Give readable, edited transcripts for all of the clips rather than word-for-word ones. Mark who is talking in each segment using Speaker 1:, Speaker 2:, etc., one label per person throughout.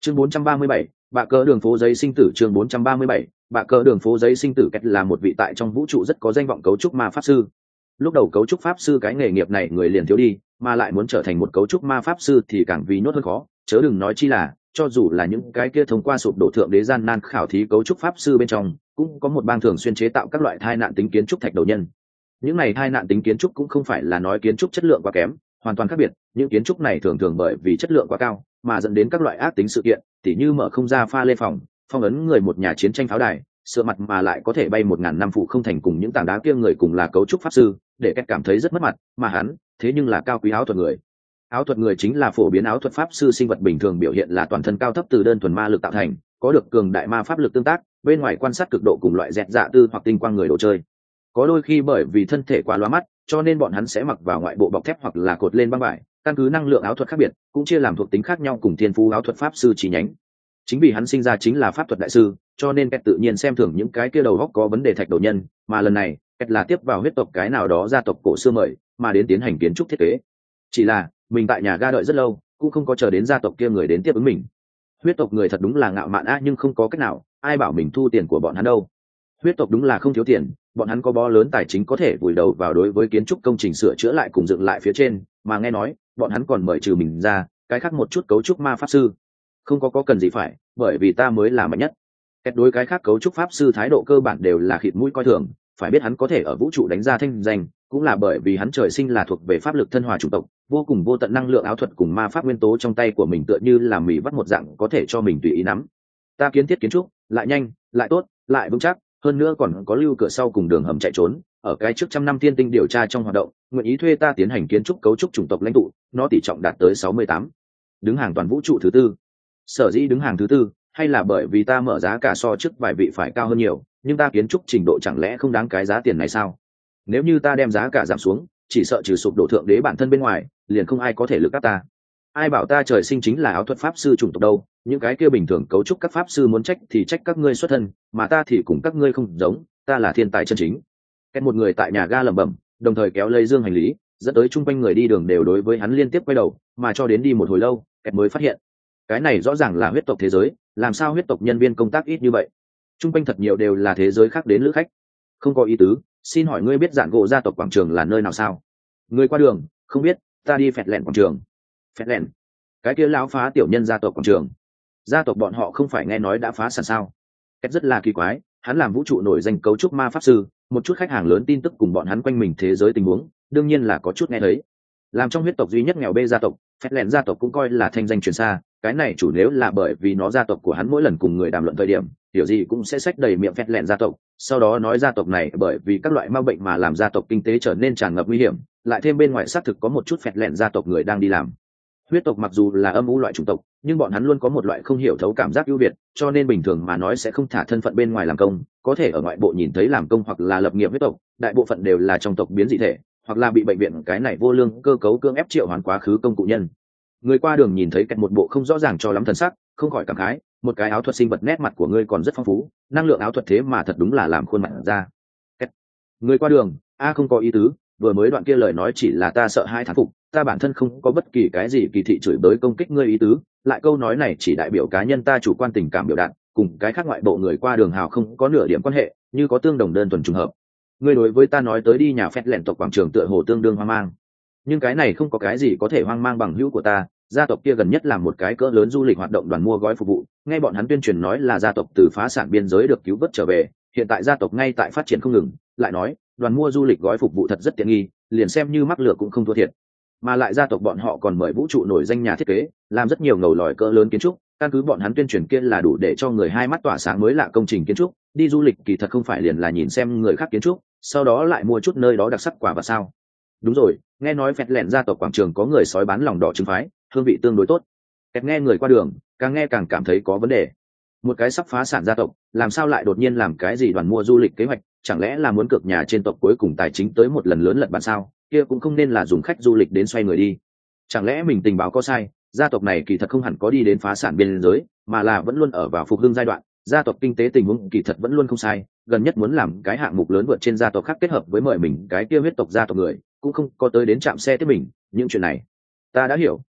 Speaker 1: Chương 437, bạ cờ đường phố giấy sinh tử. Chương 437, bạ cờ đường phố giấy sinh tử. Kết là một vị tại trong vũ trụ rất có danh vọng cấu trúc ma pháp sư. Lúc đầu cấu trúc pháp sư cái nghề nghiệp này người liền thiếu đi, mà lại muốn trở thành một cấu trúc ma pháp sư thì càng vì nhốt hơn khó, chớ đừng nói chi là cho dù là những cái kia thông qua sụp đổ thượng đế gian nan khảo thí cấu trúc pháp sư bên trong cũng có một bang thường xuyên chế tạo các loại thai nạn tính kiến trúc thạch đầu nhân. Những này thai nạn tính kiến trúc cũng không phải là nói kiến trúc chất lượng quá kém, hoàn toàn khác biệt. Những kiến trúc này thường thường bởi vì chất lượng quá cao mà dẫn đến các loại ác tính sự kiện, tỉ như mở không ra pha lê phòng, phong ấn người một nhà chiến tranh pháo đài, sửa mặt mà lại có thể bay 1000 năm phụ không thành cùng những tảng đá kia người cùng là cấu trúc pháp sư, để cách cảm thấy rất mất mặt. Mà hắn thế nhưng là cao quý áo thuật người. Áo thuật người chính là phổ biến áo thuật pháp sư sinh vật bình thường, biểu hiện là toàn thân cao thấp từ đơn thuần ma lực tạo thành, có được cường đại ma pháp lực tương tác, bên ngoài quan sát cực độ cùng loại dẹt dạ tư hoặc tinh quang người đồ chơi. Có đôi khi bởi vì thân thể quá lóa mắt, cho nên bọn hắn sẽ mặc vào ngoại bộ bọc thép hoặc là cột lên băng vải, căn cứ năng lượng áo thuật khác biệt cũng chia làm thuộc tính khác nhau cùng thiên phú áo thuật pháp sư chi nhánh. Chính vì hắn sinh ra chính là pháp thuật đại sư, cho nên Kẹt tự nhiên xem thường những cái kia đầu góc có vấn đề thạch đầu nhân, mà lần này Kẹt là tiếp vào huyết tộc cái nào đó gia tộc cổ xưa mời mà đến tiến hành kiến trúc thiết kế. Chỉ là mình tại nhà ga đợi rất lâu cũng không có chờ đến gia tộc kia người đến tiếp ứng mình. Huyết tộc người thật đúng là ngạo mạn nhưng không có cách nào, ai bảo mình thu tiền của bọn hắn đâu. Huyết tộc đúng là không thiếu tiền, bọn hắn có bó lớn tài chính có thể vùi đầu vào đối với kiến trúc công trình sửa chữa lại cùng dựng lại phía trên, mà nghe nói bọn hắn còn mời trừ mình ra cái khác một chút cấu trúc ma pháp sư. Không có cần gì phải, bởi vì ta mới là mạnh nhất. Kết đối cái khác cấu trúc pháp sư thái độ cơ bản đều là khịt mũi coi thường, phải biết hắn có thể ở vũ trụ đánh ra thanh danh cũng là bởi vì hắn trời sinh là thuộc về pháp lực thân hòa chủng tộc, vô cùng vô tận năng lượng áo thuật cùng ma pháp nguyên tố trong tay của mình tựa như là mì vắt một dạng có thể cho mình tùy ý nắm. Ta kiến thiết kiến trúc lại nhanh lại tốt lại vững chắc, hơn nữa còn có lưu cửa sau cùng đường hầm chạy trốn, ở cái trước 100 năm thiên tinh điều tra trong hoạt động nguyện ý thuê ta tiến hành kiến trúc cấu trúc chủng tộc lãnh tụ, nó tỷ trọng đạt tới 68, đứng hàng toàn vũ trụ thứ tư. Sở dĩ đứng hàng thứ tư hay là bởi vì ta mở giá cả so trước vài vị phải cao hơn nhiều, nhưng ta kiến trúc trình độ chẳng lẽ không đáng cái giá tiền này sao? Nếu như ta đem giá cả giảm xuống, chỉ sợ trừ sụp đổ thượng đế bản thân bên ngoài liền không ai có thể lực áp ta. Ai bảo ta trời sinh chính là áo thuật pháp sư chủng tộc đâu, những cái kia bình thường cấu trúc các pháp sư muốn trách thì trách các ngươi xuất thân, mà ta thì cùng các ngươi không giống, ta là thiên tài chân chính. Kết một người tại nhà ga lẩm bẩm, đồng thời kéo lấy dương hành lý, dẫn tới chung quanh người đi đường đều đối với hắn liên tiếp quay đầu, mà cho đến đi một hồi lâu, Kết mới phát hiện, cái này rõ ràng là huyết tộc thế giới, làm sao huyết tộc nhân viên công tác ít như vậy? Chung quanh thật nhiều đều là thế giới khác đến lữ khách. Không có ý tứ, xin hỏi ngươi biết Dạn Gỗ gia tộc quảng trường là nơi nào sao? Người qua đường, không biết, ta đi Phẹt Lẹn quảng trường. Phẹt Lẹn, cái kia lão phá tiểu nhân gia tộc quảng trường. Gia tộc bọn họ không phải nghe nói đã phá sản sao? Kết rất là kỳ quái, hắn làm vũ trụ nổi danh cấu trúc ma pháp sư, một chút khách hàng lớn tin tức cùng bọn hắn quanh mình thế giới tình huống, đương nhiên là có chút nghe thấy. Làm trong huyết tộc duy nhất nghèo bê gia tộc, Phẹt Lẹn gia tộc cũng coi là thanh danh truyền xa. Cái này chủ nếu là bởi vì nó gia tộc của hắn mỗi lần cùng người đàm luận thời điểm điều gì cũng sẽ xách đầy miệng Phẹt Lẹn gia tộc, sau đó nói gia tộc này bởi vì các loại ma bệnh mà làm gia tộc kinh tế trở nên tràn ngập nguy hiểm, lại thêm bên ngoài xác thực có một chút Phẹt Lẹn gia tộc người đang đi làm. Huyết tộc mặc dù là âm u loại chủng tộc, nhưng bọn hắn luôn có một loại không hiểu thấu cảm giác ưu việt, cho nên bình thường mà nói sẽ không thả thân phận bên ngoài làm công, có thể ở ngoại bộ nhìn thấy làm công hoặc là lập nghiệp huyết tộc, đại bộ phận đều là trong tộc biến dị thể, hoặc là bị bệnh viện cái này vô lương cơ cấu cưỡng ép triệu hoán quá khứ công cụ nhân. Người qua đường nhìn thấy Kẹt một bộ không rõ ràng cho lắm thần sắc, không khỏi cảm khái, một cái áo thuật sinh vật nét mặt của ngươi còn rất phong phú, năng lượng áo thuật thế mà thật đúng là làm khuôn mặt ra. Kẹt. Người qua đường, không có ý tứ, vừa mới đoạn kia lời nói chỉ là ta sợ hai thán phục, ta bản thân không có bất kỳ cái gì kỳ thị chửi bới công kích ngươi ý tứ, lại câu nói này chỉ đại biểu cá nhân ta chủ quan tình cảm biểu đạt, cùng cái khác ngoại bộ người qua đường hào không có nửa điểm quan hệ, như có tương đồng đơn thuần trùng hợp. Ngươi đối với ta nói tới đi nhà Phẹt Lẹn tộc quảng trường tựa hồ tương đương hoang mang, nhưng cái này không có cái gì có thể hoang mang bằng hữu của ta. Gia tộc kia gần nhất làm một cái cỡ lớn du lịch hoạt động đoàn mua gói phục vụ, nghe bọn hắn tuyên truyền nói là gia tộc từ phá sản biên giới được cứu vớt trở về, hiện tại gia tộc ngay tại phát triển không ngừng, lại nói đoàn mua du lịch gói phục vụ thật rất tiện nghi, liền xem như mắc lửa cũng không thua thiệt. Mà lại gia tộc bọn họ còn mời vũ trụ nổi danh nhà thiết kế làm rất nhiều ngầu lòi cỡ lớn kiến trúc, căn cứ bọn hắn tuyên truyền kia là đủ để cho người hai mắt tỏa sáng mới lạ công trình kiến trúc, đi du lịch kỳ thật không phải liền là nhìn xem người khác kiến trúc, sau đó lại mua chút nơi đó đặc sắc quả và sao. Đúng rồi, nghe nói Phẹt Lẹn gia tộc quảng trường có người sói bán lòng đỏ trứng phái, hương vị tương đối tốt. Kẹt nghe người qua đường, càng nghe càng cảm thấy có vấn đề. Một cái sắp phá sản gia tộc, làm sao lại đột nhiên làm cái gì đoàn mua du lịch kế hoạch, chẳng lẽ là muốn cược nhà trên tộc cuối cùng tài chính tới một lần lớn lật bản sao? Kia cũng không nên là dùng khách du lịch đến xoay người đi. Chẳng lẽ mình tình báo có sai, gia tộc này kỳ thật không hẳn có đi đến phá sản biên giới, mà là vẫn luôn ở vào phục hưng giai đoạn, gia tộc kinh tế tình huống kỳ thật vẫn luôn không sai, gần nhất muốn làm cái hạng mục lớn vượt trên gia tộc khác kết hợp với mời mình cái kia huyết tộc gia tộc người, cũng không có tới đến trạm xe tiếp mình, những chuyện này ta đã hiểu,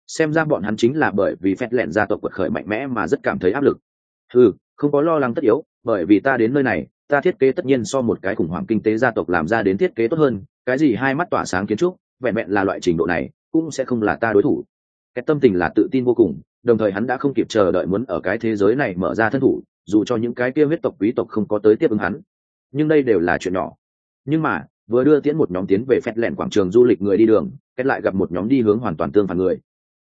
Speaker 1: xem ra bọn hắn chính là bởi vì phét lẹn gia tộc quật khởi mạnh mẽ mà rất cảm thấy áp lực. Không có lo lắng tất yếu, bởi vì ta đến nơi này, ta thiết kế tất nhiên so một cái khủng hoảng kinh tế gia tộc làm ra đến thiết kế tốt hơn, cái gì hai mắt tỏa sáng kiến trúc, vẹn vẹn là loại trình độ này cũng sẽ không là ta đối thủ. Cái tâm tình là tự tin vô cùng, đồng thời hắn đã không kịp chờ đợi muốn ở cái thế giới này mở ra thân thủ, dù cho những cái kia huyết tộc quý tộc không có tới tiếp ứng hắn, nhưng đây đều là chuyện nhỏ. Nhưng mà vừa đưa tiễn một nhóm tiến về phét lẹn quảng trường du lịch người đi đường, kết lại gặp một nhóm đi hướng hoàn toàn tương phản người.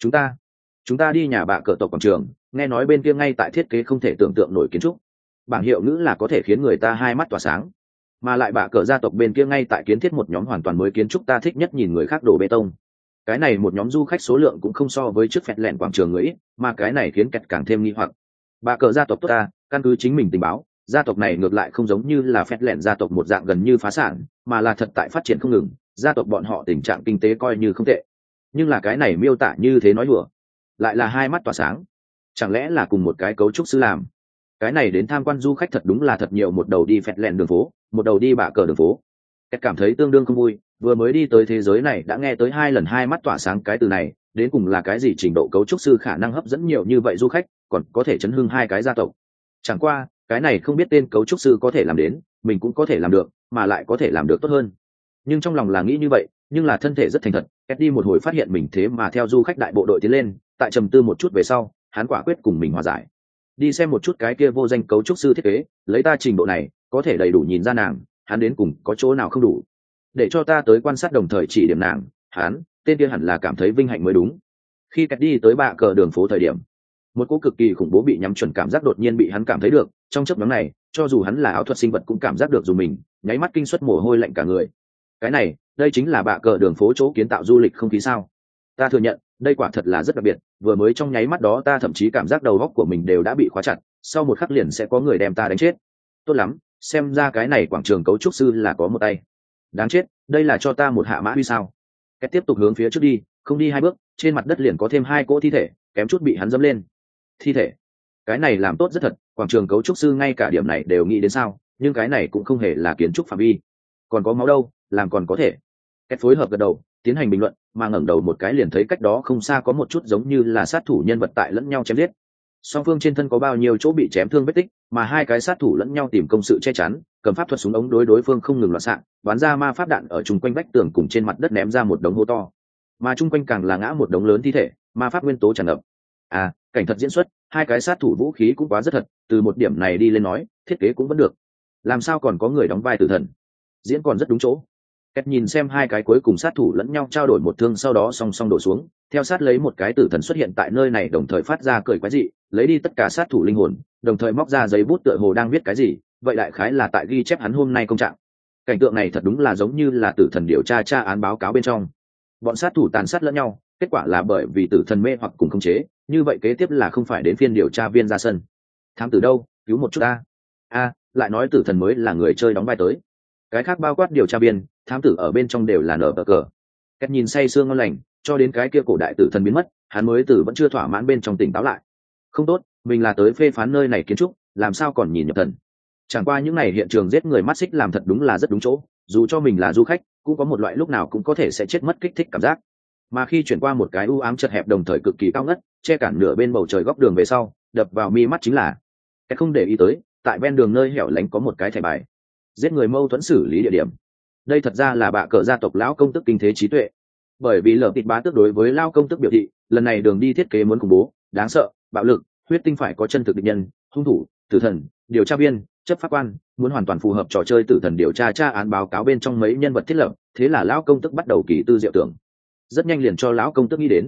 Speaker 1: Chúng ta đi nhà bạ cờ tộc quảng trường, nghe nói bên kia ngay tại thiết kế không thể tưởng tượng nổi kiến trúc, bảng hiệu ngữ là có thể khiến người ta hai mắt tỏa sáng, mà lại bạ cờ gia tộc bên kia ngay tại kiến thiết một nhóm hoàn toàn mới kiến trúc, ta thích nhất nhìn người khác đổ bê tông. Cái này một nhóm du khách số lượng cũng không so với trước phét lẹn quảng trường người ít, mà cái này khiến kẹt càng thêm nghi hoặc. Bạ cờ gia tộc tốt ta, căn cứ chính mình tình báo, gia tộc này ngược lại không giống như là phét lẹn gia tộc một dạng gần như phá sản, mà là thật tại phát triển không ngừng, gia tộc bọn họ tình trạng kinh tế coi như không tệ. Nhưng là cái này miêu tả như thế nói đùa, lại là hai mắt tỏa sáng, chẳng lẽ là cùng một cái cấu trúc sư làm? Cái này đến tham quan du khách thật đúng là thật nhiều, một đầu đi phét lẹn đường phố, một đầu đi bạ cờ đường phố. Kẹt cảm thấy tương đương không vui, vừa mới đi tới thế giới này đã nghe tới 2 lần hai mắt tỏa sáng cái từ này, đến cùng là cái gì trình độ cấu trúc sư khả năng hấp dẫn nhiều như vậy du khách, còn có thể chấn hưng hai cái gia tộc. Chẳng qua cái này không biết tên cấu trúc sư có thể làm đến, mình cũng có thể làm được, mà lại có thể làm được tốt hơn. Nhưng trong lòng là nghĩ như vậy, nhưng là thân thể rất thành thật. Kẹt đi một hồi phát hiện mình thế mà theo du khách đại bộ đội tiến lên, tại trầm tư một chút về sau, hắn quả quyết cùng mình hòa giải. Đi xem một chút cái kia vô danh cấu trúc sư thiết kế, lấy ta trình độ này có thể đầy đủ nhìn ra nàng hắn đến cùng có chỗ nào không đủ, để cho ta tới quan sát đồng thời chỉ điểm nàng. Hắn tên kia hẳn là cảm thấy vinh hạnh mới đúng. Khi Kẹt đi tới bạ cờ đường phố thời điểm, một cỗ cực kỳ khủng bố bị nhắm chuẩn cảm giác đột nhiên bị hắn cảm thấy được. Trong chớp nhoáng này, cho dù hắn là áo thuật sinh vật cũng cảm giác được dùng mình nháy mắt kinh suất mồ hôi lạnh cả người. Cái này, đây chính là bạ cờ đường phố chỗ kiến tạo du lịch không khí sao? Ta thừa nhận, đây quả thật là rất đặc biệt. Vừa mới trong nháy mắt đó ta thậm chí cảm giác đầu óc của mình đều đã bị khóa chặt, sau một khắc liền sẽ có người đem ta đánh chết. Tốt lắm, xem ra cái này quảng trường cấu trúc sư là có một tay. Đáng chết, đây là cho ta một hạ mã huy sao? Kẹt tiếp tục hướng phía trước đi, không đi 2 bước, trên mặt đất liền có thêm 2 cỗ thi thể, kém chút bị hắn dẫm lên. Thi thể? Cái này làm tốt rất thật, quảng trường cấu trúc sư ngay cả điểm này đều nghĩ đến sao? Nhưng cái này cũng không hề là kiến trúc phạm vi. Còn có máu đâu, làm còn có thể. Kẹt phối hợp gật đầu, tiến hành bình luận, mà ngẩng đầu một cái liền thấy cách đó không xa có một chút giống như là sát thủ nhân vật tại lẫn nhau chém giết. Song phương trên thân có bao nhiêu chỗ bị chém thương vết tích, mà hai cái sát thủ lẫn nhau tìm công sự che chắn, cầm pháp thuật súng ống đối phương không ngừng loạn xạ, bắn ra ma pháp đạn ở chung quanh vách tường cùng trên mặt đất ném ra một đống hố to, mà chung quanh càng là ngã một đống lớn thi thể, ma pháp nguyên tố tràn ngập. Cảnh thật diễn xuất, hai cái sát thủ vũ khí cũng quá rất thật, từ một điểm này đi lên nói, thiết kế cũng vẫn được. Làm sao còn có người đóng vai tử thần? Diễn còn rất đúng chỗ. Kẹt nhìn xem hai cái cuối cùng sát thủ lẫn nhau trao đổi một thương, sau đó song song đổ xuống, theo sát lấy một cái tử thần xuất hiện tại nơi này, đồng thời phát ra cười quái dị, lấy đi tất cả sát thủ linh hồn, đồng thời móc ra giấy bút tựa hồ đang viết cái gì, vậy đại khái là tại ghi chép hắn hôm nay công trạng. Cảnh tượng này thật đúng là giống như là tử thần điều tra án báo cáo bên trong. Bọn sát thủ tàn sát lẫn nhau, kết quả là bởi vì tử thần mê hoặc cùng khống chế, như vậy kế tiếp là không phải đến phiên điều tra viên ra sân. Thám tử đâu, cứu một chút ta. Lại nói tử thần mới là người chơi đóng vai tới. Cái khác bao quát điều tra viên, thám tử ở bên trong đều là nở cờ. Kẹt nhìn say sương ngon lành, cho đến cái kia cổ đại tử thần biến mất, hắn mới tử vẫn chưa thỏa mãn bên trong tỉnh táo lại. Không tốt, mình là tới phê phán nơi này kiến trúc, làm sao còn nhìn nhập thần. Chẳng qua những này hiện trường giết người mắt xích làm thật đúng là rất đúng chỗ, dù cho mình là du khách cũng có một loại lúc nào cũng có thể sẽ chết mất kích thích cảm giác. Mà khi chuyển qua một cái u ám chật hẹp đồng thời cực kỳ cao ngất, che cản nửa bên bầu trời góc đường về sau, đập vào mi mắt chính là Kẹt không để ý tới, tại ven đường nơi hẻo lánh có một cái thẻ bài, giết người mâu thuẫn xử lý địa điểm. Đây thật ra là bạ cờ gia tộc lão công tức kinh thế trí tuệ, bởi vì lở tịt bá tước đối với lao công tức biểu thị lần này đường đi thiết kế muốn khủng bố, đáng sợ, bạo lực, huyết tinh, phải có chân thực địch nhân, hung thủ, tử thần, điều tra viên, chấp pháp quan, muốn hoàn toàn phù hợp trò chơi tử thần điều tra án báo cáo bên trong mấy nhân vật thiết lập. Thế là lão công tức bắt đầu kỳ tư diệu tưởng, rất nhanh liền cho lão công tức nghĩ đến,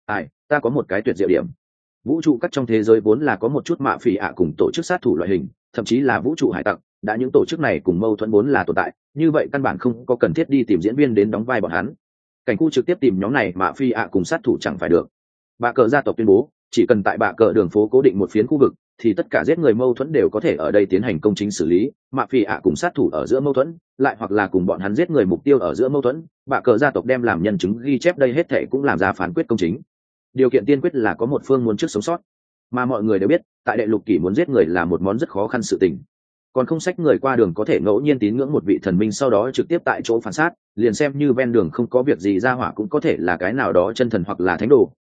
Speaker 1: ta có một cái tuyệt diệu điểm. Vũ trụ cắt trong thế giới vốn là có một chút mạ phỉ ạ cùng tổ chức sát thủ loại hình, thậm chí là vũ trụ hải tặc, đã những tổ chức này cùng mâu thuẫn vốn là tồn tại, như vậy căn bản không có cần thiết đi tìm diễn viên đến đóng vai bọn hắn. Cảnh khu trực tiếp tìm nhóm này mạ phỉ ạ cùng sát thủ chẳng phải được. Bạ cờ gia tộc tuyên bố, chỉ cần tại bạ cờ đường phố cố định một phiến khu vực, thì tất cả giết người mâu thuẫn đều có thể ở đây tiến hành công chính xử lý. Mạ phỉ ạ cùng sát thủ ở giữa mâu thuẫn, lại hoặc là cùng bọn hắn giết người mục tiêu ở giữa mâu thuẫn, bạ cờ gia tộc đem làm nhân chứng ghi chép đây hết thảy cũng làm ra phán quyết công chính. Điều kiện tiên quyết là có một phương muốn trước sống sót, mà mọi người đều biết tại đệ lục kỷ muốn giết người là một món rất khó khăn sự tình. Còn không sách người qua đường có thể ngẫu nhiên tín ngưỡng một vị thần minh, sau đó trực tiếp tại chỗ phản sát, liền xem như ven đường không có việc gì ra hỏa cũng có thể là cái nào đó chân thần hoặc là thánh đồ,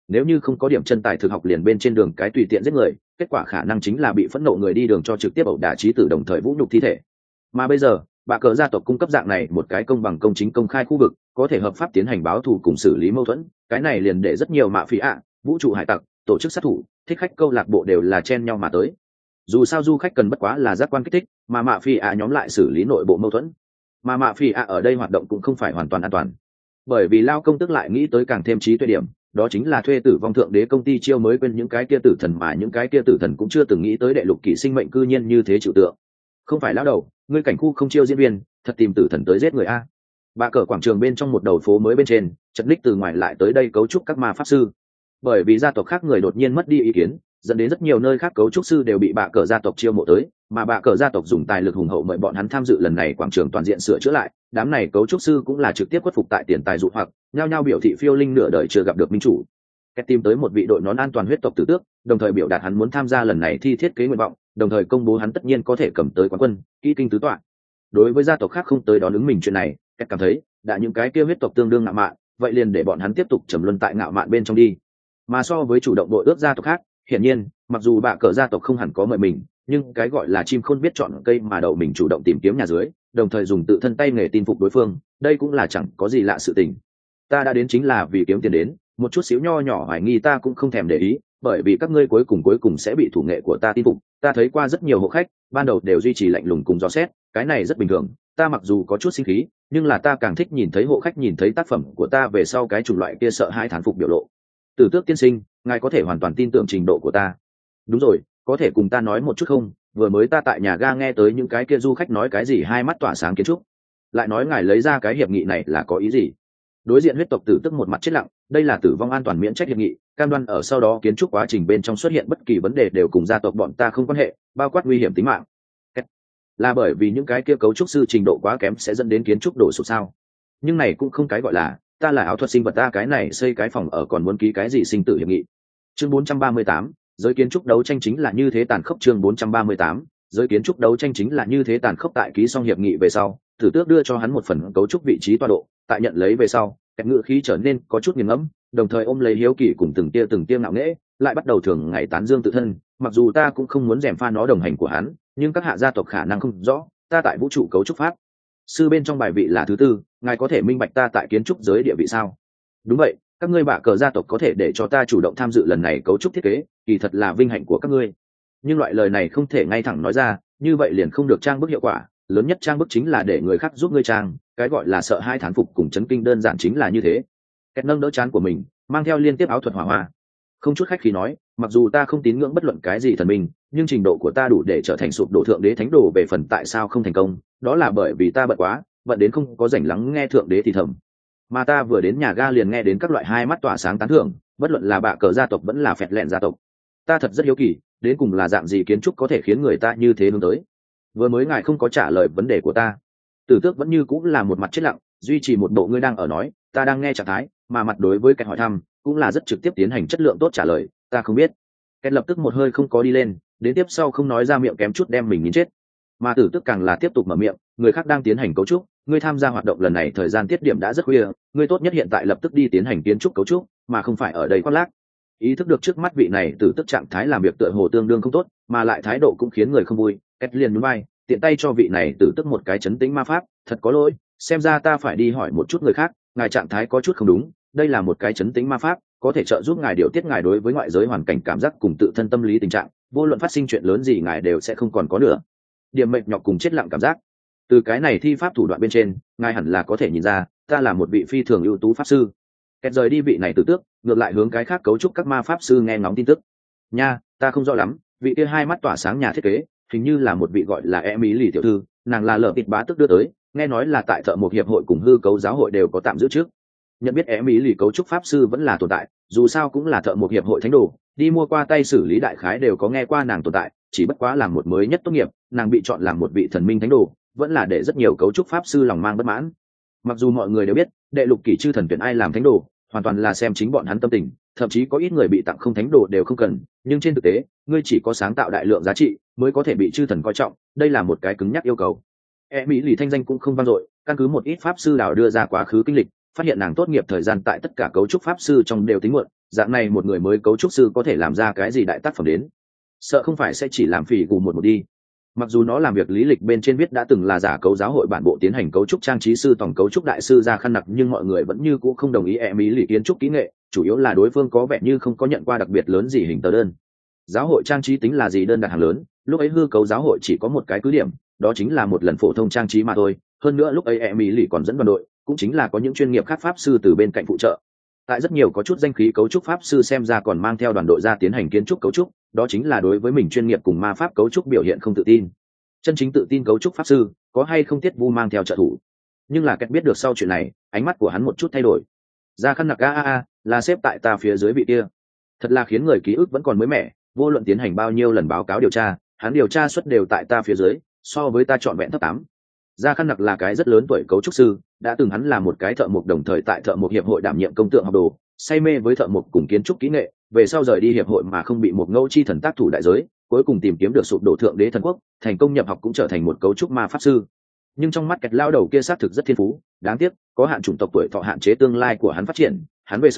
Speaker 1: nếu như không có điểm chân tài thực học liền bên trên đường cái tùy tiện giết người, kết quả khả năng chính là bị phẫn nộ người đi đường cho trực tiếp ẩu đả chí tử đồng thời vũ nhục thi thể. Mà bây giờ bạ cờ gia tộc cung cấp dạng này một cái công bằng công chính công khai khu vực, có thể hợp pháp tiến hành báo thù cùng xử lý mâu thuẫn, cái này liền để rất nhiều mạ phỉ ạ, vũ trụ hải tặc, tổ chức sát thủ, thích khách câu lạc bộ đều là chen nhau mà tới. Dù sao du khách cần bất quá là giác quan kích thích, mà mạ phỉ ạ nhóm lại xử lý nội bộ mâu thuẫn. Mà mạ phỉ ạ ở đây hoạt động cũng không phải hoàn toàn an toàn, bởi vì lao công tức lại nghĩ tới càng thêm trí tuệ điểm, đó chính là thuê tử vong thượng đế công ty chiêu mới quên những cái kia tử thần, mà những cái kia tử thần cũng chưa từng nghĩ tới đệ lục kỷ sinh mệnh cư nhiên như thế chịu tượng. Không phải lão đầu, ngươi cảnh khu không chiêu diễn viên, thật tìm tử thần tới giết người a. Bạ cờ quảng trường bên trong một đầu phố mới bên trên, chật ních từ ngoài lại tới đây cấu trúc các ma pháp sư. Bởi vì gia tộc khác người đột nhiên mất đi ý kiến, dẫn đến rất nhiều nơi khác cấu trúc sư đều bị bạ cờ gia tộc chiêu mộ tới, mà bạ cờ gia tộc dùng tài lực hùng hậu mời bọn hắn tham dự lần này quảng trường toàn diện sửa chữa lại. Đám này cấu trúc sư cũng là trực tiếp khuất phục tại tiền tài dụ hoặc, nhao nhao biểu thị phiêu linh nửa đời chưa gặp được minh chủ. Kết tìm tới một vị đội nón an toàn huyết tộc tử tước, đồng thời biểu đạt hắn muốn tham gia lần này thi thiết kế nguyện vọng, đồng thời công bố hắn tất nhiên có thể cầm tới quán quân, kỹ kinh tứ tọa. Đối với gia tộc khác không tới đón ứng mình chuyện này, Kết cảm thấy đã những cái kia huyết tộc tương đương ngạo mạn, vậy liền để bọn hắn tiếp tục trầm luân tại ngạo mạn bên trong đi. Mà so với chủ động đội ước gia tộc khác, hiển nhiên mặc dù bạ cờ gia tộc không hẳn có mời mình, nhưng cái gọi là chim khôn biết chọn cây mà đậu mình chủ động tìm kiếm nhà dưới, đồng thời dùng tự thân tay nghề tin phục đối phương, đây cũng là chẳng có gì lạ sự tình. Ta đã đến chính là vì kiếm tiền đến, một chút xíu nho nhỏ hoài nghi ta cũng không thèm để ý, bởi vì các ngươi cuối cùng sẽ bị thủ nghệ của ta tin phục. Ta thấy qua rất nhiều hộ khách, ban đầu đều duy trì lạnh lùng cùng dò xét, cái này rất bình thường. Ta mặc dù có chút sinh khí, nhưng là ta càng thích nhìn thấy hộ khách nhìn thấy tác phẩm của ta về sau cái chủng loại kia sợ hãi thán phục biểu lộ. Tử tước tiên sinh, ngài có thể hoàn toàn tin tưởng trình độ của ta. Đúng rồi, có thể cùng ta nói một chút không? Vừa mới ta tại nhà ga nghe tới những cái kia du khách nói cái gì hai mắt tỏa sáng kiến trúc, lại nói ngài lấy ra cái hiệp nghị này là có ý gì? Đối diện huyết tộc tử tức một mặt chết lặng, đây là tử vong an toàn miễn trách hiệp nghị, cam đoan ở sau đó kiến trúc quá trình bên trong xuất hiện bất kỳ vấn đề đều cùng gia tộc bọn ta không quan hệ, bao quát nguy hiểm tính mạng. Là bởi vì những cái kia cấu trúc sư trình độ quá kém sẽ dẫn đến kiến trúc đổ sụp sao? Nhưng này cũng không cái gọi là, ta là áo thuật sinh vật, ta cái này xây cái phòng ở còn muốn ký cái gì sinh tử hiệp nghị. Chương 438, giới kiến trúc đấu tranh chính là như thế tàn khốc. Chương 438, giới kiến trúc đấu tranh chính là như thế tàn khốc. Tại ký xong hiệp nghị về sau, tử tước đưa cho hắn một phần cấu trúc vị trí tọa độ, tại nhận lấy về sau, Kết ngữ khí trở nên có chút nghiền ngẫm, đồng thời ôm lấy hiếu kỳ cùng từng tia ngạo nghễ, lại bắt đầu thường ngày tán dương tự thân. Mặc dù ta cũng không muốn rèm pha nó đồng hành của hắn, nhưng các hạ gia tộc khả năng không rõ, ta tại vũ trụ cấu trúc pháp sư bên trong bài vị là thứ tư, ngài có thể minh bạch ta tại kiến trúc giới địa vị sao? Đúng vậy, các ngươi bạ cờ gia tộc có thể để cho ta chủ động tham dự lần này cấu trúc thiết kế, kỳ thật là vinh hạnh của các ngươi. Nhưng loại lời này không thể ngay thẳng nói ra, như vậy liền không được trang bức hiệu quả. Lớn nhất trang bức chính là để người khác giúp ngươi trang, cái gọi là sợ hai thán phục cùng chấn kinh đơn giản chính là như thế. Kết nâng đỡ trán của mình, mang theo liên tiếp áo thuật hỏa hoa, không chút khách khí nói, mặc dù ta không tín ngưỡng bất luận cái gì thần minh, nhưng trình độ của ta đủ để trở thành sụp đổ thượng đế thánh đồ. Về phần tại sao không thành công, đó là bởi vì ta bận quá, bận đến không có rảnh lắng nghe thượng đế thì thầm. Mà ta vừa đến nhà ga liền nghe đến các loại hai mắt tỏa sáng tán thưởng, bất luận là bạ cờ gia tộc vẫn là phẹt lẹn gia tộc. Ta thật rất hiếu kỳ, đến cùng là dạng gì kiến trúc có thể khiến người ta như thế hướng tới. Vừa mới ngài không có trả lời vấn đề của ta. Tử tước vẫn như cũng là một mặt chết lặng, duy trì một bộ ngươi đang ở nói, ta đang nghe trạng thái, mà mặt đối với cái hỏi thăm cũng là rất trực tiếp tiến hành chất lượng tốt trả lời, ta không biết. Kết lập tức một hơi không có đi lên, đến tiếp sau không nói ra miệng kém chút đem mình nhìn chết. Mà tử tước càng là tiếp tục mở miệng, người khác đang tiến hành cấu trúc, ngươi tham gia hoạt động lần này thời gian tiết điểm đã rất khuya, ngươi tốt nhất hiện tại lập tức đi tiến hành kiến trúc cấu trúc, mà không phải ở đây khoác lác. Ý thức được trước mắt vị này tử tước trạng thái làm việc tựa hồ tương đương không tốt, mà lại thái độ cũng khiến người không vui, Kết liền nhún vai, tiện tay cho vị này tử tước một cái chấn tĩnh ma pháp, thật có lỗi, xem ra ta phải đi hỏi một chút người khác, ngài trạng thái có chút không đúng, đây là một cái chấn tĩnh ma pháp, có thể trợ giúp ngài điều tiết ngài đối với ngoại giới hoàn cảnh cảm giác cùng tự thân tâm lý tình trạng, vô luận phát sinh chuyện lớn gì ngài đều sẽ không còn có nữa điểm mệt nhọc cùng chết lặng cảm giác. Từ cái này thi pháp thủ đoạn bên trên, ngài hẳn là có thể nhìn ra ta là một vị phi thường ưu tú pháp sư. Kết rời đi vị này tử tước, ngược lại hướng cái khác cấu trúc các ma pháp sư nghe ngóng tin tức. Nha, ta không rõ lắm, vị kia hai mắt tỏa sáng nhà thiết kế hình như là một vị gọi là Emily tiểu thư, nàng là lờ tịt bá tức đưa tới, nghe nói là tại thợ một hiệp hội cùng hư cấu giáo hội đều có tạm giữ trước. Nhận biết Emily cấu trúc pháp sư vẫn là tồn tại, dù sao cũng là thợ một hiệp hội thánh đồ, đi mua qua tay xử lý đại khái đều có nghe qua nàng tồn tại, chỉ bất quá làm một mới nhất tốt nghiệp, nàng bị chọn làm một vị thần minh thánh đồ, vẫn là để rất nhiều cấu trúc pháp sư lòng mang bất mãn. Mặc dù mọi người đều biết, đệ lục kỷ chư thần tuyển ai làm thánh đồ, hoàn toàn là xem chính bọn hắn tâm tình, thậm chí có ít người bị tặng không thánh đồ đều không cần, nhưng trên thực tế, ngươi chỉ có sáng tạo đại lượng giá trị mới có thể bị chư thần coi trọng, đây là một cái cứng nhắc yêu cầu. Emily thanh danh cũng không vang dội, căn cứ một ít pháp sư đào đưa ra quá khứ kinh lịch, phát hiện nàng tốt nghiệp thời gian tại tất cả cấu trúc pháp sư trong đều tính muộn, dạng này một người mới cấu trúc sư có thể làm ra cái gì đại tác phẩm đến? Sợ không phải sẽ chỉ làm phỉ gù một đi. Mặc dù nó làm việc lý lịch bên trên viết đã từng là giả cấu giáo hội bản bộ tiến hành cấu trúc trang trí sư tổng cấu trúc đại sư ra khăn nặc, nhưng mọi người vẫn như cũ không đồng ý em ý lý kiến trúc kỹ nghệ, chủ yếu là đối phương có vẻ như không có nhận qua đặc biệt lớn gì hình tờ đơn. Giáo hội trang trí tính là gì đơn đặt hàng lớn, lúc ấy hư cấu giáo hội chỉ có một cái cứ điểm, đó chính là một lần phổ thông trang trí mà thôi. Hơn nữa lúc ấy em ý lý còn dẫn đoàn đội, cũng chính là có những chuyên nghiệp khác pháp sư từ bên cạnh phụ trợ. Tại rất nhiều có chút danh khí cấu trúc pháp sư xem ra còn mang theo đoàn đội ra tiến hành kiến trúc cấu trúc, đó chính là đối với mình chuyên nghiệp cùng ma pháp cấu trúc biểu hiện không tự tin. Chân chính tự tin cấu trúc pháp sư có hay không tiết vu mang theo trợ thủ. Nhưng là cách biết được sau chuyện này, ánh mắt của hắn một chút thay đổi. Ra khăn nặc là xếp tại ta phía dưới vị kia, thật là khiến người ký ức vẫn còn mới mẻ. Vô luận tiến hành bao nhiêu lần báo cáo điều tra, hắn điều tra suất đều tại ta phía dưới, so với ta trọn vẹn thấp 8. Ra khăn nặc là cái rất lớn tuổi cấu trúc sư, đã từng hắn là một cái thợ mộc, đồng thời tại thợ mộc hiệp hội đảm nhiệm công tượng học đồ, say mê với thợ mộc cùng kiến trúc kỹ nghệ, về sau rời đi hiệp hội mà không bị một ngẫu chi thần tác thủ đại giới, cuối cùng tìm kiếm được sụp đổ thượng đế thần quốc, thành công nhập học cũng trở thành một cấu trúc ma pháp sư. Nhưng trong mắt kẹt lao đầu kia xác thực rất thiên phú, đáng tiếc có hạn chủng tộc tuổi thọ hạn chế tương lai của hắn phát triển, hắn về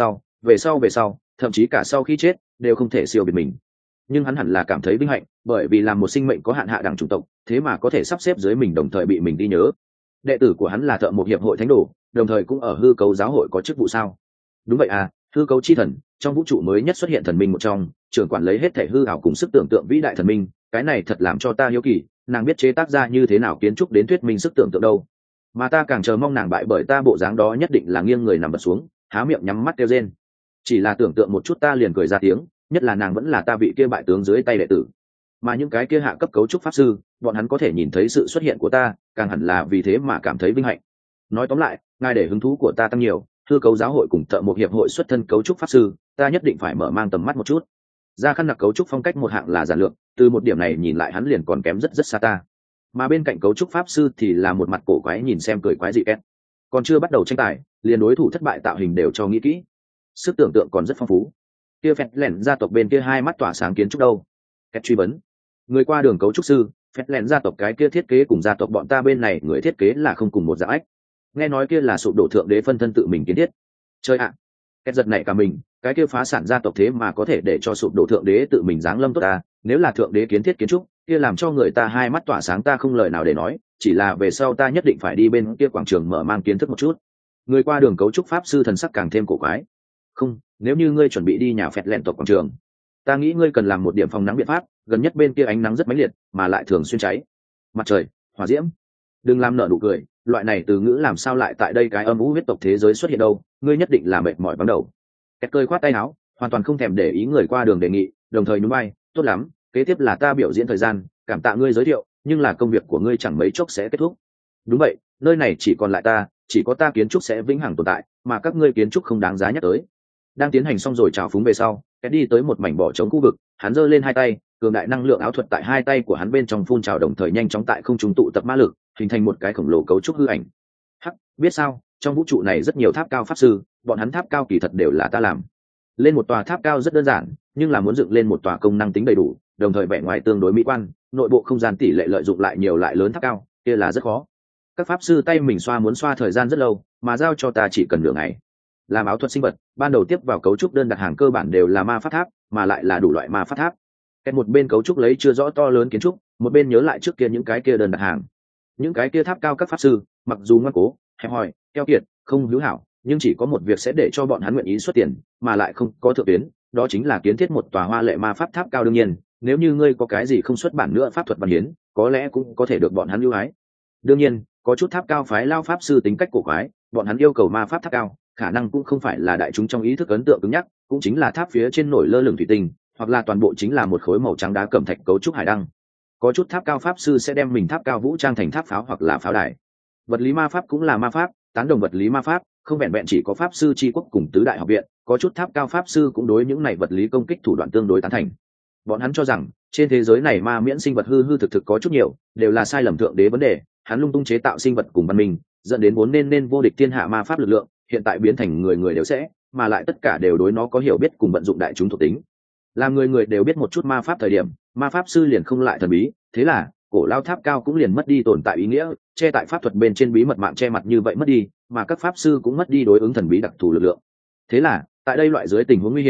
Speaker 1: sau, thậm chí cả sau khi chết đều không thể siêu biệt mình. Nhưng hắn hẳn là cảm thấy vinh hạnh, bởi vì làm một sinh mệnh có hạn hạ đẳng chủng tộc, thế mà có thể sắp xếp dưới mình đồng thời bị mình đi nhớ. Đệ tử của hắn là thợ một hiệp hội thánh đồ, đồng thời cũng ở hư cấu giáo hội có chức vụ sao? Đúng vậy à, hư cấu chi thần, trong vũ trụ mới nhất xuất hiện thần minh một trong, trưởng quản lấy hết thể hư ảo cùng sức tưởng tượng vĩ đại thần minh, cái này thật làm cho ta hiếu kỳ, nàng biết chế tác ra như thế nào kiến trúc đến thuyết minh sức tưởng tượng đâu. Mà ta càng chờ mong nàng bại bởi ta bộ dáng đó nhất định là nghiêng người nằm bật xuống, há miệng nhắm mắt kêu rên. Chỉ là tưởng tượng một chút ta liền cười ra tiếng, nhất là nàng vẫn là ta vị kia bại tướng dưới tay đệ tử. Mà những cái kia hạ cấp cấu trúc pháp sư, bọn hắn có thể nhìn thấy sự xuất hiện của ta, càng hẳn là vì thế mà cảm thấy vinh hạnh. Nói tóm lại, ngài để hứng thú của ta tăng nhiều, hư cấu giáo hội cùng thợ một hiệp hội xuất thân cấu trúc pháp sư, ta nhất định phải mở mang tầm mắt một chút. Ra khăn nặc cấu trúc phong cách một hạng là giản lược, từ một điểm này nhìn lại hắn liền còn kém rất rất xa ta. Mà bên cạnh cấu trúc pháp sư thì là một mặt cổ quái nhìn xem cười quái dị két. Còn chưa bắt đầu tranh tài, liền đối thủ thất bại tạo hình đều cho nghĩ kỹ. Sức tưởng tượng còn rất phong phú. Kia phẹt lẻn gia tộc bên kia hai mắt tỏa sáng kiến trúc đâu? Két truy vấn. Người qua đường cấu trúc sư, phẹt lẻn gia tộc cái kia thiết kế cùng gia tộc bọn ta bên này người thiết kế là không cùng một dạng ách. Nghe nói kia là sụp đổ thượng đế phân thân tự mình kiến thiết. Chơi ạ. Két giật này cả mình, cái kia phá sản gia tộc thế mà có thể để cho sụp đổ thượng đế tự mình giáng lâm tốt ta, nếu là thượng đế kiến thiết kiến trúc, kia làm cho người ta hai mắt tỏa sáng, ta không lời nào để nói, chỉ là về sau ta nhất định phải đi bên kia quảng trường mở mang kiến thức một chút. Người qua đường cấu trúc pháp sư thần sắc càng thêm cổ quái. Không, nếu như ngươi chuẩn bị đi nhà phẹt lẹn tộc quảng trường, ta nghĩ ngươi cần làm một điểm phòng nắng biện pháp, gần nhất bên kia ánh nắng rất mãnh liệt, mà lại thường xuyên cháy. Mặt trời, hỏa diễm. Đừng làm nở nụ cười, loại này từ ngữ làm sao lại tại đây cái âm u huyết tộc thế giới xuất hiện đâu, ngươi nhất định là mệt mỏi vắng đầu. Kẹt cơi khoát tay áo, hoàn toàn không thèm để ý người qua đường đề nghị, đồng thời nhún vai, tốt lắm, kế tiếp là ta biểu diễn thời gian, cảm tạ ngươi giới thiệu, nhưng là công việc của ngươi chẳng mấy chốc sẽ kết thúc. Đúng vậy, nơi này chỉ còn lại ta, chỉ có ta kiến trúc sẽ vĩnh hằng tồn tại, mà các ngươi kiến trúc không đáng giá nhắc tới. Đang tiến hành xong rồi trào phúng về sau, Kẹt đi tới một mảnh bỏ trống khu vực, hắn giơ lên hai tay, cường đại năng lượng áo thuật tại hai tay của hắn bên trong phun trào, đồng thời nhanh chóng tại không trung tụ tập ma lực, hình thành một cái khổng lồ cấu trúc hư ảnh. Hắc, biết sao, trong vũ trụ này rất nhiều tháp cao pháp sư, bọn hắn tháp cao kỳ thật đều là ta làm. Lên một tòa tháp cao rất đơn giản, nhưng là muốn dựng lên một tòa công năng tính đầy đủ, đồng thời vẻ ngoài tương đối mỹ quan, nội bộ không gian tỷ lệ lợi dụng lại nhiều lại lớn tháp cao, kia là rất khó. Các pháp sư tay mình muốn xoa thời gian rất lâu, mà giao cho ta chỉ cần nửa ngày. Làm áo thuật sinh vật, ban đầu tiếp vào cấu trúc đơn đặt hàng cơ bản đều là ma pháp tháp, mà lại là đủ loại ma pháp tháp. Kẹt một bên cấu trúc lấy chưa rõ to lớn kiến trúc, một bên nhớ lại trước kia những cái kia đơn đặt hàng. Những cái kia tháp cao các pháp sư, mặc dù ngoan cố, hẹp hòi, keo kiệt, không hữu hảo, nhưng chỉ có một việc sẽ để cho bọn hắn nguyện ý xuất tiền, mà lại không có thượng tuyến, đó chính là kiến thiết một tòa hoa lệ ma pháp tháp cao. Đương nhiên, nếu như ngươi có cái gì không xuất bản nữa pháp thuật văn hiến, có lẽ cũng có thể được bọn hắn ưu ái. Đương nhiên, có chút tháp cao phái lao pháp sư tính cách cổ quái, bọn hắn yêu cầu ma pháp tháp cao, khả năng cũng không phải là đại chúng trong ý thức ấn tượng cứng nhắc, cũng chính là tháp phía trên nổi lơ lửng thủy tinh, hoặc là toàn bộ chính là một khối màu trắng đá cẩm thạch cấu trúc hải đăng. Có chút tháp cao pháp sư sẽ đem mình tháp cao vũ trang thành tháp pháo hoặc là pháo đài. Vật lý ma pháp cũng là ma pháp, tán đồng vật lý ma pháp, không vẹn vẹn chỉ có pháp sư tri quốc cùng tứ đại học viện, có chút tháp cao pháp sư cũng đối những này vật lý công kích thủ đoạn tương đối tán thành. Bọn hắn cho rằng trên thế giới này ma miễn sinh vật hư hư thực thực có chút nhiều, đều là sai lầm thượng đế vấn đề, hắn lung tung chế tạo sinh vật cùng văn minh, dẫn đến vốn nên vô địch thiên hạ ma pháp lực lượng, hiện tại biến thành người người đều sẽ, mà lại tất cả đều đối nó có hiểu biết cùng vận dụng đại chúng thuộc tính. Làm người người đều biết một chút ma pháp thời điểm, ma pháp sư liền không lại thần bí, thế là cổ lao tháp cao cũng liền mất đi tồn tại ý nghĩa, che tại pháp thuật bên trên bí mật mạng che mặt như vậy mất đi, mà các pháp sư cũng mất đi đối ứng thần bí đặc thù lực lượng. Thế là tại đây loại dưới tình huống nguy hiểm,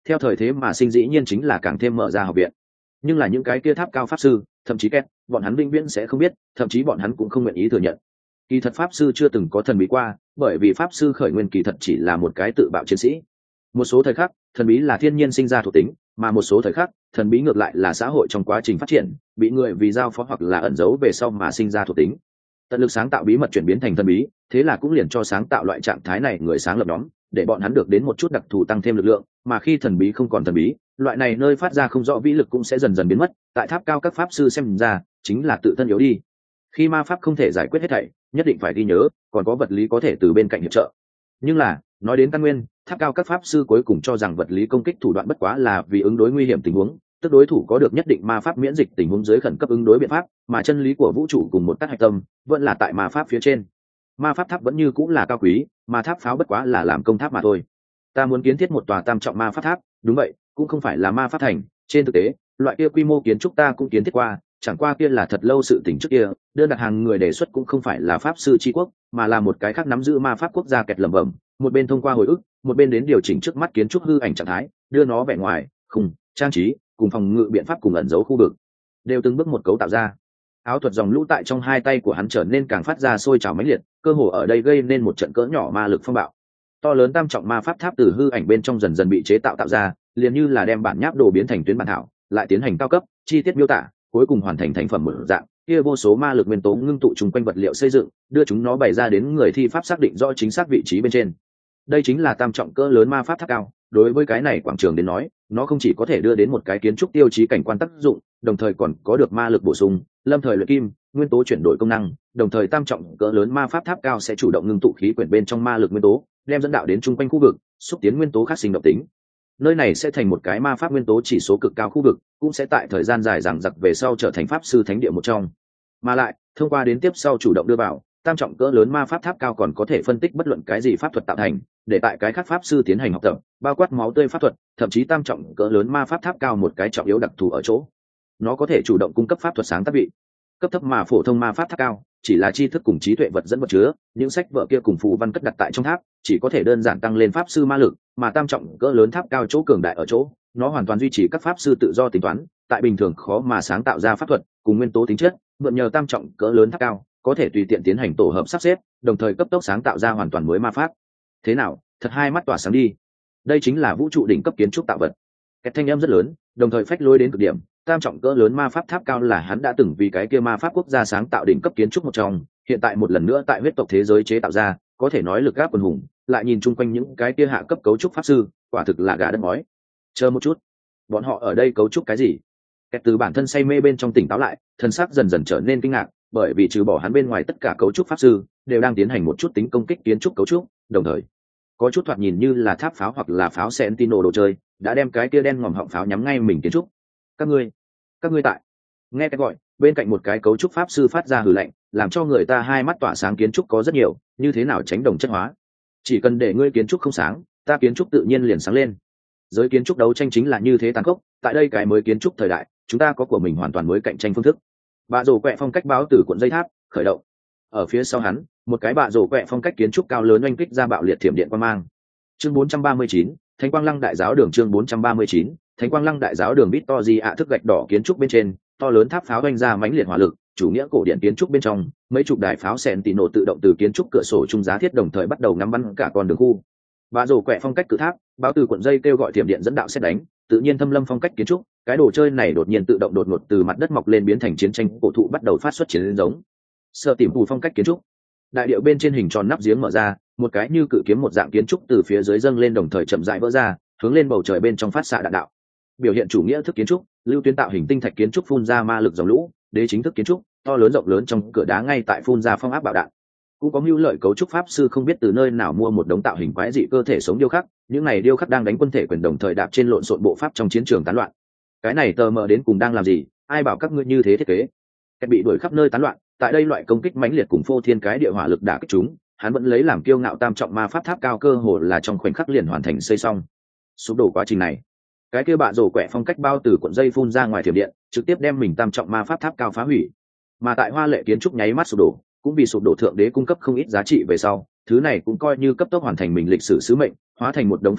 Speaker 1: theo thời thế mà sinh dĩ nhiên chính là càng thêm mở ra học viện. Nhưng là những cái kia tháp cao pháp sư, thậm chí két, bọn hắn vĩnh viễn sẽ không biết, thậm chí bọn hắn cũng không nguyện ý thừa nhận. Kỳ thật pháp sư chưa từng có thần bí qua, bởi vì pháp sư khởi nguyên kỳ thật chỉ là một cái tự bạo chiến sĩ. Một số thời khắc, thần bí là thiên nhiên sinh ra thuộc tính, mà một số thời khắc, thần bí ngược lại là xã hội trong quá trình phát triển, bị người vì giao phó hoặc là ẩn giấu về sau mà sinh ra thuộc tính. Tận lực sáng tạo bí mật chuyển biến thành thần bí, thế là cũng liền cho sáng tạo loại trạng thái này người sáng lập nhóm, để bọn hắn được đến một chút đặc thù tăng thêm lực lượng, mà khi thần bí không còn thần bí, loại này nơi phát ra không rõ vĩ lực cũng sẽ dần dần biến mất, tại tháp cao các pháp sư xem ra, chính là tự thân yếu đi. Khi ma pháp không thể giải quyết hết thảy, nhất định phải ghi nhớ, còn có vật lý có thể từ bên cạnh hiệp trợ. Nhưng là, nói đến căn nguyên, tháp cao các pháp sư cuối cùng cho rằng vật lý công kích thủ đoạn bất quá là vì ứng đối nguy hiểm tình huống, tức đối thủ có được nhất định ma pháp miễn dịch tình huống dưới khẩn cấp ứng đối biện pháp, mà chân lý của vũ trụ cùng một tác hạch tâm vẫn là tại ma pháp phía trên. Ma pháp tháp vẫn như cũng là cao quý, mà tháp pháo bất quá là làm công tháp mà thôi. Ta muốn kiến thiết một tòa tam trọng ma pháp tháp, đúng vậy, cũng không phải là ma pháp thành. Trên thực tế, loại kia quy mô kiến trúc ta cũng kiến thiết qua, chẳng qua kia là thật lâu sự tình trước kia. Đơn đặt hàng người đề xuất cũng không phải là pháp sư tri quốc, mà là một cái khác nắm giữ ma pháp quốc gia kẹt lẩm bẩm, một bên thông qua hồi ức, một bên đến điều chỉnh trước mắt kiến trúc hư ảnh trạng thái, đưa nó vẻ ngoài, khung, trang trí, cùng phòng ngự biện pháp cùng ẩn giấu khu vực, đều từng bước một cấu tạo ra. Áo thuật dòng lũ tại trong hai tay của hắn trở nên càng phát ra sôi trào mãnh liệt, cơ hồ ở đây gây nên một trận cỡ nhỏ ma lực phong bạo. To lớn tam trọng ma pháp tháp từ hư ảnh bên trong dần dần bị chế tạo ra, liền như là đem bản nháp đồ biến thành tuyến bản thảo, lại tiến hành cao cấp, chi tiết miêu tả, cuối cùng hoàn thành thành phẩm một dạng. Kia vô số ma lực nguyên tố ngưng tụ chung quanh vật liệu xây dựng, đưa chúng nó bày ra đến người thi pháp xác định rõ chính xác vị trí bên trên. Đây chính là tam trọng cỡ lớn ma pháp tháp cao. Đối với cái này quảng trường đến nói, nó không chỉ có thể đưa đến một cái kiến trúc tiêu chí cảnh quan tác dụng, đồng thời còn có được ma lực bổ sung, lâm thời luyện kim, nguyên tố chuyển đổi công năng, đồng thời tam trọng cỡ lớn ma pháp tháp cao sẽ chủ động ngưng tụ khí quyển bên trong ma lực nguyên tố, đem dẫn đạo đến chung quanh khu vực, xúc tiến nguyên tố khác sinh động tính. Nơi này sẽ thành một cái ma pháp nguyên tố chỉ số cực cao khu vực, cũng sẽ tại thời gian dài dằng dặc về sau trở thành pháp sư thánh địa một trong. Mà lại, thông qua đến tiếp sau chủ động đưa vào, tam trọng cỡ lớn ma pháp tháp cao còn có thể phân tích bất luận cái gì pháp thuật tạo thành, để tại cái khác pháp sư tiến hành học tập, bao quát máu tươi pháp thuật, thậm chí tam trọng cỡ lớn ma pháp tháp cao một cái trọng yếu đặc thù ở chỗ, nó có thể chủ động cung cấp pháp thuật sáng tác vị. Cấp thấp mà phổ thông ma pháp tháp cao chỉ là tri thức cùng trí tuệ vật dẫn vật chứa, những sách vở kia cùng phù văn cất đặt tại trong tháp chỉ có thể đơn giản tăng lên pháp sư ma lực, mà tam trọng cỡ lớn tháp cao chỗ cường đại ở chỗ, nó hoàn toàn duy trì các pháp sư tự do tính toán, tại bình thường khó mà sáng tạo ra pháp thuật cùng nguyên tố tính chất, mượn nhờ tam trọng cỡ lớn tháp cao có thể tùy tiện tiến hành tổ hợp sắp xếp, đồng thời cấp tốc sáng tạo ra hoàn toàn mới ma pháp. Thế nào, thật hai mắt tỏa sáng đi. Đây chính là vũ trụ đỉnh cấp kiến trúc tạo vật. Cái thanh âm rất lớn, đồng thời phách lối đến cực điểm. Tam trọng cỡ lớn ma pháp tháp cao là hắn đã từng vì cái kia ma pháp quốc gia sáng tạo đỉnh cấp kiến trúc một trong, hiện tại một lần nữa tại huyết tộc thế giới chế tạo ra, có thể nói lực gáp quần hùng. Lại nhìn chung quanh những cái kia hạ cấp cấu trúc pháp sư, quả thực là gà đất ngói. Chờ một chút, bọn họ ở đây cấu trúc cái gì? Kẹt từ bản thân say mê bên trong tỉnh táo lại, thân xác dần dần trở nên kinh ngạc, bởi vì trừ bỏ hắn bên ngoài tất cả cấu trúc pháp sư đều đang tiến hành một chút tính công kích kiến trúc cấu trúc, đồng thời có chút thoạt nhìn như là tháp pháo hoặc là pháo Sentinel đồ chơi, đã đem cái kia đen ngòm họng pháo nhắm ngay mình kiến trúc. Các ngươi tại. Nghe cái gọi, bên cạnh một cái cấu trúc pháp sư phát ra hừ lạnh, làm cho người ta hai mắt tỏa sáng. Kiến trúc có rất nhiều, như thế nào tránh đồng chất hóa? Chỉ cần để ngươi kiến trúc không sáng, ta kiến trúc tự nhiên liền sáng lên. Giới kiến trúc đấu tranh chính là như thế tàn khốc, tại đây cái mới kiến trúc thời đại, chúng ta có của mình hoàn toàn mới cạnh tranh phương thức. Bạ rổ quẹ phong cách báo từ cuộn dây tháp khởi động. Ở phía sau hắn, một cái bạ rổ quẹ phong cách kiến trúc cao lớn oanh kích ra bạo liệt thiểm điện quang mang. Chương 439, Thánh Quang Lăng Đại Giáo Đường. Chương 439, Thánh Quang Lăng Đại Giáo Đường. Victory ạ thức gạch đỏ kiến trúc bên trên, to lớn tháp pháo oanh ra mãnh liệt hỏa lực, chủ nghĩa cổ điển kiến trúc bên trong, mấy chục đài pháo Sentinel tự động từ kiến trúc cửa sổ trung giá thiết đồng thời bắt đầu ngắm bắn cả con đường khu. Bạ rổ quẹ phong cách cự tháp, báo từ cuộn dây kêu gọi thiểm điện dẫn đạo xét đánh, tự nhiên thâm lâm phong cách kiến trúc, cái đồ chơi này đột nhiên tự động đột ngột từ mặt đất mọc lên biến thành chiến tranh cổ thụ bắt đầu phát xuất chiến giống. Sợ tìm phù phong cách kiến trúc, đại điệu bên trên hình tròn nắp giếng mở ra, một cái như cự kiếm một dạng kiến trúc từ phía dưới dâng lên đồng thời chậm rãi vỡ ra, hướng lên bầu trời bên trong phát xạ đạn đạo. Biểu hiện chủ nghĩa thức kiến trúc, lưu tuyến tạo hình tinh thạch kiến trúc phun ra ma lực dòng lũ, đế chính thức kiến trúc, to lớn rộng lớn trong cửa đá ngay tại phun ra phong áp bạo đạn. Cũng có mưu lợi cấu trúc pháp sư không biết từ nơi nào mua một đống tạo hình quái dị cơ thể sống điêu khắc, những này điêu khắc đang đánh quân thể quyền đồng thời đạp trên lộn xộn bộ pháp trong chiến trường tán loạn. Cái này tờ mờ đến cùng đang làm gì? Ai bảo các ngươi như thế thiết kế? Kẻ bị đuổi khắp nơi tán loạn, tại đây loại công kích mãnh liệt cùng phô thiên cái địa hỏa lực đả kích chúng, hắn vẫn lấy làm kiêu ngạo tam trọng ma pháp tháp cao cơ hồ là trong khoảnh khắc liền hoàn thành xây xong. Sụp đổ quá trình này, cái kia bạ rổ quẹ phong cách bao từ cuộn dây phun ra ngoài thiểm điện, trực tiếp đem mình tam trọng ma pháp tháp cao phá hủy. Mà tại hoa lệ kiến trúc nháy mắt sụp đổ, cũng vì sụp đổ thượng đế cung cấp không ít giá trị về sau, thứ này cũng coi như cấp tốc hoàn thành mình lịch sử sứ mệnh, hóa thành một đống phế tích,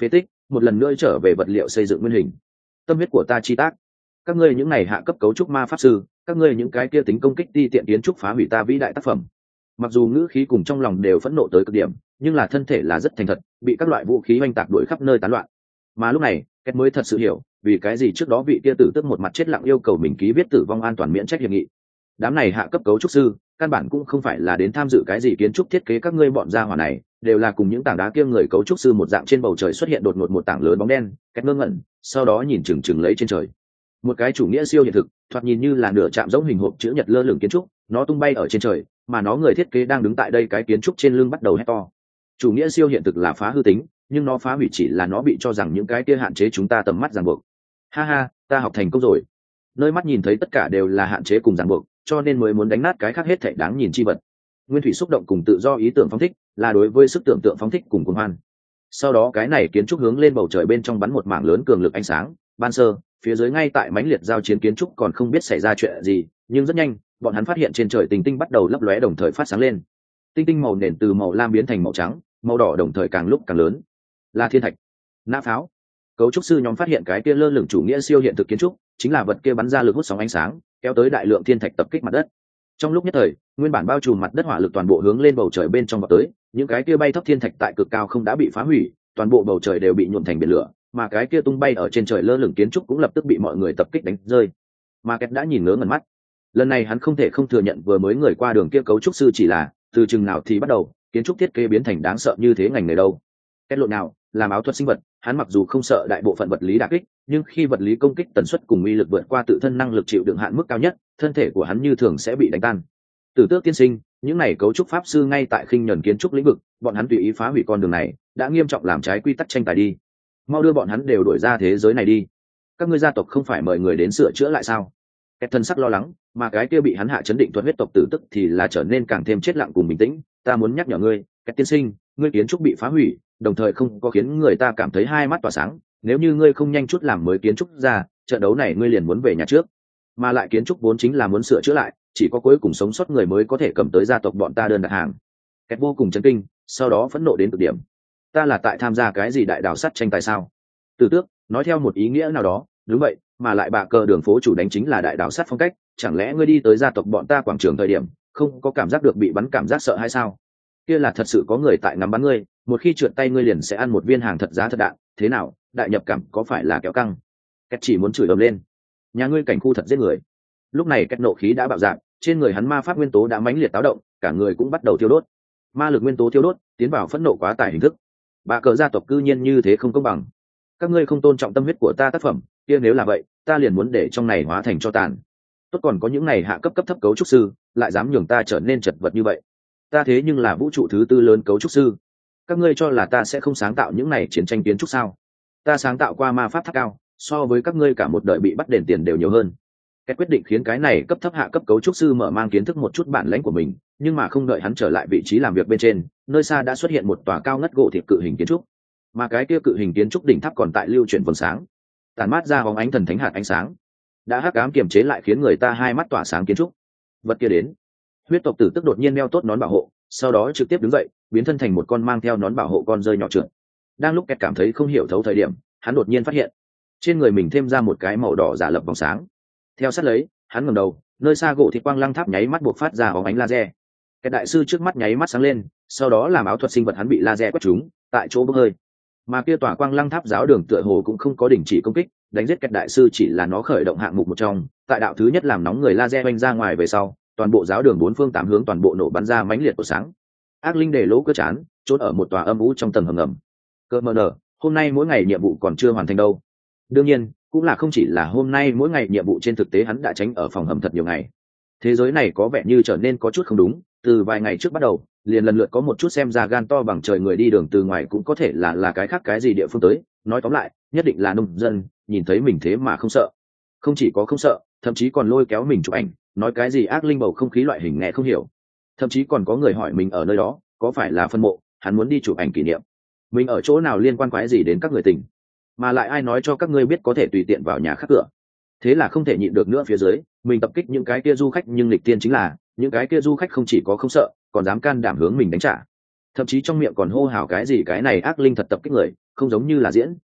Speaker 1: một lần nữa trở về vật liệu xây dựng nguyên hình. Tâm huyết của ta chi tác, các ngươi những này hạ cấp cấu trúc ma pháp sư, các ngươi những cái kia tính công kích ti tiện kiến trúc phá hủy ta vĩ đại tác phẩm. Mặc dù ngữ khí cùng trong lòng đều phẫn nộ tới cực điểm, nhưng là thân thể là rất thành thật, bị các loại vũ khí oanh tạc đuổi khắp nơi tán loạn. Mà lúc này Kết mới thật sự hiểu vì cái gì trước đó vị kia tử tức một mặt chết lặng yêu cầu mình ký viết tử vong an toàn miễn trách hiệp nghị. Đám này hạ cấp cấu trúc sư căn bản cũng không phải là đến tham dự cái gì kiến trúc thiết kế, các ngươi bọn gia hỏa này đều là cùng những tảng đá kia người cấu trúc sư một dạng. Trên bầu trời xuất hiện đột ngột một tảng lớn bóng đen, Kết ngơ ngẩn, sau đó nhìn chừng chừng lấy trên trời. Một cái chủ nghĩa siêu hiện thực, thoạt nhìn như là nửa chạm giống hình hộp chữ nhật lơ lửng kiến trúc, nó tung bay ở trên trời, mà nó người thiết kế đang đứng tại đây cái kiến trúc trên lưng bắt đầu hét to. Chủ nghĩa siêu hiện thực là phá hư tính, nhưng nó phá hủy chỉ là nó bị cho rằng những cái kia hạn chế chúng ta tầm mắt ràng buộc. Ha ha, ta học thành công rồi. Nơi mắt nhìn thấy tất cả đều là hạn chế cùng ràng buộc, cho nên mới muốn đánh nát cái khác hết thảy đáng nhìn chi vật. Nguyên thủy xúc động cùng tự do ý tưởng phóng thích, là đối với sức tưởng tượng phóng thích cùng cuồng hoan. Sau đó cái này kiến trúc hướng lên bầu trời bên trong bắn một mảng lớn cường lực ánh sáng, ban sơ, phía dưới ngay tại mãnh liệt giao chiến kiến trúc còn không biết xảy ra chuyện gì, nhưng rất nhanh, bọn hắn phát hiện trên trời tinh tinh bắt đầu lấp lóe đồng thời phát sáng lên. Tinh tinh màu nền từ màu lam biến thành màu trắng, màu đỏ đồng thời càng lúc càng lớn. Là thiên thạch, nã pháo. Cấu trúc sư nhóm phát hiện cái kia lơ lửng chủ nghĩa siêu hiện thực kiến trúc chính là vật kia bắn ra lực hút sóng ánh sáng, kéo tới đại lượng thiên thạch tập kích mặt đất. Trong lúc nhất thời, nguyên bản bao trùm mặt đất hỏa lực toàn bộ hướng lên bầu trời bên trong vọt tới, những cái kia bay thấp thiên thạch tại cực cao không đã bị phá hủy, toàn bộ bầu trời đều bị nhuộm thành biển lửa, mà cái kia tung bay ở trên trời lơ lửng kiến trúc cũng lập tức bị mọi người tập kích đánh rơi. Mà Kết đã nhìn ngớ ngẩn mắt. Lần này hắn không thể không thừa nhận vừa mới người qua đường kia cấu trúc sư chỉ là từ chừng nào thì bắt đầu kiến trúc thiết kế biến thành đáng sợ như thế ngành nghề đâu. Kết lộ nào làm áo thuật sinh vật, hắn mặc dù không sợ đại bộ phận vật lý đả kích, nhưng khi vật lý công kích tần suất cùng uy lực vượt qua tự thân năng lực chịu đựng hạn mức cao nhất, thân thể của hắn như thường sẽ bị đánh tan. Tử Tước tiên sinh, những này cấu trúc pháp sư ngay tại khinh nhẫn kiến trúc lĩnh vực, bọn hắn tùy ý phá hủy con đường này, đã nghiêm trọng làm trái quy tắc tranh tài đi. Mau đưa bọn hắn đều đuổi ra thế giới này đi. Các ngươi gia tộc không phải mời người đến sửa chữa lại sao? Kết thân sắc lo lắng, mà cái kia bị hắn hạ chấn định thuật huyết tộc Tử Tức thì là trở nên càng thêm chết lặng cùng bình tĩnh. Ta muốn nhắc nhở ngươi, Kết tiên sinh, ngươi kiến trúc bị phá hủy, đồng thời không có khiến người ta cảm thấy hai mắt tỏa sáng. Nếu như ngươi không nhanh chút làm mới kiến trúc ra, trận đấu này ngươi liền muốn về nhà trước. Mà lại kiến trúc vốn chính là muốn sửa chữa lại, chỉ có cuối cùng sống sót người mới có thể cầm tới gia tộc bọn ta đơn đặt hàng. Kết vô cùng chấn kinh, sau đó phẫn nộ đến cực điểm. Ta là tại tham gia cái gì đại đào sắt tranh tài sao? Tử Tước nói theo một ý nghĩa nào đó, đúng vậy, mà lại bà cờ đường phố chủ đánh chính là đại đào sắt phong cách, chẳng lẽ ngươi đi tới gia tộc bọn ta quảng trường thời điểm không có cảm giác được bị bắn cảm giác sợ hay sao? Kia là thật sự có người tại ngắm bắn ngươi, một khi trượt tay ngươi liền sẽ ăn một viên hàng thật giá thật đạn, thế nào, đại nhập cảm có phải là kéo căng? Kết chỉ muốn chửi ầm lên. Nhà ngươi cảnh khu thật giết người. Lúc này Kết nộ khí đã bạo dạn, trên người hắn ma pháp nguyên tố đã mãnh liệt táo động, cả người cũng bắt đầu thiêu đốt. Ma lực nguyên tố thiêu đốt, tiến vào phẫn nộ quá tải hình thức. Bà cờ gia tộc cư nhiên như thế không công bằng. Các ngươi không tôn trọng tâm huyết của ta tác phẩm, kia nếu là vậy, ta liền muốn để trong này hóa thành cho tàn. Tốt còn có những này hạ cấp cấp thấp cấu trúc sư, lại dám nhường ta trở nên chật vật như vậy. Ta thế nhưng là vũ trụ thứ tư lớn cấu trúc sư. Các ngươi cho là ta sẽ không sáng tạo những này chiến tranh kiến trúc sao? Ta sáng tạo qua ma pháp tháp cao, so với các ngươi cả một đời bị bắt đền tiền đều nhiều hơn. Cái quyết định khiến cái này cấp thấp hạ cấp cấu trúc sư mở mang kiến thức một chút bản lãnh của mình, nhưng mà không đợi hắn trở lại vị trí làm việc bên trên, nơi xa đã xuất hiện một tòa cao ngất gỗ thịt cự hình kiến trúc, mà cái kia cự hình kiến trúc đỉnh tháp còn tại lưu chuyển vầng sáng, tàn mát ra bóng ánh thần thánh hạt ánh sáng, đã hắc ám kiềm chế lại khiến người ta hai mắt tỏa sáng kiến trúc. Vật kia đến. Huyết tộc Tử Tức đột nhiên đeo tốt nón bảo hộ, sau đó trực tiếp đứng dậy, biến thân thành một con mang theo nón bảo hộ con rơi nhỏ trượt. Đang lúc Kẹt cảm thấy không hiểu thấu thời điểm, hắn đột nhiên phát hiện trên người mình thêm ra một cái màu đỏ giả lập vòng sáng. Theo sát lấy, hắn ngẩng đầu, nơi xa gỗ thịt quang lăng tháp nháy mắt buộc phát ra bóng ánh laser. Cái đại sư trước mắt nháy mắt sáng lên, sau đó làm áo thuật sinh vật hắn bị laser quét trúng, tại chỗ bốc hơi. Mà kia tỏa quang lăng tháp giáo đường tựa hồ cũng không có đình chỉ công kích, đánh giết cái đại sư chỉ là nó khởi động hạng mục một trong. Tại đạo thứ nhất làm nóng người laser vanh ra ngoài về sau, toàn bộ giáo đường bốn phương tám hướng toàn bộ nổ bắn ra mãnh liệt của sáng. Ác linh để lỗ cơ chán, trốn ở một tòa âm u trong tầng hầm ngầm. Cơ mờ nở, hôm nay mỗi ngày nhiệm vụ còn chưa hoàn thành đâu. Đương nhiên, cũng là không chỉ là hôm nay mỗi ngày nhiệm vụ, trên thực tế hắn đã tránh ở phòng hầm thật nhiều ngày. Thế giới này có vẻ như trở nên có chút không đúng, từ vài ngày trước bắt đầu, liền lần lượt có một chút xem ra gan to bằng trời người đi đường từ ngoài cũng có thể là cái khác cái gì địa phương tới, nói tóm lại, nhất định là nông dân, nhìn thấy mình thế mà không sợ. Không chỉ có không sợ, thậm chí còn lôi kéo mình chụp ảnh, nói cái gì ác linh bầu không khí loại hình nghe không hiểu. Thậm chí còn có người hỏi mình ở nơi đó, có phải là phân mộ, hắn muốn đi chụp ảnh kỷ niệm. Mình ở chỗ nào liên quan quái gì đến các người tình? Mà lại ai nói cho các ngươi biết có thể tùy tiện vào nhà khác cửa? Thế là không thể nhịn được nữa, phía dưới mình tập kích những cái kia du khách, nhưng lịch tiên chính là những cái kia du khách không chỉ có không sợ, còn dám can đảm hướng mình đánh trả, thậm chí trong miệng còn hô hào cái gì cái này ác linh thật tập kích người, không giống như là diễn,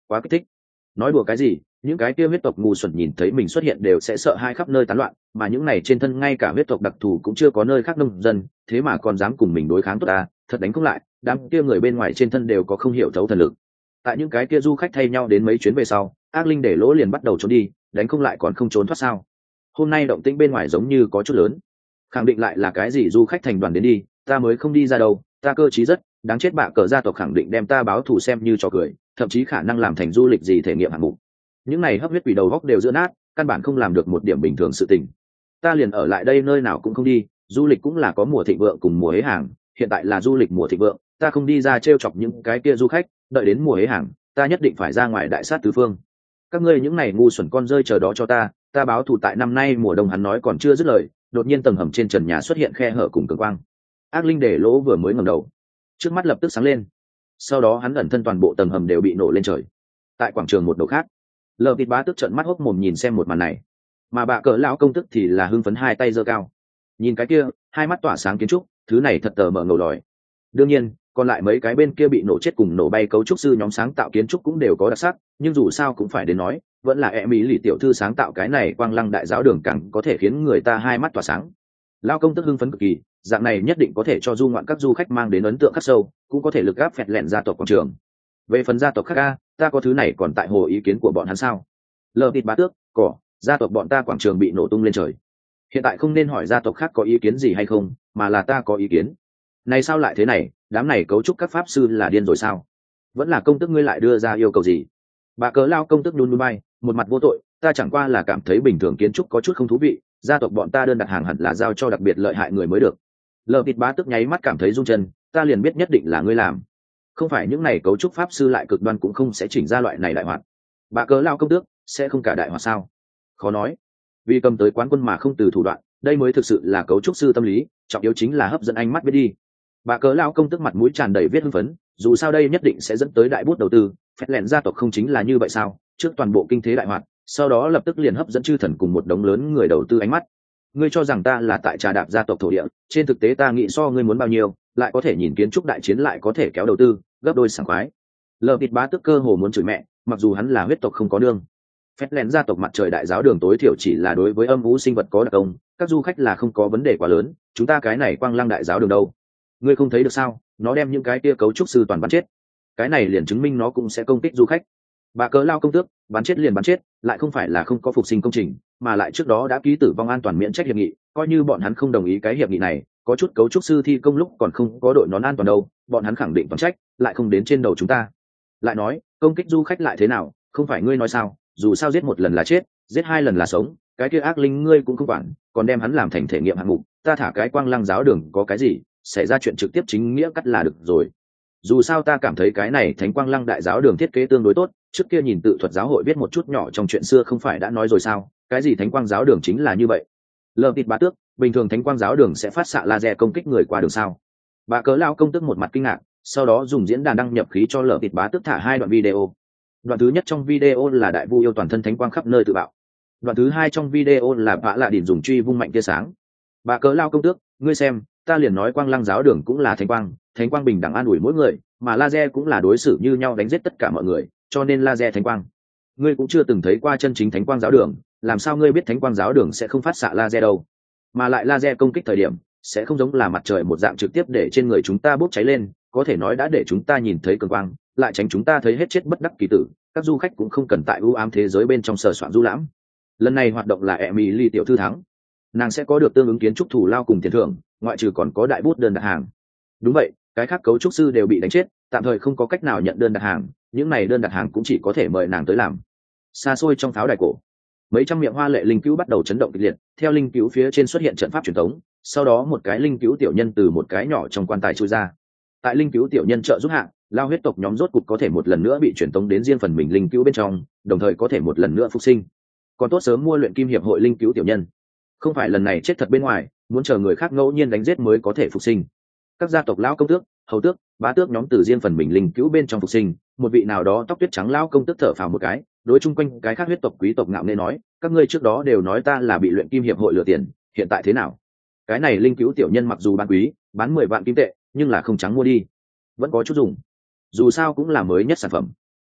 Speaker 1: quá kích thích. Nói đùa cái gì, những cái kia huyết tộc ngu xuẩn nhìn thấy mình xuất hiện đều sẽ sợ hai khắp nơi tán loạn, mà những này trên thân ngay cả huyết tộc đặc thù cũng chưa có nơi khác nông dân, thế mà còn dám cùng mình đối kháng tốt ta, thật đánh không lại. Đám kia người bên ngoài trên thân đều có không hiểu thấu thần lực. Tại những cái kia du khách thay nhau đến mấy chuyến về sau, ác linh để lỗ liền bắt đầu trốn đi, đánh không lại còn không trốn thoát sao? Hôm nay động tĩnh bên ngoài giống như có chút lớn, khẳng định lại là cái gì du khách thành đoàn đến đi, ta mới không đi ra đâu, ta cơ trí rất, đáng chết bạ cờ gia tộc khẳng định đem ta báo thù xem như trò cười, thậm chí khả năng làm thành du lịch gì thể nghiệm hạng mục. Những này hấp huyết quỷ đầu góc đều giữa nát, căn bản không làm được một điểm bình thường sự tình. Ta liền ở lại đây nơi nào cũng không đi, du lịch cũng là có mùa thịnh vượng cùng mùa hế hàng, hiện tại là du lịch mùa thịnh vượng, ta không đi ra trêu chọc những cái kia du khách, đợi đến mùa hế hàng, ta nhất định phải ra ngoài đại sát tứ phương. Các ngươi những này ngu xuẩn con rơi chờ đó cho ta báo thù tại năm nay mùa đông. Hắn nói còn chưa dứt lời, đột nhiên tầng hầm trên trần nhà xuất hiện khe hở cùng cường quang. Ác linh để lỗ vừa mới ngẩng đầu, trước mắt lập tức sáng lên, sau đó hắn ẩn thân toàn bộ tầng hầm đều bị nổ lên trời. Tại quảng trường một đầu khác, Lờ Tịt Bá tức trợn mắt hốc mồm nhìn xem một màn này, mà bạ cỡ lão công tức thì là hưng phấn hai tay giơ cao, nhìn cái kia hai mắt tỏa sáng kiến trúc, thứ này thật tờ mở ngầu đòi. Đương nhiên còn lại mấy cái bên kia bị nổ chết cùng nổ bay cấu trúc sư nhóm sáng tạo kiến trúc cũng đều có đặc sắc, nhưng dù sao cũng phải đến nói vẫn là Emily tiểu thư sáng tạo cái này quang lăng đại giáo đường càng có thể khiến người ta hai mắt tỏa sáng. Lão công tức hưng phấn cực kỳ, dạng này nhất định có thể cho du ngoạn các du khách mang đến ấn tượng khắc sâu, cũng có thể lực gáp phẹt lẹn gia tộc quảng trường. Về phần gia tộc khác a, ta có thứ này còn tại hồ ý kiến của bọn hắn sao? Lờ Tịt Bá tước, cỏ, gia tộc bọn ta quảng trường bị nổ tung lên trời. Hiện tại không nên hỏi gia tộc khác có ý kiến gì hay không, mà là ta có ý kiến. Này sao lại thế này, đám này cấu trúc các pháp sư là điên rồi sao? Vẫn là công tức ngươi lại đưa ra yêu cầu gì? Bà cớ lao công tức nhún nhún bay, một mặt vô tội, ta chẳng qua là cảm thấy bình thường kiến trúc có chút không thú vị, gia tộc bọn ta đơn đặt hàng hẳn là giao cho đặc biệt lợi hại người mới được. Lờ Tịt Bá tức nháy mắt cảm thấy rung chân, ta liền biết nhất định là ngươi làm. Không phải những này cấu trúc pháp sư lại cực đoan cũng không sẽ chỉnh ra loại này đại hoạt. Bà cớ lao công tước sẽ không cả đại hoạt sao? Khó nói. Vì cầm tới quán quân mà không từ thủ đoạn, đây mới thực sự là cấu trúc sư tâm lý, trọng yếu chính là hấp dẫn ánh mắt biết đi. Bà cớ lao công tức mặt mũi tràn đầy viết hưng phấn, dù sao đây nhất định sẽ dẫn tới đại bút đầu tư, phép lẹn gia tộc không chính là như vậy sao? Trước toàn bộ kinh thế đại hoạt, sau đó lập tức liền hấp dẫn chư thần cùng một đống lớn người đầu tư ánh mắt. Ngươi cho rằng ta là tại trà đạp gia tộc thổ địa, trên thực tế ta nghĩ so ngươi muốn bao nhiêu, lại có thể nhìn kiến trúc đại chiến lại có thể kéo đầu tư, gấp đôi sảng khoái. Lờ Tịt Bá tức cơ hồ muốn chửi mẹ, mặc dù hắn là huyết tộc không có nương. Phép lẹn gia tộc mặt trời đại giáo đường tối thiểu chỉ là đối với âm vũ sinh vật có đặc công, các du khách là không có vấn đề quá lớn, chúng ta cái này quang lăng đại giáo đường đâu? Ngươi không thấy được sao? Nó đem những cái kia cấu trúc sư toàn bắn chết. Cái này liền chứng minh nó cũng sẽ công kích du khách. Bà cớ lao công tước, bắn chết liền bắn chết, lại không phải là không có phục sinh công trình, mà lại trước đó đã ký tử vong an toàn miễn trách hiệp nghị, coi như bọn hắn không đồng ý cái hiệp nghị này, có chút cấu trúc sư thi công lúc còn không có đội nón an toàn đâu, bọn hắn khẳng định toàn trách, lại không đến trên đầu chúng ta. Lại nói, công kích du khách lại thế nào, không phải ngươi nói sao? Dù sao giết một lần là chết, giết hai lần là sống, cái kia ác linh ngươi cũng không quản, còn đem hắn làm thành thể nghiệm hạng mục, ta thả cái quang lăng giáo đường có cái gì, xảy ra chuyện trực tiếp chính nghĩa cắt là được rồi. Dù sao ta cảm thấy cái này thánh quang lăng đại giáo đường thiết kế tương đối tốt, trước kia nhìn tự thuật giáo hội biết một chút nhỏ trong chuyện xưa không phải đã nói rồi sao, cái gì thánh quang giáo đường chính là như vậy. Lờ Tịt Bá tước, bình thường thánh quang giáo đường sẽ phát xạ laser công kích người qua đường sao? Bà cớ lao công tức một mặt kinh ngạc, sau đó dùng diễn đàn đăng nhập khí cho Lờ Tịt Bá tước thả hai đoạn video. Đoạn thứ nhất trong video là đại vu yêu toàn thân thánh quang khắp nơi tự bạo. Đoạn thứ hai trong video là vã lạ đỉnh dùng truy vung mạnh tia sáng. Bà cớ lao công tước, ngươi xem, ta liền nói quang lăng giáo đường cũng là thánh quang bình đẳng an ủi mỗi người, mà laser cũng là đối xử như nhau đánh giết tất cả mọi người, cho nên laser thánh quang. Ngươi cũng chưa từng thấy qua chân chính thánh quang giáo đường, làm sao ngươi biết thánh quang giáo đường sẽ không phát xạ laser đâu? Mà lại laser công kích thời điểm sẽ không giống là mặt trời một dạng trực tiếp để trên người chúng ta bốc cháy lên, có thể nói đã để chúng ta nhìn thấy cường quang, lại tránh chúng ta thấy hết chết bất đắc kỳ tử. Các du khách cũng không cần tại ưu ám thế giới bên trong sờ soạn du lãm. Lần này hoạt động là Emily tiểu thư thắng, nàng sẽ có được tương ứng kiến trúc thủ lao cùng tiền thưởng, ngoại trừ còn có đại bút đơn đặt hàng. Đúng vậy, cái khác cấu trúc sư đều bị đánh chết, tạm thời không có cách nào nhận đơn đặt hàng, những này đơn đặt hàng cũng chỉ có thể mời nàng tới làm. Xa xôi trong pháo đài cổ, mấy trăm miệng hoa lệ linh cứu bắt đầu chấn động kịch liệt, theo linh cứu phía trên xuất hiện trận pháp truyền thống, sau đó một cái linh cứu tiểu nhân từ một cái nhỏ trong quan tài chui ra. Tại linh cứu tiểu nhân trợ giúp hạ, lao huyết tộc nhóm rốt cục có thể một lần nữa bị truyền tống đến riêng phần mình linh cứu bên trong, đồng thời có thể một lần nữa phục sinh. Còn tốt sớm mua luyện kim hiệp hội linh cứu tiểu nhân, không phải lần này chết thật bên ngoài, muốn chờ người khác ngẫu nhiên đánh giết mới có thể phục sinh. Các gia tộc lão công tước, hầu tước, bá tước nhóm từ riêng phần mình linh cứu bên trong phục sinh, một vị nào đó tóc tuyết trắng lão công tước thở phào một cái, đối chung quanh cái khác huyết tộc quý tộc ngạo nghễ nói, các ngươi trước đó đều nói ta là bị luyện kim hiệp hội lừa tiền, hiện tại thế nào? Cái này linh cứu tiểu nhân mặc dù bán quý, bán 10 vạn kim tệ, nhưng là không trắng mua đi, vẫn có chút dùng. Dù sao cũng là mới nhất sản phẩm.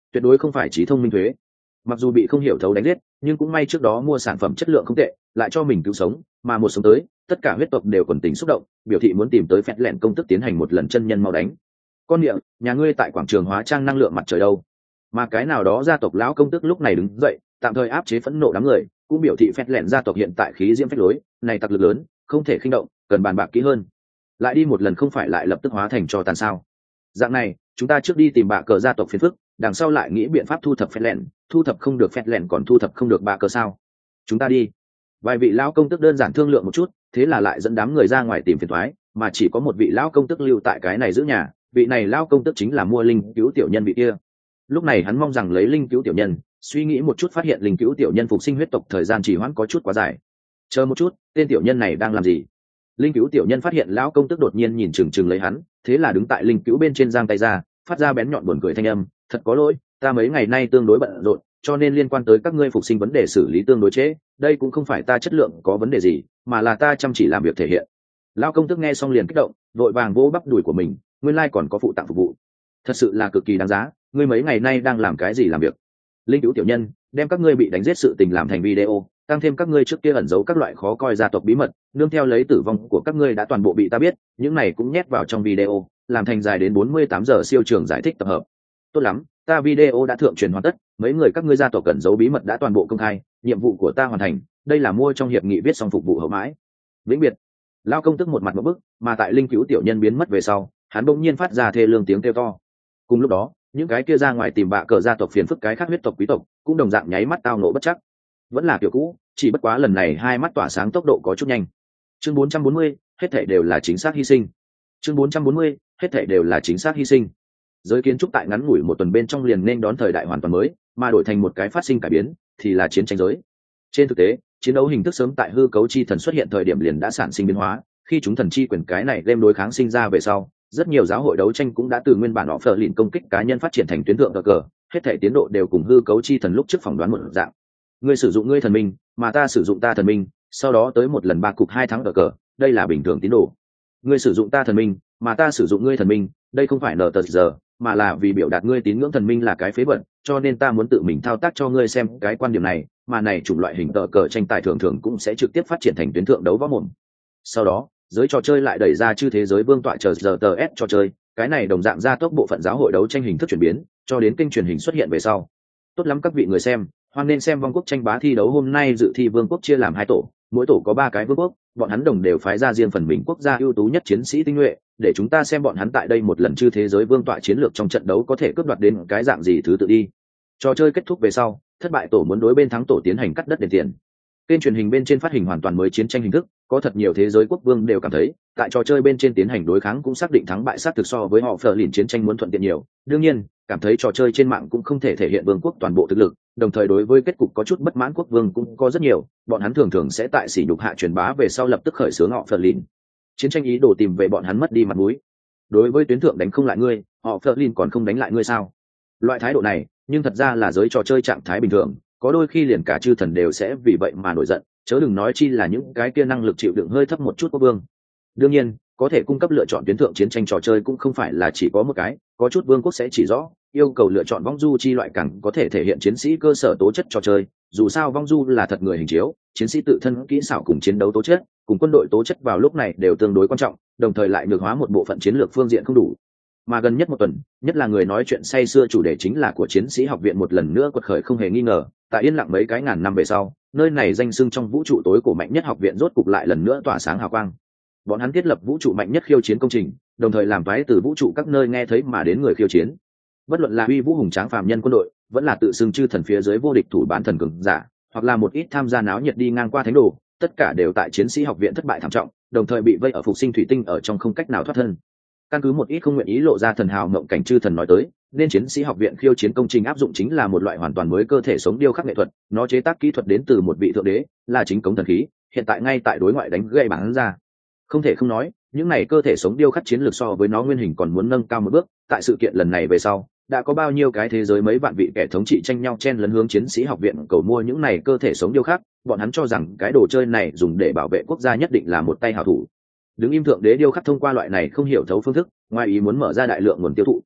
Speaker 1: tuyệt đối không phải trí thông minh thuế. Mặc dù bị không hiểu thấu đánh giết, nhưng cũng may trước đó mua sản phẩm chất lượng không tệ, lại cho mình cứu sống, mà một sống tới, tất cả huyết tộc đều quần tình xúc động, biểu thị muốn tìm tới phẹt lẹn công tức tiến hành một lần chân nhân mau đánh. Con miệng, nhà ngươi tại quảng trường hóa trang năng lượng mặt trời đâu? Mà cái nào đó gia tộc lão công tức lúc này đứng dậy, tạm thời áp chế phẫn nộ đám người, cũng biểu thị phẹt lẹn gia tộc hiện tại khí diễm phách lối, này tặc lực lớn, không thể khinh động, cần bàn bạc kỹ hơn. Lại đi một lần không phải lại lập tức hóa thành cho tàn sao? Dạng này, chúng ta trước đi tìm bạ cờ gia tộc phiền phức, đằng sau lại nghĩ biện pháp thu thập phẹt lẹn, thu thập không được phẹt lẹn còn thu thập không được bạ cờ sao? Chúng ta đi. Vài vị lão công tức đơn giản thương lượng một chút, thế là lại dẫn đám người ra ngoài tìm phiền toái, mà chỉ có một vị lão công tức lưu tại cái này giữ nhà, vị này lão công tức chính là mua linh cứu tiểu nhân vị kia. Lúc này hắn mong rằng lấy linh cứu tiểu nhân, suy nghĩ một chút phát hiện linh cứu tiểu nhân phục sinh huyết tộc thời gian trì hoãn có chút quá dài. Chờ một chút, tên tiểu nhân này đang làm gì? Linh cứu tiểu nhân phát hiện lão công tức đột nhiên nhìn chừng chừng lấy hắn, thế là đứng tại linh cứu bên trên giang tay ra, phát ra bén nhọn buồn cười thanh âm, thật có lỗi, ta mấy ngày nay tương đối bận rộn, cho nên liên quan tới các ngươi phục sinh vấn đề xử lý tương đối trễ, đây cũng không phải ta chất lượng có vấn đề gì, mà là ta chăm chỉ làm việc thể hiện. Lão công tức nghe xong liền kích động, vội vàng vỗ bắp đùi của mình, nguyên lai còn có phụ tặng phục vụ, thật sự là cực kỳ đáng giá. Ngươi mấy ngày nay đang làm cái gì làm việc? Linh cứu tiểu nhân, đem các ngươi bị đánh giết sự tình làm thành video, tăng thêm các ngươi trước kia ẩn giấu các loại khó coi gia tộc bí mật, nương theo lấy tử vong của các ngươi đã toàn bộ bị ta biết, những này cũng nhét vào trong video, làm thành dài đến 48 giờ siêu trường giải thích tập hợp. Tốt lắm, ta video đã thượng truyền hoàn tất, mấy người các ngươi gia tộc ẩn giấu bí mật đã toàn bộ công khai, nhiệm vụ của ta hoàn thành, đây là mua trong hiệp nghị viết xong phục vụ hậu mãi. Vĩnh biệt. Lao công tức một mặt một bức, mà tại linh cứu tiểu nhân biến mất về sau, hắn bỗng nhiên phát ra thê lương tiếng kêu to. Cùng lúc đó, những cái kia ra ngoài tìm bạ cờ gia tộc phiền phức cái khác huyết tộc quý tộc cũng đồng dạng nháy mắt tao nộ bất chắc. Vẫn là kiểu cũ, chỉ bất quá lần này hai mắt tỏa sáng tốc độ có chút nhanh. Chương 440, hết thảy đều là chính xác hy sinh. Chương 440, hết thảy đều là chính xác hy sinh. Giới kiến trúc tại ngắn ngủi một tuần bên trong liền nên đón thời đại hoàn toàn mới, mà đổi thành một cái phát sinh cải biến, thì là chiến tranh giới. Trên thực tế, chiến đấu hình thức sớm tại hư cấu chi thần xuất hiện thời điểm liền đã sản sinh biến hóa, khi chúng thần chi quyền cái này đem đối kháng sinh ra về sau, rất nhiều giáo hội đấu tranh cũng đã từ nguyên bản họ phờ lìn công kích cá nhân phát triển thành tuyến thượng cờ, hết thể tiến độ đều cùng hư cấu chi thần lúc trước phỏng đoán một dạng. Ngươi sử dụng ngươi thần minh, mà ta sử dụng ta thần minh, sau đó tới một lần 3 cục 2 thắng cờ, đây là bình thường tiến độ. Ngươi sử dụng ta thần minh, mà ta sử dụng ngươi thần minh, đây không phải nờ tờ giờ, mà là vì biểu đạt ngươi tín ngưỡng thần minh là cái phế vật, cho nên ta muốn tự mình thao tác cho ngươi xem cái quan điểm này, mà này chủng loại hình cờ tranh tài thường thường cũng sẽ trực tiếp phát triển thành tuyến thượng đấu võ mồm. Sau đó, giới trò chơi lại đẩy ra chư thế giới vương tọa chờ giờ tờ s trò chơi, cái này đồng dạng ra tốc bộ phận giáo hội đấu tranh hình thức chuyển biến, cho đến kênh truyền hình xuất hiện về sau. Tốt lắm các vị người xem, hoan nên xem vong quốc tranh bá thi đấu hôm nay dự thi vương quốc chia làm 2 tổ, mỗi tổ có 3 cái vương quốc, bọn hắn đồng đều phái ra riêng phần mình quốc gia ưu tú nhất chiến sĩ tinh nhuệ, để chúng ta xem bọn hắn tại đây một lần chư thế giới vương tọa chiến lược trong trận đấu có thể cướp đoạt đến cái dạng gì thứ tự đi. Trò chơi kết thúc về sau, thất bại tổ muốn đối bên thắng tổ tiến hành cắt đất đền tiền. Kênh truyền hình bên trên phát hình hoàn toàn mới chiến tranh hình thức, có thật nhiều thế giới quốc vương đều cảm thấy tại trò chơi bên trên tiến hành đối kháng cũng xác định thắng bại xác thực so với họ phờ lìn chiến tranh muốn thuận tiện nhiều. Đương nhiên, cảm thấy trò chơi trên mạng cũng không thể thể hiện vương quốc toàn bộ thực lực, đồng thời đối với kết cục có chút bất mãn quốc vương cũng có rất nhiều, bọn hắn thường thường sẽ tại sỉ nhục hạ truyền bá về sau lập tức khởi xướng họ phờ lìn chiến tranh, ý đồ tìm về bọn hắn mất đi mặt mũi. Đối với tuyến thượng đánh không lại ngươi, họ phờ lìn còn không đánh lại ngươi sao? Loại thái độ này, nhưng thật ra là giới trò chơi trạng thái bình thường, có đôi khi liền cả chư thần đều sẽ vì vậy mà nổi giận, chớ đừng nói chi là những cái kia năng lực chịu đựng hơi thấp một chút quốc vương. Đương nhiên, có thể cung cấp lựa chọn tuyến thượng chiến tranh trò chơi cũng không phải là chỉ có một cái, có chút vương quốc sẽ chỉ rõ yêu cầu lựa chọn vong du chi loại càng có thể thể hiện chiến sĩ cơ sở tố chất trò chơi, dù sao vong du là thật người hình chiếu, chiến sĩ tự thân kỹ xảo cùng chiến đấu tố chất cùng quân đội tố chất vào lúc này đều tương đối quan trọng, đồng thời lại nhược hóa một bộ phận chiến lược phương diện không đủ. Mà gần nhất một tuần, nhất là người nói chuyện say sưa chủ đề chính là của chiến sĩ học viện một lần nữa quật khởi không hề nghi ngờ, tại yên lặng mấy cái ngàn năm về sau, nơi này danh xưng trong vũ trụ tối cổ mạnh nhất học viện rốt cục lại lần nữa tỏa sáng hào quang. Bọn hắn thiết lập vũ trụ mạnh nhất khiêu chiến công trình, đồng thời làm phái từ vũ trụ các nơi nghe thấy mà đến người khiêu chiến. Bất luận là uy vũ hùng tráng phàm nhân quân đội, vẫn là tự xưng chư thần phía dưới vô địch thủ bán thần cường giả, hoặc là một ít tham gia náo nhiệt đi ngang qua thánh đồ, tất cả đều tại chiến sĩ học viện thất bại thảm trọng, đồng thời bị vây ở phục sinh thủy tinh ở trong không cách nào thoát thân. Căn cứ một ít không nguyện ý lộ ra thần hào mộng cảnh chư thần nói tới, nên chiến sĩ học viện khiêu chiến công trình áp dụng chính là một loại hoàn toàn mới cơ thể sống điêu khắc nghệ thuật, nó chế tác kỹ thuật đến từ một vị thượng đế, là chính cống thần khí, hiện tại ngay tại đối ngoại đánh gây bản ra. Không thể không nói, những này cơ thể sống điêu khắc chiến lược so với nó nguyên hình còn muốn nâng cao một bước, tại sự kiện lần này về sau, đã có bao nhiêu cái thế giới mấy vạn vị kẻ thống trị tranh nhau chen lấn hướng chiến sĩ học viện cầu mua những này cơ thể sống điêu khắc, bọn hắn cho rằng cái đồ chơi này dùng để bảo vệ quốc gia nhất định là một tay hảo thủ. Đứng im thượng đế điêu khắc thông qua loại này không hiểu thấu phương thức, ngoài ý muốn mở ra đại lượng nguồn tiêu thụ.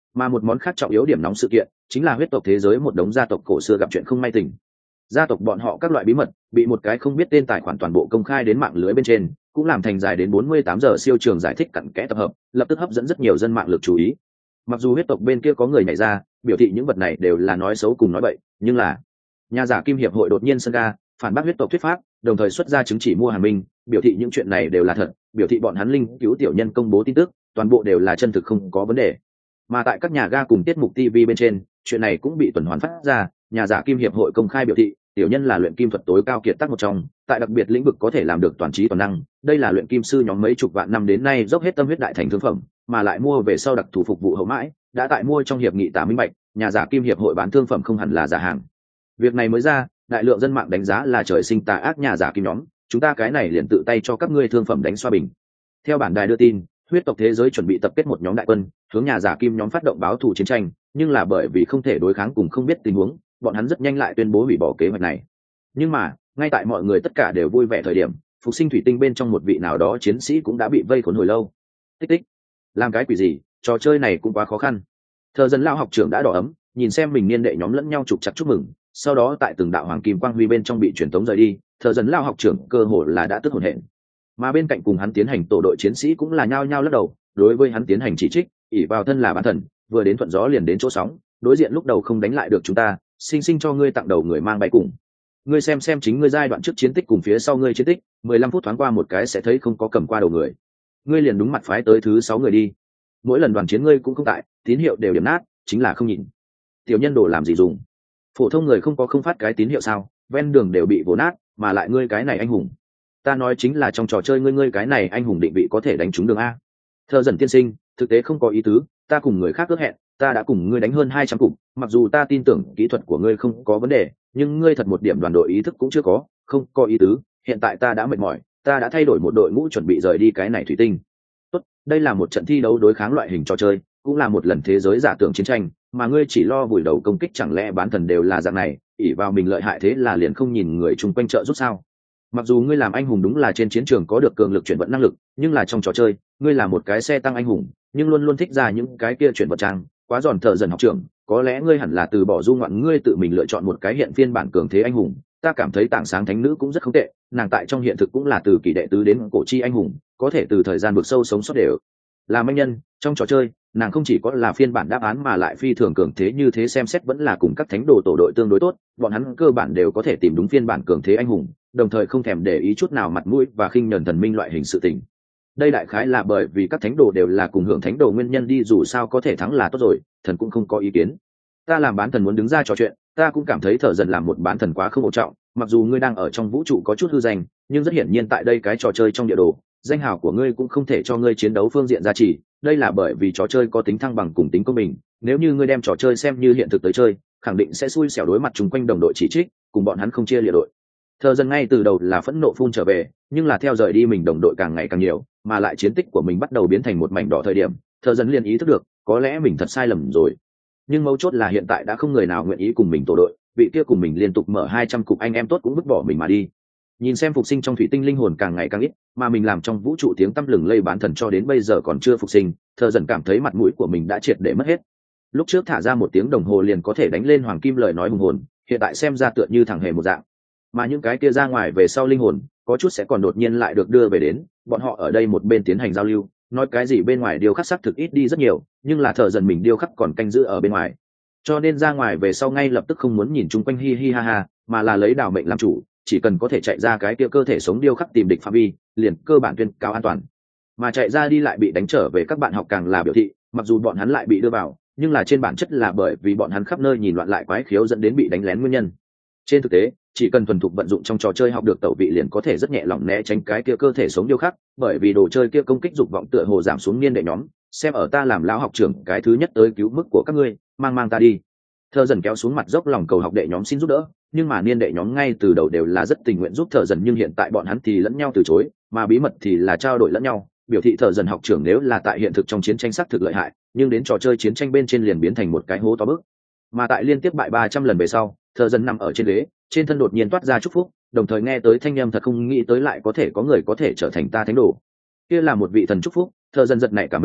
Speaker 1: Mà một món khác trọng yếu điểm nóng sự kiện chính là huyết tộc thế giới một đống gia tộc cổ xưa gặp chuyện không may tình. Gia tộc bọn họ các loại bí mật bị một cái không biết tên tài khoản toàn bộ công khai đến mạng lưới bên trên, cũng làm thành dài đến 48 giờ siêu trường giải thích cặn kẽ tập hợp, lập tức hấp dẫn rất nhiều dân mạng lực chú ý. Mặc dù huyết tộc bên kia có người nhảy ra biểu thị những vật này đều là nói xấu cùng nói bậy, nhưng là nhà giả kim hiệp hội đột nhiên sân ga phản bác huyết tộc thuyết pháp, đồng thời xuất ra chứng chỉ mua Hàn Minh, biểu thị những chuyện này đều là thật, biểu thị bọn hắn linh cứu tiểu nhân công bố tin tức toàn bộ đều là chân thực không có vấn đề. Mà tại các nhà ga cùng tiết mục TV bên trên, chuyện này cũng bị tuần hoàn phát ra, nhà giả kim hiệp hội công khai biểu thị tiểu nhân là luyện kim thuật tối cao kiệt tác một trong, tại đặc biệt lĩnh vực có thể làm được toàn trí toàn năng, đây là luyện kim sư nhóm mấy chục vạn năm đến nay dốc hết tâm huyết đại thành thương phẩm, mà lại mua về sau đặc thù phục vụ hậu mãi, đã tại mua trong hiệp nghị tả minh bạch, nhà giả kim hiệp hội bán thương phẩm không hẳn là giả hàng. Việc này mới ra, đại lượng dân mạng đánh giá là trời sinh tà ác nhà giả kim nhóm, chúng ta cái này liền tự tay cho các ngươi thương phẩm đánh xoa bình. Theo bản đài đưa tin, huyết tộc thế giới chuẩn bị tập kết một nhóm đại quân hướng nhà giả kim nhóm phát động báo thù chiến tranh, nhưng là bởi vì không thể đối kháng cùng không biết tình huống, bọn hắn rất nhanh lại tuyên bố hủy bỏ kế hoạch này. Nhưng mà ngay tại mọi người tất cả đều vui vẻ thời điểm, phục sinh thủy tinh bên trong một vị nào đó chiến sĩ cũng đã bị vây khốn hồi lâu. Tích tích, làm cái quỷ gì, trò chơi này cũng quá khó khăn. Thờ dần lao học trưởng đã đỏ ấm, nhìn xem mình niên đệ nhóm lẫn nhau trục chặt chúc mừng, sau đó tại từng đạo hoàng kim quang huy bên trong bị truyền tống rời đi, thờ dần lao học trưởng cơ hồ là đã tức hồn hển. Mà bên cạnh cùng hắn tiến hành tổ đội chiến sĩ cũng là nhao nhao lắc đầu, đối với hắn tiến hành chỉ trích, ỷ vào thân là bán thần, vừa đến thuận gió liền đến chỗ sóng, đối diện lúc đầu không đánh lại được chúng ta, sinh sinh cho ngươi tặng đầu người mang bay cùng. Ngươi xem chính ngươi giai đoạn trước chiến tích cùng phía sau ngươi chiến tích, 15 phút thoáng qua một cái sẽ thấy không có cầm qua đầu người. Ngươi liền đúng mặt phái tới thứ 6 người đi. Mỗi lần đoàn chiến ngươi cũng không tại, tín hiệu đều điểm nát, chính là không nhìn. Tiểu nhân đồ làm gì dùng? Phổ thông người không có không phát cái tín hiệu sao? Ven đường đều bị vồ nát, mà lại ngươi cái này anh hùng. Ta nói chính là trong trò chơi ngươi cái này anh hùng định vị có thể đánh trúng đường a. Thơ dần tiên sinh, thực tế không có ý tứ, ta cùng người khác ước hẹn, ta đã cùng ngươi đánh hơn 200 cục, mặc dù ta tin tưởng kỹ thuật của ngươi không có vấn đề, nhưng ngươi thật một điểm đoàn đội ý thức cũng chưa có, không có ý tứ, hiện tại ta đã mệt mỏi, ta đã thay đổi một đội ngũ chuẩn bị rời đi cái này thủy tinh. Tốt, đây là một trận thi đấu đối kháng loại hình trò chơi, cũng là một lần thế giới giả tưởng chiến tranh, mà ngươi chỉ lo vùi đầu công kích, chẳng lẽ bán thần đều là dạng này, ỷ vào mình lợi hại thế là liền không nhìn người chung quanh trợ giúp sao? Mặc dù ngươi làm anh hùng đúng là trên chiến trường có được cường lực chuyển vận năng lực, nhưng là trong trò chơi, ngươi là một cái xe tăng anh hùng, nhưng luôn luôn thích ra những cái kia chuyển vận trang, quá giòn thợ dần học trưởng, có lẽ ngươi hẳn là từ bỏ du ngoạn, ngươi tự mình lựa chọn một cái hiện phiên bản cường thế anh hùng. Ta cảm thấy tảng sáng thánh nữ cũng rất không tệ, nàng tại trong hiện thực cũng là từ kỳ đệ tứ đến cổ chi anh hùng, có thể từ thời gian vực sâu sống sót đều làm anh nhân. Trong trò chơi, nàng không chỉ có là phiên bản đáp án mà lại phi thường cường thế, như thế xem xét vẫn là cùng các thánh đồ tổ đội tương đối tốt, bọn hắn cơ bản đều có thể tìm đúng phiên bản cường thế anh hùng, đồng thời không thèm để ý chút nào mặt mũi và khinh nhẫn thần minh loại hình sự tình. Đây đại khái là bởi vì các thánh đồ đều là cùng hưởng thánh đồ nguyên nhân đi, dù sao có thể thắng là tốt rồi, thần cũng không có ý kiến. Ta làm bán thần muốn đứng ra trò chuyện, ta cũng cảm thấy thở dần làm một bán thần quá không ổn trọng, mặc dù ngươi đang ở trong vũ trụ có chút hư danh, nhưng rất hiển nhiên tại đây cái trò chơi trong địa đồ, danh hào của ngươi cũng không thể cho ngươi chiến đấu phương diện giá trị, đây là bởi vì trò chơi có tính thăng bằng cùng tính công bình, nếu như ngươi đem trò chơi xem như hiện thực tới chơi, khẳng định sẽ xui xẻo đối mặt chung quanh đồng đội chỉ trích, cùng bọn hắn không chia liệt đội. Thờ dần ngay từ đầu là phẫn nộ phun trở về, nhưng là theo rời đi mình đồng đội càng ngày càng nhiều, mà lại chiến tích của mình bắt đầu biến thành một mảnh đỏ thời điểm, thờ dần liền ý thức được có lẽ mình thật sai lầm rồi. Nhưng mấu chốt là hiện tại đã không người nào nguyện ý cùng mình tổ đội, vị kia cùng mình liên tục mở 200 cục anh em tốt cũng vứt bỏ mình mà đi. Nhìn xem phục sinh trong thủy tinh linh hồn càng ngày càng ít, mà mình làm trong vũ trụ tiếng tăm lừng lây bán thần cho đến bây giờ còn chưa phục sinh, thờ dần cảm thấy mặt mũi của mình đã triệt để mất hết. Lúc trước thả ra 1 tiếng đồng hồ liền có thể đánh lên hoàng kim lời nói hùng hồn, hiện tại xem ra tựa như thằng hề một dạng. Mà những cái kia ra ngoài về sau linh hồn, có chút sẽ còn đột nhiên lại được đưa về đến, bọn họ ở đây một bên tiến hành giao lưu, nói cái gì bên ngoài điêu khắc sắc thực ít đi rất nhiều, nhưng là thợ dần mình điêu khắc còn canh giữ ở bên ngoài, cho nên ra ngoài về sau ngay lập tức không muốn nhìn chung quanh hi hi ha ha, mà là lấy đào mệnh làm chủ, chỉ cần có thể chạy ra cái kia cơ thể sống điêu khắc tìm địch phạm vi, liền cơ bản tuyên cao an toàn. Mà chạy ra đi lại bị đánh trở về các bạn học càng là biểu thị, mặc dù bọn hắn lại bị đưa vào, nhưng là trên bản chất là bởi vì bọn hắn khắp nơi nhìn loạn lại quái khiếu dẫn đến bị đánh lén nguyên nhân. Trên thực tế, chỉ cần thuần thục vận dụng trong trò chơi học được tẩu vị liền có thể rất nhẹ lòng né tránh cái kia cơ thể sống điêu khắc, bởi vì đồ chơi kia công kích dục vọng tựa hồ giảm xuống niên đệ nhóm, xem ở ta làm lão học trưởng cái thứ nhất tới cứu mức của các ngươi, mang ta đi. Thợ dần kéo xuống mặt dốc lòng cầu học đệ nhóm xin giúp đỡ, nhưng mà niên đệ nhóm ngay từ đầu đều là rất tình nguyện giúp thợ dần, nhưng hiện tại bọn hắn thì lẫn nhau từ chối, mà bí mật thì là trao đổi lẫn nhau, biểu thị thợ dần học trưởng nếu là tại hiện thực trong chiến tranh xác thực lợi hại, nhưng đến trò chơi chiến tranh bên trên liền biến thành một cái hố to bức. Mà tại liên tiếp bại 300 lần về sau, thợ dần nằm ở trên ghế, trên thân đột nhiên toát ra chúc phúc, đồng thời nghe tới thanh âm thật không nghĩ tới lại có thể có người có thể trở thành ta thánh đồ. Kia là một vị thần chúc phúc, thợ dần giật nảy cả mình,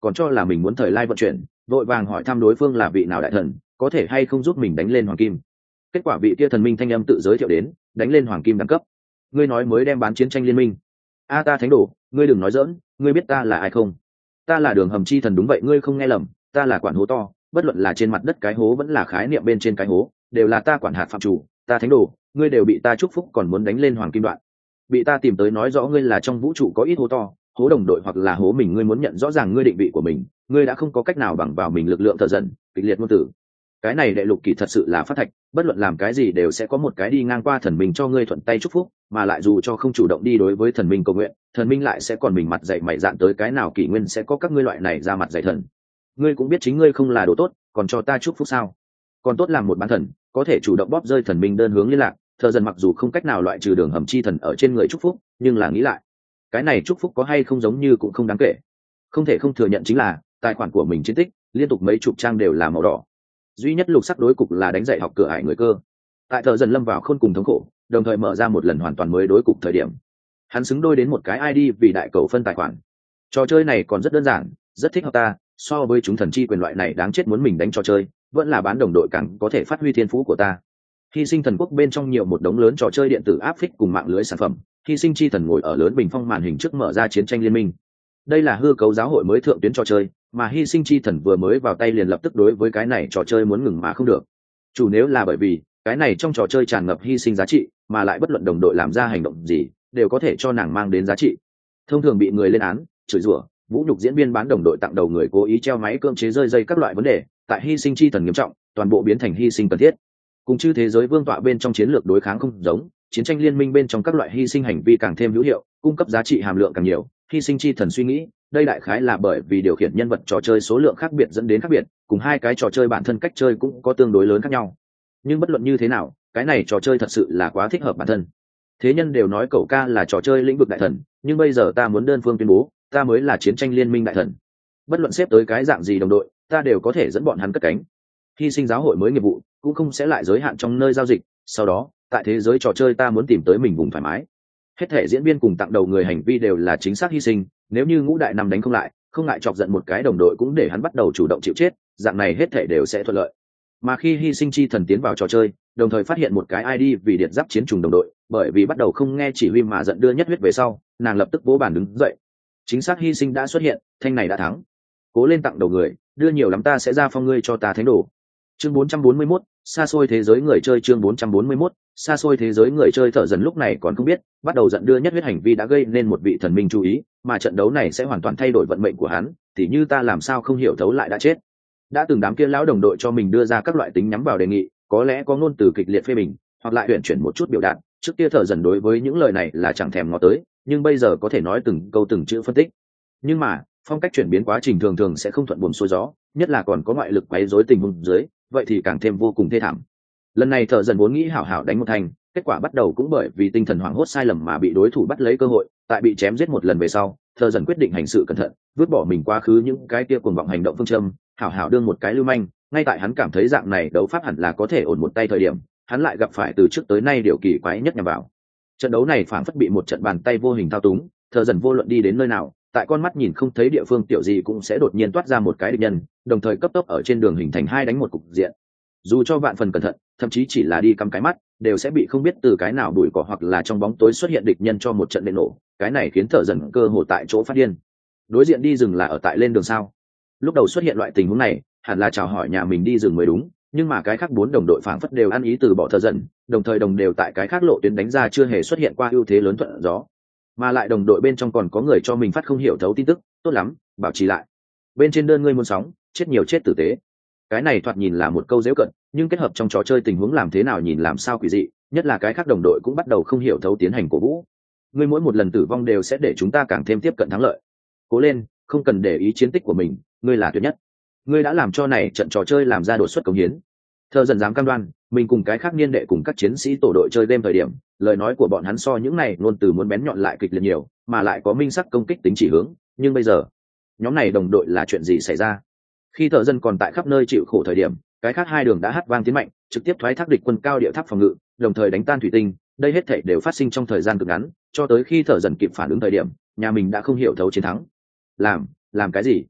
Speaker 1: còn cho là mình muốn thời lai vận chuyển, vội vàng hỏi thăm đối phương là vị nào đại thần, có thể hay không giúp mình đánh lên hoàng kim. Kết quả vị kia thần minh thanh âm tự giới thiệu đến, đánh lên hoàng kim đẳng cấp. Ngươi nói mới đem bán chiến tranh liên minh? A ta thánh đồ, ngươi đừng nói dỡn, ngươi biết ta là ai không? Ta là Đường Hầm Chi Thần. Đúng vậy, ngươi không nghe lầm, ta là quản hố to, bất luận là trên mặt đất cái hố vẫn là khái niệm bên trên cái hố, đều là ta quản hạt phạm chủ. Ta thánh đồ, ngươi đều bị ta chúc phúc còn muốn đánh lên hoàng kim đoạn. Bị ta tìm tới nói rõ ngươi là trong vũ trụ có ít hố to, hố đồng đội hoặc là hố mình, ngươi muốn nhận rõ ràng ngươi định vị của mình, ngươi đã không có cách nào bằng vào mình lực lượng thợ dần, kịch liệt ngôn tử. Cái này đệ lục kỳ thật sự là phát thạch, bất luận làm cái gì đều sẽ có một cái đi ngang qua thần minh cho ngươi thuận tay chúc phúc, mà lại dù cho không chủ động đi đối với thần minh cầu nguyện, thần minh lại sẽ còn mình mặt dạy mày dạn tới cái nào kỷ nguyên sẽ có các ngươi loại này ra mặt dạy thần. Ngươi cũng biết chính ngươi không là đồ tốt, còn cho ta chúc phúc sao? Còn tốt làm một bán thần, có thể chủ động bóp rơi thần minh đơn hướng liên lạc, thợ dần mặc dù không cách nào loại trừ Đường Hầm Chi Thần ở trên người chúc phúc, nhưng là nghĩ lại, cái này chúc phúc có hay không giống như cũng không đáng kể. Không thể không thừa nhận chính là tài khoản của mình chiến tích liên tục mấy chục trang đều là màu đỏ, duy nhất lục sắc đối cục là đánh dạy học cửa ải người cơ. Tại thợ dần lâm vào khôn cùng thống khổ, đồng thời mở ra một lần hoàn toàn mới đối cục thời điểm, hắn xứng đôi đến một cái ID vì đại cầu phân tài khoản. Trò chơi này còn rất đơn giản, rất thích hợp ta, so với chúng thần chi quyền loại này đáng chết muốn mình đánh trò chơi, vẫn là bán đồng đội càng có thể phát huy thiên phú của ta. Hy sinh thần quốc bên trong nhiều một đống lớn trò chơi điện tử áp phích cùng mạng lưới sản phẩm, hy sinh chi thần ngồi ở lớn bình phong màn hình trước mở ra chiến tranh liên minh. Đây là hư cấu giáo hội mới thượng tuyến trò chơi, mà hy sinh chi thần vừa mới vào tay liền lập tức đối với cái này trò chơi muốn ngừng mà không được. Chủ nếu là bởi vì cái này trong trò chơi tràn ngập hy sinh giá trị, mà lại bất luận đồng đội làm ra hành động gì đều có thể cho nàng mang đến giá trị. Thông thường bị người lên án, chửi rủa, vũ nhục diễn viên bán đồng đội tặng đầu người cố ý treo máy cưỡng chế rơi dây các loại vấn đề, tại hy sinh chi thần nghiêm trọng, toàn bộ biến thành hy sinh cần thiết. Cùng chư thế giới vương tọa bên trong chiến lược đối kháng không giống, chiến tranh liên minh bên trong các loại hy sinh hành vi càng thêm hữu hiệu, cung cấp giá trị hàm lượng càng nhiều. Hy sinh chi thần suy nghĩ, đây đại khái là bởi vì điều khiển nhân vật trò chơi số lượng khác biệt dẫn đến khác biệt, cùng hai cái trò chơi bản thân cách chơi cũng có tương đối lớn khác nhau. Nhưng bất luận như thế nào, cái này trò chơi thật sự là quá thích hợp bản thân. Thế nhân đều nói cậu ca là trò chơi lĩnh vực đại thần, nhưng bây giờ ta muốn đơn phương tuyên bố, ta mới là chiến tranh liên minh đại thần. Bất luận xếp tới cái dạng gì đồng đội, ta đều có thể dẫn bọn hắn cất cánh. Hy sinh giáo hội mới nghiệp vụ cũng không sẽ lại giới hạn trong nơi giao dịch, sau đó tại thế giới trò chơi ta muốn tìm tới mình vùng thoải mái. Hết thể diễn viên cùng tặng đầu người hành vi đều là chính xác hy sinh, nếu như ngũ đại năm đánh không lại, không ngại chọc giận một cái đồng đội cũng để hắn bắt đầu chủ động chịu chết, dạng này hết thể đều sẽ thuận lợi. Mà khi hy sinh chi thần tiến vào trò chơi, đồng thời phát hiện một cái ID vì điệt giáp chiến trùng đồng đội, bởi vì bắt đầu không nghe chỉ huy mà giận đưa nhất huyết về sau, nàng lập tức vỗ bàn đứng dậy. Chính xác hy sinh đã xuất hiện, thanh này đã thắng. Cố lên tặng đầu người, đưa nhiều lắm ta sẽ ra phong ngươi cho ta thánh đồ. Chương 441, xa xôi thế giới người chơi. Chương 441, xa xôi thế giới người chơi. Thợ dần lúc này còn không biết, bắt đầu giận đưa nhất huyết hành vi đã gây nên một vị thần minh chú ý, mà trận đấu này sẽ hoàn toàn thay đổi vận mệnh của hắn, thì như ta làm sao không hiểu thấu lại đã chết. Đã từng đám kia lão đồng đội cho mình đưa ra các loại tính nhắm vào đề nghị, có lẽ có ngôn từ kịch liệt phê bình, hoặc lại uyển chuyển một chút biểu đạt, trước kia thợ dần đối với những lời này là chẳng thèm ngó tới, nhưng bây giờ có thể nói từng câu từng chữ phân tích. Nhưng mà phong cách chuyển biến quá trình thường thường sẽ không thuận buồm xuôi gió, nhất là còn có ngoại lực quấy rối tình huống dưới, vậy thì càng thêm vô cùng thê thảm. Lần này thợ dần vốn nghĩ hảo hảo đánh một thành, kết quả bắt đầu cũng bởi vì tinh thần hoảng hốt sai lầm mà bị đối thủ bắt lấy cơ hội, tại bị chém giết một lần về sau, thợ dần quyết định hành sự cẩn thận, vứt bỏ mình quá khứ những cái kia cuồng vọng hành động phương châm, hảo hảo đương một cái lưu manh. Ngay tại hắn cảm thấy dạng này đấu pháp hẳn là có thể ổn một tay thời điểm, hắn lại gặp phải từ trước tới nay điều kỳ quái nhất nhằm vào. Trận đấu này phảng phất bị một trận bàn tay vô hình thao túng, thợ dần vô luận đi đến nơi nào, tại con mắt nhìn không thấy địa phương tiểu gì cũng sẽ đột nhiên toát ra một cái địch nhân, đồng thời cấp tốc ở trên đường hình thành hai đánh một cục diện. Dù cho vạn phần cẩn thận, thậm chí chỉ là đi cắm cái mắt, đều sẽ bị không biết từ cái nào bụi cỏ hoặc là trong bóng tối xuất hiện địch nhân cho một trận nện nổ. Cái này khiến thợ dần cơ hồ tại chỗ phát điên. Đối diện đi rừng là ở tại lên đường sao? Lúc đầu xuất hiện loại tình huống này, hẳn là chào hỏi nhà mình đi rừng mới đúng, nhưng mà cái khác bốn đồng đội phảng phất đều ăn ý từ bỏ thợ dần, đồng thời đồng đều tại cái khác lộ tuyến đánh ra chưa hề xuất hiện qua ưu thế lớn thuận gió. Mà lại đồng đội bên trong còn có người cho mình phát không hiểu thấu tin tức, tốt lắm, bảo trì lại. Bên trên đơn ngươi muốn sóng, chết nhiều chết tử tế. Cái này thoạt nhìn là một câu dễ cận, nhưng kết hợp trong trò chơi tình huống làm thế nào nhìn làm sao quỷ dị, nhất là cái khác đồng đội cũng bắt đầu không hiểu thấu tiến hành cổ vũ. Ngươi mỗi một lần tử vong đều sẽ để chúng ta càng thêm tiếp cận thắng lợi. Cố lên, không cần để ý chiến tích của mình, ngươi là tuyệt nhất. Ngươi đã làm cho này trận trò chơi làm ra đột xuất cống hiến. Thợ dần dám cam đoan, mình cùng cái khác niên đệ cùng các chiến sĩ tổ đội chơi game thời điểm, lời nói của bọn hắn so những này luôn từ muốn bén nhọn lại kịch liệt nhiều, mà lại có minh sắc công kích tính chỉ hướng. Nhưng bây giờ, nhóm này đồng đội là chuyện gì xảy ra? Khi thợ dân còn tại khắp nơi chịu khổ thời điểm, cái khác hai đường đã hát vang tiến mạnh, trực tiếp thoái thác địch quân cao địa tháp phòng ngự, đồng thời đánh tan thủy tinh. Đây hết thảy đều phát sinh trong thời gian cực ngắn, cho tới khi thợ dần kịp phản ứng thời điểm, nhà mình đã không hiểu thấu chiến thắng. Làm cái gì?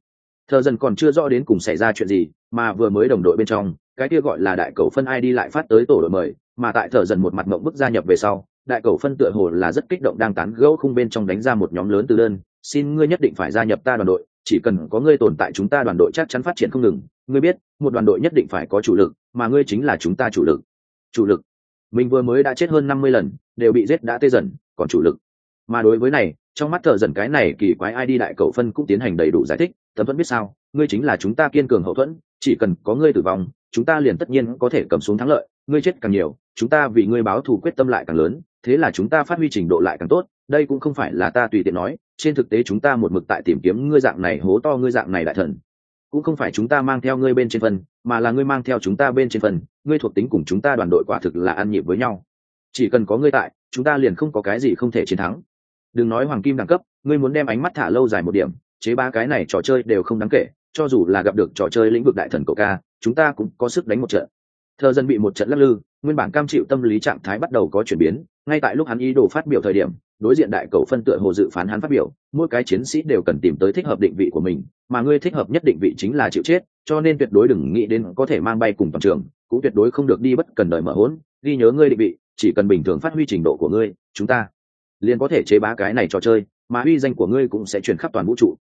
Speaker 1: Thợ dần còn chưa rõ đến cùng xảy ra chuyện gì, mà vừa mới đồng đội bên trong cái kia gọi là đại cầu phân ai đi lại phát tới tổ đội mời, mà tại thợ dần một mặt mộng bức gia nhập về sau, đại cầu phân tựa hồ là rất kích động đang tán gẫu khung bên trong đánh ra một nhóm lớn từ đơn, xin ngươi nhất định phải gia nhập ta đoàn đội, chỉ cần có ngươi tồn tại chúng ta đoàn đội chắc chắn phát triển không ngừng. Ngươi biết, một đoàn đội nhất định phải có chủ lực, mà ngươi chính là chúng ta chủ lực. Chủ lực? Mình vừa mới đã chết hơn 50 lần, đều bị giết đã tê dần, còn chủ lực? Mà đối với này, trong mắt thợ dần cái này kỳ quái ai đi đại cầu phân cũng tiến hành đầy đủ giải thích. Tấm vẫn biết sao, ngươi chính là chúng ta kiên cường hậu thuẫn, chỉ cần có ngươi tử vong, chúng ta liền tất nhiên có thể cầm xuống thắng lợi, ngươi chết càng nhiều, chúng ta vì ngươi báo thù quyết tâm lại càng lớn, thế là chúng ta phát huy trình độ lại càng tốt. Đây cũng không phải là ta tùy tiện nói, trên thực tế chúng ta một mực tại tìm kiếm ngươi dạng này hố to, ngươi dạng này đại thần. Cũng không phải chúng ta mang theo ngươi bên trên phần, mà là ngươi mang theo chúng ta bên trên phần, ngươi thuộc tính cùng chúng ta đoàn đội quả thực là ăn nhịp với nhau. Chỉ cần có ngươi tại, chúng ta liền không có cái gì không thể chiến thắng. Đừng nói hoàng kim đẳng cấp, ngươi muốn đem ánh mắt thả lâu dài một điểm, chế ba cái này trò chơi đều không đáng kể, cho dù là gặp được trò chơi lĩnh vực đại thần cậu ca, chúng ta cũng có sức đánh một trận. Thợ dần bị một trận lắc lư, nguyên bản cam chịu tâm lý trạng thái bắt đầu có chuyển biến, ngay tại lúc hắn ý đồ phát biểu thời điểm, đối diện đại cầu phân tựa hồ dự phán hắn phát biểu, mỗi cái chiến sĩ đều cần tìm tới thích hợp định vị của mình, mà ngươi thích hợp nhất định vị chính là chịu chết, cho nên tuyệt đối đừng nghĩ đến có thể mang bay cùng toàn trường, cũng tuyệt đối không được đi bất cần đời mở hỗn, ghi nhớ ngươi định vị, chỉ cần bình thường phát huy trình độ của ngươi, chúng ta liền có thể chế bá cái này trò chơi, mà uy danh của ngươi cũng sẽ truyền khắp toàn vũ trụ.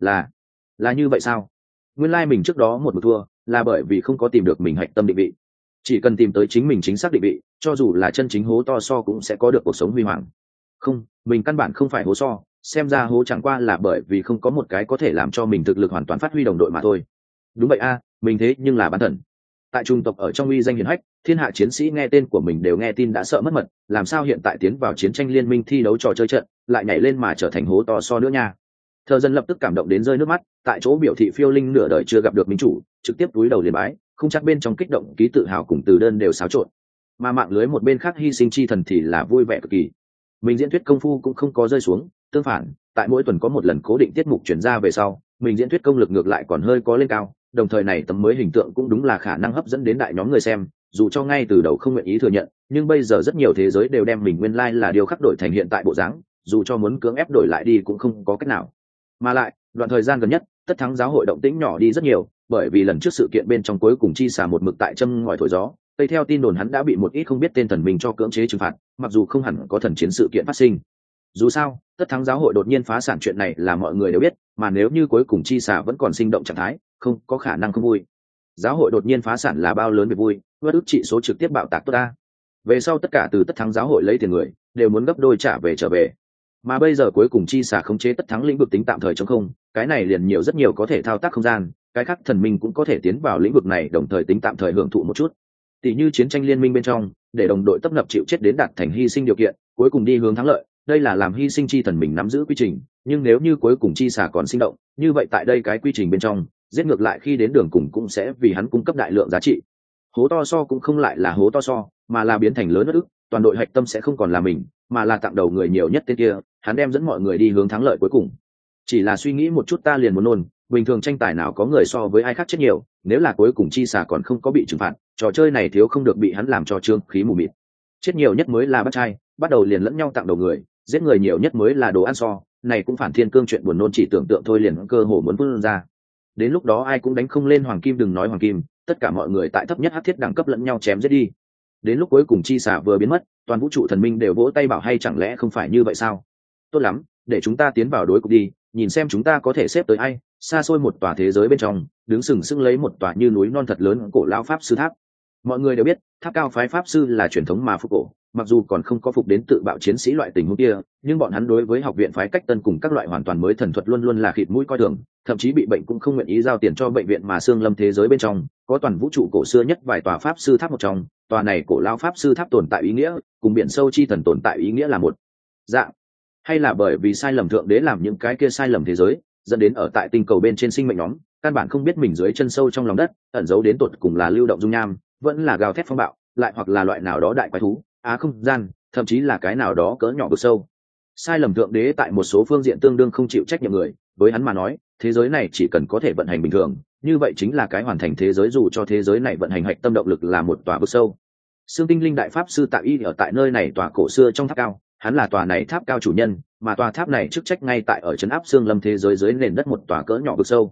Speaker 1: Là như vậy sao? Nguyên lai mình trước đó một thua, là bởi vì không có tìm được mình hạch tâm định vị. Chỉ cần tìm tới chính mình chính xác định vị, cho dù là chân chính hố to so cũng sẽ có được cuộc sống huy hoàng. Không, mình căn bản không phải hố so, xem ra hố chẳng qua là bởi vì không có một cái có thể làm cho mình thực lực hoàn toàn phát huy đồng đội mà thôi. Đúng vậy a, mình thế nhưng là bán thần. Tại trung tộc ở trong uy danh hiển hách, thiên hạ chiến sĩ nghe tên của mình đều nghe tin đã sợ mất mật, làm sao hiện tại tiến vào chiến tranh liên minh thi đấu trò chơi trận, lại nhảy lên mà trở thành hố to so nữa nha. Thợ dân lập tức cảm động đến rơi nước mắt, tại chỗ biểu thị phiêu linh nửa đời chưa gặp được minh chủ, trực tiếp túi đầu liền bái, không chắc bên trong kích động ký tự hào cùng từ đơn đều xáo trộn. Mà mạng lưới một bên khác hy sinh chi thần thì là vui vẻ cực kỳ. Mình diễn thuyết công phu cũng không có rơi xuống, tương phản, tại mỗi tuần có một lần cố định tiết mục chuyển ra về sau, mình diễn thuyết công lực ngược lại còn hơi có lên cao, đồng thời này tấm mới hình tượng cũng đúng là khả năng hấp dẫn đến đại nhóm người xem, dù cho ngay từ đầu không nguyện ý thừa nhận, nhưng bây giờ rất nhiều thế giới đều đem mình nguyên lai là điều khắc đổi thành hiện tại bộ dáng, dù cho muốn cưỡng ép đổi lại đi cũng không có cách nào. Mà lại, đoạn thời gian gần nhất, tất thắng giáo hội động tĩnh nhỏ đi rất nhiều, bởi vì lần trước sự kiện bên trong cuối cùng chi xả một mực tại châm ngòi thổi gió, tây theo tin đồn hắn đã bị một ít không biết tên thần mình cho cưỡng chế trừng phạt, mặc dù không hẳn có thần chiến sự kiện phát sinh. Dù sao, tất thắng giáo hội đột nhiên phá sản chuyện này là mọi người đều biết, mà nếu như cuối cùng chi xả vẫn còn sinh động trạng thái, không có khả năng không vui. Giáo hội đột nhiên phá sản là bao lớn việc vui, vớt ức trị số trực tiếp bạo tạc tốt ta. Về sau tất cả từ tất thắng giáo hội lấy tiền người đều muốn gấp đôi trả về. Mà bây giờ cuối cùng chi xả khống chế tất thắng lĩnh vực tính tạm thời chống không, cái này liền nhiều rất nhiều có thể thao tác không gian, cái khác thần minh cũng có thể tiến vào lĩnh vực này đồng thời tính tạm thời hưởng thụ một chút. Tỷ như chiến tranh liên minh bên trong, để đồng đội tấp nập chịu chết đến đạt thành hy sinh điều kiện, cuối cùng đi hướng thắng lợi, đây là làm hy sinh chi thần mình nắm giữ quy trình, nhưng nếu như cuối cùng chi xả còn sinh động, như vậy tại đây cái quy trình bên trong, giết ngược lại khi đến đường cùng cũng sẽ vì hắn cung cấp đại lượng giá trị. Hố to so cũng không lại là hố to so, mà là biến thành lớn bất ức, toàn đội hạch tâm sẽ không còn là mình, mà là tặng đầu người nhiều nhất tên kia, hắn đem dẫn mọi người đi hướng thắng lợi cuối cùng. Chỉ là suy nghĩ một chút ta liền muốn nôn, bình thường tranh tài nào có người so với ai khác chết nhiều, nếu là cuối cùng chi xả còn không có bị trừng phạt, trò chơi này thiếu không được bị hắn làm cho trương khí mù mịt. Chết nhiều nhất mới là bắt trai, bắt đầu liền lẫn nhau tặng đầu người, giết người nhiều nhất mới là đồ ăn so, này cũng phản thiên cương chuyện buồn nôn chỉ tưởng tượng thôi liền cơ hồ muốn vươn ra. Đến lúc đó ai cũng đánh không lên hoàng kim, đừng nói hoàng kim, tất cả mọi người tại thấp nhất hắc thiết đẳng cấp lẫn nhau chém giết đi. Đến lúc cuối cùng chi xả vừa biến mất, toàn vũ trụ thần minh đều vỗ tay bảo hay chẳng lẽ không phải như vậy sao? Tốt lắm, để chúng ta tiến vào đối cục đi, nhìn xem chúng ta có thể xếp tới ai. Xa xôi một tòa thế giới bên trong, đứng sừng sững lấy một tòa như núi non thật lớn cổ lão pháp sư tháp. Mọi người đều biết, tháp cao phái pháp sư là truyền thống mà phục cổ, mặc dù còn không có phục đến tự bạo chiến sĩ loại tình huống kia, nhưng bọn hắn đối với học viện phái cách tân cùng các loại hoàn toàn mới thần thuật luôn luôn là khịt mũi coi thường, thậm chí bị bệnh cũng không nguyện ý giao tiền cho bệnh viện, mà xương lâm thế giới bên trong có toàn vũ trụ cổ xưa nhất vài tòa pháp sư tháp một trong, tòa này cổ lão pháp sư tháp tồn tại ý nghĩa cùng biển sâu chi thần tồn tại ý nghĩa là một dạng, hay là bởi vì sai lầm thượng đế làm những cái kia sai lầm thế giới, dẫn đến ở tại tinh cầu bên trên sinh mệnh nhóm căn bản không biết mình dưới chân sâu trong lòng đất ẩn giấu đến tột cùng là lưu động dung nham, vẫn là gào thét phong bạo, lại hoặc là loại nào đó đại quái thú, không gian, thậm chí là cái nào đó cỡ nhỏ vực sâu. Sai lầm thượng đế tại một số phương diện tương đương không chịu trách nhiệm người, với hắn mà nói, thế giới này chỉ cần có thể vận hành bình thường, như vậy chính là cái hoàn thành thế giới, dù cho thế giới này vận hành hạch tâm động lực là một tòa vực sâu. Xương Tinh Linh đại pháp sư Tạ Y ở tại nơi này tòa cổ xưa trong tháp cao, hắn là tòa này tháp cao chủ nhân, mà tòa tháp này chức trách ngay tại ở trấn áp xương lâm thế giới dưới nền đất một tòa cỡ nhỏ vực sâu.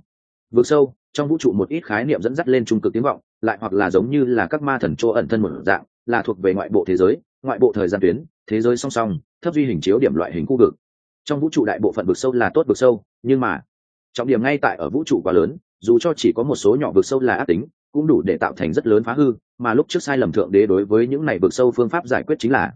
Speaker 1: Vực sâu trong vũ trụ một ít khái niệm dẫn dắt lên trung cực tiếng vọng, lại hoặc là giống như là các ma thần chỗ ẩn thân một dạng, là thuộc về ngoại bộ thế giới, ngoại bộ thời gian tuyến, thế giới song song, thấp duy hình chiếu điểm loại hình khu vực. Trong vũ trụ đại bộ phận vực sâu là tốt vực sâu, nhưng mà trọng điểm ngay tại ở vũ trụ quá lớn, dù cho chỉ có một số nhỏ vực sâu là ác tính, cũng đủ để tạo thành rất lớn phá hư, mà lúc trước sai lầm thượng đế đối với những này vực sâu phương pháp giải quyết chính là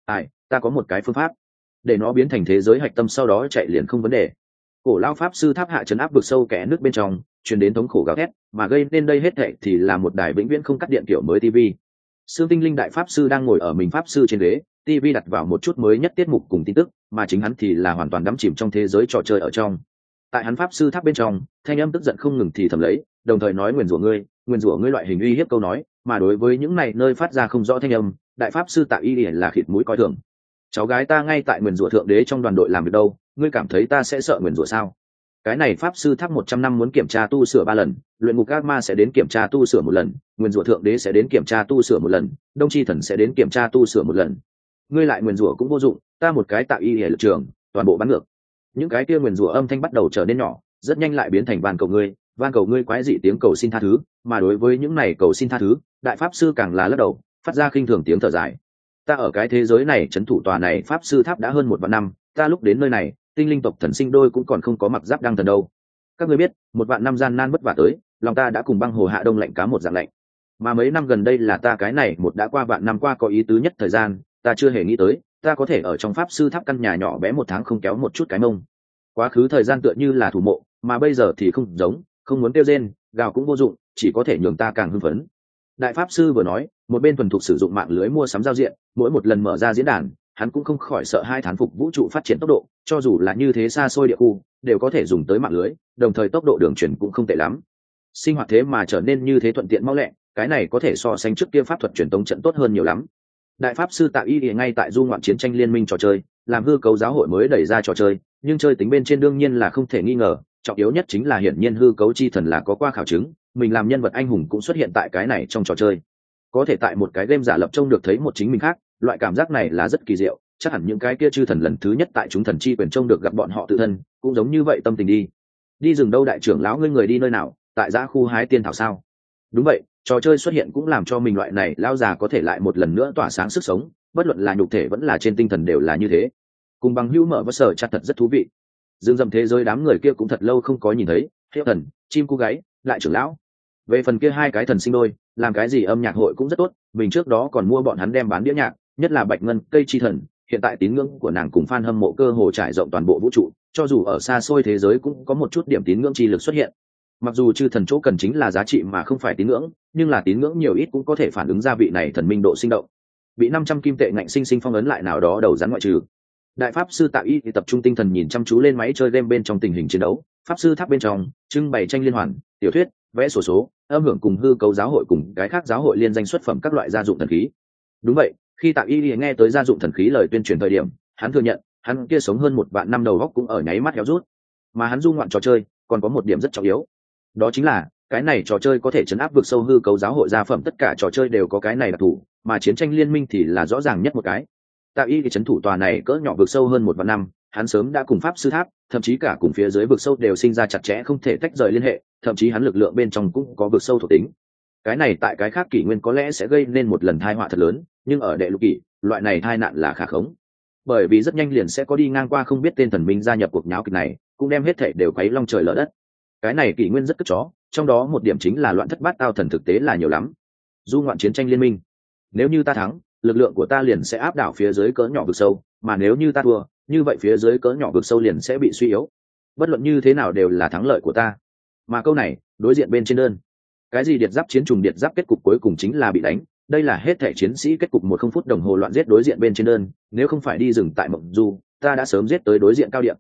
Speaker 1: ta có một cái phương pháp để nó biến thành thế giới hạch tâm, sau đó chạy liền không vấn đề. Cổ lao pháp sư tháp hạ trấn áp vực sâu kẽ nước bên trong, truyền đến thống khổ gào thét, mà gây nên đây hết thệ thì là một đài vĩnh viễn không cắt điện kiểu mới TV. Sương Tinh Linh đại pháp sư đang ngồi ở mình pháp sư trên ghế, TV đặt vào một chút mới nhất tiết mục cùng tin tức, mà chính hắn thì là hoàn toàn đắm chìm trong thế giới trò chơi ở trong. Tại hắn pháp sư tháp bên trong, thanh âm tức giận không ngừng thì thầm lấy, đồng thời nói nguyền rủa ngươi loại hình uy hiếp câu nói, mà đối với những này nơi phát ra không rõ thanh âm, đại pháp sư Tạ Y là khịt mũi coi thường. Cháu gái ta ngay tại nguyền rủa thượng đế trong đoàn đội làm việc đâu, ngươi cảm thấy ta sẽ sợ nguyền rủa sao? Cái này pháp sư tháp 100 năm muốn kiểm tra tu sửa 3 lần, luyện ngục ác ma sẽ đến kiểm tra tu sửa 1 lần, nguyền rủa thượng đế sẽ đến kiểm tra tu sửa 1 lần, đông chi thần sẽ đến kiểm tra tu sửa 1 lần. Ngươi lại nguyền rủa cũng vô dụng, ta một cái Tạ Y lực trường, toàn bộ bắn ngược. Những cái kia nguyền rủa âm thanh bắt đầu trở nên nhỏ, rất nhanh lại biến thành van cầu ngươi quái dị tiếng cầu xin tha thứ, mà đối với những này cầu xin tha thứ, đại pháp sư càng là lắc đầu, phát ra khinh thường tiếng thở dài. Ta ở cái thế giới này trấn thủ tòa này pháp sư tháp đã hơn 1 vạn năm, ta lúc đến nơi này, tinh linh tộc thần sinh đôi cũng còn không có mặc giáp đăng thần đâu. Các ngươi biết, 1 vạn năm gian nan vất vả tới, lòng ta đã cùng băng hồ hạ đông lạnh cá một dạng lạnh. Mà mấy năm gần đây là ta cái này một đã qua vạn năm qua có ý tứ nhất thời gian, ta chưa hề nghĩ tới, ta có thể ở trong pháp sư tháp căn nhà nhỏ bé 1 tháng không kéo một chút cái mông. Quá khứ thời gian tựa như là thủ mộ, mà bây giờ thì không giống, không muốn kêu rên, gào cũng vô dụng, chỉ có thể nhường ta càng hưng phấn. Đại pháp sư vừa nói, một bên thuần thục sử dụng mạng lưới mua sắm giao diện, mỗi một lần mở ra diễn đàn, hắn cũng không khỏi sợ hai thán phục vũ trụ phát triển tốc độ, cho dù là như thế xa xôi địa khu, đều có thể dùng tới mạng lưới, đồng thời tốc độ đường truyền cũng không tệ lắm. Sinh hoạt thế mà trở nên như thế thuận tiện mau lẹ, cái này có thể so sánh trước kia pháp thuật truyền tống trận tốt hơn nhiều lắm. Đại pháp sư Tạ Y ngay tại du ngoạn chiến tranh liên minh trò chơi, làm hư cấu giáo hội mới đẩy ra trò chơi, nhưng chơi tính bên trên đương nhiên là không thể nghi ngờ, trọng yếu nhất chính là hiển nhiên hư cấu chi thần là có qua khảo chứng, mình làm nhân vật anh hùng cũng xuất hiện tại cái này trong trò chơi. Có thể tại một cái game giả lập trông được thấy một chính mình khác, loại cảm giác này là rất kỳ diệu, chắc hẳn những cái kia chư thần lần thứ nhất tại chúng thần chi quyền trông được gặp bọn họ tự thân, cũng giống như vậy tâm tình đi. Đi rừng đâu đại trưởng lão, ngươi người đi nơi nào, tại giã khu hái tiên thảo sao? Đúng vậy, trò chơi xuất hiện cũng làm cho mình loại này lão già có thể lại một lần nữa tỏa sáng sức sống, bất luận là nhục thể vẫn là trên tinh thần đều là như thế. Cùng bằng hữu mở vơ sở chat thật rất thú vị. Dương dầm thế giới đám người kia cũng thật lâu không có nhìn thấy, hiệu thần, chim cu gáy, lại trưởng lão. Về phần kia hai cái thần sinh đôi, làm cái gì âm nhạc hội cũng rất tốt, mình trước đó còn mua bọn hắn đem bán đĩa nhạc, nhất là Bạch Ngân, cây chi thần, hiện tại tín ngưỡng của nàng cùng fan hâm mộ cơ hồ trải rộng toàn bộ vũ trụ, cho dù ở xa xôi thế giới cũng có một chút điểm tín ngưỡng chi lực xuất hiện. Mặc dù chư thần chỗ cần chính là giá trị mà không phải tín ngưỡng, nhưng là tín ngưỡng nhiều ít cũng có thể phản ứng ra vị này thần minh độ sinh động. Bị 500 kim tệ ngạnh sinh sinh phong ấn lại nào đó đầu rắn ngoại trừ. Đại pháp sư Tạ Y thì tập trung tinh thần nhìn chăm chú lên máy chơi game bên trong tình hình chiến đấu, pháp sư tháp bên trong trưng bày tranh liên hoàn, tiểu thuyết, vẽ sổ số, âm hưởng cùng hư cấu giáo hội cùng cái khác giáo hội liên danh xuất phẩm các loại gia dụng thần khí. Đúng vậy, khi Tạ Y nghe tới gia dụng thần khí lời tuyên truyền thời điểm, hắn thừa nhận, hắn kia sống hơn 1 vạn năm đầu góc cũng ở nháy mắt héo rút. Mà hắn du ngoạn trò chơi, còn có một điểm rất trọng yếu. Đó chính là, cái này trò chơi có thể trấn áp vực sâu hư cấu giáo hội gia phẩm, tất cả trò chơi đều có cái này đặc thù, mà chiến tranh liên minh thì là rõ ràng nhất một cái. Tạ Y thì trấn thủ tòa này cỡ nhỏ vực sâu hơn 1 vạn năm, hắn sớm đã cùng pháp sư tháp, thậm chí cả cùng phía dưới vực sâu đều sinh ra chặt chẽ không thể tách rời liên hệ, thậm chí hắn lực lượng bên trong cũng có vực sâu thuộc tính. Cái này tại cái khác kỷ nguyên có lẽ sẽ gây nên một lần tai họa thật lớn, nhưng ở đệ lục kỷ, loại này tai nạn là khả khống. Bởi vì rất nhanh liền sẽ có đi ngang qua không biết tên thần minh gia nhập cuộc nháo kịch này, cũng đem hết thảy đều quấy long trời lở đất. Cái này kỷ nguyên rất cất chó, trong đó một điểm chính là loạn thất bát tao thần thực tế là nhiều lắm. Du ngoạn chiến tranh liên minh, nếu như ta thắng, lực lượng của ta liền sẽ áp đảo phía dưới cỡ nhỏ vực sâu, mà nếu như ta thua, như vậy phía dưới cỡ nhỏ vực sâu liền sẽ bị suy yếu. Bất luận như thế nào đều là thắng lợi của ta. Mà câu này, đối diện bên trên đơn, cái gì điệt giáp chiến trùng điệt giáp kết cục cuối cùng chính là bị đánh, đây là hết thể chiến sĩ kết cục 10 phút đồng hồ loạn giết đối diện bên trên đơn, nếu không phải đi rừng tại Mộng Du, ta đã sớm giết tới đối diện cao điểm.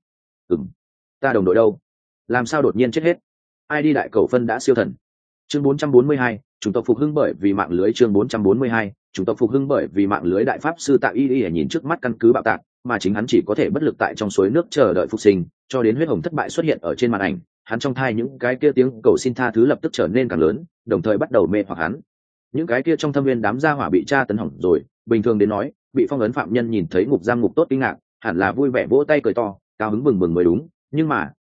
Speaker 1: Ta đồng đội đâu? Làm sao đột nhiên chết hết? Ai đi đại cầu phân đã siêu thần. Chương 442, chủng tộc phục hưng bởi vì mạng lưới. Chương 442, chủng tộc phục hưng bởi vì mạng lưới. Đại pháp sư Tạ Y nhìn trước mắt căn cứ bạo tạc, mà chính hắn chỉ có thể bất lực tại trong suối nước chờ đợi phục sinh, cho đến huyết hồng thất bại xuất hiện ở trên màn ảnh, hắn trong thai những cái kia tiếng cầu xin tha thứ lập tức trở nên càng lớn, đồng thời bắt đầu mê hoặc hắn. Những cái kia trong thâm viên đám gia hỏa bị tra tấn hỏng rồi, bình thường đến nói, bị phong ấn phạm nhân nhìn thấy ngục giam ngục tốt kinh ngạc, hẳn là vui vẻ vỗ tay cười to, cao hứng bừng bừng mới đúng, nhưng mà,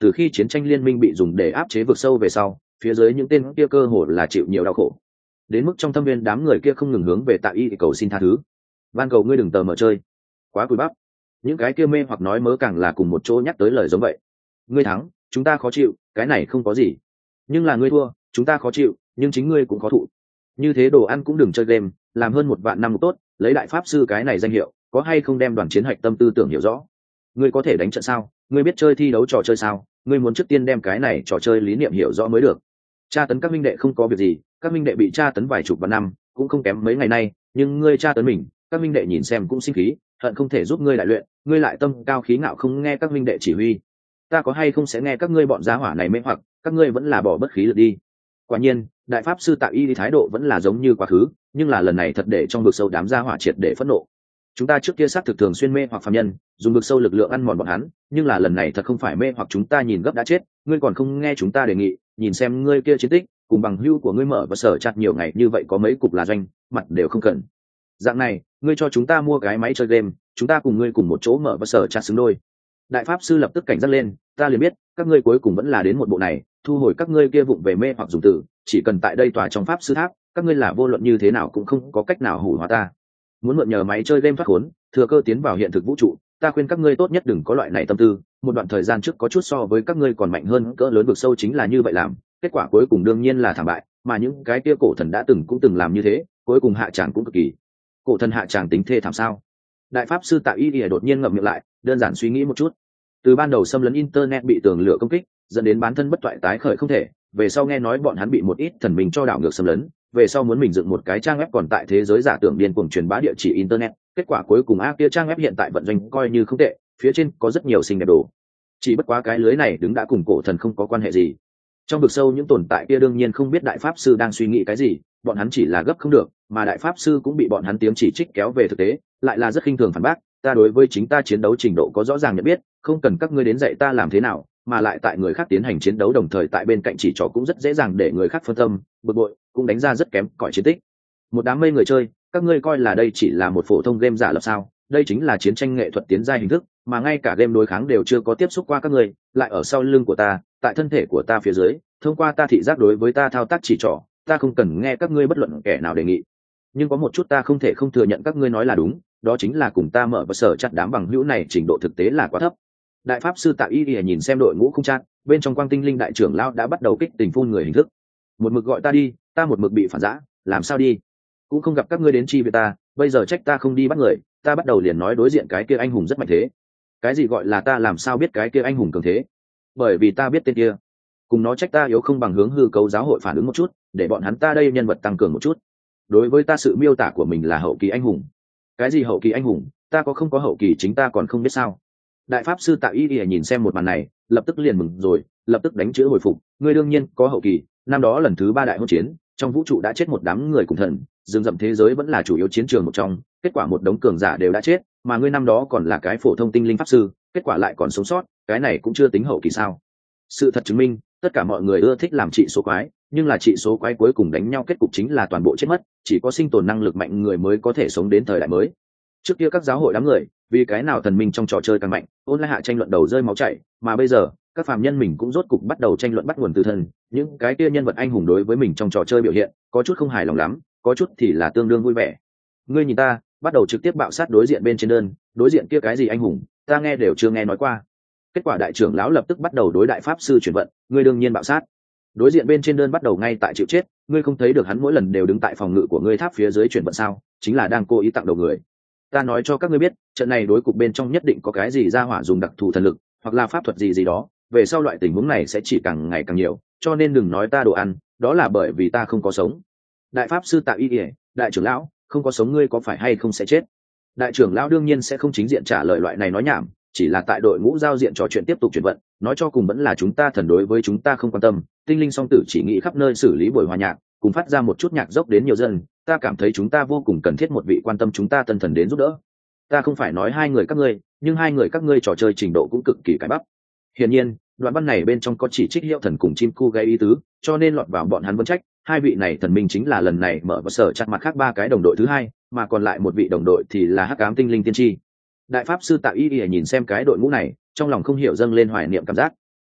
Speaker 1: từ khi chiến tranh liên minh bị dùng để áp chế vực sâu về sau, phía dưới những tên kia cơ hồ là chịu nhiều đau khổ, đến mức trong thâm viên đám người kia không ngừng hướng về Tạ Y cầu xin tha thứ. Van cầu ngươi đừng tờ mở chơi, quá cùi bắp. Những cái kia mê hoặc nói mớ càng là cùng một chỗ nhắc tới lời giống vậy. Ngươi thắng, chúng ta khó chịu, cái này không có gì. Nhưng là ngươi thua, chúng ta khó chịu, nhưng chính ngươi cũng khó thụ. Như thế đồ ăn cũng đừng chơi game, làm hơn 1 vạn năm tốt, lấy đại pháp sư cái này danh hiệu, có hay không đem đoàn chiến hạch tâm tư tưởng hiểu rõ. Ngươi có thể đánh trận sao? Ngươi biết chơi thi đấu trò chơi sao? Ngươi muốn trước tiên đem cái này trò chơi lý niệm hiểu rõ mới được. Tra tấn các minh đệ không có việc gì, các minh đệ bị tra tấn vài chục vạn năm, cũng không kém mấy ngày nay, nhưng ngươi tra tấn mình, các minh đệ nhìn xem cũng sinh khí, hận không thể giúp ngươi lại luyện, ngươi lại tâm cao khí ngạo không nghe các minh đệ chỉ huy. Ta có hay không sẽ nghe các ngươi bọn gia hỏa này mê hoặc, các ngươi vẫn là bỏ bất khí lực đi. Quả nhiên, đại pháp sư Tạ Y thái độ vẫn là giống như quá khứ, nhưng là lần này thật để trong vực sâu đám gia hỏa triệt để phẫn nộ. Chúng ta trước kia xác thực thường xuyên mê hoặc phàm nhân, dùng vực sâu lực lượng ăn mòn bọn hắn, nhưng là lần này thật không phải mê hoặc chúng ta nhìn gấp đã chết, ngươi còn không nghe chúng ta đề nghị, nhìn xem ngươi kia chiến tích, cùng bằng hữu của ngươi mở và sở chặt nhiều ngày như vậy có mấy cục là doanh, mặt đều không cần. Dạng này, ngươi cho chúng ta mua cái máy chơi game, chúng ta cùng ngươi cùng một chỗ mở và sở chặt xứng đôi. Đại pháp sư lập tức cảnh giác lên, ta liền biết, các ngươi cuối cùng vẫn là đến một bộ này, thu hồi các ngươi kia vụng về mê hoặc dùng từ, chỉ cần tại đây tòa trong pháp sư tháp, các ngươi là vô luận như thế nào cũng không có cách nào hủ hóa ta. Muốn mượn nhờ máy chơi game thoát khốn, thừa cơ tiến vào hiện thực vũ trụ, ta khuyên các ngươi tốt nhất đừng có loại này tâm tư. Một đoạn thời gian trước có chút so với các ngươi còn mạnh hơn cỡ lớn vực sâu chính là như vậy làm, kết quả cuối cùng đương nhiên là thảm bại, mà những cái kia cổ thần đã cũng từng làm như thế, cuối cùng hạ tràng cũng cực kỳ. Cổ thần hạ tràng tính thê thảm sao? Đại pháp sư Tạ Y Lìa đột nhiên ngậm miệng lại, đơn giản suy nghĩ một chút. Từ ban đầu xâm lấn internet bị tường lửa công kích, dẫn đến bán thân bất toại tái khởi không thể, về sau nghe nói bọn hắn bị một ít thần mình cho đảo ngược xâm lấn, về sau muốn mình dựng một cái trang web còn tại thế giới giả tưởng điên cuồng truyền bá địa chỉ internet, kết quả cuối cùng kia trang web hiện tại vận doanh coi như không tệ, phía trên có rất nhiều xinh đẹp đồ, chỉ bất quá cái lưới này đứng đã cùng cổ thần không có quan hệ gì. Trong vực sâu những tồn tại kia đương nhiên không biết đại pháp sư đang suy nghĩ cái gì, bọn hắn chỉ là gấp không được, mà đại pháp sư cũng bị bọn hắn tiếng chỉ trích kéo về thực tế, lại là rất khinh thường phản bác, ta đối với chính ta chiến đấu trình độ có rõ ràng nhận biết, không cần các ngươi đến dạy ta làm thế nào, mà lại tại người khác tiến hành chiến đấu đồng thời tại bên cạnh chỉ trỏ cũng rất dễ dàng để người khác phân tâm, bực bội, cũng đánh ra rất kém cỏi chiến tích. Một đám mây người chơi, các ngươi coi là đây chỉ là một phổ thông game giả lập sao? Đây chính là chiến tranh nghệ thuật tiến giai hình thức, mà ngay cả game đối kháng đều chưa có tiếp xúc qua các ngươi, lại ở sau lưng của ta, tại thân thể của ta phía dưới, thông qua ta thị giác đối với ta thao tác chỉ trỏ, ta không cần nghe các ngươi bất luận kẻ nào đề nghị. Nhưng có một chút ta không thể không thừa nhận các ngươi nói là đúng, đó chính là cùng ta mở và sở chặt đám bằng hữu này trình độ thực tế là quá thấp. Đại pháp sư Tạ Y nhìn xem đội ngũ không chát, bên trong quang tinh linh đại trưởng lão đã bắt đầu kích tình phun người hình thức. Một mực gọi ta đi, ta một mực bị phản giã, làm sao đi? Cũng không gặp các ngươi đến chi với ta, bây giờ trách ta không đi bắt người, ta bắt đầu liền nói đối diện cái kia anh hùng rất mạnh thế. Cái gì gọi là ta làm sao biết cái kia anh hùng cường thế? Bởi vì ta biết tên kia. Cùng nó trách ta yếu không bằng hướng hư cấu giáo hội phản ứng một chút, để bọn hắn ta đây nhân vật tăng cường một chút. Đối với ta sự miêu tả của mình là hậu kỳ anh hùng. Cái gì hậu kỳ anh hùng? Ta không có hậu kỳ chính ta còn không biết sao? Đại pháp sư Tạ Y nhìn xem một màn này, lập tức liền mừng rồi, lập tức đánh chữ hồi phục. Ngươi đương nhiên có hậu kỳ, năm đó lần thứ 3 đại hôn chiến, trong vũ trụ đã chết một đám người cùng thần, rừng rậm thế giới vẫn là chủ yếu chiến trường một trong, kết quả một đống cường giả đều đã chết, mà ngươi năm đó còn là cái phổ thông tinh linh pháp sư, kết quả lại còn sống sót, cái này cũng chưa tính hậu kỳ sao? Sự thật chứng minh, tất cả mọi người ưa thích làm trị số quái, nhưng là trị số quái cuối cùng đánh nhau kết cục chính là toàn bộ chết mất, chỉ có sinh tồn năng lực mạnh người mới có thể sống đến thời đại mới. Trước kia các giáo hội đám người, vì cái nào thần minh trong trò chơi càng mạnh, ôn lại hạ tranh luận đầu rơi máu chảy, mà bây giờ, các phàm nhân mình cũng rốt cục bắt đầu tranh luận bắt nguồn từ thân, những cái kia nhân vật anh hùng đối với mình trong trò chơi biểu hiện, có chút không hài lòng lắm, có chút thì là tương đương vui vẻ. Ngươi nhìn ta, bắt đầu trực tiếp bạo sát đối diện bên trên đơn, đối diện kia cái gì anh hùng, ta nghe đều chưa nghe nói qua. Kết quả đại trưởng lão lập tức bắt đầu đối đại pháp sư chuyển vận, ngươi đương nhiên bạo sát. Đối diện bên trên đơn bắt đầu ngay tại chịu chết, ngươi không thấy được hắn mỗi lần đều đứng tại phòng ngự của ngươi tháp phía dưới chuyển vận sao, chính là đang cố ý tặng đầu người. Ta nói cho các ngươi biết, trận này đối cục bên trong nhất định có cái gì ra hỏa dùng đặc thù thần lực, hoặc là pháp thuật gì đó, về sau loại tình huống này sẽ chỉ càng ngày càng nhiều, cho nên đừng nói ta đồ ăn, đó là bởi vì ta không có sống. Đại pháp sư Tạ Y, đại trưởng lão, không có sống ngươi có phải hay không sẽ chết. Đại trưởng lão đương nhiên sẽ không chính diện trả lời loại này nói nhảm, chỉ là tại đội ngũ giao diện trò chuyện tiếp tục chuyển vận, nói cho cùng vẫn là chúng ta thần đối với chúng ta không quan tâm, tinh linh song tử chỉ nghĩ khắp nơi xử lý buổi hòa nhạc, cùng phát ra một chút nhạc dốc đến nhiều dân, ta cảm thấy chúng ta vô cùng cần thiết một vị quan tâm chúng ta tân thần đến giúp đỡ. Ta không phải nói hai người các ngươi, nhưng hai người các ngươi trò chơi trình độ cũng cực kỳ cái bắp. Hiển nhiên, đoạn văn này bên trong có chỉ trích Hiệu Thần cùng Chim Cu gây ý tứ, cho nên lọt vào bọn hắn vấn trách. Hai vị này thần minh chính là lần này mở và sở chặt mặt khác 3 cái đồng đội thứ hai, mà còn lại một vị đồng đội thì là Hắc Ám Tinh Linh Tiên Tri. Đại pháp sư Tạ Y nhìn xem cái đội ngũ này, trong lòng không hiểu dâng lên hoài niệm cảm giác.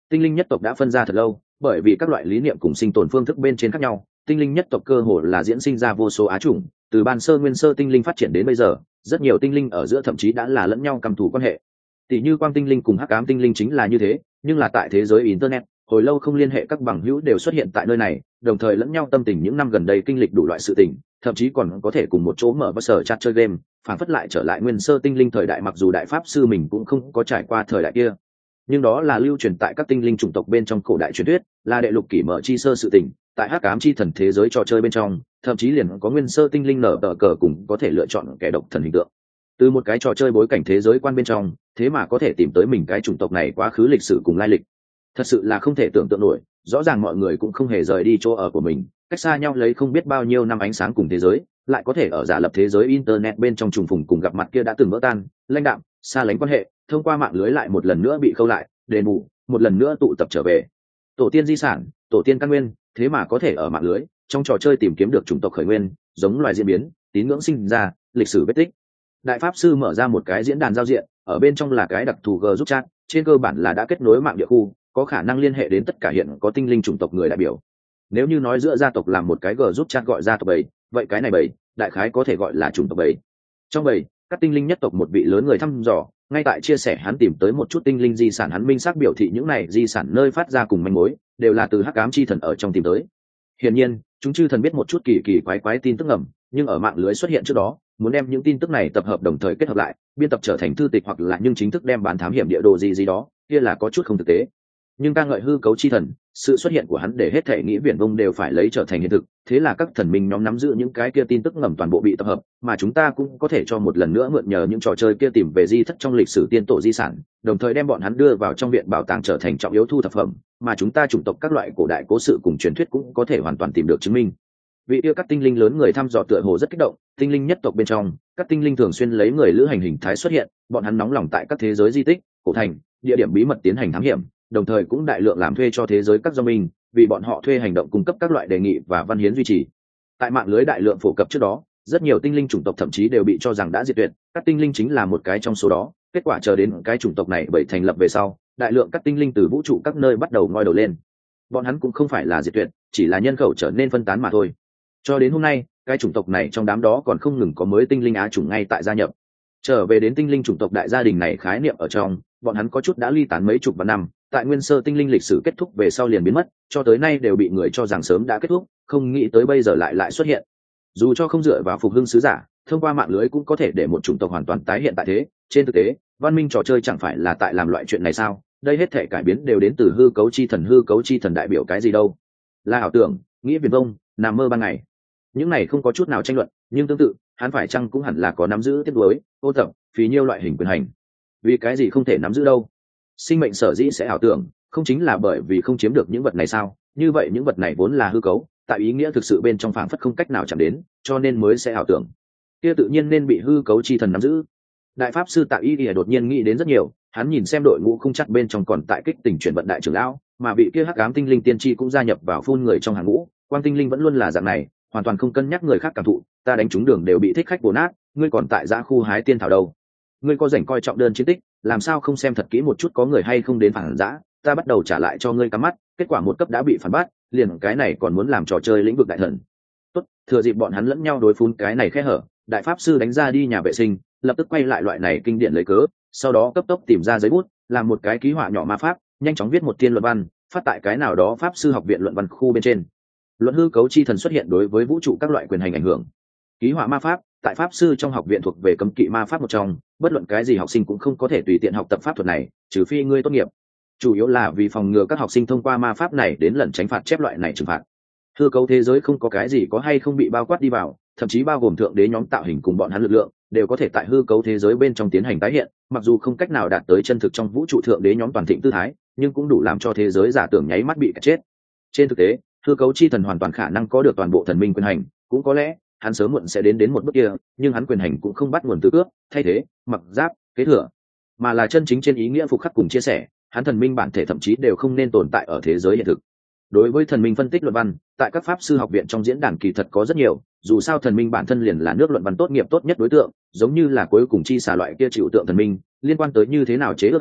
Speaker 1: Tinh linh nhất tộc đã phân ra thật lâu, bởi vì các loại lý niệm cùng sinh tồn phương thức bên trên khác nhau, tinh linh nhất tộc cơ hồ là diễn sinh ra vô số á chủng, từ ban sơ nguyên sơ tinh linh phát triển đến bây giờ, rất nhiều tinh linh ở giữa thậm chí đã là lẫn nhau căm thù quan hệ. Tỷ như quang tinh linh cùng hắc ám tinh linh chính là như thế, nhưng là tại thế giới internet, hồi lâu không liên hệ các bằng hữu đều xuất hiện tại nơi này, đồng thời lẫn nhau tâm tình những năm gần đây kinh lịch đủ loại sự tình, thậm chí còn có thể cùng một chỗ mở và sở chat chơi game, phản phất lại trở lại nguyên sơ tinh linh thời đại, mặc dù đại pháp sư mình cũng không có trải qua thời đại kia, nhưng đó là lưu truyền tại các tinh linh chủng tộc bên trong cổ đại truyền thuyết, là đệ lục kỷ mở chi sơ sự tình. Tại hắc ám chi thần thế giới trò chơi bên trong, thậm chí liền có nguyên sơ tinh linh nở tờ cờ cùng có thể lựa chọn kẻ độc thần hình tượng. Từ một cái trò chơi bối cảnh thế giới quan bên trong, thế mà có thể tìm tới mình cái chủng tộc này quá khứ lịch sử cùng lai lịch, thật sự là không thể tưởng tượng nổi. Rõ ràng mọi người cũng không hề rời đi chỗ ở của mình, cách xa nhau lấy không biết bao nhiêu năm ánh sáng cùng thế giới, lại có thể ở giả lập thế giới internet bên trong trùng phùng cùng gặp mặt kia đã từng vỡ tan, lãnh đạm, xa lánh quan hệ, thông qua mạng lưới lại một lần nữa bị khâu lại, đền bù, một lần nữa tụ tập trở về. Tổ tiên di sản, tổ tiên căn nguyên, thế mà có thể ở mạng lưới trong trò chơi tìm kiếm được chủng tộc khởi nguyên, giống loài diễn biến, tín ngưỡng sinh ra, lịch sử vết tích. Đại pháp sư mở ra một cái diễn đàn giao diện, ở bên trong là cái đặc thù g giúp chat, trên cơ bản là đã kết nối mạng địa khu, có khả năng liên hệ đến tất cả hiện có tinh linh chủng tộc người đại biểu. Nếu như nói giữa gia tộc làm một cái g giúp chat gọi gia tộc bầy, vậy cái này bầy đại khái có thể gọi là chủng tộc bầy. Trong bầy, các tinh linh nhất tộc một vị lớn người thăm dò ngay tại chia sẻ hắn tìm tới một chút tinh linh di sản, hắn minh xác biểu thị những này di sản nơi phát ra cùng manh mối đều là từ hắc ám chi thần ở trong tìm tới. Hiển nhiên chúng chư thần biết một chút kỳ kỳ quái quái tin tức ngầm, nhưng ở mạng lưới xuất hiện trước đó, muốn đem những tin tức này tập hợp đồng thời kết hợp lại, biên tập trở thành thư tịch hoặc là nhưng chính thức đem bán thám hiểm địa đồ gì đó, kia là có chút không thực tế. Nhưng ca ngợi hư cấu chi thần, sự xuất hiện của hắn để hết thể nghĩ viển vông đều phải lấy trở thành hiện thực, thế là các thần minh nhóm nắm giữ những cái kia tin tức ngầm toàn bộ bị tập hợp, mà chúng ta cũng có thể cho một lần nữa mượn nhờ những trò chơi kia tìm về di thất trong lịch sử tiên tổ di sản, đồng thời đem bọn hắn đưa vào trong viện bảo tàng trở thành trọng yếu thu thập phẩm, mà chúng ta chủng tộc các loại cổ đại cố sự cùng truyền thuyết cũng có thể hoàn toàn tìm được chứng minh. Vị yêu các tinh linh lớn người thăm dò tựa hồ rất kích động, tinh linh nhất tộc bên trong, các tinh linh thường xuyên lấy người lữ hành hình thái xuất hiện, bọn hắn nóng lòng tại các thế giới di tích, cổ thành, địa điểm bí mật tiến hành thám hiểm, đồng thời cũng đại lượng làm thuê cho thế giới các do mình, vì bọn họ thuê hành động cung cấp các loại đề nghị và văn hiến duy trì. Tại mạng lưới đại lượng phổ cập trước đó, rất nhiều tinh linh chủng tộc thậm chí đều bị cho rằng đã diệt tuyệt, các tinh linh chính là một cái trong số đó. Kết quả chờ đến cái chủng tộc này bởi thành lập về sau, đại lượng các tinh linh từ vũ trụ các nơi bắt đầu ngoi đầu lên. Bọn hắn cũng không phải là diệt tuyệt, chỉ là nhân khẩu trở nên phân tán mà thôi. Cho đến hôm nay, cái chủng tộc này trong đám đó còn không ngừng có mới tinh linh á chủng ngay tại gia nhập. Trở về đến tinh linh chủng tộc đại gia đình này khái niệm ở trong, bọn hắn có chút đã ly tán mấy chục vạn năm, tại nguyên sơ tinh linh lịch sử kết thúc về sau liền biến mất, cho tới nay đều bị người cho rằng sớm đã kết thúc, không nghĩ tới bây giờ lại xuất hiện. Dù cho không dựa vào phục hưng sứ giả, thông qua mạng lưới cũng có thể để một chủng tộc hoàn toàn tái hiện tại thế. Trên thực tế, văn minh trò chơi chẳng phải là tại làm loại chuyện này sao? Đây hết thể cải biến đều đến từ hư cấu chi thần đại biểu cái gì đâu? Là ảo tưởng, nghĩa viển vông, nằm mơ ban ngày. Những này không có chút nào tranh luận, nhưng tương tự, hắn phải chăng cũng hẳn là có nắm giữ tiếp nối, ô tập, phí nhiêu loại hình quyền hành. Vì cái gì không thể nắm giữ đâu? Sinh mệnh sở dĩ sẽ ảo tưởng, không chính là bởi vì không chiếm được những vật này sao? Như vậy những vật này vốn là hư cấu, tại ý nghĩa thực sự bên trong phảng phất không cách nào chạm đến, cho nên mới sẽ ảo tưởng. Kia tự nhiên nên bị hư cấu chi thần nắm giữ. Đại pháp sư Tạ Y Y đột nhiên nghĩ đến rất nhiều, hắn nhìn xem đội ngũ không chắc bên trong còn tại kích tình chuyển vận đại trưởng lão, mà vị kia hắc ám tinh linh tiên tri cũng gia nhập vào phun người trong hàng ngũ. Quang tinh linh vẫn luôn là dạng này, hoàn toàn không cân nhắc người khác cảm thụ, ta đánh trúng đường đều bị thích khách bổ nát, ngươi còn tại dã khu hái tiên thảo đâu? Ngươi có rảnh coi trọng đơn chiến tích, làm sao không xem thật kỹ một chút có người hay không đến phản dã, ta bắt đầu trả lại cho ngươi cắm mắt, kết quả một cấp đã bị phản bác, liền cái này còn muốn làm trò chơi lĩnh vực đại thần. Tốt, thừa dịp bọn hắn lẫn nhau đối phun cái này khe hở, đại pháp sư đánh ra đi nhà vệ sinh, lập tức quay lại loại này kinh điển lấy cớ, sau đó cấp tốc tìm ra giấy bút, làm một cái ký họa nhỏ ma pháp, nhanh chóng viết một thiên luận văn, phát tại cái nào đó pháp sư học viện luận văn khu bên trên. Luận hư cấu chi thần xuất hiện đối với vũ trụ các loại quyền hành ảnh hưởng. Ký họa ma pháp tại pháp sư trong học viện thuộc về cấm kỵ ma pháp một trong, bất luận cái gì học sinh cũng không có thể tùy tiện học tập pháp thuật này, trừ phi ngươi tốt nghiệp. Chủ yếu là vì phòng ngừa các học sinh thông qua ma pháp này đến lẩn tránh phạt chép loại này trừng phạt. Hư cấu thế giới không có cái gì có hay không bị bao quát đi vào, thậm chí bao gồm thượng đế nhóm tạo hình cùng bọn hắn lực lượng đều có thể tại hư cấu thế giới bên trong tiến hành tái hiện, mặc dù không cách nào đạt tới chân thực trong vũ trụ thượng đế nhóm toàn thịnh tư thái, nhưng cũng đủ làm cho thế giới giả tưởng nháy mắt bị cắt chết. Trên thực tế, hư cấu chi thần hoàn toàn khả năng có được toàn bộ thần minh quyền hành, cũng có lẽ hắn sớm muộn sẽ đến một bước kia, nhưng hắn quyền hành cũng không bắt nguồn từ cướp, thay thế, mặc giáp, kế thừa, mà là chân chính trên ý nghĩa phục khắc cùng chia sẻ. Hắn thần minh bản thể thậm chí đều không nên tồn tại ở thế giới hiện thực. Đối với thần minh phân tích luận văn, tại các pháp sư học viện trong diễn đàn kỳ thật có rất nhiều, dù sao thần minh bản thân liền là nước luận văn tốt nghiệp tốt nhất đối tượng, giống như là cuối cùng chi xả loại kia chịu tượng thần minh, liên quan tới như thế nào chế ước hắn,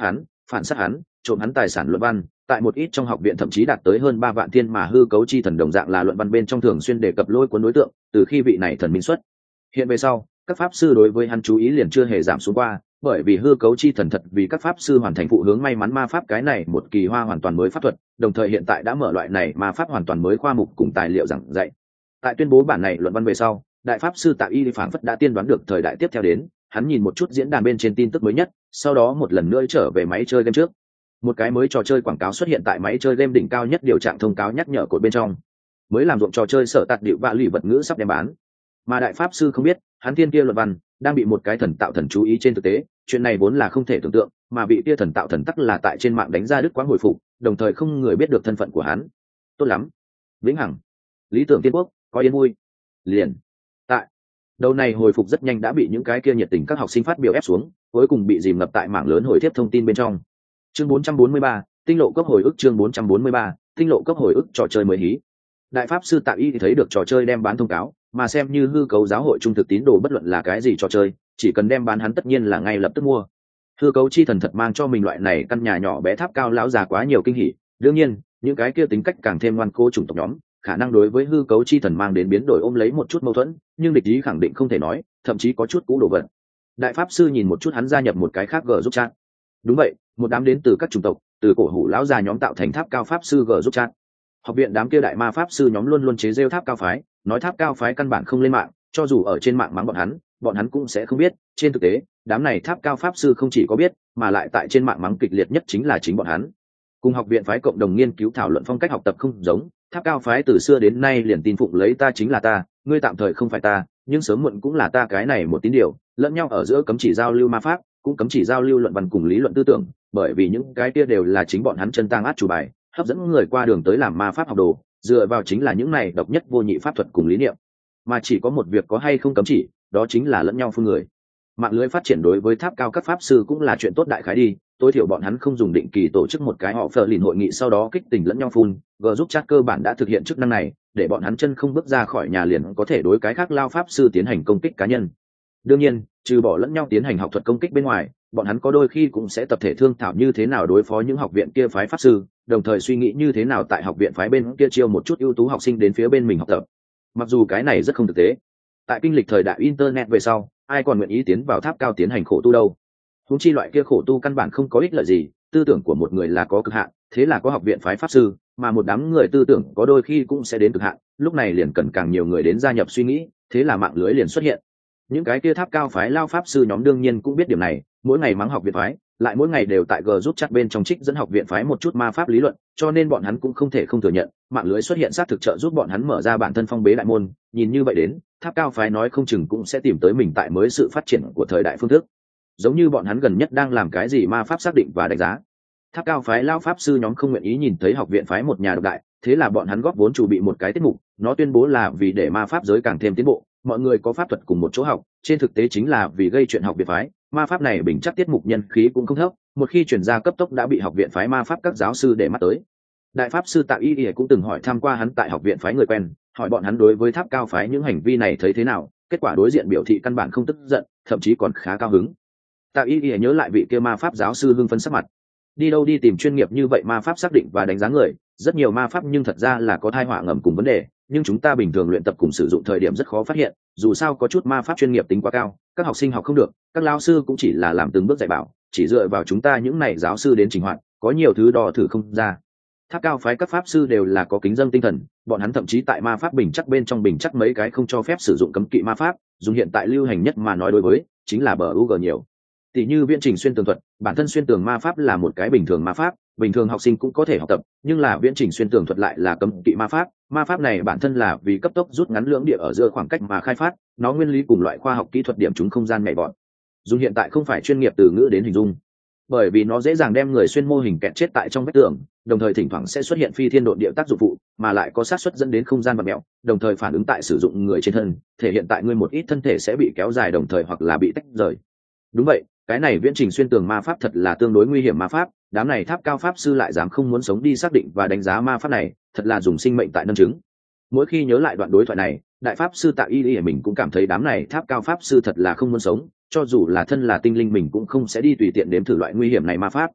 Speaker 1: phản sát hắn, trộm hắn tài sản luận văn, tại một ít trong học viện thậm chí đạt tới hơn 3 vạn thiên mà hư cấu chi thần đồng dạng là luận văn bên trong thường xuyên đề cập lôi cuốn đối tượng, từ khi vị này thần minh xuất hiện về sau, các pháp sư đối với hắn chú ý liền chưa hề giảm xuống qua, bởi vì hư cấu chi thần thật vì các pháp sư hoàn thành phụ hướng may mắn ma pháp cái này một kỳ hoa hoàn toàn mới pháp thuật, đồng thời hiện tại đã mở loại này ma pháp hoàn toàn mới khoa mục cùng tài liệu giảng dạy. Tại tuyên bố bản này luận văn về sau, đại pháp sư Tạ Y phảng phất đã tiên đoán được thời đại tiếp theo đến, hắn nhìn một chút diễn đàn bên trên tin tức mới nhất, sau đó một lần nữa trở về máy chơi game trước. Một cái mới trò chơi quảng cáo xuất hiện tại máy chơi game đỉnh cao nhất điều trạng thông cáo nhắc nhở cột bên trong. Mới làm ruộng trò chơi sở tạt điệu vạ lụy vật ngữ sắp đem bán. Mà đại pháp sư không biết, hắn thiên kia luận văn đang bị một cái thần tạo thần chú ý trên thực tế, chuyện này vốn là không thể tưởng tượng, mà bị kia thần tạo thần tắc là tại trên mạng đánh ra đứt quãng hồi phục, đồng thời không người biết được thân phận của hắn. Tốt lắm, vĩnh hằng, lý tưởng tiên quốc, có yên vui. Liền tại đầu này hồi phục rất nhanh đã bị những cái kia nhiệt tình các học sinh phát biểu ép xuống, cuối cùng bị dìm ngập tại mảng lớn hồi tiếp thông tin bên trong. Chương 443, tinh lộ cấp hồi ức. Chương 443, tinh lộ cấp hồi ức. Trò chơi mới hí. Đại pháp sư Tạ Y thì thấy được trò chơi đem bán thông cáo, mà xem như hư cấu giáo hội trung thực tín đồ bất luận là cái gì trò chơi, chỉ cần đem bán hắn tất nhiên là ngay lập tức mua. Hư cấu chi thần thật mang cho mình loại này căn nhà nhỏ bé tháp cao lão già quá nhiều kinh hỉ, đương nhiên những cái kia tính cách càng thêm ngoan cố chủng tộc nhóm khả năng đối với hư cấu chi thần mang đến biến đổi ôm lấy một chút mâu thuẫn, nhưng địch ý khẳng định không thể nói, thậm chí có chút cũ đồ vật. Đại pháp sư nhìn một chút hắn gia nhập một cái khác gờ giúp chat. Đúng vậy, một đám đến từ các chủng tộc, từ cổ hủ lão già nhóm tạo thành tháp cao pháp sư gờ giúp chat. Học viện đám kia đại ma pháp sư nhóm luôn luôn chế rêu tháp cao phái, nói tháp cao phái căn bản không lên mạng, cho dù ở trên mạng mắng bọn hắn cũng sẽ không biết. Trên thực tế, đám này tháp cao pháp sư không chỉ có biết, mà lại tại trên mạng mắng kịch liệt nhất chính là chính bọn hắn. Cùng học viện phái cộng đồng nghiên cứu thảo luận phong cách học tập không giống, tháp cao phái từ xưa đến nay liền tin phụng lấy ta chính là ta, ngươi tạm thời không phải ta, nhưng sớm muộn cũng là ta cái này một tín điều, lẫn nhau ở giữa cấm chỉ giao lưu ma pháp, cũng cấm chỉ giao lưu luận văn cùng lý luận tư tưởng, bởi vì những cái kia đều là chính bọn hắn chân tang át chủ bài, hấp dẫn người qua đường tới làm ma pháp học đồ, dựa vào chính là những này độc nhất vô nhị pháp thuật cùng lý niệm. Mà chỉ có một việc có hay không cấm chỉ, đó chính là lẫn nhau phun người. Mạng lưới phát triển đối với tháp cao các pháp sư cũng là chuyện tốt đại khái đi, tối thiểu bọn hắn không dùng định kỳ tổ chức một cái họ phờ lìn hội nghị sau đó kích tình lẫn nhau phun, g giúp chat cơ bản đã thực hiện chức năng này, để bọn hắn chân không bước ra khỏi nhà liền có thể đối cái khác lao pháp sư tiến hành công kích cá nhân. Đương nhiên, trừ bỏ lẫn nhau tiến hành học thuật công kích bên ngoài, bọn hắn có đôi khi cũng sẽ tập thể thương thảo như thế nào đối phó những học viện kia phái pháp sư, đồng thời suy nghĩ như thế nào tại học viện phái bên kia chiêu một chút ưu tú học sinh đến phía bên mình học tập. Mặc dù cái này rất không thực tế, tại kinh lịch thời đại internet về sau, ai còn nguyện ý tiến vào tháp cao tiến hành khổ tu đâu. Huống chi loại kia khổ tu căn bản không có ích lợi gì, tư tưởng của một người là có cực hạn, thế là có học viện phái pháp sư, mà một đám người tư tưởng có đôi khi cũng sẽ đến cực hạn, lúc này liền cần càng nhiều người đến gia nhập suy nghĩ, thế là mạng lưới liền xuất hiện. Những cái kia tháp cao phái lao pháp sư nhóm đương nhiên cũng biết điểm này, mỗi ngày mắng học viện phái, lại mỗi ngày đều tại g giúp chat bên trong trích dẫn học viện phái một chút ma pháp lý luận, cho nên bọn hắn cũng không thể không thừa nhận, mạng lưới xuất hiện xác thực trợ giúp bọn hắn mở ra bản thân phong bế đại môn. Nhìn như vậy đến, tháp cao phái nói không chừng cũng sẽ tìm tới mình tại mới sự phát triển của thời đại phương thức, giống như bọn hắn gần nhất đang làm cái gì ma pháp xác định và đánh giá. Tháp cao phái lao pháp sư nhóm không nguyện ý nhìn thấy học viện phái một nhà độc đại, thế là bọn hắn góp vốn chuẩn bị một cái tiết mục, nó tuyên bố là vì để ma pháp giới càng thêm tiến bộ, mọi người có pháp thuật cùng một chỗ học, trên thực tế chính là vì gây chuyện học viện phái. Ma pháp này bình chắc tiết mục nhân khí cũng không thấp, một khi chuyển ra cấp tốc đã bị học viện phái ma pháp các giáo sư để mắt tới. Đại pháp sư Tạ Y cũng từng hỏi tham qua hắn tại học viện phái người quen, hỏi bọn hắn đối với tháp cao phái những hành vi này thấy thế nào, kết quả đối diện biểu thị căn bản không tức giận, thậm chí còn khá cao hứng. Tạ Y nhớ lại vị kia ma pháp giáo sư hưng phấn sắc mặt. Đi đâu đi tìm chuyên nghiệp như vậy ma pháp xác định và đánh giá người, rất nhiều ma pháp nhưng thật ra là có thai họa ngầm cùng vấn đề, nhưng chúng ta bình thường luyện tập cùng sử dụng thời điểm rất khó phát hiện, dù sao có chút ma pháp chuyên nghiệp tính quá cao, các học sinh học không được, các lao sư cũng chỉ là làm từng bước dạy bảo, chỉ dựa vào chúng ta những này giáo sư đến trình hoạt, có nhiều thứ đo thử không ra. Tháp cao phái các pháp sư đều là có kính dâng tinh thần, bọn hắn thậm chí tại ma pháp bình chắc bên trong bình chắc mấy cái không cho phép sử dụng cấm kỵ ma pháp, dùng hiện tại lưu hành nhất mà nói đối với chính là bờ UG nhiều. Tỷ như viễn trình xuyên tường thuật, bản thân xuyên tường ma pháp là một cái bình thường ma pháp, bình thường học sinh cũng có thể học tập, nhưng là viễn trình xuyên tường thuật lại là cấm kỵ ma pháp. Ma pháp này bản thân là vì cấp tốc rút ngắn lưỡng địa ở giữa khoảng cách mà khai phát, nó nguyên lý cùng loại khoa học kỹ thuật điểm chúng không gian nhảy vọt. Dùng hiện tại không phải chuyên nghiệp từ ngữ đến hình dung, bởi vì nó dễ dàng đem người xuyên mô hình kẹt chết tại trong vách tường, đồng thời thỉnh thoảng sẽ xuất hiện phi thiên độn địa tác dụng phụ, mà lại có xác suất dẫn đến không gian bật mẹo, đồng thời phản ứng tại sử dụng người trên thân, thể hiện tại ngươi một ít thân thể sẽ bị kéo dài đồng thời hoặc là bị tách rời. Đúng vậy, cái này viễn trình xuyên tường ma pháp thật là tương đối nguy hiểm ma pháp, đám này tháp cao pháp sư lại dám không muốn sống đi xác định và đánh giá ma pháp này, thật là dùng sinh mệnh tại nâng chứng. Mỗi khi nhớ lại đoạn đối thoại này, đại pháp sư Tạ Y mình cũng cảm thấy đám này tháp cao pháp sư thật là không muốn sống, cho dù là thân là tinh linh mình cũng không sẽ đi tùy tiện đếm thử loại nguy hiểm này ma pháp.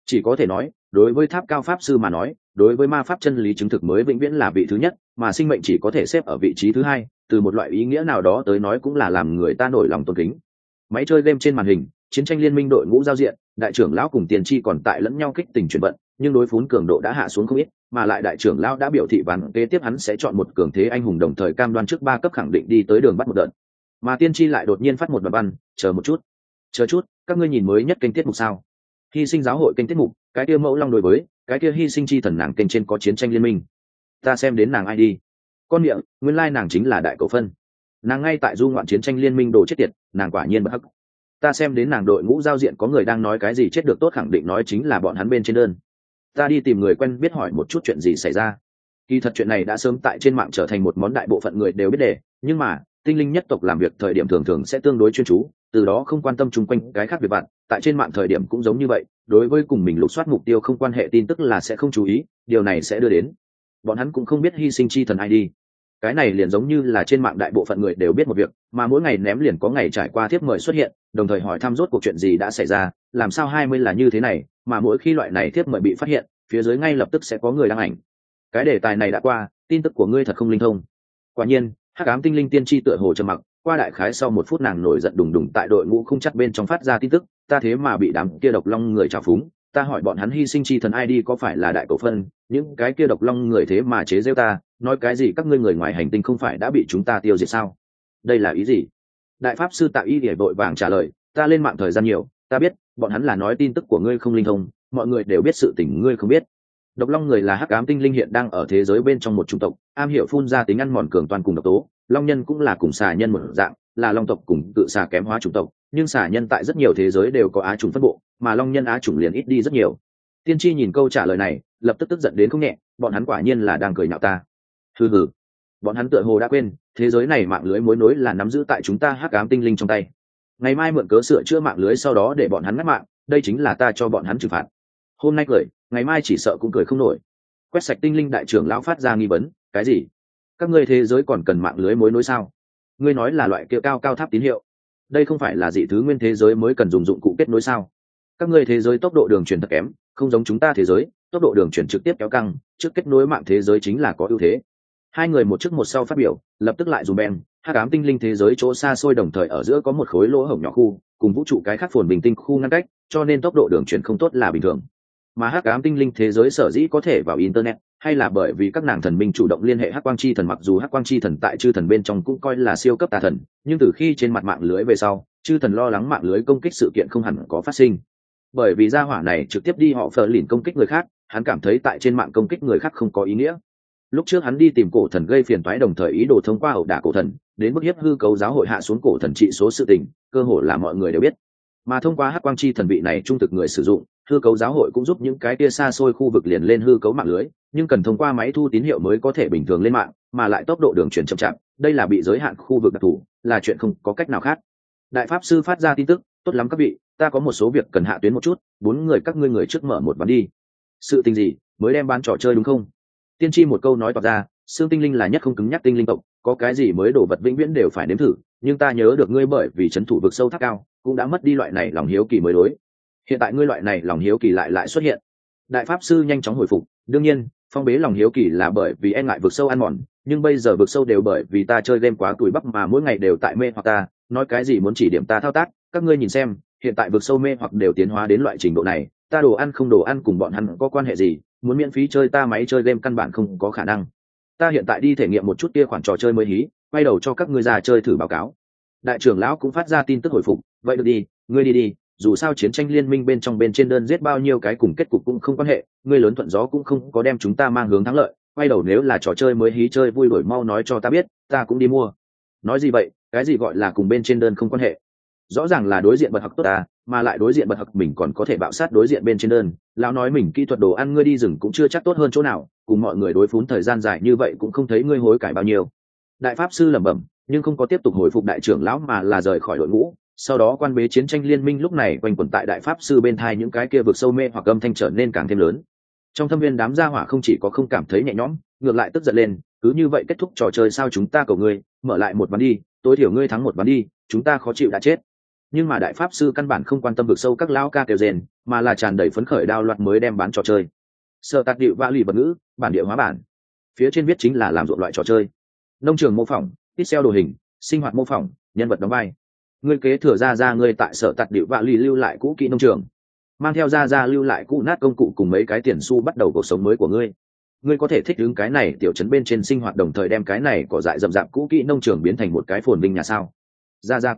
Speaker 1: Chỉ có thể nói đối với tháp cao pháp sư mà nói, đối với ma pháp chân lý chứng thực mới vĩnh viễn là vị thứ nhất, mà sinh mệnh chỉ có thể xếp ở vị trí thứ hai. Từ một loại ý nghĩa nào đó tới nói cũng là làm người ta nổi lòng tôn kính. Máy chơi game trên màn hình, chiến tranh liên minh đội ngũ giao diện, đại trưởng lão cùng tiền tri còn tại lẫn nhau kích tình chuyển vận, nhưng đối phún cường độ đã hạ xuống không ít, mà lại đại trưởng lão đã biểu thị ván kế tiếp hắn sẽ chọn một cường thế anh hùng, đồng thời cam đoan trước 3 cấp khẳng định đi tới đường bắt một đợt. Mà tiên tri lại đột nhiên phát một đoạn văn, chờ một chút, chờ chút, các ngươi nhìn mới nhất kênh tiết mục sao? Hy sinh giáo hội kênh tiết mục, cái kia mẫu long đối với cái kia hy sinh chi thần nàng kênh trên có chiến tranh liên minh. Ta xem đến nàng ai đi? Con miệng, nguyên lai nàng chính là đại cầu phân. Nàng ngay tại du ngoạn chiến tranh liên minh đồ chết tiệt, nàng quả nhiên bất hắc. Ta xem đến nàng đội ngũ giao diện có người đang nói cái gì chết được tốt, khẳng định nói chính là bọn hắn bên trên đơn. Ta đi tìm người quen biết hỏi một chút chuyện gì xảy ra. Kỳ thật chuyện này đã sớm tại trên mạng trở thành một món đại bộ phận người đều biết đề, nhưng mà tinh linh nhất tộc làm việc thời điểm thường thường sẽ tương đối chuyên chú, từ đó không quan tâm chung quanh cái khác việc vặt. Tại trên mạng thời điểm cũng giống như vậy, đối với cùng mình lục soát mục tiêu không quan hệ tin tức là sẽ không chú ý, điều này sẽ đưa đến bọn hắn cũng không biết hy sinh chi thần ai đi. Cái này liền giống như là trên mạng đại bộ phận người đều biết một việc, mà mỗi ngày ném liền có ngày trải qua thiếp mời xuất hiện, đồng thời hỏi thăm rốt cuộc chuyện gì đã xảy ra, làm sao 20 là như thế này, mà mỗi khi loại này thiếp mời bị phát hiện, phía dưới ngay lập tức sẽ có người đăng ảnh. Cái đề tài này đã qua, tin tức của ngươi thật không linh thông. Quả nhiên, hắc ám tinh linh tiên tri tựa hồ trầm mặc, qua đại khái sau 1 phút nàng nổi giận đùng đùng tại đội ngũ không chắc bên trong phát ra tin tức, ta thế mà bị đám kia độc long người trào phúng, ta hỏi bọn hắn hy sinh chi thần ID có phải là đại cổ phân, những cái kia độc long người thế mà chế giễu ta, nói cái gì các ngươi người ngoài hành tinh không phải đã bị chúng ta tiêu diệt sao? Đây là ý gì? Đại pháp sư Tạo Y để vội vàng trả lời, ta lên mạng thời gian nhiều, ta biết bọn hắn là nói tin tức của ngươi không linh thông, mọi người đều biết sự tình ngươi không biết. Độc long người là hắc ám tinh linh hiện đang ở thế giới bên trong một chủng tộc, am hiểu phun ra tính ăn mòn cường toàn cùng độc tố. Long nhân cũng là cùng xà nhân một dạng, là long tộc cùng cự xà kém hóa chủng tộc, nhưng xà nhân tại rất nhiều thế giới đều có á chủng phân bộ, mà long nhân á chủng liền ít đi rất nhiều. Tiên tri nhìn câu trả lời này, lập tức tức giận đến không nhẹ, bọn hắn quả nhiên là đang cười nhạo ta. Hừ hừ, bọn hắn tựa hồ đã quên, thế giới này mạng lưới mối nối là nắm giữ tại chúng ta hắc ám tinh linh trong tay. Ngày mai mượn cớ sửa chữa mạng lưới, sau đó để bọn hắn ngắt mạng, đây chính là ta cho bọn hắn trừng phạt. Hôm nay cười, ngày mai chỉ sợ cũng cười không nổi. Quét sạch tinh linh đại trưởng lão phát ra nghi vấn, cái gì? Các ngươi thế giới còn cần mạng lưới mối nối sao? Ngươi nói là loại kia cao cao tháp tín hiệu, đây không phải là dị thứ nguyên thế giới mới cần dùng dụng cụ kết nối sao? Các ngươi thế giới tốc độ đường truyền thật kém, không giống chúng ta thế giới, tốc độ đường truyền trực tiếp kéo căng, trước kết nối mạng thế giới chính là có ưu thế. Hai người một trước một sau phát biểu, lập tức lại dùng bèn, hắc ám tinh linh thế giới chỗ xa xôi đồng thời ở giữa có một khối lỗ hổng nhỏ khu, cùng vũ trụ cái khác phồn bình tinh khu ngăn cách, cho nên tốc độ đường truyền không tốt là bình thường. Mà hắc ám tinh linh thế giới sở dĩ có thể vào internet, hay là bởi vì các nàng thần minh chủ động liên hệ hắc quang chi thần, mặc dù hắc quang chi thần tại chư thần bên trong cũng coi là siêu cấp tà thần, nhưng từ khi trên mặt mạng lưới về sau, chư thần lo lắng mạng lưới công kích sự kiện không hẳn có phát sinh. Bởi vì gia hỏa này trực tiếp đi họ phờ lìn công kích người khác, hắn cảm thấy tại trên mạng công kích người khác không có ý nghĩa. Lúc trước hắn đi tìm cổ thần gây phiền toái, đồng thời ý đồ thông qua ẩu đả cổ thần đến bức hiếp hư cấu giáo hội hạ xuống cổ thần trị số sự tình, cơ hội là mọi người đều biết. Mà thông qua hắc quang chi thần vị này trung thực người sử dụng, hư cấu giáo hội cũng giúp những cái kia xa xôi khu vực liền lên hư cấu mạng lưới, nhưng cần thông qua máy thu tín hiệu mới có thể bình thường lên mạng, mà lại tốc độ đường truyền chậm chạp, đây là bị giới hạn khu vực đặc thù, là chuyện không có cách nào khác. Đại pháp sư phát ra tin tức, tốt lắm các vị, ta có một số việc cần hạ tuyến một chút, 4 người các ngươi người trước mở một ván đi. Sự tình gì, mới đem bán trò chơi đúng không? Tiên tri một câu nói toạc ra, xương tinh linh là nhất không cứng nhắc tinh linh tộc, có cái gì mới đồ vật vĩnh viễn đều phải nếm thử, nhưng ta nhớ được ngươi bởi vì trấn thủ vực sâu tháp cao, cũng đã mất đi loại này lòng hiếu kỳ mới đối. Hiện tại ngươi loại này lòng hiếu kỳ lại xuất hiện. Đại pháp sư nhanh chóng hồi phục, đương nhiên, phong bế lòng hiếu kỳ là bởi vì e ngại vực sâu ăn mòn, nhưng bây giờ vực sâu đều bởi vì ta chơi game quá tuổi bắp mà mỗi ngày đều tại mê hoặc ta, nói cái gì muốn chỉ điểm ta thao tác, các ngươi nhìn xem, hiện tại vực sâu mê hoặc đều tiến hóa đến loại trình độ này, ta đồ ăn không đồ ăn cùng bọn hắn có quan hệ gì, muốn miễn phí chơi ta máy chơi game căn bản không có khả năng. Ta hiện tại đi thể nghiệm một chút kia khoản trò chơi mới hí, quay đầu cho các ngươi ra chơi thử báo cáo. Đại trưởng lão cũng phát ra tin tức hồi phục, vậy được đi, ngươi đi đi, dù sao chiến tranh liên minh bên trong bên trên đơn giết bao nhiêu cái cùng kết cục cũng không quan hệ, ngươi lớn thuận gió cũng không có đem chúng ta mang hướng thắng lợi, quay đầu nếu là trò chơi mới hí chơi vui đổi mau nói cho ta biết, ta cũng đi mua. Nói gì vậy, cái gì gọi là cùng bên trên đơn không quan hệ? Rõ ràng là đối diện bật học tốt ta, mà lại đối diện bật học mình còn có thể bạo sát đối diện bên trên đơn, lão nói mình kỹ thuật đồ ăn ngươi đi rừng cũng chưa chắc tốt hơn chỗ nào, cùng mọi người đối phún thời gian dài như vậy cũng không thấy ngươi hối cải bao nhiêu. Đại pháp sư lẩm bẩm, nhưng không có tiếp tục hồi phục đại trưởng lão mà là rời khỏi đội ngũ. Sau đó quan bế chiến tranh liên minh lúc này quanh quẩn tại đại pháp sư bên thai những cái kia vực sâu mê hoặc âm thanh trở nên càng thêm lớn. Trong thâm viên đám gia hỏa không chỉ có không cảm thấy nhẹ nhõm, ngược lại tức giận lên, cứ như vậy kết thúc trò chơi sao, chúng ta cầu ngươi mở lại một ván đi, tối thiểu ngươi thắng một ván đi, chúng ta khó chịu đã chết. nhưng mà đại pháp sư căn bản không quan tâm vực sâu các lão ca kêu rền, mà là tràn đầy phấn khởi đao loạt mới đem bán trò chơi. Sở tạt điệu vã lì vật ngữ, bản địa hóa bản. Phía trên viết chính là làm ruộng loại trò chơi. Nông trường mô phỏng, pixel đồ hình, sinh hoạt mô phỏng, nhân vật đóng vai. Ngươi kế thừa ra ngươi tại sở tạt điệu vã lì lưu lại cũ kỹ nông trường, mang theo ra lưu lại cũ nát công cụ cùng mấy cái tiền xu bắt đầu cuộc sống mới của ngươi. Ngươi có thể thích ứng cái này tiểu trấn bên trên sinh hoạt, đồng thời đem cái này cỏ dại rậm rạp cũ kỹ nông trường biến thành một cái phồn vinh nhà sao? Gia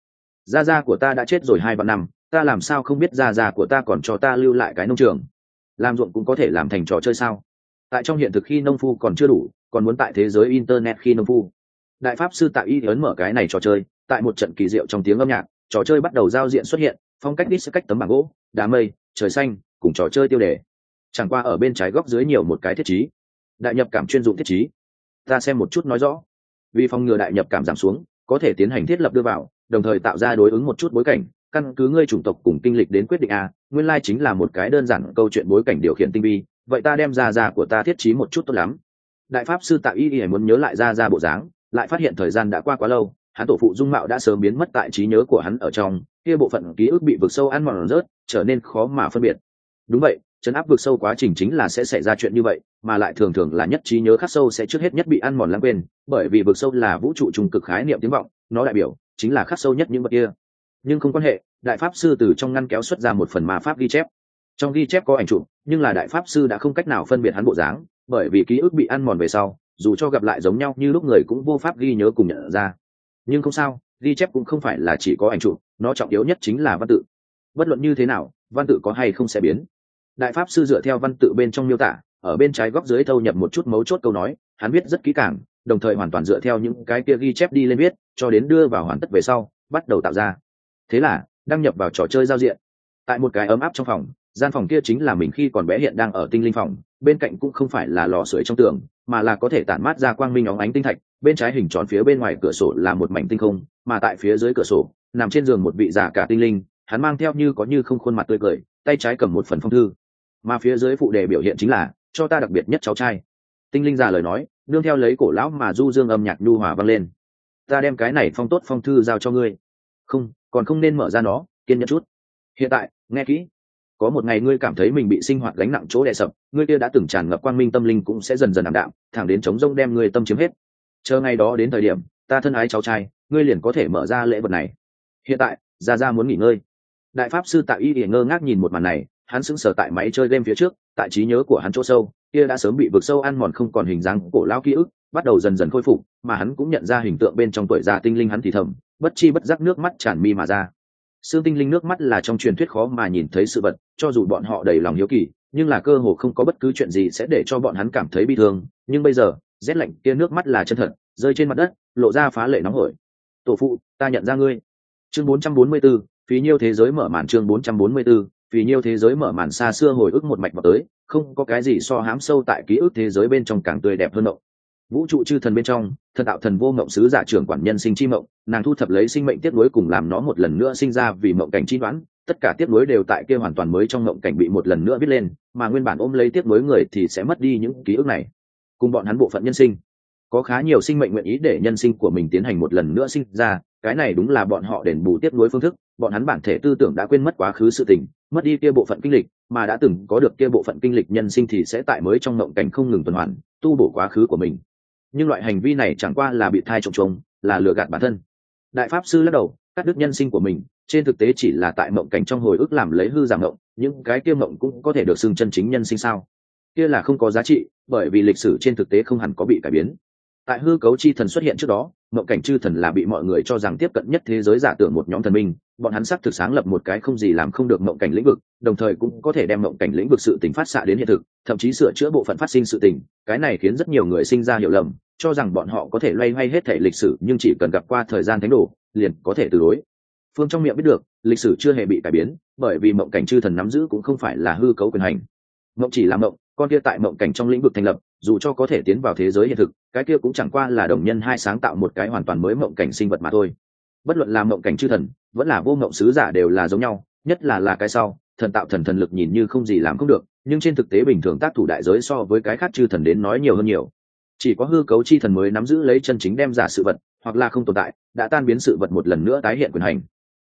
Speaker 1: của ta đã chết rồi 2 vạn năm, ta làm sao không biết gia của ta còn cho ta lưu lại cái nông trường. Làm ruộng cũng có thể làm thành trò chơi sao? Tại trong hiện thực khi nông phu còn chưa đủ, còn muốn tại thế giới internet khi nông phu. Đại pháp sư Tạ Y ấn mở cái này trò chơi, tại một trận kỳ diệu trong tiếng âm nhạc, trò chơi bắt đầu giao diện xuất hiện, phong cách cách tấm bảng gỗ, đá mây, trời xanh, cùng trò chơi tiêu đề. Chẳng qua ở bên trái góc dưới nhiều một cái thiết chí, đại nhập cảm chuyên dụng thiết chí. Ta xem một chút nói rõ. Vì phòng ngừa đại nhập cảm giảm xuống, có thể tiến hành thiết lập đưa vào, đồng thời tạo ra đối ứng một chút bối cảnh, căn cứ ngươi chủng tộc cùng kinh lịch đến quyết định a. Nguyên lai chính là một cái đơn giản câu chuyện bối cảnh điều khiển tinh vi, vậy ta đem ra của ta thiết trí một chút tốt lắm. Đại pháp sư Tạ Y muốn nhớ lại ra bộ dáng, lại phát hiện thời gian đã qua quá lâu, hắn tổ phụ dung mạo đã sớm biến mất tại trí nhớ của hắn ở trong, kia bộ phận ký ức bị vực sâu ăn mòn rớt, trở nên khó mà phân biệt. Đúng vậy, trấn áp vực sâu quá trình chính là sẽ xảy ra chuyện như vậy, mà lại thường thường là nhất trí nhớ khắc sâu sẽ trước hết nhất bị ăn mòn lãng quên, bởi vì vực sâu là vũ trụ trung cực khái niệm tiếng vọng, nó đại biểu chính là khắc sâu nhất những vật kia. Nhưng không quan hệ, đại pháp sư từ trong ngăn kéo xuất ra một phần ma pháp ghi chép. Trong ghi chép có ảnh chụp, nhưng là đại pháp sư đã không cách nào phân biệt hắn bộ dáng, bởi vì ký ức bị ăn mòn về sau, dù cho gặp lại giống nhau như lúc người cũng vô pháp ghi nhớ cùng nhận ra. Nhưng không sao, ghi chép cũng không phải là chỉ có ảnh chụp, nó trọng yếu nhất chính là văn tự. Bất luận như thế nào, văn tự có hay không sẽ biến. Đại pháp sư dựa theo văn tự bên trong miêu tả, ở bên trái góc dưới thâu nhập một chút mấu chốt câu nói, hắn viết rất kỹ càng, đồng thời hoàn toàn dựa theo những cái kia ghi chép đi lên viết, cho đến đưa vào hoàn tất về sau, bắt đầu tạo ra. Thế là, đăng nhập vào trò chơi giao diện. Tại một cái ấm áp trong phòng, gian phòng kia chính là mình khi còn bé hiện đang ở tinh linh phòng, bên cạnh cũng không phải là lò sưởi trong tường, mà là có thể tản mát ra quang minh óng ánh tinh thạch, bên trái hình tròn phía bên ngoài cửa sổ là một mảnh tinh không, mà tại phía dưới cửa sổ, nằm trên giường một vị già cả tinh linh, hắn mang theo như có như không khuôn mặt tươi cười, tay trái cầm một phần phong thư, mà phía dưới phụ đề biểu hiện chính là cho ta đặc biệt nhất cháu trai. Tinh linh già lời nói, nương theo lấy cổ lão mà du dương âm nhạc nhu hòa vang lên. Ta đem cái này phong tốt phong thư giao cho ngươi. Không, còn không nên mở ra nó, kiên nhẫn chút. Hiện tại, nghe kỹ. Có một ngày ngươi cảm thấy mình bị sinh hoạt gánh nặng chỗ đè sập, ngươi kia đã từng tràn ngập quang minh tâm linh cũng sẽ dần dần ảm đạm, thẳng đến trống rỗng đem ngươi tâm chiếm hết. Chờ ngày đó đến thời điểm, ta thân ái cháu trai, ngươi liền có thể mở ra lễ vật này. Hiện tại, ra muốn nghỉ ngơi. Đại pháp sư Tạ Y ngơ ngác nhìn một màn này, hắn sững sờ tại máy chơi game phía trước, tại trí nhớ của hắn chỗ sâu, kia đã sớm bị vực sâu ăn mòn không còn hình dáng cổ lão ký ức, bắt đầu dần dần khôi phục, mà hắn cũng nhận ra hình tượng bên trong tuổi già tinh linh hắn thì thầm, bất chi bất giác nước mắt tràn mi mà ra. Xương tinh linh nước mắt là trong truyền thuyết khó mà nhìn thấy sự vật, cho dù bọn họ đầy lòng hiếu kỳ, nhưng là cơ hồ không có bất cứ chuyện gì sẽ để cho bọn hắn cảm thấy bi thương, nhưng bây giờ, rét lạnh kia nước mắt là chân thật, rơi trên mặt đất, lộ ra phá lệ nóng hổi. Tổ phụ, ta nhận ra ngươi. Chương 444, phí nhiêu thế giới mở màn. Chương 444, phí nhiêu thế giới mở màn. Xa xưa hồi ức một mạch vào tới, không có cái gì so hám sâu tại ký ức thế giới bên trong càng tươi đẹp hơn mộng. Vũ trụ chư thần bên trong, thần tạo thần vô mộng sứ giả trưởng quản nhân sinh chi mộng, nàng thu thập lấy sinh mệnh tiếp nối cùng làm nó một lần nữa sinh ra vì mộng cảnh chi đoán, tất cả tiếp nối đều tại kia hoàn toàn mới trong mộng cảnh bị một lần nữa viết lên, mà nguyên bản ôm lấy tiếp nối người thì sẽ mất đi những ký ức này. Cùng bọn hắn bộ phận nhân sinh, có khá nhiều sinh mệnh nguyện ý để nhân sinh của mình tiến hành một lần nữa sinh ra, cái này đúng là bọn họ đền bù tiếp nối phương thức, bọn hắn bản thể tư tưởng đã quên mất quá khứ sự tình, mất đi kia bộ phận kinh lịch, mà đã từng có được kia bộ phận kinh lịch nhân sinh thì sẽ tại mới trong mộng cảnh không ngừng tuần hoàn, tu bổ quá khứ của mình. Nhưng loại hành vi này chẳng qua là bị thai trồng trống, là lừa gạt bản thân. Đại pháp sư lắc đầu, cắt đứt nhân sinh của mình, trên thực tế chỉ là tại mộng cảnh trong hồi ức làm lấy hư giả mộng, những cái kia mộng cũng có thể được xưng chân chính nhân sinh sao? Kia là không có giá trị, bởi vì lịch sử trên thực tế không hẳn có bị cải biến. Tại hư cấu chi thần xuất hiện trước đó, mộng cảnh chư thần là bị mọi người cho rằng tiếp cận nhất thế giới giả tưởng một nhóm thần minh, bọn hắn xác thực sáng lập một cái không gì làm không được mộng cảnh lĩnh vực, đồng thời cũng có thể đem mộng cảnh lĩnh vực sự tình phát xạ đến hiện thực, thậm chí sửa chữa bộ phận phát sinh sự tình, cái này khiến rất nhiều người sinh ra hiểu lầm, cho rằng bọn họ có thể loay hoay hết thể lịch sử, nhưng chỉ cần gặp qua thời gian thánh đồ, liền có thể từ đối phương trong miệng biết được, lịch sử chưa hề bị cải biến, bởi vì mộng cảnh chư thần nắm giữ cũng không phải là hư cấu quyền hành. Mộng chỉ là mộng, con kia tại mộng cảnh trong lĩnh vực thành lập, dù cho có thể tiến vào thế giới hiện thực, cái kia cũng chẳng qua là đồng nhân hai sáng tạo một cái hoàn toàn mới mộng cảnh sinh vật mà thôi. Bất luận là mộng cảnh chư thần, vẫn là vô mộng sứ giả đều là giống nhau, nhất là cái sau, thần tạo thần thần lực nhìn như không gì làm không được, nhưng trên thực tế bình thường tác thủ đại giới so với cái khác chư thần đến nói nhiều hơn nhiều. Chỉ có hư cấu chi thần mới nắm giữ lấy chân chính đem giả sự vật, hoặc là không tồn tại, đã tan biến sự vật một lần nữa tái hiện quyền hành.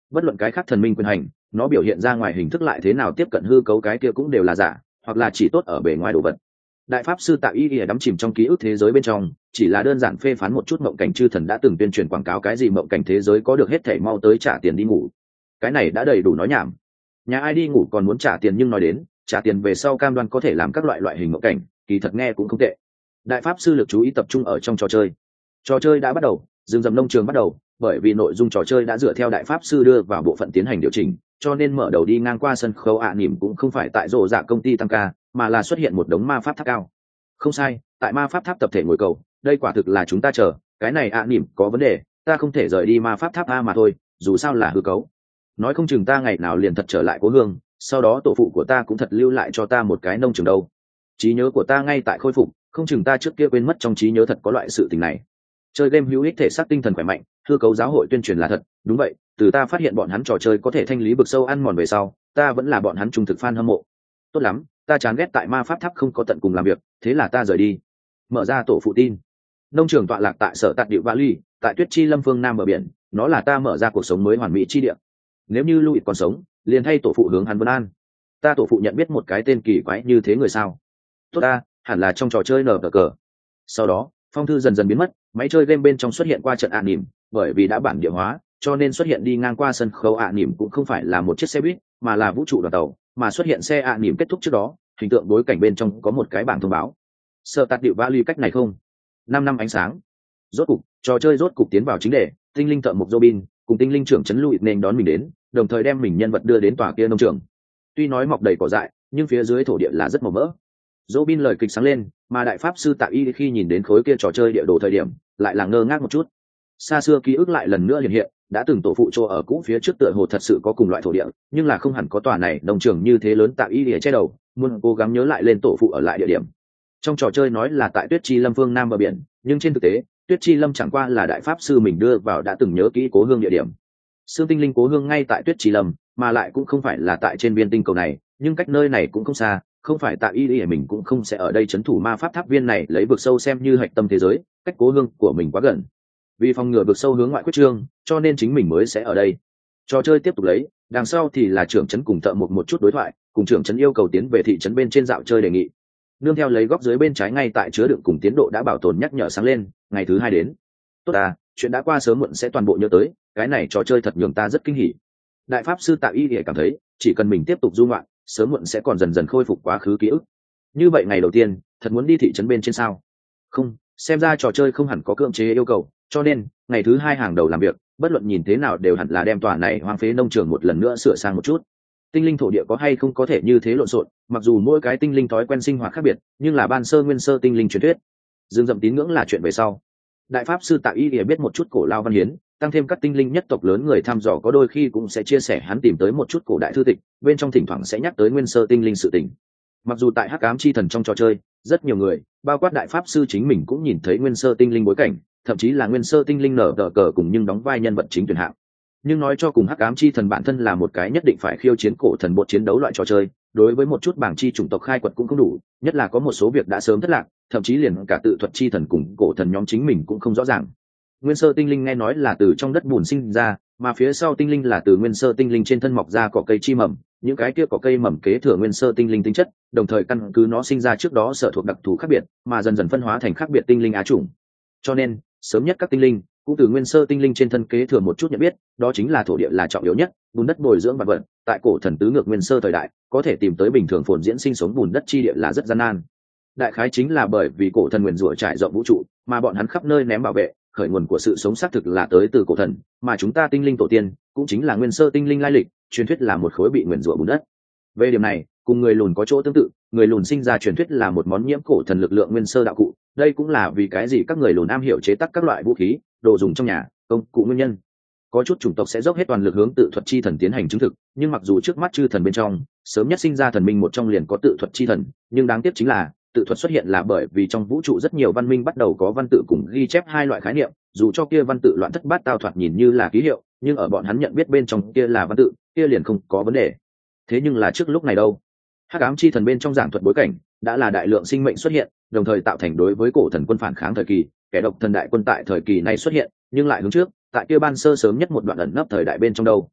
Speaker 1: Bất luận cái khác thần minh quyền hành, nó biểu hiện ra ngoài hình thức lại thế nào tiếp cận hư cấu cái kia cũng đều là giả, hoặc là chỉ tốt ở bề ngoài đồ vật. Đại pháp sư Tạ Y Y đắm chìm trong ký ức thế giới bên trong, chỉ là đơn giản phê phán một chút mộng cảnh chư thần đã từng tuyên truyền quảng cáo cái gì mộng cảnh thế giới có được hết thảy mau tới trả tiền đi ngủ. Cái này đã đầy đủ nói nhảm. Nhà ai đi ngủ còn muốn trả tiền, nhưng nói đến trả tiền về sau cam đoan có thể làm các loại hình mộng cảnh, kỳ thật nghe cũng không tệ. Đại pháp sư lực chú ý tập trung ở trong trò chơi. Trò chơi đã bắt đầu, rừng rậm nông trường bắt đầu, bởi vì nội dung trò chơi đã dựa theo đại pháp sư đưa vào bộ phận tiến hành điều chỉnh, cho nên mở đầu đi ngang qua sân khấu nỉm cũng không phải tại rộ dạ công ty tăng ca, mà là xuất hiện một đống ma pháp tháp cao. Không sai, tại ma pháp tháp tập thể ngồi cầu, đây quả thực là chúng ta chờ, cái này nỉm có vấn đề, ta không thể rời đi ma pháp tháp a mà thôi, dù sao là hư cấu. Nói không chừng ta ngày nào liền thật trở lại cố hương, sau đó tổ phụ của ta cũng thật lưu lại cho ta một cái nông trường đâu. Trí nhớ của ta ngay tại khôi phục, không chừng ta trước kia quên mất trong trí nhớ thật có loại sự tình này. Chơi game hữu ích thể xác tinh thần khỏe mạnh, hư cấu giáo hội tuyên truyền là thật, đúng vậy, từ ta phát hiện bọn hắn trò chơi có thể thanh lý bực sâu ăn mòn về sau, ta vẫn là bọn hắn trung thực fan hâm mộ. Tốt lắm, ta chán ghét tại ma pháp tháp không có tận cùng làm việc, thế là ta rời đi. Mở ra tổ phụ tin. Nông trường tọa lạc tại sở tạt điệu Valley, tại Tuyết Chi Lâm phương nam bờ biển, nó là ta mở ra cuộc sống mới hoàn mỹ chi địa. Nếu như Louis còn sống, liền thay tổ phụ hướng hắn vấn an. Ta tổ phụ nhận biết một cái tên kỳ quái như thế người sao? Tốt ta, hẳn là trong trò chơi nở cờ. Sau đó, phong thư dần dần biến mất, máy chơi game bên trong xuất hiện qua trận nỉm, bởi vì đã bản địa hóa, cho nên xuất hiện đi ngang qua sân khấu nỉm cũng không phải là một chiếc xe buýt, mà là vũ trụ đoàn tàu, mà xuất hiện xe nỉm kết thúc trước đó, hình tượng bối cảnh bên trong có một cái bảng thông báo. Sở tạt điệu Valley cách này không? 5 năm ánh sáng. Rốt cục, trò chơi rốt cục tiến vào chính đề, tinh linh thợ mộc Robin cùng tinh linh trưởng trấn Louis nên đón mình đến, đồng thời đem mình nhân vật đưa đến tòa kia nông trường. Tuy nói mọc đầy cỏ dại, nhưng phía dưới thổ địa là rất màu mỡ. Robin lời kịch sáng lên, mà đại pháp sư Tạ Y khi nhìn đến khối kia trò chơi địa đồ thời điểm, lại là ngơ ngác một chút. Xa xưa ký ức lại lần nữa hiện hiện, đã từng tổ phụ chỗ ở cũ phía trước tựa hồ thật sự có cùng loại thổ địa, nhưng là không hẳn có tòa này nông trường như thế lớn Tạ Y để che đầu, muốn cố gắng nhớ lại lên tổ phụ ở lại địa điểm. Trong trò chơi nói là tại Tuyết Chi Lâm phương nam bờ biển, nhưng trên thực tế, Tuyết Chi Lâm chẳng qua là đại pháp sư mình đưa vào đã từng nhớ kỹ cố hương địa điểm. Xương tinh linh cố hương ngay tại Tuyết Chi Lâm, mà lại cũng không phải là tại trên viên tinh cầu này, nhưng cách nơi này cũng không xa, không phải Tạ Y mình cũng không sẽ ở đây trấn thủ ma pháp tháp viên này lấy vực sâu xem như hạch tâm thế giới, cách cố hương của mình quá gần. Vì phòng ngừa vực sâu hướng ngoại quyết trương, cho nên chính mình mới sẽ ở đây. Trò chơi tiếp tục lấy, đằng sau thì là trưởng trấn cùng thợ một chút đối thoại, cùng trưởng trấn yêu cầu tiến về thị trấn bên trên dạo chơi đề nghị. Nương theo lấy góc dưới bên trái ngay tại chứa đựng cùng tiến độ đã bảo tồn nhắc nhở sáng lên, ngày thứ 2 đến. Tốt à, chuyện đã qua sớm muộn sẽ toàn bộ nhớ tới, cái này trò chơi thật nhường ta rất kinh hỉ. Đại pháp sư Tạ Y cảm thấy, chỉ cần mình tiếp tục du ngoạn, sớm muộn sẽ còn dần dần khôi phục quá khứ ký ức. Như vậy ngày đầu tiên, thật muốn đi thị trấn bên trên sao? Không, xem ra trò chơi không hẳn có cưỡng chế yêu cầu, cho nên ngày thứ 2 hàng đầu làm việc, bất luận nhìn thế nào đều hẳn là đem tòa này hoang phế nông trường một lần nữa sửa sang một chút. Tinh linh thổ địa có hay không có thể như thế lộn xộn, mặc dù mỗi cái tinh linh thói quen sinh hoạt khác biệt, nhưng là ban sơ nguyên sơ tinh linh truyền thuyết. Dương dậm tín ngưỡng là chuyện về sau. Đại pháp sư Tạ Y biết một chút cổ lao văn hiến, tăng thêm các tinh linh nhất tộc lớn người thăm dò có đôi khi cũng sẽ chia sẻ hắn tìm tới một chút cổ đại thư tịch, bên trong thỉnh thoảng sẽ nhắc tới nguyên sơ tinh linh sự tình. Mặc dù tại Hắc Ám Chi Thần trong trò chơi, rất nhiều người, bao quát đại pháp sư chính mình cũng nhìn thấy nguyên sơ tinh linh bối cảnh, thậm chí là nguyên sơ tinh linh nở tờ cờ cùng nhưng đóng vai nhân vật chính tuyển hạng. Nhưng nói cho cùng Hắc Ám Chi Thần bản thân là một cái nhất định phải khiêu chiến cổ thần bột chiến đấu loại trò chơi, đối với một chút bảng chi chủng tộc khai quật cũng không đủ, nhất là có một số việc đã sớm thất lạc, thậm chí liền cả tự thuật chi thần cùng cổ thần nhóm chính mình cũng không rõ ràng. Nguyên sơ tinh linh nghe nói là từ trong đất bùn sinh ra, mà phía sau tinh linh là từ nguyên sơ tinh linh trên thân mọc ra cỏ cây chi mầm, những cái kia cỏ cây mầm kế thừa nguyên sơ tinh linh tính chất, đồng thời căn cứ nó sinh ra trước đó sở thuộc đặc thù khác biệt, mà dần dần phân hóa thành khác biệt tinh linh á chủng. Cho nên, sớm nhất các tinh linh cũng từ nguyên sơ tinh linh trên thân kế thừa một chút nhận biết, đó chính là thổ địa là trọng yếu nhất, bùn đất bồi dưỡng vật vật, tại cổ thần tứ ngược nguyên sơ thời đại, có thể tìm tới bình thường phồn diễn sinh sống bùn đất chi địa là rất gian nan. Đại khái chính là bởi vì cổ thần nguyền rủa trải rộng vũ trụ, mà bọn hắn khắp nơi ném bảo vệ, khởi nguồn của sự sống xác thực là tới từ cổ thần, mà chúng ta tinh linh tổ tiên cũng chính là nguyên sơ tinh linh lai lịch, truyền thuyết là một khối bị nguyền rủa bùn đất. Về điểm này, cùng người lùn có chỗ tương tự, người lùn sinh ra truyền thuyết là một món nhiễm cổ thần lực lượng nguyên sơ đạo cụ, đây cũng là vì cái gì các người lùn am hiểu chế tác các loại vũ khí, đồ dùng trong nhà, công cụ nguyên nhân. Có chút chủng tộc sẽ dốc hết toàn lực hướng tự thuật chi thần tiến hành chứng thực, nhưng mặc dù trước mắt chư thần bên trong, sớm nhất sinh ra thần minh một trong liền có tự thuật chi thần, nhưng đáng tiếc chính là tự thuật xuất hiện là bởi vì trong vũ trụ rất nhiều văn minh bắt đầu có văn tự cùng ghi chép hai loại khái niệm, dù cho kia văn tự loạn thất bát tao thoạt nhìn như là ký hiệu, nhưng ở bọn hắn nhận biết bên trong kia là văn tự, kia liền không có vấn đề. Thế nhưng là trước lúc này đâu? Hắc ám chi thần bên trong giảng thuật bối cảnh, đã là đại lượng sinh mệnh xuất hiện, đồng thời tạo thành đối với cổ thần quân phản kháng thời kỳ, kẻ độc thần đại quân tại thời kỳ này xuất hiện, nhưng lại hướng trước, tại kia ban sơ sớm nhất một đoạn ẩn nấp thời đại bên trong đâu.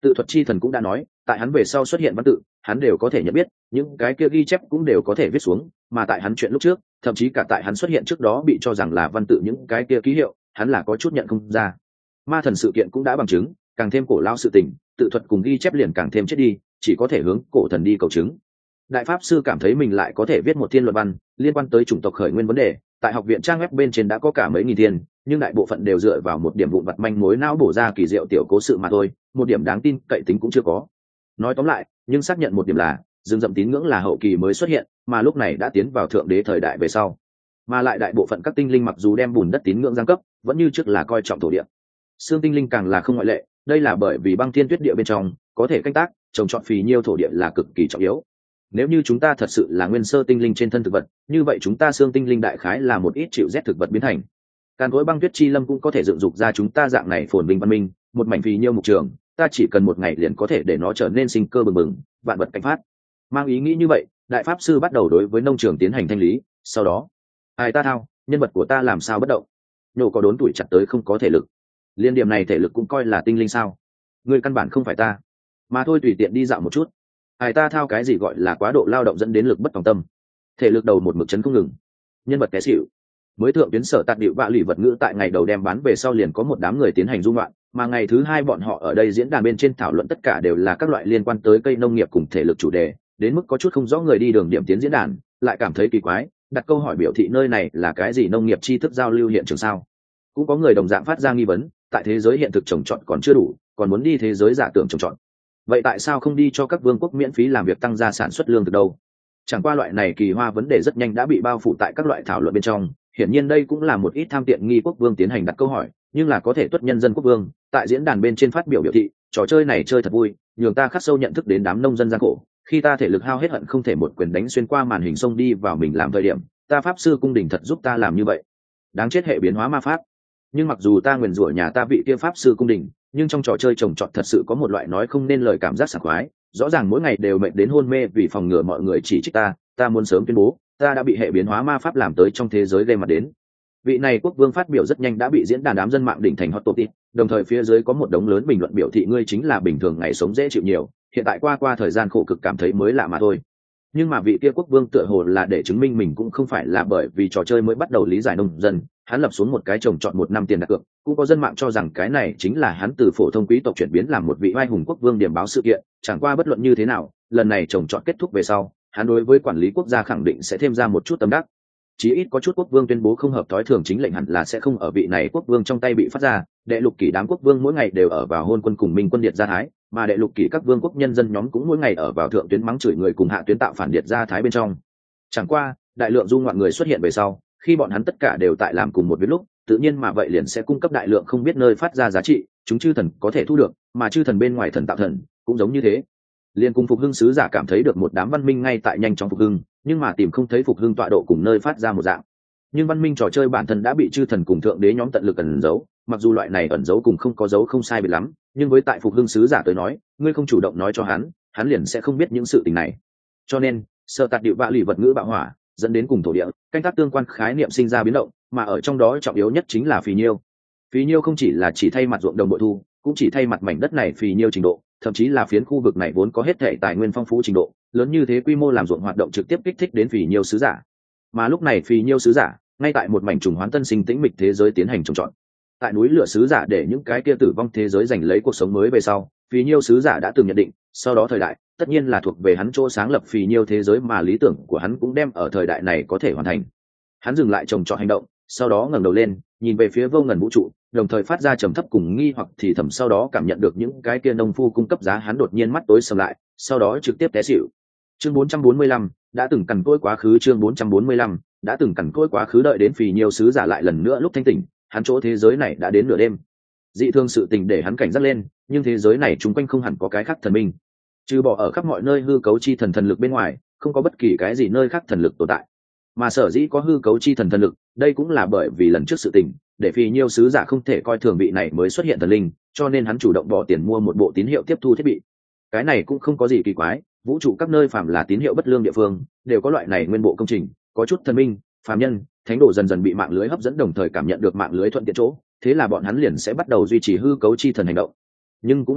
Speaker 1: Tự thuật chi thần cũng đã nói, tại hắn về sau xuất hiện văn tự, hắn đều có thể nhận biết, những cái kia ghi chép cũng đều có thể viết xuống, mà tại hắn chuyện lúc trước, thậm chí cả tại hắn xuất hiện trước đó bị cho rằng là văn tự những cái kia ký hiệu, hắn là có chút nhận không ra. Ma thần sự kiện cũng đã bằng chứng, càng thêm cổ lao sự tình, tự thuật cùng ghi chép liền càng thêm chết đi, chỉ có thể hướng cổ thần đi cầu chứng. Đại pháp sư cảm thấy mình lại có thể viết một thiên luận văn liên quan tới chủng tộc khởi nguyên vấn đề, tại học viện trang web bên trên đã có cả mấy nghìn thiên, nhưng đại bộ phận đều dựa vào một điểm vụn vặt manh mối não bổ ra kỳ diệu tiểu cố sự mà thôi, một điểm đáng tin cậy tính cũng chưa có. Nói tóm lại, nhưng xác nhận một điểm là rừng rậm tín ngưỡng là hậu kỳ mới xuất hiện, mà lúc này đã tiến vào thượng đế thời đại về sau. Mà lại đại bộ phận các tinh linh mặc dù đem bùn đất tín ngưỡng giáng cấp, vẫn như trước là coi trọng thổ địa. Xương tinh linh càng là không ngoại lệ, đây là bởi vì băng thiên tuyết địa bên trong có thể canh tác, trồng trọt phì nhiêu thổ địa là cực kỳ trọng yếu. Nếu như chúng ta thật sự là nguyên sơ tinh linh trên thân thực vật, như vậy chúng ta xương tinh linh đại khái là một ít chịu rét thực vật biến thành. Càn cối băng tuyết chi lâm cũng có thể dựng dục ra chúng ta dạng này phồn vinh văn minh, một mảnh phì nhiêu mục trường, ta chỉ cần một ngày liền có thể để nó trở nên sinh cơ bừng bừng, vạn vật cánh phát. Mang ý nghĩ như vậy, đại pháp sư bắt đầu đối với nông trường tiến hành thanh lý, sau đó, ai ta thao, nhân vật của ta làm sao bất động? Nhổ có đốn tuổi chặt tới không có thể lực. Liên điểm này thể lực cũng coi là tinh linh sao? Người căn bản không phải ta, mà thôi tùy tiện đi dạo một chút. Ai ta thao cái gì gọi là quá độ lao động dẫn đến lực bất tòng tâm. Thể lực đầu một mực chấn không ngừng. Nhân vật té xỉu. Mới thượng tuyến sở tạt điệu vạ lụy vật ngữ tại ngày đầu đem bán về sau liền có một đám người tiến hành dung loạn, mà ngày thứ hai bọn họ ở đây diễn đàn bên trên thảo luận tất cả đều là các loại liên quan tới cây nông nghiệp cùng thể lực chủ đề, đến mức có chút không rõ người đi đường điểm tiến diễn đàn lại cảm thấy kỳ quái, đặt câu hỏi biểu thị nơi này là cái gì nông nghiệp tri thức giao lưu hiện trường sao. Cũng có người đồng dạng phát ra nghi vấn, tại thế giới hiện thực trồng trọt còn chưa đủ, còn muốn đi thế giới giả tưởng trồng trọt, vậy tại sao không đi cho các vương quốc miễn phí làm việc tăng gia sản xuất lương thực đâu? Chẳng qua loại này kỳ hoa vấn đề rất nhanh đã bị bao phủ tại các loại thảo luận bên trong. Hiển nhiên đây cũng là một ít tham tiện nghi quốc vương tiến hành đặt câu hỏi, nhưng là có thể tuất nhân dân quốc vương tại diễn đàn bên trên phát biểu biểu thị trò chơi này chơi thật vui, nhường ta khắc sâu nhận thức đến đám nông dân gian khổ. Khi ta thể lực hao hết hận không thể một quyền đánh xuyên qua màn hình sông đi vào mình làm thời điểm, ta pháp sư cung đình thật giúp ta làm như vậy. Đáng chết hệ biến hóa ma pháp. Nhưng mặc dù ta nguyền rủa nhà ta vị kia pháp sư cung đình, nhưng trong trò chơi trồng trọt thật sự có một loại nói không nên lời cảm giác sảng khoái, rõ ràng mỗi ngày đều mệt đến hôn mê vì phòng ngừa mọi người chỉ trích ta muốn sớm tuyên bố ta đã bị hệ biến hóa ma pháp làm tới trong thế giới gây mặt đến. Vị này quốc vương phát biểu rất nhanh đã bị diễn đàn đám dân mạng đỉnh thành hot topic, đồng thời phía dưới có một đống lớn bình luận biểu thị ngươi chính là bình thường ngày sống dễ chịu nhiều, hiện tại qua thời gian khổ cực cảm thấy mới lạ mà thôi. Nhưng mà vị kia quốc vương tựa hồ là để chứng minh mình cũng không phải là bởi vì trò chơi mới bắt đầu lý giải nông dân, hắn lập xuống một cái trồng trọt một năm tiền đặt cược. Cũng có dân mạng cho rằng cái này chính là hắn từ phổ thông quý tộc chuyển biến làm một vị oai hùng quốc vương điểm báo sự kiện. Chẳng qua bất luận như thế nào, lần này trồng trọt kết thúc về sau, hắn đối với quản lý quốc gia khẳng định sẽ thêm ra một chút tâm đắc. Chí ít có chút quốc vương tuyên bố không hợp thói thường chính lệnh hẳn là sẽ không ở vị này quốc vương trong tay bị phát ra. Đệ lục kỷ đám quốc vương mỗi ngày đều ở vào hôn quân cùng minh quân điệt gia thái, mà đệ lục kỷ các vương quốc nhân dân nhóm cũng mỗi ngày ở vào thượng tuyến mắng chửi người cùng hạ tuyến tạo phản điệt gia thái bên trong. Chẳng qua đại lượng du ngoạn người xuất hiện về sau, khi bọn hắn tất cả đều tại làm cùng một việc lúc, tự nhiên mà vậy liền sẽ cung cấp đại lượng không biết nơi phát ra giá trị, chúng chư thần có thể thu được, mà chư thần bên ngoài thần tạo thần cũng giống như thế. Liên cùng phục hưng sứ giả cảm thấy được một đám văn minh ngay tại nhanh chóng phục hưng, nhưng mà tìm không thấy phục hưng tọa độ cùng nơi phát ra một dạng. Nhưng văn minh trò chơi bản thân đã bị chư thần cùng thượng đế nhóm tận lực ẩn giấu, mặc dù loại này ẩn giấu cùng không có dấu không sai biệt lắm, nhưng với tại phục hưng sứ giả tới nói, ngươi không chủ động nói cho hắn liền sẽ không biết những sự tình này. Cho nên sợ tạt điệu vạ lì vật ngữ bạo hỏa dẫn đến cùng thổ địa canh tác tương quan khái niệm sinh ra biến động, mà ở trong đó trọng yếu nhất chính là phì nhiêu. Phì nhiêu không chỉ là chỉ thay mặt ruộng đồng bội thu, cũng chỉ thay mặt mảnh đất này phì nhiêu trình độ, thậm chí là phiến khu vực này vốn có hết thể tài nguyên phong phú trình độ lớn như thế, quy mô làm ruộng hoạt động trực tiếp kích thích đến phì nhiêu sứ giả. Mà lúc này phì nhiêu sứ giả ngay tại một mảnh trùng hoán tân sinh tĩnh mịch thế giới tiến hành trồng trọt. Tại núi lửa sứ giả để những cái kia tử vong thế giới giành lấy cuộc sống mới về sau, phì nhiêu sứ giả đã từng nhận định sau đó thời đại tất nhiên là thuộc về hắn chỗ sáng lập phì nhiêu thế giới, mà lý tưởng của hắn cũng đem ở thời đại này có thể hoàn thành. Hắn dừng lại trồng trọt hành động, sau đó ngẩng đầu lên nhìn về phía vô ngần vũ trụ, đồng thời phát ra trầm thấp cùng nghi hoặc thì thầm, sau đó cảm nhận được những cái kia nông phu cung cấp giá, hắn đột nhiên mắt tối sầm lại, sau đó trực tiếp té xỉu. Chương 445, đã từng cằn cỗi quá khứ. Chương 445, đã từng cằn cỗi quá khứ. Đợi đến phì nhiêu sứ giả lại lần nữa lúc thanh tỉnh, hắn chỗ thế giới này đã đến nửa đêm. Dị thương sự tình để hắn cảnh giác lên, nhưng thế giới này chung quanh không hẳn có cái khác thần minh, trừ bỏ ở khắp mọi nơi hư cấu chi thần thần lực bên ngoài, không có bất kỳ cái gì nơi khác thần lực tồn tại. Mà sở dĩ có hư cấu chi thần thần lực, đây cũng là bởi vì lần trước sự tình để phì nhiêu sứ giả không thể coi thường vị này mới xuất hiện thần linh, cho nên hắn chủ động bỏ tiền mua một bộ tín hiệu tiếp thu thiết bị. Cái này cũng không có gì kỳ quái, vũ trụ các nơi phàm là tín hiệu bất lương địa phương đều có loại này nguyên bộ công trình. Có chút thần minh, phàm nhân, thánh đồ dần dần bị mạng lưới hấp dẫn, đồng thời cảm nhận được mạng lưới thuận tiện chỗ, thế là bọn hắn liền sẽ bắt đầu duy trì hư cấu chi thần hành động. Nhưng cũng may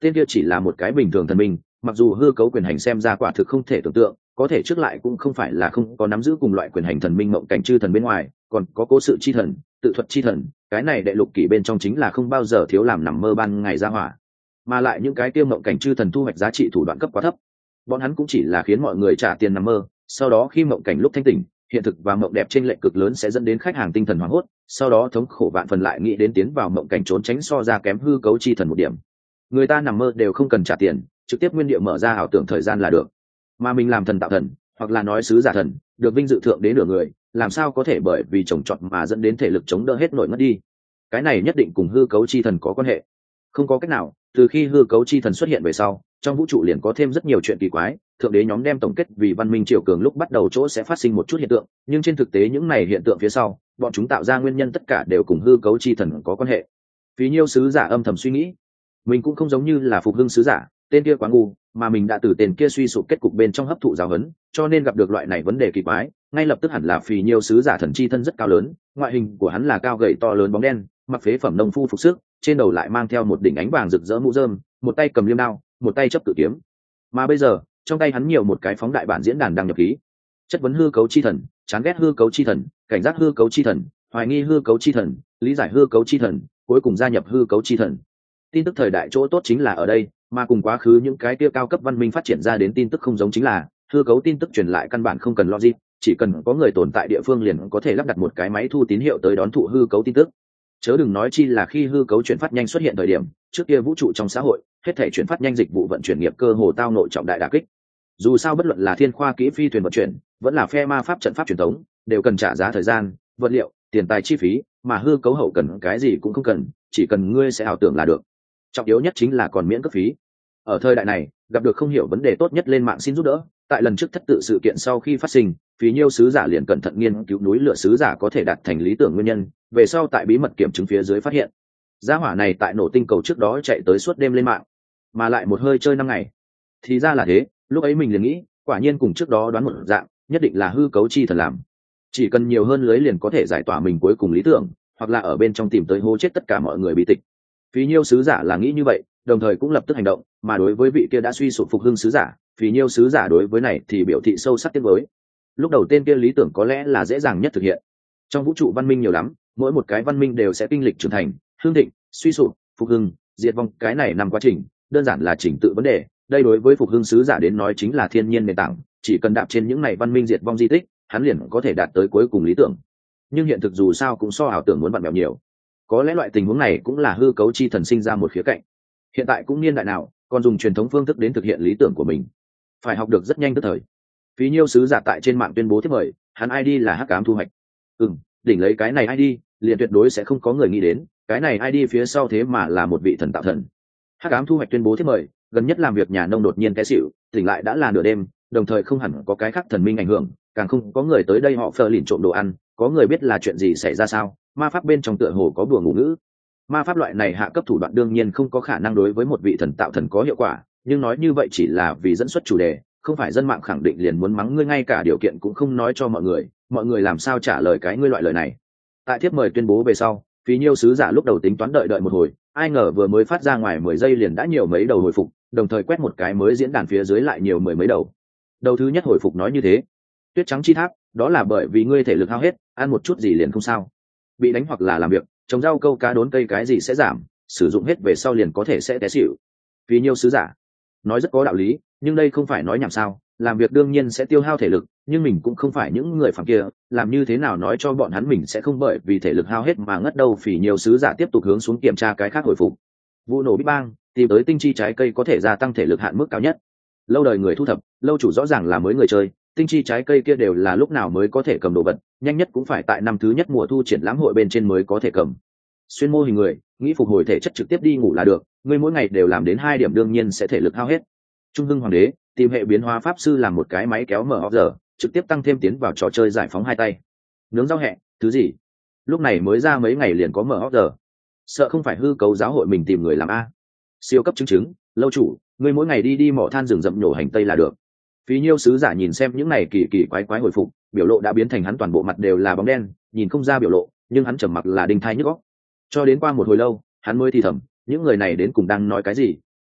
Speaker 1: tên kia chỉ là một cái bình thường thần minh, mặc dù hư cấu quyền hành xem ra quả thực không thể tưởng tượng, có thể trước lại cũng không phải là không có nắm giữ cùng loại quyền hành thần minh mộng cảnh chư thần bên ngoài, còn có cố sự chi thần, tự thuật chi thần, cái này đệ lục kỷ bên trong chính là không bao giờ thiếu làm nằm mơ ban ngày ra hỏa. Mà lại những cái tiêu mộng cảnh chư thần thu hoạch giá trị thủ đoạn cấp quá thấp, bọn hắn cũng chỉ là khiến mọi người trả tiền nằm mơ, sau đó khi mộng cảnh lúc thanh tỉnh, hiện thực và mộng đẹp trên lệch cực lớn sẽ dẫn đến khách hàng tinh thần hoảng hốt, sau đó thống khổ vạn phần lại nghĩ đến tiến vào mộng cảnh trốn tránh so ra kém hư cấu chi thần một điểm. Người ta nằm mơ đều không cần trả tiền, trực tiếp nguyên địa mở ra ảo tưởng thời gian là được, mà mình làm thần tạo thần hoặc là nói sứ giả thần, được vinh dự thượng đế nửa người, làm sao có thể bởi vì trồng trọt mà dẫn đến thể lực chống đỡ hết nổi mất đi. Cái này nhất định cùng hư cấu chi thần có quan hệ. Không có cách nào, từ khi hư cấu chi thần xuất hiện về sau, trong vũ trụ liền có thêm rất nhiều chuyện kỳ quái, thượng đế nhóm đem tổng kết vì văn minh triều cường lúc bắt đầu chỗ sẽ phát sinh một chút hiện tượng, nhưng trên thực tế những này hiện tượng phía sau, bọn chúng tạo ra nguyên nhân tất cả đều cùng hư cấu chi thần có quan hệ. Phí Nhiêu sứ giả âm thầm suy nghĩ, mình cũng không giống như là Phục Hưng sứ giả, tên kia quá ngu, mà mình đã từ tên kia suy sụp kết cục bên trong hấp thụ giáo huấn, cho nên gặp được loại này vấn đề kỳ quái, ngay lập tức hẳn là Phí Nhiêu sứ giả thần chi thân rất cao lớn, ngoại hình của hắn là cao gầy to lớn bóng đen, mặc phế phẩm nông phu phục sức, trên đầu lại mang theo một đỉnh ánh vàng rực rỡ mũ rơm, một tay cầm liêm đao, một tay chấp cự kiếm. Mà bây giờ, trong tay hắn nhiều một cái phóng đại bản diễn đàn đăng nhập khí. Chất vấn hư cấu chi thần, chán ghét hư cấu chi thần, cảnh giác hư cấu chi thần, hoài nghi hư cấu chi thần, lý giải hư cấu chi thần, cuối cùng gia nhập hư cấu chi thần. Tin tức thời đại chỗ tốt chính là ở đây, mà cùng quá khứ những cái kia cao cấp văn minh phát triển ra đến tin tức không giống chính là hư cấu tin tức truyền lại căn bản không cần logic, chỉ cần có người tồn tại địa phương liền có thể lắp đặt một cái máy thu tín hiệu tới đón thụ hư cấu tin tức. Chớ đừng nói chi là khi hư cấu chuyển phát nhanh xuất hiện thời điểm, trước kia vũ trụ trong xã hội, hết thảy chuyển phát nhanh dịch vụ vận chuyển nghiệp cơ hồ tao nội trọng đại đả kích. Dù sao bất luận là thiên khoa kỹ phi thuyền vận chuyển, vẫn là phe ma pháp trận pháp truyền thống, đều cần trả giá thời gian, vật liệu, tiền tài chi phí, mà hư cấu hậu cần cái gì cũng không cần, chỉ cần ngươi sẽ ảo tưởng là được. Trọng yếu nhất chính là còn miễn cấp phí. Ở thời đại này, gặp được không hiểu vấn đề tốt nhất lên mạng xin giúp đỡ. Tại lần trước thất tự sự kiện sau khi phát sinh, Phí Nhiêu sứ giả liền cẩn thận nghiên cứu núi lửa sứ giả có thể đạt thành lý tưởng nguyên nhân, về sau tại bí mật kiểm chứng phía dưới phát hiện, gia hỏa này tại nổ tinh cầu trước đó chạy tới suốt đêm lên mạng, mà lại một hơi chơi 5 ngày. Thì ra là thế, lúc ấy mình liền nghĩ, quả nhiên cùng trước đó đoán một dạng, nhất định là hư cấu chi thần làm. Chỉ cần nhiều hơn lưới liền có thể giải tỏa mình cuối cùng lý tưởng, hoặc là ở bên trong tìm tới hố chết tất cả mọi người bị tịch. Phí Nhiêu sứ giả là nghĩ như vậy, đồng thời cũng lập tức hành động, mà đối với vị kia đã suy sụp Phục Hưng sứ giả, Phí Nhiêu sứ giả đối với này thì biểu thị sâu sắc tiếc nuối. Lúc đầu tên kia lý tưởng có lẽ là dễ dàng nhất thực hiện. Trong vũ trụ văn minh nhiều lắm, mỗi một cái văn minh đều sẽ kinh lịch trưởng thành, hương thịnh, suy sụp, phục hưng, diệt vong, cái này nằm quá trình, đơn giản là chỉnh tự vấn đề. Đây đối với Phục Hưng sứ giả đến nói chính là thiên nhiên nền tảng, chỉ cần đạp trên những này văn minh diệt vong di tích, hắn liền có thể đạt tới cuối cùng lý tưởng. Nhưng hiện thực dù sao cũng so ảo tưởng muốn vặn vẹo nhiều. Có lẽ loại tình huống này cũng là hư cấu chi thần sinh ra một khía cạnh. Hiện tại cũng niên đại nào, còn dùng truyền thống phương thức đến thực hiện lý tưởng của mình, phải học được rất nhanh tức thời. Phí Nhiêu sứ giả tại trên mạng tuyên bố tiếp mời, hắn ID là Hắc Ám Thu Hoạch. Đỉnh lấy cái này ID, liền tuyệt đối sẽ không có người nghĩ đến, cái này ID phía sau thế mà là một vị thần tạo thần. Hắc Ám Thu Hoạch tuyên bố tiếp mời, gần nhất làm việc nhà nông đột nhiên té xỉu, tỉnh lại đã là nửa đêm, đồng thời không hẳn có cái khác thần minh ảnh hưởng, càng không có người tới đây họ phờ lìn trộm đồ ăn, có người biết là chuyện gì xảy ra sao? Ma pháp bên trong tựa hồ có đùa ngủ ngữ. Ma pháp loại này hạ cấp thủ đoạn đương nhiên không có khả năng đối với một vị thần tạo thần có hiệu quả, nhưng nói như vậy chỉ là vì dẫn xuất chủ đề, không phải dân mạng khẳng định liền muốn mắng ngươi ngay cả điều kiện cũng không nói cho mọi người làm sao trả lời cái ngươi loại lời này. Tại thiếp mời tuyên bố về sau, Phí Nhiêu sứ giả lúc đầu tính toán đợi một hồi, ai ngờ vừa mới phát ra ngoài 10 giây liền đã nhiều mấy đầu hồi phục, đồng thời quét một cái mới diễn đàn phía dưới lại nhiều mười mấy đầu. Đầu thứ nhất hồi phục nói như thế: tuyết trắng chi tháp, đó là bởi vì ngươi thể lực hao hết, ăn một chút gì liền không sao. Bị đánh hoặc là làm việc, trồng rau câu cá đốn cây cái gì sẽ giảm, sử dụng hết về sau liền có thể sẽ té xỉu. Phí Nhiêu sứ giả nói rất có đạo lý, nhưng đây không phải nói nhảm sao, làm việc đương nhiên sẽ tiêu hao thể lực, nhưng mình cũng không phải những người phàm kia, làm như thế nào nói cho bọn hắn mình sẽ không bởi vì thể lực hao hết mà ngất đâu. Phí Nhiêu sứ giả tiếp tục hướng xuống kiểm tra cái khác hồi phục. Vụ nổ Big Bang, tìm tới tinh chi trái cây có thể gia tăng thể lực hạn mức cao nhất. Lâu đời người thu thập, lâu chủ rõ ràng là mới người chơi, tinh chi trái cây kia đều là lúc nào mới có thể cầm đồ vật, nhanh nhất cũng phải tại năm thứ nhất mùa thu triển lãm hội bên trên mới có thể cầm. Xuyên mô hình người, nghĩ phục hồi thể chất trực tiếp đi ngủ là được, ngươi mỗi ngày đều làm đến 2 điểm đương nhiên sẽ thể lực hao hết. Trung Hưng Hoàng đế tìm hệ biến hóa pháp sư làm một cái máy kéo mở giờ, trực tiếp tăng thêm tiến vào trò chơi giải phóng 2 tay. Nướng rau hẹ, thứ gì? Lúc này mới ra mấy ngày liền có mở giờ. Sợ không phải hư cấu giáo hội mình tìm người làm a. Siêu cấp chứng, lâu chủ, ngươi mỗi ngày đi mỏ than rừng rậm nhổ hành tây là được. Phí Nhiêu sứ giả nhìn xem những này kỳ quái hồi phục, biểu lộ đã biến thành hắn toàn bộ mặt đều là bóng đen, nhìn không ra biểu lộ, nhưng hắn trầm mặc là đinh thai nhức óc. Cho đến qua một hồi lâu, hắn mới thì thầm, những người này đến cùng đang nói cái gì,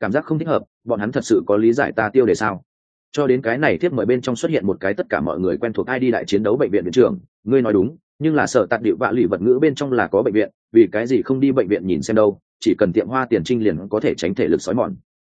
Speaker 1: cảm giác không thích hợp, bọn hắn thật sự có lý giải ta tiêu đề sao? Cho đến cái này tiếp mời bên trong xuất hiện một cái tất cả mọi người quen thuộc ID đại chiến đấu bệnh viện viện trưởng, ngươi nói đúng, nhưng là sở tạt điệu vạ lì vật ngữ bên trong là có bệnh viện, vì cái gì không đi bệnh viện nhìn xem đâu, chỉ cần tiệm hoa tiền trinh liền có thể tránh thể lực sói mòn.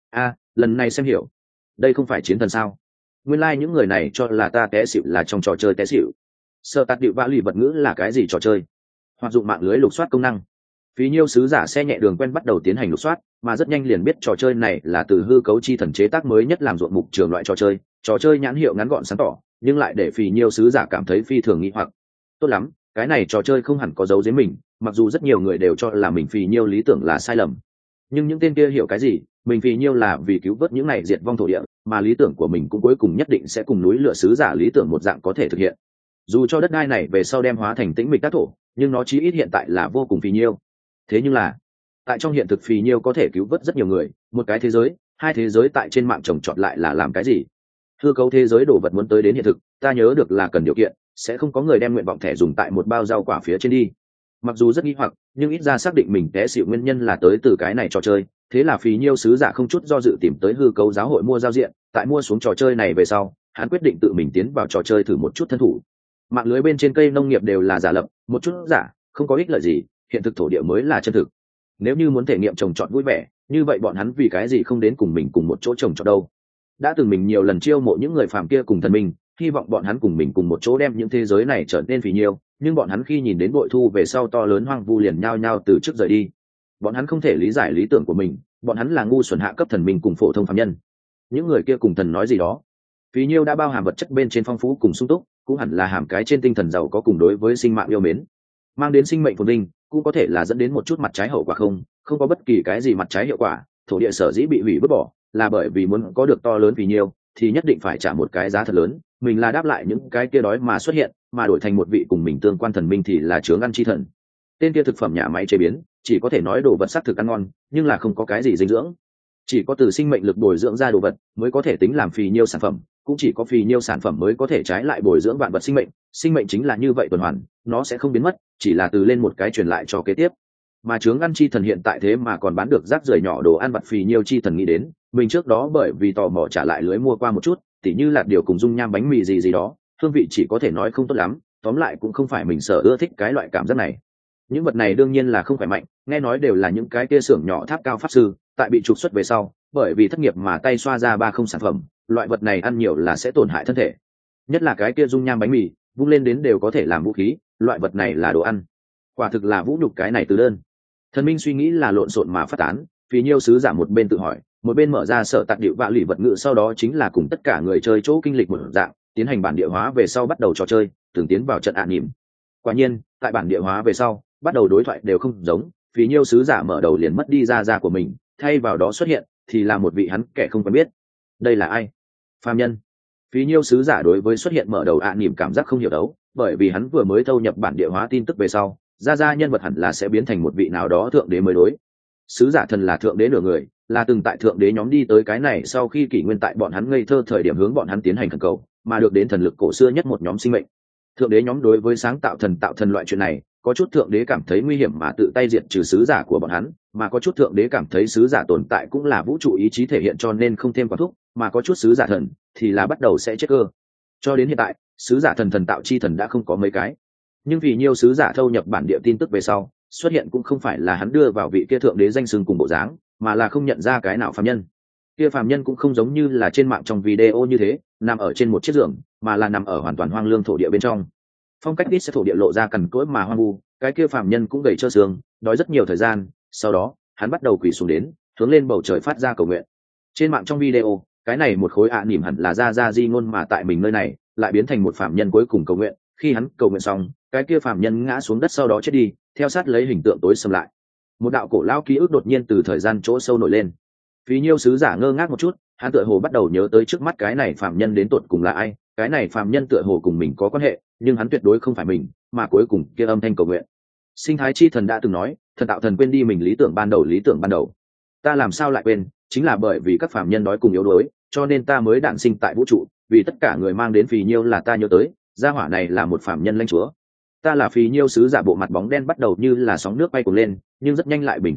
Speaker 1: Lần này xem hiểu, đây không phải chiến thần sao? Nguyên lai những người này cho là ta té xỉu là trong trò chơi té xỉu. Sở tạt điệu vạ lì vật ngữ là cái gì trò chơi? Hoạt dụng mạng lưới lục soát công năng. Phí nhiêu sứ giả xe nhẹ đường quen bắt đầu tiến hành lục soát, mà rất nhanh liền biết trò chơi này là từ hư cấu chi thần chế tác mới nhất làm ruộng mục trường loại trò chơi nhãn hiệu ngắn gọn sáng tỏ, nhưng lại để phí nhiêu sứ giả cảm thấy phi thường nghi hoặc. Tốt lắm, cái này trò chơi không hẳn có dấu giếm mình, mặc dù rất nhiều người đều cho là mình phí nhiêu lý tưởng là sai lầm, nhưng những tên kia hiểu cái gì, mình phí nhiêu là vì cứu vớt những này diệt vong thổ địa, mà lý tưởng của mình cũng cuối cùng nhất định sẽ cùng núi lửa sứ giả lý tưởng một dạng có thể thực hiện. Dù cho đất đai này về sau đem hóa thành tĩnh mịch các thổ, nhưng nó chí ít hiện tại là vô cùng phí nhiêu. Thế nhưng là tại trong hiện thực phì nhiêu có thể cứu vớt rất nhiều người, một cái thế giới, hai thế giới tại trên mạng trồng trọt lại là làm cái gì? Hư cấu thế giới đồ vật muốn tới đến hiện thực, ta nhớ được là cần điều kiện, sẽ không có người đem nguyện vọng thẻ dùng tại một bao rau quả phía trên đi. Mặc dù rất nghi hoặc, nhưng ít ra xác định mình té xỉu nguyên nhân là tới từ cái này trò chơi, thế là phì nhiêu sứ giả không chút do dự tìm tới hư cấu giáo hội mua giao diện, tại mua xuống trò chơi này về sau, hắn quyết định tự mình tiến vào trò chơi thử một chút thân thủ. Mạng lưới bên trên cây nông nghiệp đều là giả lập, một chút giả, không có ích lợi gì, hiện thực thổ địa mới là chân thực. Nếu như muốn thể nghiệm trồng trọt vui vẻ, như vậy bọn hắn vì cái gì không đến cùng mình cùng một chỗ trồng trọt đâu? Đã từng mình nhiều lần chiêu mộ những người phàm kia cùng thần minh, hy vọng bọn hắn cùng mình cùng một chỗ đem những thế giới này trở nên phì nhiêu, nhưng bọn hắn khi nhìn đến bội thu về sau to lớn hoang vu liền nhao nhao từ trước rời đi. Bọn hắn không thể lý giải lý tưởng của mình, bọn hắn là ngu xuẩn hạ cấp thần minh cùng phổ thông phàm nhân. Những người kia cùng thần nói gì đó. Phì nhiêu đã bao hàm vật chất bên trên phong phú cùng sung túc, cũng hẳn là hàm cái trên tinh thần giàu có cùng đối với sinh mạng yêu mến, mang đến sinh mệnh phồn vinh, cũng có thể là dẫn đến một chút mặt trái hậu quả không có bất kỳ cái gì mặt trái hiệu quả. Thổ địa sở dĩ bị hủy vứt bỏ là bởi vì muốn có được to lớn vì nhiều thì nhất định phải trả một cái giá thật lớn, mình là đáp lại những cái kia đói mà xuất hiện, mà đổi thành một vị cùng mình tương quan thần minh thì là chướng ăn chi thần. Tên kia thực phẩm nhà máy chế biến chỉ có thể nói đồ vật sắc thực ăn ngon, nhưng là không có cái gì dinh dưỡng, chỉ có từ sinh mệnh lực bồi dưỡng ra đồ vật mới có thể tính làm phì nhiêu sản phẩm, cũng chỉ có phì nhiêu sản phẩm mới có thể trái lại bồi dưỡng vạn vật sinh mệnh chính là như vậy tuần hoàn, nó sẽ không biến mất, chỉ là từ lên một cái truyền lại cho kế tiếp. Mà chướng ăn chi thần hiện tại thế mà còn bán được rác rưởi nhỏ đồ ăn vặt, phì nhiêu chi thần nghĩ đến mình trước đó bởi vì tò mò trả lại lưới mua qua một chút, tỉ như lạt điều cùng dung nham bánh mì gì đó, hương vị chỉ có thể nói không tốt lắm, tóm lại cũng không phải mình sở ưa thích cái loại cảm giác này. Những vật này đương nhiên là không phải mạnh, nghe nói đều là những cái kia xưởng nhỏ tháp cao pháp sư tại bị trục xuất về sau, bởi vì thất nghiệp mà tay xoa ra ba không sản phẩm, loại vật này ăn nhiều là sẽ tổn hại thân thể, nhất là cái kia dung nham bánh mì, vung lên đến đều có thể làm vũ khí, loại vật này là đồ ăn, quả thực là vũ nhục cái này từ đơn. Thần minh suy nghĩ là lộn xộn mà phát tán, vì nhiêu sứ giả một bên tự hỏi, một bên mở ra sở tạc điệu vạ lì vật ngữ, sau đó chính là cùng tất cả người chơi chỗ kinh lịch một dạng, tiến hành bản địa hóa về sau bắt đầu trò chơi, từng tiến vào trận nhìm. Quả nhiên, tại bản địa hóa về sau, bắt đầu đối thoại đều không giống, vì nhiêu sứ giả mở đầu liền mất đi da của mình, thay vào đó xuất hiện thì là một vị hắn kẻ không quen biết. Đây là ai? Phàm nhân. Phí nhiêu sứ giả đối với xuất hiện mở đầu nhìm cảm giác không hiểu đấu, bởi vì hắn vừa mới thâu nhập bản địa hóa tin tức về sau, ra nhân vật hẳn là sẽ biến thành một vị nào đó thượng đế mới đối. Sứ giả thần là thượng đế nửa người, là từng tại thượng đế nhóm đi tới cái này sau khi kỷ nguyên tại bọn hắn ngây thơ thời điểm hướng bọn hắn tiến hành thần cầu, mà được đến thần lực cổ xưa nhất một nhóm sinh mệnh. Thượng đế nhóm đối với sáng tạo thần loại chuyện này, có chút thượng đế cảm thấy nguy hiểm mà tự tay diệt trừ sứ giả của bọn hắn, mà có chút thượng đế cảm thấy sứ giả tồn tại cũng là vũ trụ ý chí thể hiện cho nên không thêm quản thúc, mà có chút sứ giả thần thì là bắt đầu sẽ chết cơ. Cho đến hiện tại, sứ giả thần tạo chi thần đã không có mấy cái, nhưng vì nhiều sứ giả thâu nhập bản địa tin tức về sau, xuất hiện cũng không phải là hắn đưa vào vị kia thượng đế danh xưng cùng bộ dáng, mà là không nhận ra cái nào phàm nhân. Kia phàm nhân cũng không giống như là trên mạng trong video như thế, nằm ở trên một chiếc giường, mà là nằm ở hoàn toàn hoang lương thổ địa bên trong. Phong cách ít sẽ thổ địa lộ ra cằn cỗi mà hoang vu, cái kia phàm nhân cũng gầy trơ xương, đói rất nhiều thời gian, sau đó, hắn bắt đầu quỳ xuống đến, hướng lên bầu trời phát ra cầu nguyện. Trên mạng trong video, cái này một khối nỉm hẳn là ra di ngôn mà tại mình nơi này, lại biến thành một phàm nhân cuối cùng cầu nguyện, khi hắn cầu nguyện xong, cái kia phàm nhân ngã xuống đất sau đó chết đi, theo sát lấy hình tượng tối sầm lại. Một đạo cổ lão ký ức đột nhiên từ thời gian chỗ sâu nổi lên. Phí nhiêu sứ giả ngơ ngác một chút, hắn tựa hồ bắt đầu nhớ tới trước mắt cái này phàm nhân đến tột cùng là ai, cái này phàm nhân tựa hồ cùng mình có quan hệ, nhưng hắn tuyệt đối không phải mình, mà cuối cùng kia âm thanh cầu nguyện. Sinh thái chi thần đã từng nói, thần tạo thần quên đi mình lý tưởng ban đầu. Ta làm sao lại quên, chính là bởi vì các phàm nhân đói cùng yếu đuối, cho nên ta mới đản sinh tại vũ trụ, vì tất cả người mang đến phì nhiêu là ta nhớ tới, gia hỏa này là một phàm nhân lãnh chúa. Ta là phì nhiêu sứ giả, bộ mặt bóng đen bắt đầu như là sóng nước bay cuồn lên, nhưng rất nhanh lại bình tĩnh lại,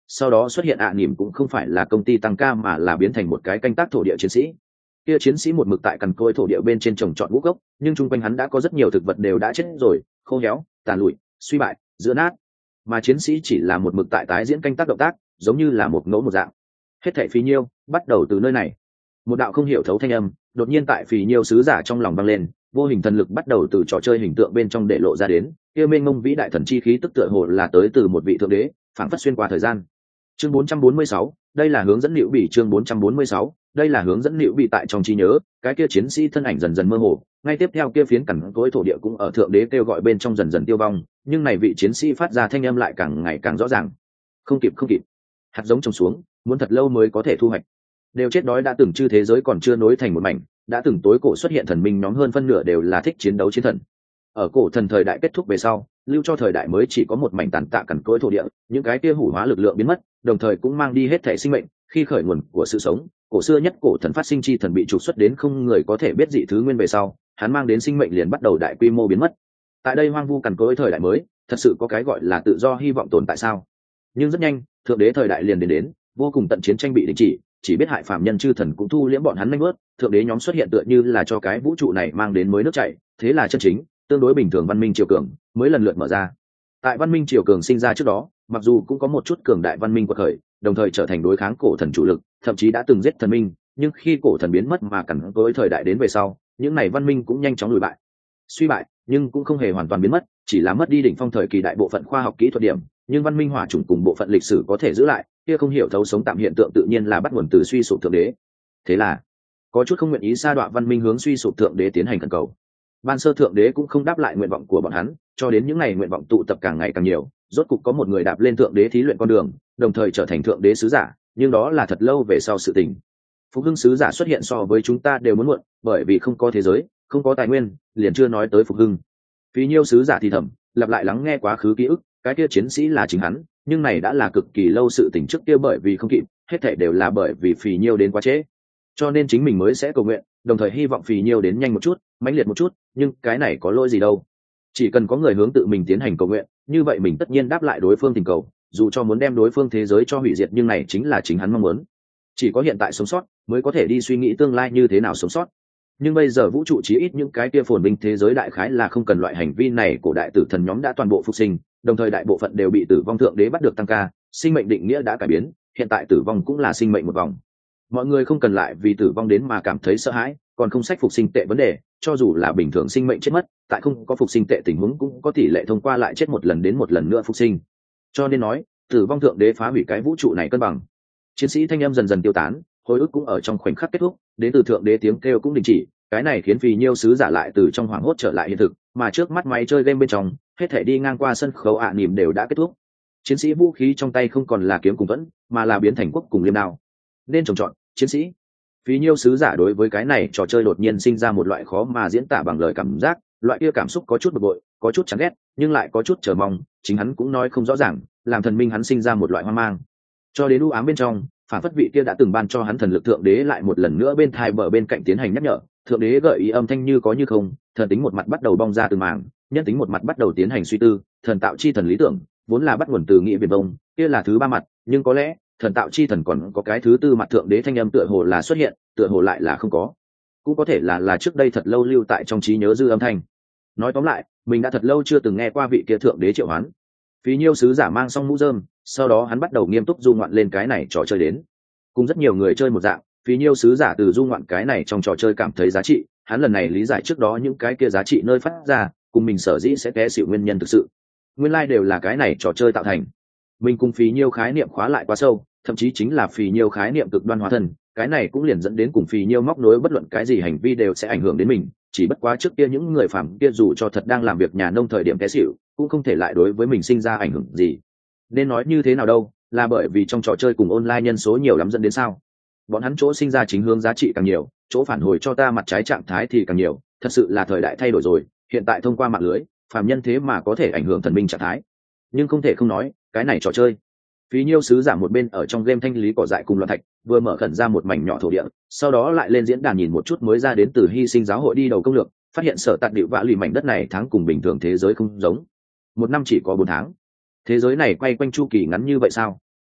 Speaker 1: sau đó xuất hiện nỉm cũng không phải là công ty tăng ca mà là biến thành một cái canh tác thổ địa chiến sĩ. Kia chiến sĩ một mực tại cằn cỗi thổ địa bên trên trồng trọt ngũ cốc, nhưng chung quanh hắn đã có rất nhiều thực vật đều đã chết rồi, khô héo, tàn lụi, suy bại, giữa nát, mà chiến sĩ chỉ là một mực tại tái diễn canh tác động tác, giống như là một ngẫu một dạng. Hết thảy phí nhiêu bắt đầu từ nơi này. Một đạo không hiểu thấu thanh âm đột nhiên tại phí nhiêu sứ giả trong lòng vang lên, vô hình thần lực bắt đầu từ trò chơi hình tượng bên trong để lộ ra đến, kia mênh mông vĩ đại thần chi khí tức tựa hồ là tới từ một vị thượng đế, phảng phất xuyên qua thời gian. Chương 446, đây là hướng dẫn liệu bị. Chương 446, đây là hướng dẫn liệu bị. Tại trong trí nhớ, cái kia chiến sĩ thân ảnh dần dần mơ hồ, ngay tiếp theo kia phiến cằn cỗi thổ địa cũng ở thượng đế kêu gọi bên trong dần dần tiêu vong, nhưng này vị chiến sĩ phát ra thanh âm lại càng ngày càng rõ ràng. Không kịp, hạt giống trồng xuống, muốn thật lâu mới có thể thu hoạch. Đều chết đói đã từng chư thế giới còn chưa nối thành một mảnh, đã từng tối cổ xuất hiện thần minh nhóm hơn phân nửa đều là thích chiến đấu chiến thần. Ở cổ thần thời đại kết thúc về sau, lưu cho thời đại mới chỉ có một mảnh tàn tạ cằn cỗi thổ địa, những cái kia hủ hóa lực lượng biến mất, đồng thời cũng mang đi hết thể sinh mệnh, khi khởi nguồn của sự sống, cổ xưa nhất cổ thần phát sinh chi thần bị trục xuất đến không người có thể biết dị thứ nguyên về sau, hắn mang đến sinh mệnh liền bắt đầu đại quy mô biến mất. Tại đây hoang vu cằn cỗi thời đại mới, thật sự có cái gọi là tự do hy vọng tồn tại sao? Nhưng rất nhanh, thượng đế thời đại liền đến, vô cùng tận chiến tranh bị đình chỉ biết hại phạm nhân chư thần cũng thu liễm bọn hắn nhanh bớt, thượng đế nhóm xuất hiện tựa như là cho cái vũ trụ này mang đến mới nước chảy, thế là chân chính tương đối bình thường văn minh triều cường mới lần lượt mở ra. Tại văn minh triều cường sinh ra trước đó, mặc dù cũng có một chút cường đại văn minh quật khởi, đồng thời trở thành đối kháng cổ thần chủ lực, thậm chí đã từng giết thần minh, nhưng khi cổ thần biến mất mà cẩn với thời đại đến về sau, những này văn minh cũng nhanh chóng lùi bại, suy bại, nhưng cũng không hề hoàn toàn biến mất, chỉ là mất đi đỉnh phong thời kỳ đại bộ phận khoa học kỹ thuật điểm, nhưng văn minh hỏa chủng cùng bộ phận lịch sử có thể giữ lại, kia không hiểu thấu sống tạm hiện tượng tự nhiên là bắt nguồn từ suy sụp thượng đế. Thế là, có chút không nguyện ý sa đọa văn minh hướng suy sụp thượng đế tiến hành khẩn cầu. Ban sơ thượng đế cũng không đáp lại nguyện vọng của bọn hắn, cho đến những ngày nguyện vọng tụ tập càng ngày càng nhiều, rốt cục có một người đạp lên thượng đế thí luyện con đường, đồng thời trở thành thượng đế sứ giả, nhưng đó là thật lâu về sau sự tình. Phục hưng sứ giả xuất hiện so với chúng ta đều muốn muộn, bởi vì không có thế giới, không có tài nguyên, liền chưa nói tới phục hưng. Phí nhiêu sứ giả thì thầm, lặp lại lắng nghe quá khứ ký ức, cái kia chiến sĩ là chính hắn, nhưng này đã là cực kỳ lâu sự tình trước kia, bởi vì không kịp, hết thảy đều là bởi vì phí nhiêu đến quá trễ, cho nên chính mình mới sẽ cầu nguyện, đồng thời hy vọng phí nhiêu đến nhanh một chút, mãnh liệt một chút, nhưng cái này có lỗi gì đâu, chỉ cần có người hướng tự mình tiến hành cầu nguyện, như vậy mình tất nhiên đáp lại đối phương tình cầu, dù cho muốn đem đối phương thế giới cho hủy diệt, nhưng này chính là chính hắn mong muốn. Chỉ có hiện tại sống sót mới có thể đi suy nghĩ tương lai như thế nào sống sót, nhưng bây giờ vũ trụ chí ít những cái kia phồn vinh thế giới đại khái là không cần loại hành vi này của đại tử thần nhóm đã toàn bộ phục sinh, đồng thời đại bộ phận đều bị tử vong thượng đế bắt được tăng ca, sinh mệnh định nghĩa đã cải biến, hiện tại tử vong cũng là sinh mệnh một vòng. Mọi người không cần lại vì tử vong đến mà cảm thấy sợ hãi, còn không sách phục sinh tệ vấn đề, cho dù là bình thường sinh mệnh chết mất, tại không có phục sinh tệ tình huống cũng có tỷ lệ thông qua lại chết một lần đến một lần nữa phục sinh. Cho nên nói, tử vong thượng đế phá hủy cái vũ trụ này cân bằng. Chiến sĩ thanh âm dần dần tiêu tán, hồi ức cũng ở trong khoảnh khắc kết thúc, đến từ thượng đế tiếng kêu cũng đình chỉ, cái này khiến Phì Nhiêu sứ giả lại từ trong hoảng hốt trở lại hiện thực, mà trước mắt máy chơi game bên trong, hết thảy đi ngang qua sân khấu nỉm đều đã kết thúc. Chiến sĩ vũ khí trong tay không còn là kiếm cùng vẫn, mà là biến thành quốc cùng liêm đao. Nên trồng trọt, chiến sĩ. Phí nhiêu sứ giả đối với cái này trò chơi đột nhiên sinh ra một loại khó mà diễn tả bằng lời cảm giác, loại kia cảm xúc có chút bực bội, có chút chán ghét, nhưng lại có chút chờ mong, chính hắn cũng nói không rõ ràng, làm thần minh hắn sinh ra một loại hoang mang. Cho đến u ám bên trong, phản phất vị kia đã từng ban cho hắn thần lực thượng đế lại một lần nữa bên thai bờ bên cạnh tiến hành nhắc nhở, thượng đế gợi ý âm thanh như có như không, thần tính một mặt bắt đầu bong ra từng mảng, nhân tính một mặt bắt đầu tiến hành suy tư, thần tạo chi thần lý tưởng vốn là bắt nguồn từ nghĩa viền vông, kia là thứ ba mặt, nhưng có lẽ thần tạo chi thần còn có cái thứ tư mặt, thượng đế thanh âm tựa hồ là xuất hiện, tựa hồ lại là không có, cũng có thể là trước đây thật lâu lưu tại trong trí nhớ dư âm thanh. Nói tóm lại, mình đã thật lâu chưa từng nghe qua vị kia thượng đế triệu hoán. Phí nhiêu sứ giả mang xong mũ rơm, sau đó hắn bắt đầu nghiêm túc du ngoạn lên cái này trò chơi đến. Cùng rất nhiều người chơi một dạng, phí nhiêu sứ giả từ du ngoạn cái này trong trò chơi cảm thấy giá trị, hắn lần này lý giải trước đó những cái kia giá trị nơi phát ra, cùng mình sở dĩ sẽ té xỉu nguyên nhân thực sự. Nguyên lai đều là cái này trò chơi tạo thành. Mình cùng phí nhiêu khái niệm khóa lại quá sâu, thậm chí chính là phí nhiêu khái niệm cực đoan hóa thân, cái này cũng liền dẫn đến cùng phí nhiêu móc nối bất luận cái gì hành vi đều sẽ ảnh hưởng đến mình, chỉ bất quá trước kia những người phàm kia dù cho thật đang làm việc nhà nông thời điểm té xỉu, cũng không thể lại đối với mình sinh ra ảnh hưởng gì. Nên nói như thế nào đâu, là bởi vì trong trò chơi cùng online nhân số nhiều lắm dẫn đến sao? Bọn hắn chỗ sinh ra chính hướng giá trị càng nhiều, chỗ phản hồi cho ta mặt trái trạng thái thì càng nhiều, thật sự là thời đại thay đổi rồi, hiện tại thông qua mạng lưới, phàm nhân thế mà có thể ảnh hưởng thần minh trạng thái. Nhưng không thể không nói, cái này trò chơi. Phí nhiêu sứ giả một bên ở trong game thanh lý cỏ dại cùng loạn thạch, vừa mở khẩn ra một mảnh nhỏ thổ địa, sau đó lại lên diễn đàn nhìn một chút mới ra đến từ hy sinh giáo hội đi đầu công lược, phát hiện sở tạt điệu vã lì mảnh đất này tháng cùng bình thường thế giới không giống. Một năm chỉ có 4 tháng. Thế giới này quay quanh chu kỳ ngắn như vậy sao?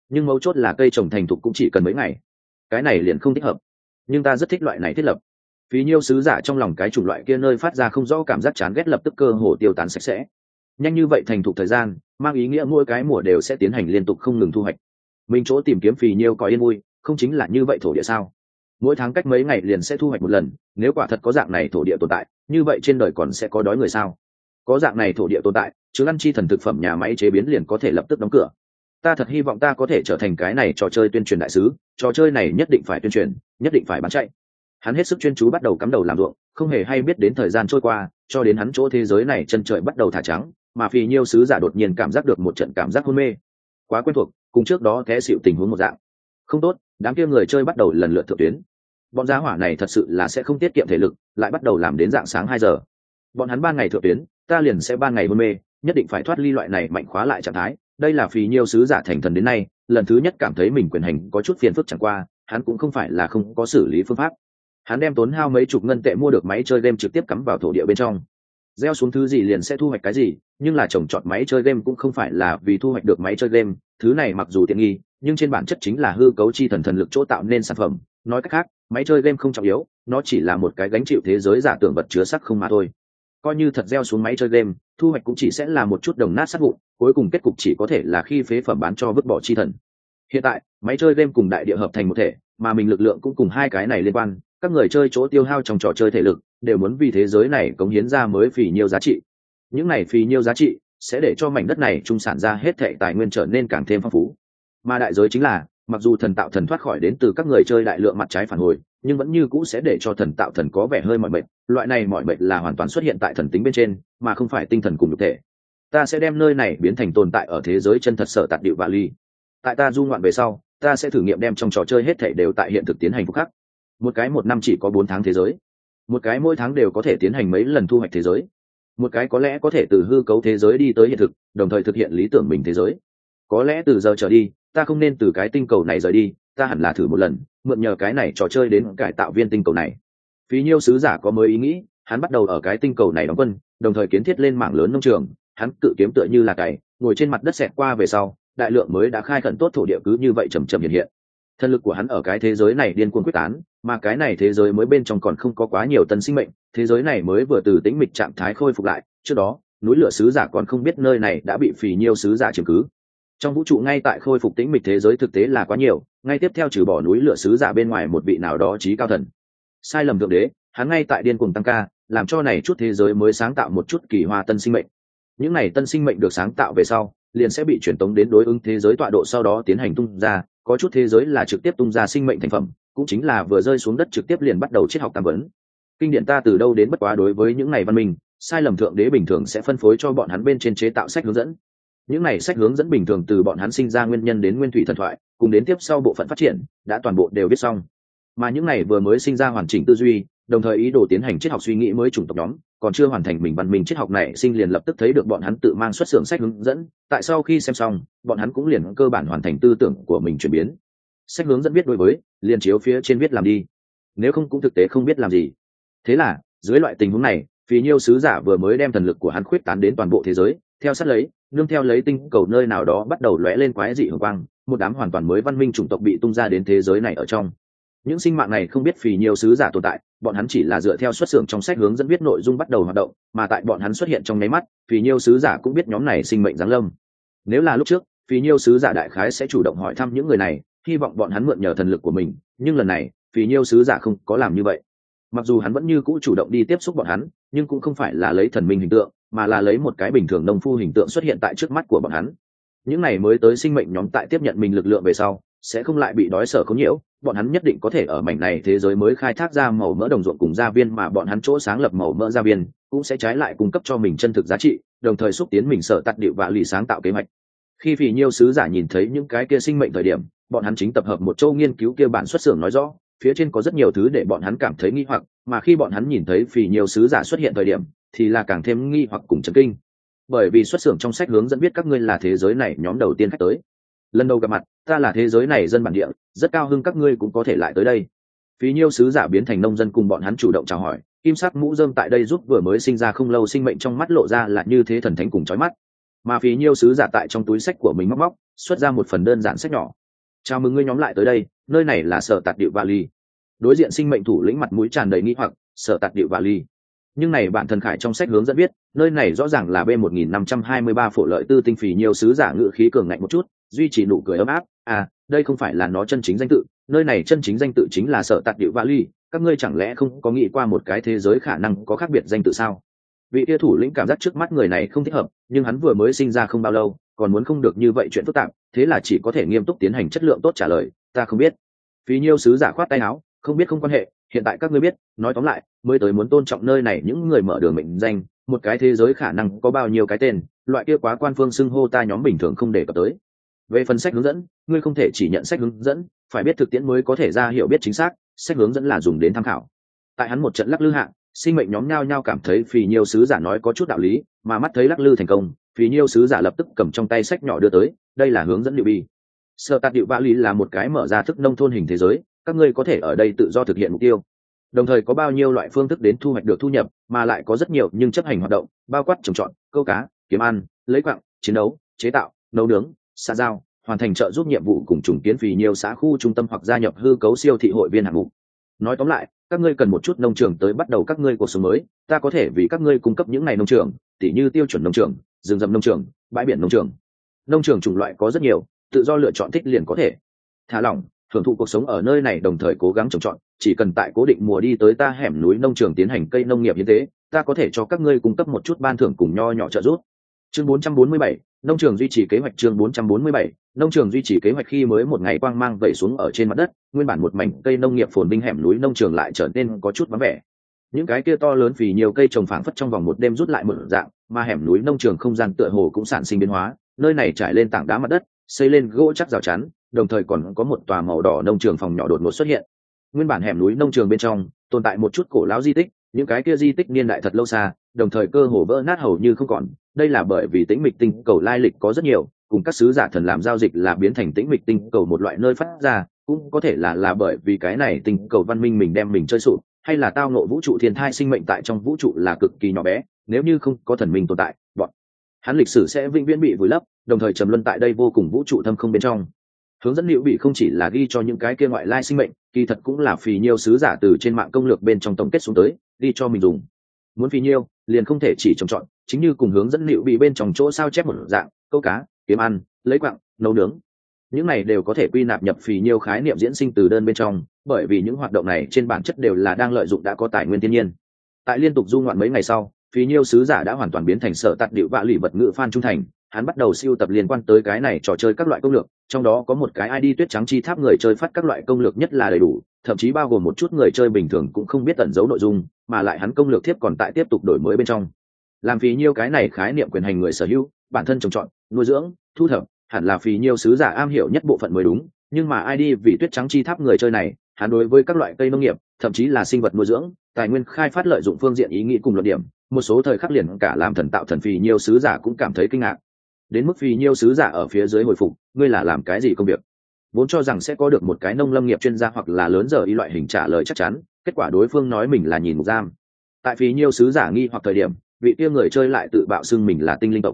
Speaker 1: nhưng mấu chốt là cây trồng thành thục cũng chỉ cần mấy ngày, cái này liền không thích hợp. Nhưng ta rất thích loại này thiết lập. Phí nhiêu sứ giả trong lòng cái chủng loại kia nơi phát ra không rõ cảm giác chán ghét lập tức cơ hồ tiêu tán sạch sẽ. Nhanh như vậy thành thục thời gian, mang ý nghĩa mỗi cái mùa đều sẽ tiến hành liên tục không ngừng thu hoạch. Mình chỗ tìm kiếm phì nhiêu có yên vui, không chính là như vậy thổ địa sao? Mỗi tháng cách mấy ngày liền sẽ thu hoạch một lần, nếu quả thật có dạng này thổ địa tồn tại, như vậy trên đời còn sẽ có đói người sao? Có dạng này thổ địa tồn tại, chứ ăn chi thần thực phẩm nhà máy chế biến liền có thể lập tức đóng cửa. Ta thật hy vọng ta có thể trở thành cái này trò chơi tuyên truyền đại sứ, trò chơi này nhất định phải tuyên truyền, nhất định phải bán chạy. Hắn hết sức chuyên chú bắt đầu cắm đầu làm ruộng, không hề hay biết đến thời gian trôi qua, cho đến hắn chỗ thế giới này chân trời bắt đầu thả trắng, mà phì nhiêu sứ giả đột nhiên cảm giác được một trận cảm giác hôn mê, quá quen thuộc, cùng trước đó té xịu tình huống một dạng. Không tốt, đám kia người chơi bắt đầu lần lượt thượng tuyến. Bọn gia hỏa này thật sự là sẽ không tiết kiệm thể lực, lại bắt đầu làm đến dạng sáng 2 giờ. Bọn hắn ban ngày thượng tuyến, ta liền sẽ ban ngày hôn mê, nhất định phải thoát ly loại này mạnh khóa lại trạng thái. Đây là phì nhiêu sứ giả thành thần đến nay lần thứ nhất cảm thấy mình quyền hành có chút phiền phức, chẳng qua hắn cũng không phải là không có xử lý phương pháp. Hắn đem tốn hao mấy chục ngân tệ mua được máy chơi game trực tiếp cắm vào thổ địa bên trong, gieo xuống thứ gì liền sẽ thu hoạch cái gì. Nhưng là trồng trọt máy chơi game cũng không phải là vì thu hoạch được máy chơi game, thứ này mặc dù tiện nghi nhưng trên bản chất chính là hư cấu chi thần lực chỗ tạo nên sản phẩm. Nói cách khác, máy chơi game không trọng yếu, nó chỉ là một cái gánh chịu thế giới giả tưởng vật chứa sắc không mà thôi. Coi như thật gieo xuống máy chơi game, thu hoạch cũng chỉ sẽ là một chút đồng nát sắt vụn, cuối cùng kết cục chỉ có thể là khi phế phẩm bán cho vứt bỏ chi thần. Hiện tại máy chơi game cùng đại địa hợp thành một thể, mà mình lực lượng cũng cùng hai cái này liên quan, các người chơi chỗ tiêu hao trong trò chơi thể lực đều muốn vì thế giới này cống hiến ra mới phì nhiêu giá trị. Những này phì nhiêu giá trị sẽ để cho mảnh đất này trung sản ra hết thảy tài nguyên trở nên càng thêm phong phú. Mà đại giới chính là, mặc dù thần tạo thần thoát khỏi đến từ các người chơi đại lượng mặt trái phản hồi, nhưng vẫn như cũ sẽ để cho thần tạo thần có vẻ hơi mỏi mệt. Loại này mỏi mệt là hoàn toàn xuất hiện tại thần tính bên trên, mà không phải tinh thần cùng nhục thể. Ta sẽ đem nơi này biến thành tồn tại ở thế giới chân thật sở tạt điệu vạ ly. Tại ta du ngoạn về sau, ta sẽ thử nghiệm đem trong trò chơi hết thảy đều tại hiện thực tiến hành phục khắc. Một cái một năm chỉ có 4 tháng thế giới, một cái mỗi tháng đều có thể tiến hành mấy lần thu hoạch thế giới, một cái có lẽ có thể từ hư cấu thế giới đi tới hiện thực, đồng thời thực hiện lý tưởng mình thế giới. Có lẽ từ giờ trở đi, ta không nên từ cái tinh cầu này rời đi, ta hẳn là thử một lần, mượn nhờ cái này trò chơi đến cải tạo viên tinh cầu này. Phí nhiêu sứ giả có mới ý nghĩ, hắn bắt đầu ở cái tinh cầu này đóng quân, đồng thời kiến thiết lên mảng lớn nông trường. Hắn cự kiếm tựa như là cày, ngồi trên mặt đất xẹt qua về sau, đại lượng mới đã khai khẩn tốt thổ địa cứ như vậy chậm chậm hiện hiện. Thân lực của hắn ở cái thế giới này điên cuồng quyết tán, mà cái này thế giới mới bên trong còn không có quá nhiều tân sinh mệnh, thế giới này mới vừa từ tĩnh mịch trạng thái khôi phục lại. Trước đó, núi lửa sứ giả còn không biết nơi này đã bị phì nhiêu sứ giả chiếm cứ. Trong vũ trụ ngay tại khôi phục tĩnh mịch thế giới thực tế là quá nhiều, ngay tiếp theo trừ bỏ núi lửa sứ giả bên ngoài một vị nào đó trí cao thần. Sai lầm thượng đế, hắn ngay tại điên cuồng tăng ca, làm cho này chút thế giới mới sáng tạo một chút kỳ hoa tân sinh mệnh. Những này tân sinh mệnh được sáng tạo về sau, liền sẽ bị truyền tống đến đối ứng thế giới tọa độ, sau đó tiến hành tung ra. Có chút thế giới là trực tiếp tung ra sinh mệnh thành phẩm, cũng chính là vừa rơi xuống đất trực tiếp liền bắt đầu triết học tam vấn. Kinh điển ta từ đâu đến bất quá đối với những này văn minh, sai lầm thượng đế bình thường sẽ phân phối cho bọn hắn bên trên chế tạo sách hướng dẫn. Những này sách hướng dẫn bình thường từ bọn hắn sinh ra nguyên nhân đến nguyên thủy thần thoại, cùng đến tiếp sau bộ phận phát triển, đã toàn bộ đều viết xong. Mà những này vừa mới sinh ra hoàn chỉnh tư duy, đồng thời ý đồ tiến hành triết học suy nghĩ mới chủng tộc nhóm, còn chưa hoàn thành mình văn minh triết học này sinh liền lập tức thấy được bọn hắn tự mang xuất xưởng sách hướng dẫn. Tại sau khi xem xong, bọn hắn cũng liền cơ bản hoàn thành tư tưởng của mình chuyển biến. Sách hướng dẫn viết đối với, liền chiếu phía trên viết làm đi, nếu không cũng thực tế không biết làm gì. Thế là dưới loại tình huống này, phí nhiêu sứ giả vừa mới đem thần lực của hắn khuyết tán đến toàn bộ thế giới, theo sát lấy nương theo lấy tinh cầu nơi nào đó bắt đầu lóe lên quái dị hồng quang, một đám hoàn toàn mới văn minh chủng tộc bị tung ra đến thế giới này. ở trong những sinh mạng này không biết phì nhiêu sứ giả tồn tại, bọn hắn chỉ là dựa theo xuất xưởng trong sách hướng dẫn viết nội dung bắt đầu hoạt động, mà tại bọn hắn xuất hiện trong nháy mắt, phì nhiêu sứ giả cũng biết nhóm này sinh mệnh giáng lâm. Nếu là lúc trước, phì nhiêu sứ giả đại khái sẽ chủ động hỏi thăm những người này, hy vọng bọn hắn mượn nhờ thần lực của mình, nhưng lần này phì nhiêu sứ giả không có làm như vậy. Mặc dù hắn vẫn như cũ chủ động đi tiếp xúc bọn hắn, nhưng cũng không phải là lấy thần minh hình tượng, mà là lấy một cái bình thường nông phu hình tượng xuất hiện tại trước mắt của bọn hắn. Những này mới tới sinh mệnh nhóm tại tiếp nhận mình lực lượng về sau, sẽ không lại bị đói sở khốn nhiễu, bọn hắn nhất định có thể ở mảnh này thế giới mới khai thác ra màu mỡ đồng ruộng cùng gia viên, mà bọn hắn chỗ sáng lập màu mỡ gia viên cũng sẽ trái lại cung cấp cho mình chân thực giá trị, đồng thời xúc tiến mình sở tắt điệu và lì sáng tạo kế hoạch. Khi phì nhiêu sứ giả nhìn thấy những cái kia sinh mệnh thời điểm, bọn hắn chính tập hợp một châu nghiên cứu kia bản xuất xưởng nói rõ, phía trên có rất nhiều thứ để bọn hắn cảm thấy nghi hoặc, mà khi bọn hắn nhìn thấy phì nhiêu sứ giả xuất hiện thời điểm, thì là càng thêm nghi hoặc cùng chấn kinh. Bởi vì xuất xưởng trong sách hướng dẫn biết các ngươi là thế giới này nhóm đầu tiên khách tới. Lần đầu gặp mặt, ta là thế giới này dân bản địa, rất cao hưng các ngươi cũng có thể lại tới đây. Phí nhiêu sứ giả biến thành nông dân cùng bọn hắn chủ động chào hỏi, kim sắc mũ rơm tại đây giúp vừa mới sinh ra không lâu sinh mệnh trong mắt lộ ra là như thế thần thánh cùng chói mắt. Mà phí nhiêu sứ giả tại trong túi sách của mình móc xuất ra một phần đơn giản sách nhỏ. chào mừng ngươi nhóm lại tới đây, nơi này là sở tạt điệu valley. Đối diện sinh mệnh thủ lĩnh mặt mũi tràn đầy nghi hoặc, sở tạt điệu valley. Nhưng này bản thần khải trong sách hướng dẫn viết, nơi này rõ ràng là B1523 phổ lợi tư tinh phì nhiều sứ giả ngự khí cường ngạnh một chút, duy trì nụ cười ấm áp. À, đây không phải là nó chân chính danh tự, nơi này chân chính danh tự chính là sở tạt điệu valley. Các ngươi chẳng lẽ không có nghĩ qua một cái thế giới khả năng có khác biệt danh tự sao? Vị kia thủ lĩnh cảm giác trước mắt người này không thích hợp, nhưng hắn vừa mới sinh ra không bao lâu, còn muốn không được như vậy chuyện phức tạp, thế là chỉ có thể nghiêm túc tiến hành chất lượng tốt trả lời. Ta không biết. Phí nhiêu sứ giả khoát tay áo, không biết không quan hệ, hiện tại các ngươi biết, nói tóm lại, mới tới muốn tôn trọng nơi này những người mở đường mệnh danh, một cái thế giới khả năng có bao nhiêu cái tên, loại kia quá quan phương xưng hô ta nhóm bình thường không để cập tới. Về phần sách hướng dẫn, ngươi không thể chỉ nhận sách hướng dẫn, phải biết thực tiễn mới có thể ra hiểu biết chính xác, sách hướng dẫn là dùng đến tham khảo. Tại hắn một trận lắc lư hạng, sinh mệnh nhóm nhao nhao cảm thấy phì nhiêu sứ giả nói có chút đạo lý, mà mắt thấy lắc lư thành công, phì nhiêu sứ giả lập tức cầm trong tay sách nhỏ đưa tới, đây là hướng dẫn liệu bi. Sở tạt điệu vã lý là một cái mở ra thức nông thôn hình thế giới, các ngươi có thể ở đây tự do thực hiện mục tiêu, đồng thời có bao nhiêu loại phương thức đến thu hoạch được thu nhập, mà lại có rất nhiều nhưng chấp hành hoạt động, bao quát trồng trọt, câu cá, kiếm ăn, lấy quặng, chiến đấu, chế tạo, nấu nướng, xã giao, hoàn thành trợ giúp nhiệm vụ cùng trùng kiến phì nhiều xã khu trung tâm hoặc gia nhập hư cấu siêu thị hội viên hạng mục. Nói tóm lại, các ngươi cần một chút nông trường tới bắt đầu các ngươi cuộc sống mới, ta có thể vì các ngươi cung cấp những này nông trường, tỉ như tiêu chuẩn nông trường, rừng rậm nông trường, bãi biển nông trường. Nông trường chủng loại có rất nhiều, tự do lựa chọn thích liền có thể. Thả lỏng, hưởng thụ cuộc sống ở nơi này, đồng thời cố gắng trồng trọt, chỉ cần tại cố định mùa đi tới ta hẻm núi nông trường tiến hành cây nông nghiệp như thế, ta có thể cho các ngươi cung cấp một chút ban thưởng cùng nho nhỏ trợ giúp. Chương 447, nông trường duy trì kế hoạch. Chương 447, nông trường duy trì kế hoạch. Khi mới một ngày quang mang vẩy xuống ở trên mặt đất, nguyên bản một mảnh cây nông nghiệp phồn vinh hẻm núi nông trường lại trở nên có chút vắng vẻ. Những cái kia to lớn vì nhiều cây trồng phảng phất trong vòng một đêm rút lại một dạng, mà hẻm núi nông trường không gian tựa hồ cũng sản sinh biến hóa, nơi này trải lên tảng đá mặt đất, xây lên gỗ chắc rào chắn, đồng thời còn có một tòa màu đỏ nông trường phòng nhỏ đột ngột xuất hiện. Nguyên bản hẻm núi nông trường bên trong tồn tại một chút cổ lão di tích, những cái kia di tích niên đại thật lâu xa, đồng thời cơ hồ vỡ nát hầu như không còn. Đây là bởi vì tĩnh mịch tinh cầu lai lịch có rất nhiều, cùng các sứ giả thần làm giao dịch là biến thành tĩnh mịch tinh cầu một loại nơi phát ra, cũng có thể là bởi vì cái này tinh cầu văn minh mình đem mình chơi sụp, hay là tao ngộ vũ trụ thiên thai, sinh mệnh tại trong vũ trụ là cực kỳ nhỏ bé, nếu như không có thần minh tồn tại, bọn hắn lịch sử sẽ vĩnh viễn bị vùi lấp, đồng thời trầm luân tại đây vô cùng vũ trụ thâm không bên trong. Hướng dẫn liệu bị không chỉ là ghi cho những cái kia ngoại lai sinh mệnh, kỳ thật cũng là phì nhiêu sứ giả từ trên mạng công lược bên trong tổng kết xuống tới, ghi cho mình dùng. Muốn phì nhiêu liền không thể chỉ trồng trọt, chính như cùng hướng dẫn liệu bị bên trong chỗ sao chép một dạng, câu cá, kiếm ăn, lấy quặng, nấu nướng. Những này đều có thể quy nạp nhập phì nhiêu khái niệm diễn sinh từ đơn bên trong, bởi vì những hoạt động này trên bản chất đều là đang lợi dụng đã có tài nguyên thiên nhiên. Tại liên tục du ngoạn mấy ngày sau, phì nhiêu sứ giả đã hoàn toàn biến thành sở tạt điệu vạ lì vật ngữ fan trung thành. Hắn bắt đầu siêu tập liên quan tới cái này trò chơi các loại công lược, trong đó có một cái ID tuyết trắng chi tháp người chơi phát các loại công lược nhất là đầy đủ, thậm chí bao gồm một chút người chơi bình thường cũng không biết ẩn giấu nội dung, mà lại hắn công lược thiếp còn tại tiếp tục đổi mới bên trong. Làm phí nhiêu cái này khái niệm quyền hành người sở hữu, bản thân trồng trọt, nuôi dưỡng, thu thập, hẳn là phí nhiêu sứ giả am hiểu nhất bộ phận mới đúng, nhưng mà ID vì tuyết trắng chi tháp người chơi này, hắn đối với các loại cây nông nghiệp, thậm chí là sinh vật nuôi dưỡng, tài nguyên khai phát lợi dụng phương diện ý nghĩ cùng luận điểm, một số thời khắc liền cả làm thần tạo thần phí nhiêu sứ giả cũng cảm thấy kinh ngạc. Đến mức phí nhiêu sứ giả ở phía dưới hồi phục, ngươi là làm cái gì công việc? Vốn cho rằng sẽ có được một cái nông lâm nghiệp chuyên gia hoặc là lớn giờ y loại hình trả lời chắc chắn, kết quả đối phương nói mình là nhìn ngục giam. Tại phí nhiêu sứ giả nghi hoặc thời điểm, vị kia người chơi lại tự bạo xưng mình là tinh linh tộc.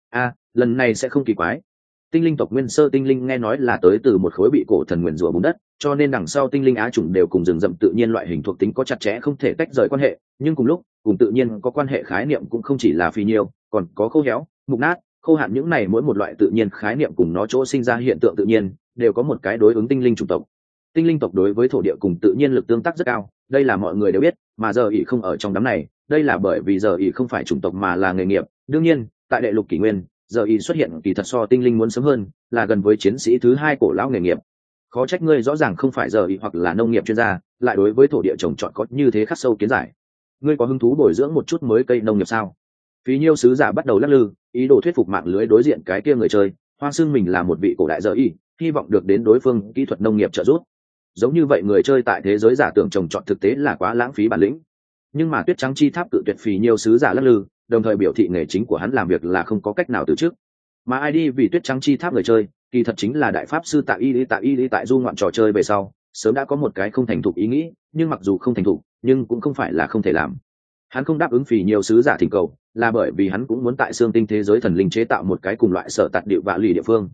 Speaker 1: Lần này sẽ không kỳ quái. Tinh linh tộc nguyên sơ tinh linh nghe nói là tới từ một khối bị cổ thần nguyền rủa bùn đất, cho nên đằng sau tinh linh á chủng đều cùng rừng rậm tự nhiên loại hình thuộc tính có chặt chẽ không thể tách rời quan hệ, nhưng cùng lúc cùng tự nhiên có quan hệ khái niệm cũng không chỉ là phí nhiêu, còn có khô héo, mục nát, khô hạn, những này mỗi một loại tự nhiên khái niệm cùng nó chỗ sinh ra hiện tượng tự nhiên đều có một cái đối ứng tinh linh chủng tộc. Tinh linh tộc đối với thổ địa cùng tự nhiên lực tương tác rất cao, đây là mọi người đều biết, mà giờ ỷ không ở trong đám này, đây là bởi vì giờ ỷ không phải chủng tộc mà là nghề nghiệp. Đương nhiên, tại đệ lục kỷ nguyên, giờ ỷ xuất hiện kỳ thật so tinh linh muốn sớm hơn, là gần với chiến sĩ thứ hai cổ lão nghề nghiệp. Khó trách ngươi rõ ràng không phải giờ ỷ hoặc là nông nghiệp chuyên gia, lại đối với thổ địa trồng trọt có như thế khắc sâu kiến giải. Ngươi có hứng thú bồi dưỡng một chút mới cây nông nghiệp sao? Phí nhiêu sứ giả bắt đầu lắc lư, ý đồ thuyết phục mạng lưới đối diện cái kia người chơi, hoang xưng mình là một vị cổ đại giờ ỷ, hy vọng được đến đối phương kỹ thuật nông nghiệp trợ giúp. Giống như vậy người chơi tại thế giới giả tưởng trồng trọt thực tế là quá lãng phí bản lĩnh. Nhưng mà tuyết trắng chi tháp tự tuyệt phí nhiêu sứ giả lắc lư, đồng thời biểu thị nghề chính của hắn làm việc là không có cách nào từ trước. Mà ID vì tuyết trắng chi tháp người chơi, kỳ thật chính là đại pháp sư Tạ Y Lý tại du ngoạn trò chơi về sau, sớm đã có một cái không thành thục ý nghĩ, nhưng mặc dù không thành thục, nhưng cũng không phải là không thể làm. Hắn không đáp ứng phí nhiều sứ giả thỉnh cầu, là bởi vì hắn cũng muốn tại xương tinh thế giới thần linh chế tạo một cái cùng loại sở tạt điệu vạ lì địa phương.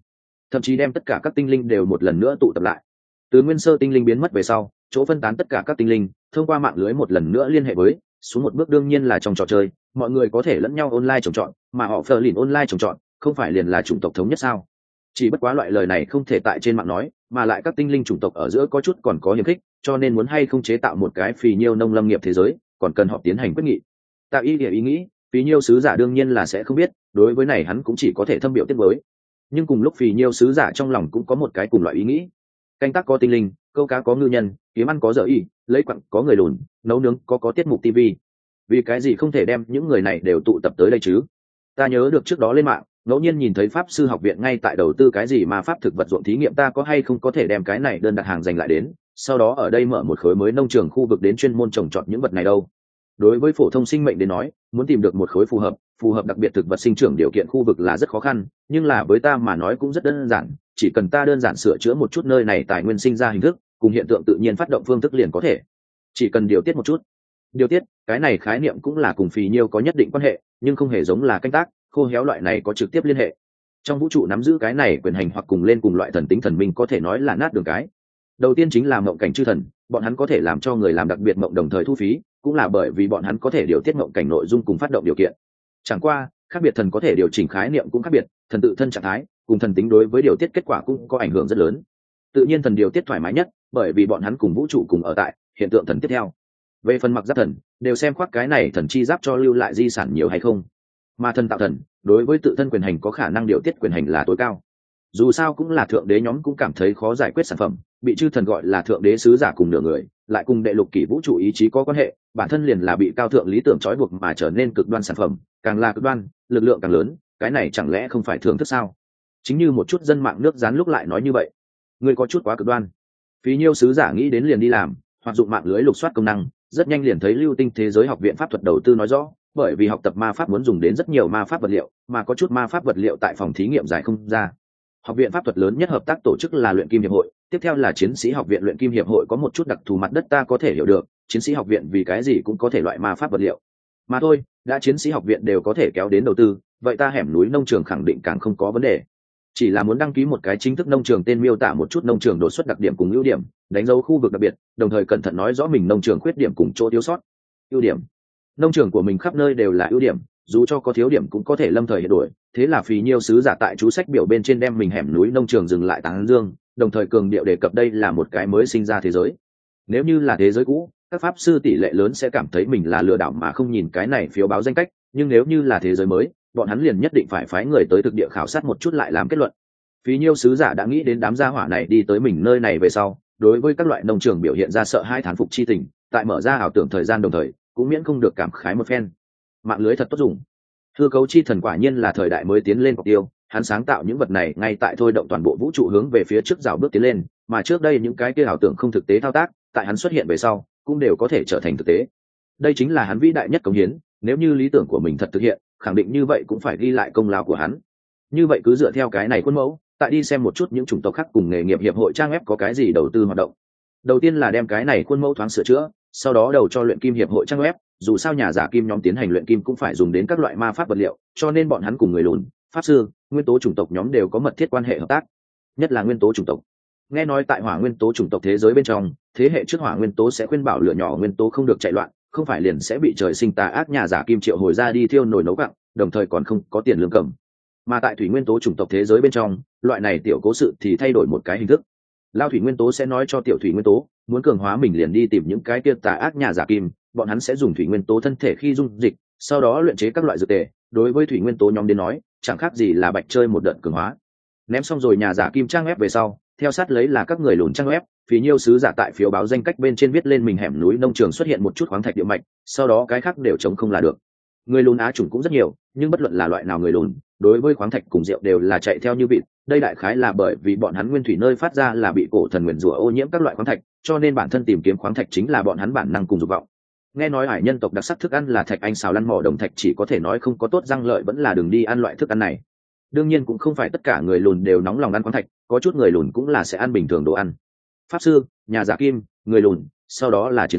Speaker 1: thậm chí đem tất cả các tinh linh đều một lần nữa tụ tập lại. Từ nguyên sơ tinh linh biến mất về sau, chỗ phân tán tất cả các tinh linh thông qua mạng lưới một lần nữa liên hệ với xuống một bước đương nhiên là trong trò chơi mọi người có thể lẫn nhau online trồng trọt, mà họ phờ lìn online trồng trọt không phải liền là chủng tộc thống nhất sao? Chỉ bất quá loại lời này không thể tại trên mạng nói, mà lại các tinh linh chủng tộc ở giữa có chút còn có hiềm khích, cho nên muốn hay không chế tạo một cái phì nhiêu nông lâm nghiệp thế giới còn cần họp tiến hành quyết nghị. Tạo ý nghĩ phì nhiêu sứ giả đương nhiên là sẽ không biết, đối với này hắn cũng chỉ có thể thâm biểu tiếp với. Nhưng cùng lúc phì nhiêu sứ giả trong lòng cũng có một cái cùng loại ý nghĩ. Canh tác có tinh linh, câu cá có ngư nhân, kiếm ăn có dở y, lấy quặng có người lùn, nấu nướng có tiết mục TV. Vì cái gì không thể đem những người này đều tụ tập tới đây chứ? Ta nhớ được trước đó lên mạng ngẫu nhiên nhìn thấy pháp sư học viện ngay tại đầu tư cái gì mà pháp thực vật ruộng thí nghiệm, ta có hay không có thể đem cái này đơn đặt hàng dành lại đến, sau đó ở đây mở một khối mới nông trường khu vực đến chuyên môn trồng trọt những vật này đâu. Đối với phổ thông sinh mệnh đến nói, muốn tìm được một khối phù hợp đặc biệt thực vật sinh trưởng điều kiện khu vực là rất khó khăn, nhưng là với ta mà nói cũng rất đơn giản, chỉ cần ta đơn giản sửa chữa một chút nơi này tài nguyên sinh ra hình thức cùng hiện tượng tự nhiên phát động phương thức liền có thể. Chỉ cần điều tiết một chút. Điều tiết, cái này khái niệm cũng là cùng phì nhiêu có nhất định quan hệ, nhưng không hề giống là canh tác khô héo loại này có trực tiếp liên hệ. Trong vũ trụ nắm giữ cái này quyền hành hoặc cùng lên cùng loại thần tính thần minh có thể nói là nát đường cái. Đầu tiên chính là mộng cảnh chư thần, bọn hắn có thể làm cho người làm đặc biệt mộng đồng thời thu phí, cũng là bởi vì bọn hắn có thể điều tiết mộng cảnh nội dung cùng phát động điều kiện. Chẳng qua khác biệt thần có thể điều chỉnh khái niệm cũng khác biệt, thần tự thân trạng thái cùng thần tính đối với điều tiết kết quả cũng có ảnh hưởng rất lớn. Tự nhiên thần điều tiết thoải mái nhất, bởi vì bọn hắn cùng vũ trụ cùng ở tại hiện tượng thần tiếp theo. Về phần mặc giáp thần đều xem khoác cái này thần chi giáp cho lưu lại di sản nhiều hay không, mà thần tạo thần đối với tự thân quyền hành có khả năng điều tiết quyền hành là tối cao. Dù sao cũng là thượng đế nhóm cũng cảm thấy khó giải quyết sản phẩm, bị chư thần gọi là thượng đế sứ giả cùng nửa người, lại cùng đệ lục kỷ vũ trụ ý chí có quan hệ, bản thân liền là bị cao thượng lý tưởng trói buộc mà trở nên cực đoan sản phẩm, càng là cực đoan lực lượng càng lớn, cái này chẳng lẽ không phải thường thức sao? Chính như một chút dân mạng nước dán lúc lại nói như vậy, người có chút quá cực đoan. Phí nhiêu sứ giả nghĩ đến liền đi làm, hoặc dụng mạng lưới lục soát công năng, rất nhanh liền thấy lưu tinh thế giới học viện pháp thuật đầu tư nói rõ, bởi vì học tập ma pháp muốn dùng đến rất nhiều ma pháp vật liệu, mà có chút ma pháp vật liệu tại phòng thí nghiệm giải không ra. Học viện pháp thuật lớn nhất hợp tác tổ chức là luyện kim hiệp hội, tiếp theo là chiến sĩ học viện. Luyện kim hiệp hội có một chút đặc thù mặt đất ta có thể hiểu được, chiến sĩ học viện vì cái gì cũng có thể loại ma pháp vật liệu. Mà thôi, đã chiến sĩ học viện đều có thể kéo đến đầu tư, vậy ta hẻm núi nông trường khẳng định càng không có vấn đề. Chỉ là muốn đăng ký một cái chính thức nông trường tên, miêu tả một chút nông trường đột xuất đặc điểm cùng ưu điểm, đánh dấu khu vực đặc biệt, đồng thời cẩn thận nói rõ mình nông trường khuyết điểm cùng chỗ thiếu sót. Ưu điểm, nông trường của mình khắp nơi đều là ưu điểm, dù cho có thiếu điểm cũng có thể lâm thời hiện đổi. Thế là phí nhiêu sứ giả tại chú sách biểu bên trên đem mình hẻm núi nông trường dừng lại tán dương, đồng thời cường điệu đề cập đây là một cái mới sinh ra thế giới. Nếu như là thế giới cũ, các pháp sư tỷ lệ lớn sẽ cảm thấy mình là lừa đảo mà không nhìn cái này phiếu báo danh cách, nhưng nếu như là thế giới mới, bọn hắn liền nhất định phải phái người tới thực địa khảo sát một chút lại làm kết luận. Phí nhiêu sứ giả đã nghĩ đến đám gia hỏa này đi tới mình nơi này về sau, đối với các loại nông trường biểu hiện ra sợ hai thán phục chi tình, tại mở ra ảo tưởng thời gian đồng thời cũng miễn không được cảm khái một phen. Mạng lưới thật tốt dùng. Hư cấu chi thần quả nhiên là thời đại mới tiến lên mục tiêu, hắn sáng tạo những vật này ngay tại thôi động toàn bộ vũ trụ hướng về phía trước rào bước tiến lên, mà trước đây những cái kia ảo tưởng không thực tế thao tác, tại hắn xuất hiện về sau cũng đều có thể trở thành thực tế. Đây chính là hắn vĩ đại nhất cống hiến, nếu như lý tưởng của mình thật thực hiện, khẳng định như vậy cũng phải ghi lại công lao của hắn. Như vậy cứ dựa theo cái này khuôn mẫu, tại đi xem một chút những chủng tộc khác cùng nghề nghiệp hiệp hội trang web có cái gì đầu tư hoạt động. Đầu tiên là đem cái này khuôn mẫu thoáng sửa chữa, sau đó đầu cho luyện kim hiệp hội trang web, dù sao nhà giả kim nhóm tiến hành luyện kim cũng phải dùng đến các loại ma pháp vật liệu, cho nên bọn hắn cùng người lùn, pháp sư, nguyên tố chủng tộc nhóm đều có mật thiết quan hệ hợp tác, nhất là nguyên tố chủng tộc. Nghe nói tại hỏa nguyên tố chủng tộc thế giới bên trong, thế hệ trước hỏa nguyên tố sẽ khuyên bảo lửa nhỏ nguyên tố không được chạy loạn, không phải liền sẽ bị trời sinh tà ác nhà giả kim triệu hồi ra đi thiêu nồi nấu gạo, đồng thời còn không có tiền lương cầm. Mà tại thủy nguyên tố chủng tộc thế giới bên trong, loại này tiểu cố sự thì thay đổi một cái hình thức. Lao thủy nguyên tố sẽ nói cho tiểu thủy nguyên tố, muốn cường hóa mình liền đi tìm những cái kia tà ác nhà giả kim, bọn hắn sẽ dùng thủy nguyên tố thân thể khi dung dịch, sau đó luyện chế các loại dược tề. Đối với thủy nguyên tố nhóm đến nói, chẳng khác gì là bạch chơi một đợt cường hóa. Ném xong rồi nhà giả kim trang web về sau, theo sát lấy là các người lùn trang web. Phí nhiêu sứ giả tại phiếu báo danh cách bên trên viết lên mình hẻm núi nông trường xuất hiện một chút khoáng thạch địa mạch, sau đó cái khác đều chống không là được. Người lùn á chủng cũng rất nhiều, nhưng bất luận là loại nào người lùn, đối với khoáng thạch cùng rượu đều là chạy theo như vịt. Đây đại khái là bởi vì bọn hắn nguyên thủy nơi phát ra là bị cổ thần nguyền rủa ô nhiễm các loại khoáng thạch, cho nên bản thân tìm kiếm khoáng thạch chính là bọn hắn bản năng cùng dục vọng. Nghe nói hải nhân tộc đặc sắc thức ăn là thạch anh xào lăn mỏ đồng thạch, chỉ có thể nói không có tốt răng lợi vẫn là đừng đi ăn loại thức ăn này. Đương nhiên cũng không phải tất cả người lùn đều nóng lòng ăn khoáng thạch, có chút người lùn cũng là sẽ ăn bình thường đồ ăn. Pháp sư, nhà giả kim, người lùn, sau đó là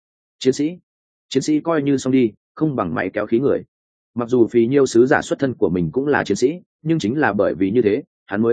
Speaker 1: chiến sĩ coi như xong đi, không bằng máy kéo khí người. Mặc dù phí nhiêu sứ giả xuất thân của mình cũng là chiến sĩ, nhưng chính là bởi vì như thế hắn mới biết được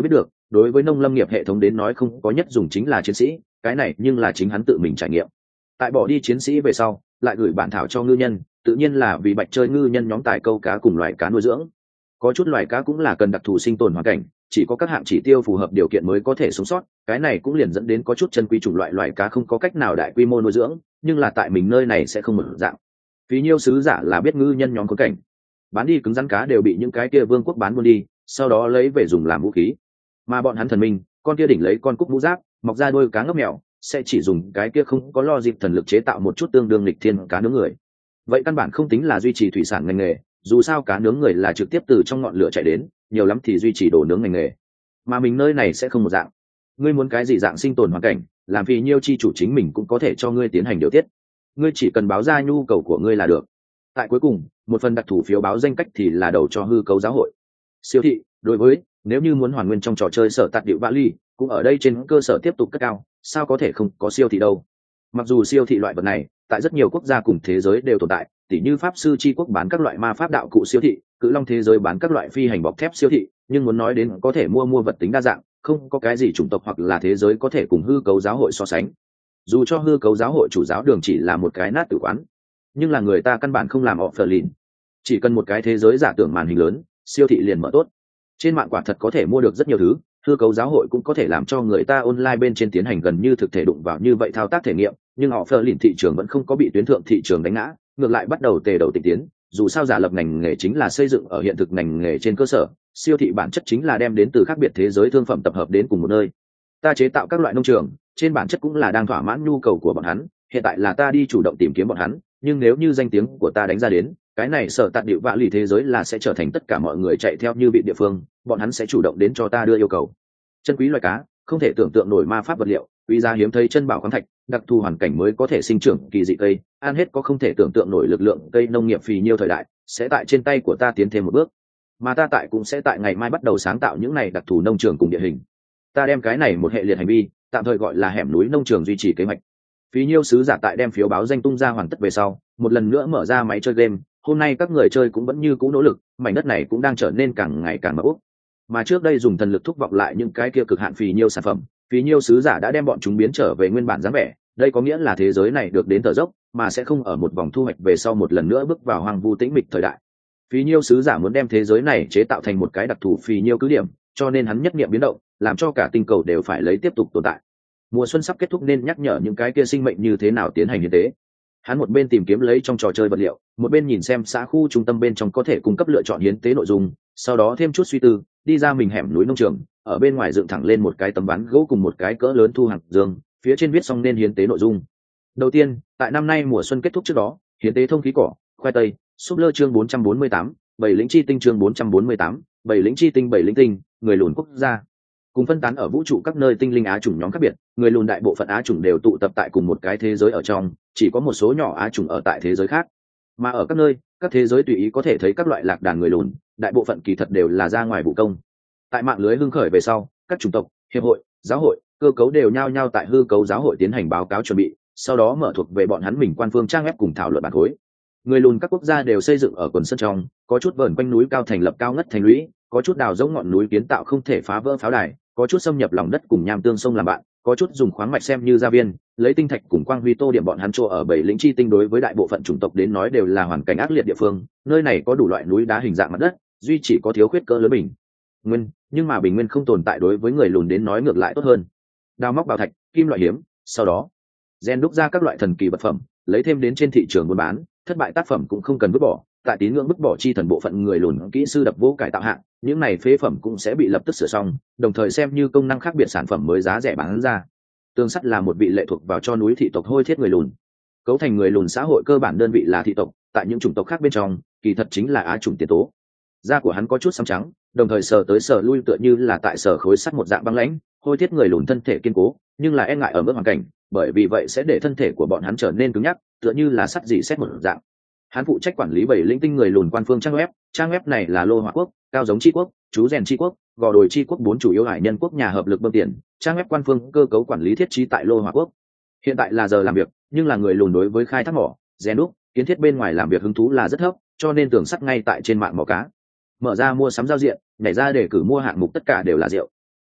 Speaker 1: đối với nông lâm nghiệp hệ thống đến nói không có nhất dùng chính là chiến sĩ, cái này nhưng là chính hắn tự mình trải nghiệm. Tại bỏ đi chiến sĩ về sau, lại gửi bản thảo cho ngư nhân, tự nhiên là vì bạch chơi ngư nhân nhóm tài câu cá cùng loài cá nuôi dưỡng. Có chút loài cá cũng là cần đặc thù sinh tồn hoàn cảnh, chỉ có các hạng chỉ tiêu phù hợp điều kiện mới có thể sống sót, cái này cũng liền dẫn đến có chút chân quý chủng loại loài cá không có cách nào đại quy mô nuôi dưỡng, nhưng là tại mình nơi này sẽ không mở dạng. Phí Nhiêu sứ giả là biết ngư nhân nhóm có cảnh, bán đi cứng rắn cá đều bị những cái kia vương quốc bán buôn đi, sau đó lấy về dùng làm vũ khí. Mà bọn hắn thần minh, con kia đỉnh lấy con cúc mũ giáp, mọc ra đôi cá ngốc mèo, sẽ chỉ dùng cái kia không có lo dịp thần lực chế tạo một chút tương đương lịch thiên cá nướng người. Vậy căn bản không tính là duy trì thủy sản ngành nghề, dù sao cá nướng người là trực tiếp từ trong ngọn lửa chạy đến, nhiều lắm thì duy trì đồ nướng ngành nghề. Mà mình nơi này sẽ không một dạng. Ngươi muốn cái gì dạng sinh tồn hoàn cảnh, làm Phí Nhiêu chi chủ chính mình cũng có thể cho ngươi tiến hành điều tiết. Ngươi chỉ cần báo ra nhu cầu của ngươi là được. Tại cuối cùng, một phần đặc thù phiếu báo danh cách thì là đầu cho hư cấu giáo hội. Siêu thị, đối với nếu như muốn hoàn nguyên trong trò chơi sở tạt điệu valley, cũng ở đây trên cơ sở tiếp tục cất cao, sao có thể không có siêu thị đâu. Mặc dù siêu thị loại vật này tại rất nhiều quốc gia cùng thế giới đều tồn tại, tỉ như pháp sư chi quốc bán các loại ma pháp đạo cụ siêu thị, cự long thế giới bán các loại phi hành bọc thép siêu thị, nhưng muốn nói đến có thể mua vật tính đa dạng, không có cái gì chủng tộc hoặc là thế giới có thể cùng hư cấu giáo hội so sánh. Dù cho hư cấu giáo hội chủ giáo đường chỉ là một cái nát tử quán, nhưng là người ta căn bản không làm offer, chỉ cần một cái thế giới giả tưởng màn hình lớn, siêu thị liền mở tốt. Trên mạng quả thật có thể mua được rất nhiều thứ, hư cấu giáo hội cũng có thể làm cho người ta online bên trên tiến hành gần như thực thể đụng vào như vậy thao tác thể nghiệm, nhưng họ phờ lìn thị trường vẫn không có bị tuyến thượng thị trường đánh ngã, ngược lại bắt đầu tề đầu tịch tiến. Dù sao giả lập ngành nghề chính là xây dựng ở hiện thực ngành nghề trên cơ sở, siêu thị bản chất chính là đem đến từ khác biệt thế giới thương phẩm tập hợp đến cùng một nơi. Ta chế tạo các loại nông trường, trên bản chất cũng là đang thỏa mãn nhu cầu của bọn hắn, hiện tại là ta đi chủ động tìm kiếm bọn hắn, nhưng nếu như danh tiếng của ta đánh ra đến, cái này sở tạt điệu vạ lì thế giới là sẽ trở thành tất cả mọi người chạy theo như bị địa phương, bọn hắn sẽ chủ động đến cho ta đưa yêu cầu. Chân quý loài cá, không thể tưởng tượng nổi ma pháp vật liệu, quý giá hiếm thấy chân bảo khoáng thạch, đặc thù hoàn cảnh mới có thể sinh trưởng kỳ dị cây, ăn hết có không thể tưởng tượng nổi lực lượng cây nông nghiệp Phí Nhiêu thời đại, sẽ tại trên tay của ta tiến thêm một bước. Mà ta tại cũng sẽ tại ngày mai bắt đầu sáng tạo những này đặc thù nông trường cùng địa hình. Ta đem cái này một hệ liệt hành vi, tạm thời gọi là hẻm núi nông trường duy trì kế hoạch. Phí Nhiêu sứ giả tại đem phiếu báo danh tung ra hoàn tất về sau, một lần nữa mở ra máy chơi game. Hôm nay các người chơi cũng vẫn như cũ nỗ lực, mảnh đất này cũng đang trở nên càng ngày càng mập úp. Mà trước đây dùng thần lực thúc vọng lại những cái kia cực hạn Phí Nhiêu sản phẩm, Phí Nhiêu sứ giả đã đem bọn chúng biến trở về nguyên bản dáng vẻ. Đây có nghĩa là thế giới này được đến thở dốc, mà sẽ không ở một vòng thu hoạch về sau một lần nữa bước vào hoang vu tĩnh mịch thời đại. Phí Nhiêu sứ giả muốn đem thế giới này chế tạo thành một cái đặc thù Phí Nhiêu cứ điểm, cho nên hắn nhất niệm biến động, làm cho cả tinh cầu đều phải lấy tiếp tục tồn tại. Mùa xuân sắp kết thúc nên nhắc nhở những cái kia sinh mệnh như thế nào tiến hành hiến tế. Hắn một bên tìm kiếm lấy trong trò chơi vật liệu, một bên nhìn xem xã khu trung tâm bên trong có thể cung cấp lựa chọn hiến tế nội dung, sau đó thêm chút suy tư, đi ra mình hẻm núi nông trường, ở bên ngoài dựng thẳng lên một cái tấm ván gỗ cùng một cái cỡ lớn thu hàng dương, phía trên viết xong nên hiến tế nội dung. Đầu tiên, tại năm nay mùa xuân kết thúc trước đó, hiến tế thông khí cỏ, khoai tây, súp lơ chương 448, bảy lĩnh chi tinh chương 448, bảy lĩnh chi tinh bảy lĩnh tinh, người lùn quốc gia. Cùng phân tán ở vũ trụ các nơi tinh linh á chủng nhóm khác biệt, người lùn đại bộ phận á chủng đều tụ tập tại cùng một cái thế giới ở trong, chỉ có một số nhỏ á chủng ở tại thế giới khác. Mà ở các nơi, các thế giới tùy ý có thể thấy các loại lạc đàn người lùn, đại bộ phận kỳ thật đều là ra ngoài vụ công. Tại mạng lưới hưng khởi về sau, các chủng tộc, hiệp hội, giáo hội, cơ cấu đều nhao nhao tại hư cấu giáo hội tiến hành báo cáo chuẩn bị, sau đó mở thuộc về bọn hắn mình quan phương trang web cùng thảo luận bản khối. Người lùn các quốc gia đều xây dựng ở quần sơn trong, có chút vờn quanh núi cao thành lập cao ngất thành lũy, có chút đào rỗng ngọn núi kiến tạo không thể phá vỡ pháo đài, có chút xâm nhập lòng đất cùng nham tương sông làm bạn, có chút dùng khoáng mạch xem như gia viên, lấy tinh thạch cùng quang huy tô điểm bọn hắn chỗ ở bảy lĩnh chi tinh. Đối với đại bộ phận chủng tộc đến nói đều là hoàn cảnh ác liệt địa phương, nơi này có đủ loại núi đá hình dạng mặt đất, duy chỉ có thiếu khuyết cỡ lớn bình nguyên, nhưng mà bình nguyên không tồn tại đối với người lùn đến nói ngược lại tốt hơn. Đào móc bảo thạch, kim loại hiếm, sau đó gen đúc ra các loại thần kỳ vật phẩm, lấy thêm đến trên thị trường buôn bán, thất bại tác phẩm cũng không cần vứt bỏ. Tại tín ngưỡng vứt bỏ chi thần bộ phận người lùn kỹ sư đập vô cải tạo hạng, những này phế phẩm cũng sẽ bị lập tức sửa xong, đồng thời xem như công năng khác biệt sản phẩm mới giá rẻ bán ra. Tường sắt là một vị lệ thuộc vào cho núi thị tộc hôi thiết người lùn. Cấu thành người lùn xã hội cơ bản đơn vị là thị tộc, tại những chủng tộc khác bên trong, kỳ thật chính là á chủng tiền tố. Da của hắn có chút xám trắng, đồng thời sờ tới sờ lui tựa như là tại sờ khối sắt một dạng băng lãnh. Hôi thiết người lùn thân thể kiên cố, nhưng là e ngại ở mức hoàn cảnh, bởi vì vậy sẽ để thân thể của bọn hắn trở nên cứng nhắc, tựa như là sắt dỉ xét một dạng. Hắn phụ trách quản lý bảy lĩnh tinh người lùn quan phương trang web này là Lô Hỏa Quốc, Cao Giống Chi Quốc, Chú Rèn Chi Quốc, Gò Đồi Chi Quốc bốn chủ yếu hải nhân quốc nhà hợp lực bơm tiền. Trang web quan phương cơ cấu quản lý thiết trí tại Lô Hỏa Quốc. Hiện tại là giờ làm việc, nhưng là người lùn đối với khai thác mỏ, rèn đúc, kiến thiết bên ngoài làm việc hứng thú là rất thấp, cho nên tường sắt ngay tại trên mạng mỏ cá. Mở ra mua sắm giao diện, nhảy ra để cử mua hạng mục tất cả đều là rượu.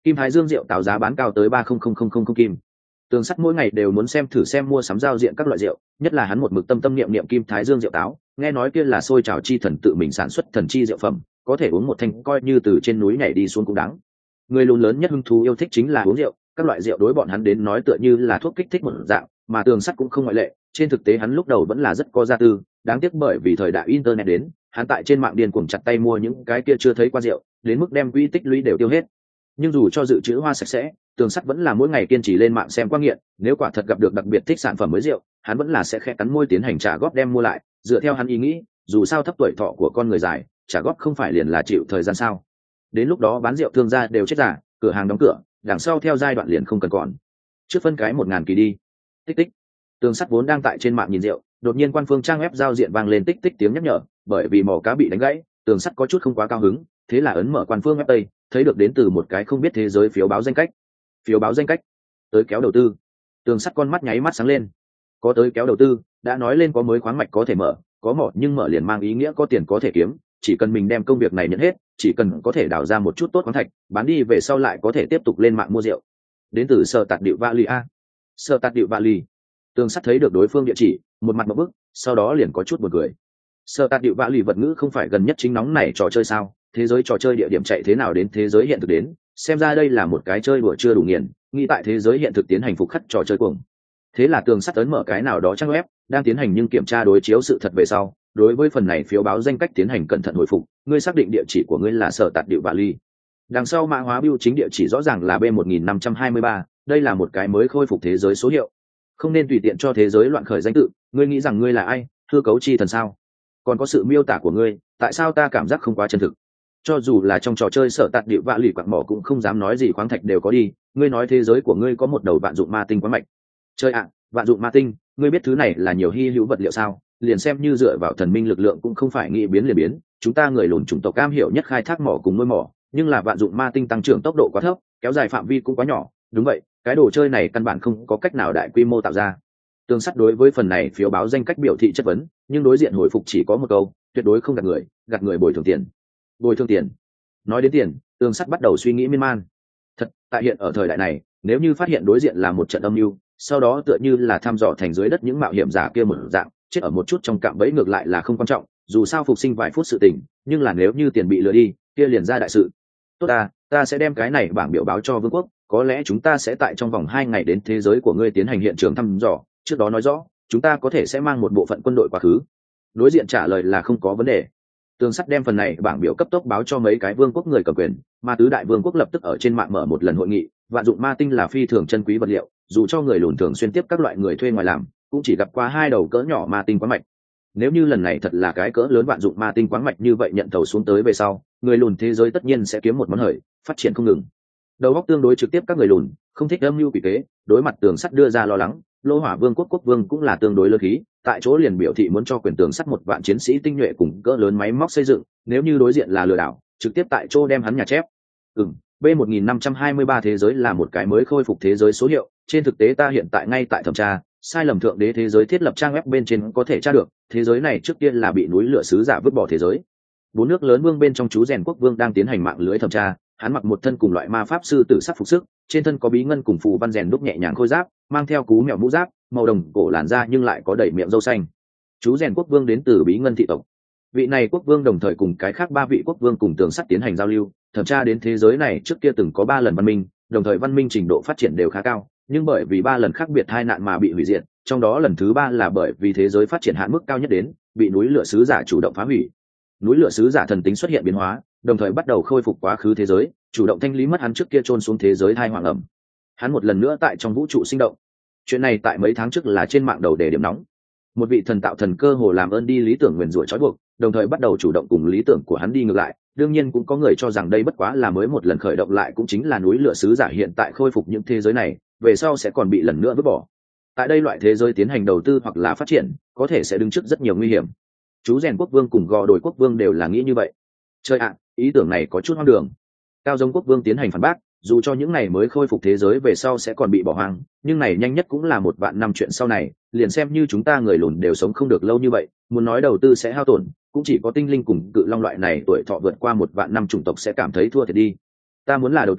Speaker 1: Kim Thái Dương rượu táo giá bán cao tới 30.000 kim. Tường Sắt mỗi ngày đều muốn xem mua sắm giao diện các loại rượu, nhất là hắn một mực tâm niệm niệm Kim Thái Dương rượu táo, nghe nói kia là xôi trào chi thần tự mình sản xuất thần chi rượu phẩm, có thể uống một thanh coi như từ trên núi nhảy đi xuống cũng đáng. Người lùn lớn nhất hứng thú yêu thích chính là uống rượu, các loại rượu đối bọn hắn đến nói tựa như là thuốc kích thích một dạng, mà Tường Sắt cũng không ngoại lệ. Trên thực tế hắn lúc đầu vẫn là rất có gia tư, đáng tiếc bởi vì thời đại internet đến, hắn tại trên mạng điên cuồng chặt tay mua những cái kia chưa thấy qua rượu, đến mức đem quỹ tích lũy đều tiêu hết. Nhưng dù cho dự trữ hoa sạch sẽ, Tường Sắt vẫn là mỗi ngày kiên trì lên mạng xem qua nghiện, nếu quả thật gặp được đặc biệt thích sản phẩm mới rượu, hắn vẫn là sẽ khẽ cắn môi tiến hành trả góp đem mua lại, dựa theo hắn ý nghĩ, dù sao thấp tuổi thọ của con người dài, trả góp không phải liền là chịu thời gian sao? Đến lúc đó bán rượu thương gia đều chết giả, cửa hàng đóng cửa, đằng sau theo giai đoạn liền không cần còn. Trước phân cái 1000 kỳ đi. Tích tích. Tường Sắt vốn đang tại trên mạng nhìn rượu, đột nhiên quan phương trang web giao diện vang lên tích tích tiếng nhắc nhở, bởi vì mỏ cá bị đánh gãy, Tường Sắt có chút không quá cao hứng, thế là ấn mở quan phương web tây, thấy được đến từ một cái không biết thế giới phiếu báo danh cách. Phiếu báo danh cách, tới kéo đầu tư. Tường Sắt con mắt nháy mắt sáng lên. Có tới kéo đầu tư, đã nói lên có mới khoáng mạch có thể mở, có mỏ nhưng mở liền mang ý nghĩa có tiền có thể kiếm, chỉ cần mình đem công việc này nhận hết, chỉ cần có thể đào ra một chút tốt khoáng thạch, bán đi về sau lại có thể tiếp tục lên mạng mua rượu. Đến từ Sở Tạt Điệu Valley a. Sở Tạt Điệu Valley. Tường Sắt thấy được đối phương địa chỉ, một mặt một bức, sau đó liền có chút buồn cười. Sở Tạt Điệu Valley vật ngữ không phải gần nhất chính nóng này trò chơi sao? Thế giới trò chơi địa điểm chạy thế nào đến thế giới hiện thực đến, xem ra đây là một cái chơi đùa chưa đủ nghiền, nghĩ tại thế giới hiện thực tiến hành phục khắc trò chơi cuồng. Thế là Tường Sắt ấn mở cái nào đó trang web, đang tiến hành nhưng kiểm tra đối chiếu sự thật về sau, đối với phần này phiếu báo danh cách tiến hành cẩn thận hồi phục, ngươi xác định địa chỉ của ngươi là Sở Tạt Điệu Valley. Đằng sau mã hóa bưu chính địa chỉ rõ ràng là B1523, đây là một cái mới khôi phục thế giới số hiệu. Không nên tùy tiện cho thế giới loạn khởi danh tự, ngươi nghĩ rằng ngươi là ai, hư cấu chi thần sao? Còn có sự miêu tả của ngươi, tại sao ta cảm giác không quá chân thực? Cho dù là trong trò chơi Sở Tạt Điệu Valley quặng mỏ cũng không dám nói gì khoáng thạch đều có đi, ngươi nói thế giới của ngươi có một đầu vạn dụng ma tinh quá mạnh. Chơi ạ, vạn dụng ma tinh, ngươi biết thứ này là nhiều hy hữu vật liệu sao? Liền xem như dựa vào thần minh lực lượng cũng không phải nghĩ biến liền biến, chúng ta người lùn chủng tộc cam hiểu nhất khai thác mỏ cùng nuôi mỏ, nhưng là vạn dụng ma tinh tăng trưởng tốc độ quá thấp, kéo dài phạm vi cũng quá nhỏ. Đúng vậy, cái đồ chơi này căn bản không có cách nào đại quy mô tạo ra. Tường Sắt đối với phần này phiếu báo danh cách biểu thị chất vấn, nhưng đối diện hồi phục chỉ có một câu, tuyệt đối không gạt người bồi thường tiền. Bồi thường tiền. Nói đến tiền, Tường Sắt bắt đầu suy nghĩ miên man. Thật, tại hiện ở thời đại này, nếu như phát hiện đối diện là một trận âm mưu, sau đó tựa như là thăm dò thành dưới đất những mạo hiểm giả kia một dạng, chết ở một chút trong cạm bẫy ngược lại là không quan trọng, dù sao phục sinh vài phút sự tình, nhưng là nếu như tiền bị lừa đi, kia liền ra đại sự. Tốt ta sẽ đem cái này bảng biểu báo cho vương quốc, có lẽ chúng ta sẽ tại trong vòng 2 ngày đến thế giới của ngươi tiến hành hiện trường thăm dò, trước đó nói rõ, chúng ta có thể sẽ mang một bộ phận quân đội quá khứ. Đối diện trả lời là không có vấn đề. Tường Sắt đem phần này bảng biểu cấp tốc báo cho mấy cái vương quốc người cầm quyền, mà tứ đại vương quốc lập tức ở trên mạng mở một lần hội nghị. Vạn dụng ma tinh là phi thường chân quý vật liệu, dù cho người lùn thường xuyên tiếp các loại người thuê ngoài làm, cũng chỉ gặp qua 2 đầu cỡ nhỏ ma tinh quáng mạch. Nếu như lần này thật là cái cỡ lớn vạn dụng ma tinh quáng mạch như vậy nhận thầu xuống tới về sau, người lùn thế giới tất nhiên sẽ kiếm một món hời, phát triển không ngừng. Đầu óc tương đối trực tiếp các người lùn, không thích âm mưu quỷ kế, đối mặt Tường Sắt đưa ra lo lắng, Lô Hỏa Vương quốc quốc vương cũng là tương đối lớn khí, tại chỗ liền biểu thị muốn cho quyền Tường Sắt 1 vạn chiến sĩ tinh nhuệ cùng cỡ lớn máy móc xây dựng, nếu như đối diện là lừa đảo, trực tiếp tại chỗ đem hắn nhà chép. B1523 thế giới là một cái mới khôi phục thế giới số hiệu, trên thực tế ta hiện tại ngay tại thẩm tra, sai lầm thượng đế thế giới thiết lập trang web bên trên có thể tra được, thế giới này trước kia là bị núi lửa sứ giả vứt bỏ thế giới. 4 nước lớn vương bên trong chú rèn quốc vương đang tiến hành mạng lưới thẩm tra, hắn mặc một thân cùng loại ma pháp sư tử sắc phục sức, trên thân có bí ngân cùng phù văn rèn đúc nhẹ nhàng khôi giáp, mang theo cú mèo mũ giáp, màu đồng cổ làn da nhưng lại có đầy miệng râu xanh. Chú rèn quốc vương đến từ bí ngân thị tộc. Vị này quốc vương đồng thời cùng cái khác 3 vị quốc vương cùng Tường Sắt tiến hành giao lưu, thẩm tra đến thế giới này trước kia từng có 3 lần văn minh, đồng thời văn minh trình độ phát triển đều khá cao, nhưng bởi vì 3 lần khác biệt tai nạn mà bị hủy diệt, trong đó lần thứ 3 là bởi vì thế giới phát triển hạn mức cao nhất đến, bị núi lửa sứ giả chủ động phá hủy. Núi lửa sứ giả thần tính xuất hiện biến hóa, đồng thời bắt đầu khôi phục quá khứ thế giới, chủ động thanh lý mất hắn trước kia chôn xuống thế giới thai hoàng ẩm. Hắn một lần nữa tại trong vũ trụ sinh động. Chuyện này tại mấy tháng trước là trên mạng đầu đề điểm nóng. Một vị thần tạo thần cơ hồ làm ơn đi lý tưởng nguyền rủa trói buộc, đồng thời bắt đầu chủ động cùng lý tưởng của hắn đi ngược lại. Đương nhiên cũng có người cho rằng đây bất quá là mới một lần khởi động lại, cũng chính là núi lửa sứ giả hiện tại khôi phục những thế giới này, về sau sẽ còn bị lần nữa vứt bỏ. Tại đây loại thế giới tiến hành đầu tư hoặc là phát triển, có thể sẽ đứng trước rất nhiều nguy hiểm. Chú rèn quốc vương cùng gò đồi quốc vương đều là nghĩ như vậy. Chơi ạ, ý tưởng này có chút hoang đường. Cao giống quốc vương tiến hành phản bác, dù cho những này mới khôi phục thế giới về sau sẽ còn bị bỏ hoang, nhưng này nhanh nhất cũng là 1 vạn năm chuyện sau này, liền xem như chúng ta người lùn đều sống không được lâu như vậy, muốn nói đầu tư sẽ hao tổn, cũng chỉ có tinh linh cùng cự long loại này tuổi thọ vượt qua 1 vạn năm chủng tộc sẽ cảm thấy thua thiệt đi. Ta muốn là đầu tư,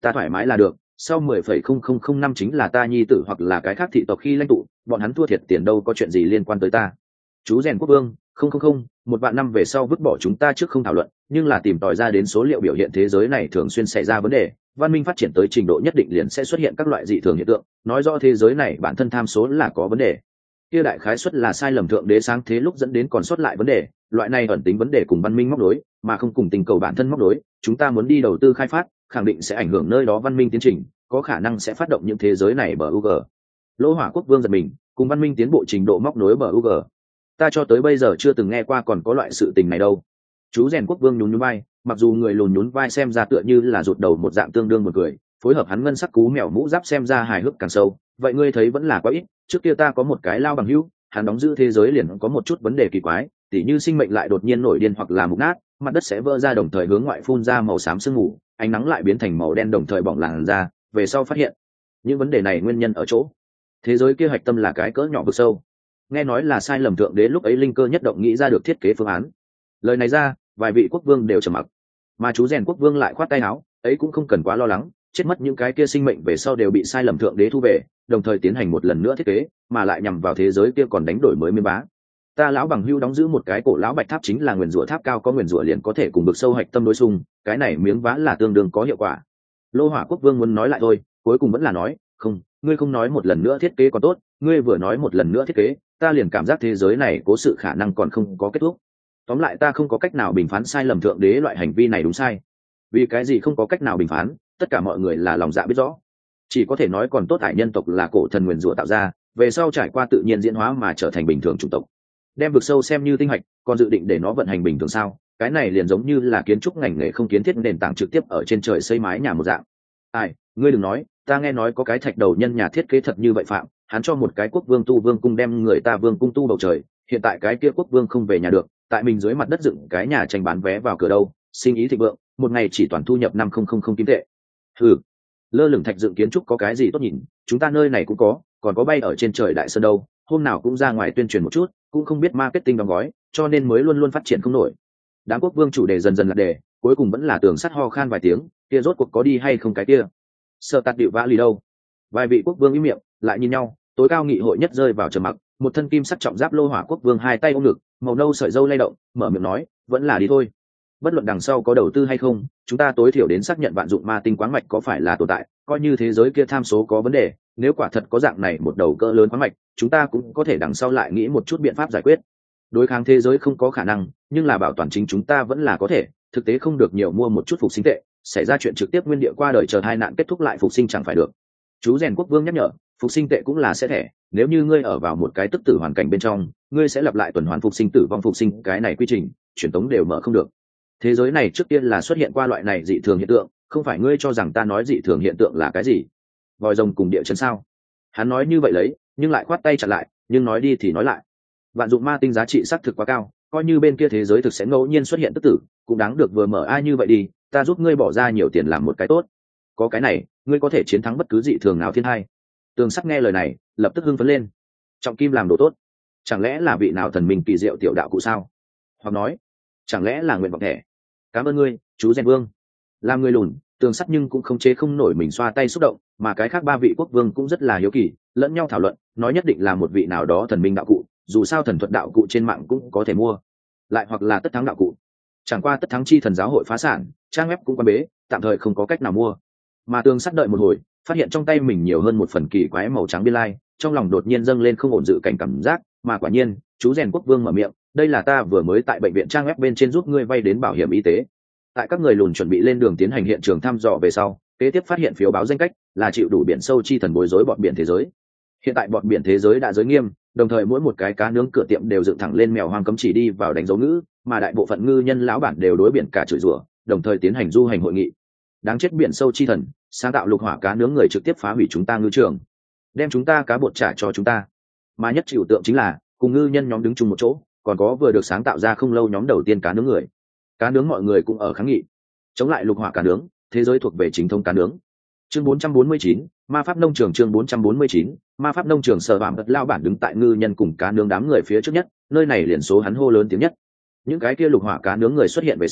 Speaker 1: ta thoải mái là được, sau 10,0005 năm chính là ta nhi tử hoặc là cái khác thị tộc khi lãnh tụ, bọn hắn thua thiệt tiền đâu có chuyện gì liên quan tới ta. Chú rèn quốc vương, không, 1 vạn năm về sau vứt bỏ chúng ta trước không thảo luận, nhưng là tìm tòi ra đến số liệu biểu hiện thế giới này thường xuyên xảy ra vấn đề, văn minh phát triển tới trình độ nhất định liền sẽ xuất hiện các loại dị thường hiện tượng, nói rõ thế giới này bản thân tham số là có vấn đề. Kia đại khái suất là sai lầm thượng đế sáng thế lúc dẫn đến còn sót lại vấn đề, loại này ẩn tính vấn đề cùng văn minh móc đối, mà không cùng tình cầu bản thân móc đối, chúng ta muốn đi đầu tư khai phát, khẳng định sẽ ảnh hưởng nơi đó văn minh tiến trình, có khả năng sẽ phát động những thế giới này bờ UG. Lỗ Hỏa quốc vương giật mình, cùng văn minh tiến bộ trình độ móc nối bờ UG. Ta cho tới bây giờ chưa từng nghe qua còn có loại sự tình này đâu. Chú rèn quốc vương nhún nhún vai, mặc dù người lùn nhún vai xem ra tựa như là rụt đầu một dạng tương đương một người, phối hợp hắn ngân sắc cú mèo mũ giáp xem ra hài hước càng sâu. Vậy ngươi thấy vẫn là quá ít, trước kia ta có một cái lao bằng hữu, hắn đóng giữ thế giới liền có một chút vấn đề kỳ quái, tỉ như sinh mệnh lại đột nhiên nổi điên hoặc là mục nát, mặt đất sẽ vỡ ra đồng thời hướng ngoại phun ra màu xám sương mù, ánh nắng lại biến thành màu đen đồng thời bỏng làn da. Về sau phát hiện những vấn đề này nguyên nhân ở chỗ thế giới kia hạch tâm là cái cỡ nhỏ vực sâu. Nghe nói là sai lầm thượng đế lúc ấy linh cơ nhất động nghĩ ra được thiết kế phương án. Lời này ra, vài vị quốc vương đều trầm mặc, mà chú rèn quốc vương lại khoát tay áo, ấy cũng không cần quá lo lắng, chết mất những cái kia sinh mệnh về sau đều bị sai lầm thượng đế thu về, đồng thời tiến hành một lần nữa thiết kế, mà lại nhằm vào thế giới kia còn đánh đổi mới miên bá. Ta lão bằng hưu đóng giữ một cái cổ lão bạch tháp chính là nguyền rủa tháp cao có nguyền rủa liền có thể cùng vực sâu hạch tâm đối xung, cái này miếng vá là tương đương có hiệu quả. Lô Hỏa quốc vương muốn nói lại thôi, cuối cùng vẫn là nói, không, ngươi không nói một lần nữa thiết kế còn tốt, ngươi vừa nói một lần nữa thiết kế, ta liền cảm giác thế giới này cố sự khả năng còn không có kết thúc. Tóm lại ta không có cách nào bình phán sai lầm thượng đế loại hành vi này đúng sai. Vì cái gì không có cách nào bình phán, tất cả mọi người là lòng dạ biết rõ. Chỉ có thể nói còn tốt hải nhân tộc là cổ thần nguyền rủa tạo ra, về sau trải qua tự nhiên diễn hóa mà trở thành bình thường chủng tộc. Đem vực sâu xem như tinh hạch, còn dự định để nó vận hành bình thường sao? Cái này liền giống như là kiến trúc ngành nghề không kiến thiết nền tảng trực tiếp ở trên trời xây mái nhà một dạng. Ai, ngươi đừng nói, ta nghe nói có cái thạch đầu nhân nhà thiết kế thật như vậy phạm, hắn cho một cái quốc vương tu vương cung đem người ta vương cung tu bầu trời, hiện tại cái kia quốc vương không về nhà được, tại mình dưới mặt đất dựng cái nhà tranh bán vé vào cửa đâu, sinh ý thịnh vượng, một ngày chỉ toàn thu nhập 5,000 kim tệ. Hừ, lơ lửng thạch dựng kiến trúc có cái gì tốt nhìn, chúng ta nơi này cũng có, còn có bay ở trên trời đại sơn đâu, hôm nào cũng ra ngoài tuyên truyền một chút, cũng không biết marketing đóng gói, cho nên mới luôn luôn phát triển không nổi. Đám quốc vương chủ đề dần dần lạc đề, cuối cùng vẫn là tường sắt ho khan vài tiếng, kia rốt cuộc có đi hay không cái kia. Sợ tạt điệu vã lì đâu? Vài vị quốc vương im miệng, lại nhìn nhau, tối cao nghị hội nhất rơi vào trầm mặc, một thân kim sắc trọng giáp Lô Hỏa quốc vương hai tay ôm ngực, màu nâu sợi râu lay động, mở miệng nói, vẫn là đi thôi. Bất luận đằng sau có đầu tư hay không, chúng ta tối thiểu đến xác nhận vạn dụng ma tinh quáng mạch có phải là tồn tại, coi như thế giới kia tham số có vấn đề, nếu quả thật có dạng này một đầu cỡ lớn quáng mạch, chúng ta cũng có thể đằng sau lại nghĩ một chút biện pháp giải quyết. Đối kháng thế giới không có khả năng, nhưng là bảo toàn chính chúng ta vẫn là có thể, thực tế không được nhiều mua một chút phục sinh tệ, xảy ra chuyện trực tiếp nguyên địa qua đời chờ hai nạn kết thúc lại phục sinh chẳng phải được. Chú rèn quốc vương nhắc nhở, phục sinh tệ cũng là sẽ thẻ, nếu như ngươi ở vào một cái tức tử hoàn cảnh bên trong, ngươi sẽ lặp lại tuần hoàn phục sinh tử vong phục sinh, cái này quy trình truyền tống đều mở không được. Thế giới này trước tiên là xuất hiện qua loại này dị thường hiện tượng, không phải ngươi cho rằng ta nói dị thường hiện tượng là cái gì? Vòi rồng cùng địa chấn sao? Hắn nói như vậy lấy, nhưng lại khoát tay chặn lại, nhưng nói đi thì nói lại. Vạn dụng ma tinh giá trị xác thực quá cao, coi như bên kia thế giới thực sẽ ngẫu nhiên xuất hiện tức tử, cũng đáng được vừa mở ai như vậy đi, ta giúp ngươi bỏ ra nhiều tiền làm một cái tốt. Có cái này, ngươi có thể chiến thắng bất cứ dị thường nào thiên hai. Tường Sắc nghe lời này, lập tức hưng phấn lên. Trọng kim làm đồ tốt, chẳng lẽ là vị nào thần minh kỳ diệu tiểu đạo cụ sao? Hoặc nói, chẳng lẽ là nguyện vọng thẻ? Cảm ơn ngươi, chú rèn vương. Làm người lùn, Tường Sắt nhưng cũng không chế không nổi mình xoa tay xúc động, mà cái khác ba vị quốc vương cũng rất là hiếu kỳ, lẫn nhau thảo luận, nói nhất định là một vị nào đó thần minh đạo cụ, dù sao thần thuật đạo cụ trên mạng cũng có thể mua, lại hoặc là tất thắng đạo cụ. Chẳng qua tất thắng chi thần giáo hội phá sản, trang web cũng quan bế, tạm thời không có cách nào mua. Mà Tường Sắt đợi một hồi, phát hiện trong tay mình nhiều hơn một phần kỳ quái màu trắng biên lai, trong lòng đột nhiên dâng lên không ổn dự cảnh cảm giác, mà quả nhiên, chú rèn quốc vương mở miệng, đây là ta vừa mới tại bệnh viện trang web bên trên giúp ngươi vay đến bảo hiểm y tế. Tại các người lùn chuẩn bị lên đường tiến hành hiện trường thăm dò về sau, kế tiếp phát hiện phiếu báo danh cách là chịu đủ biển sâu chi thần bối rối bọn biển thế giới. Hiện tại bọn biển thế giới đã giới nghiêm, đồng thời mỗi một cái cá nướng cửa tiệm đều dựng thẳng lên mèo hoang cấm chỉ đi vào đánh dấu ngữ, mà đại bộ phận ngư nhân lão bản đều đối biển cả chửi rủa, đồng thời tiến hành du hành hội nghị. Đáng chết biển sâu chi thần, sáng tạo lục hỏa cá nướng người trực tiếp phá hủy chúng ta ngư trường, đem chúng ta cá bột trả cho chúng ta. Mà nhất chịu tượng chính là cùng ngư nhân nhóm đứng chung một chỗ, còn có vừa được sáng tạo ra không lâu nhóm đầu tiên cá nướng người. Cá nướng mọi người cũng ở kháng nghị, chống lại lục hỏa cá nướng, thế giới thuộc về chính thống cá nướng. Chương 449, ma pháp nông trường. Chương 449, ma pháp nông trường. Sở Vạm Vật lao bản đứng tại ngư nhân cùng cá nướng đám người phía trước nhất, nơi này liền số hắn hô lớn tiếng nhất. Những cái kia lục hỏa cá nướng người xuất hiện về sau,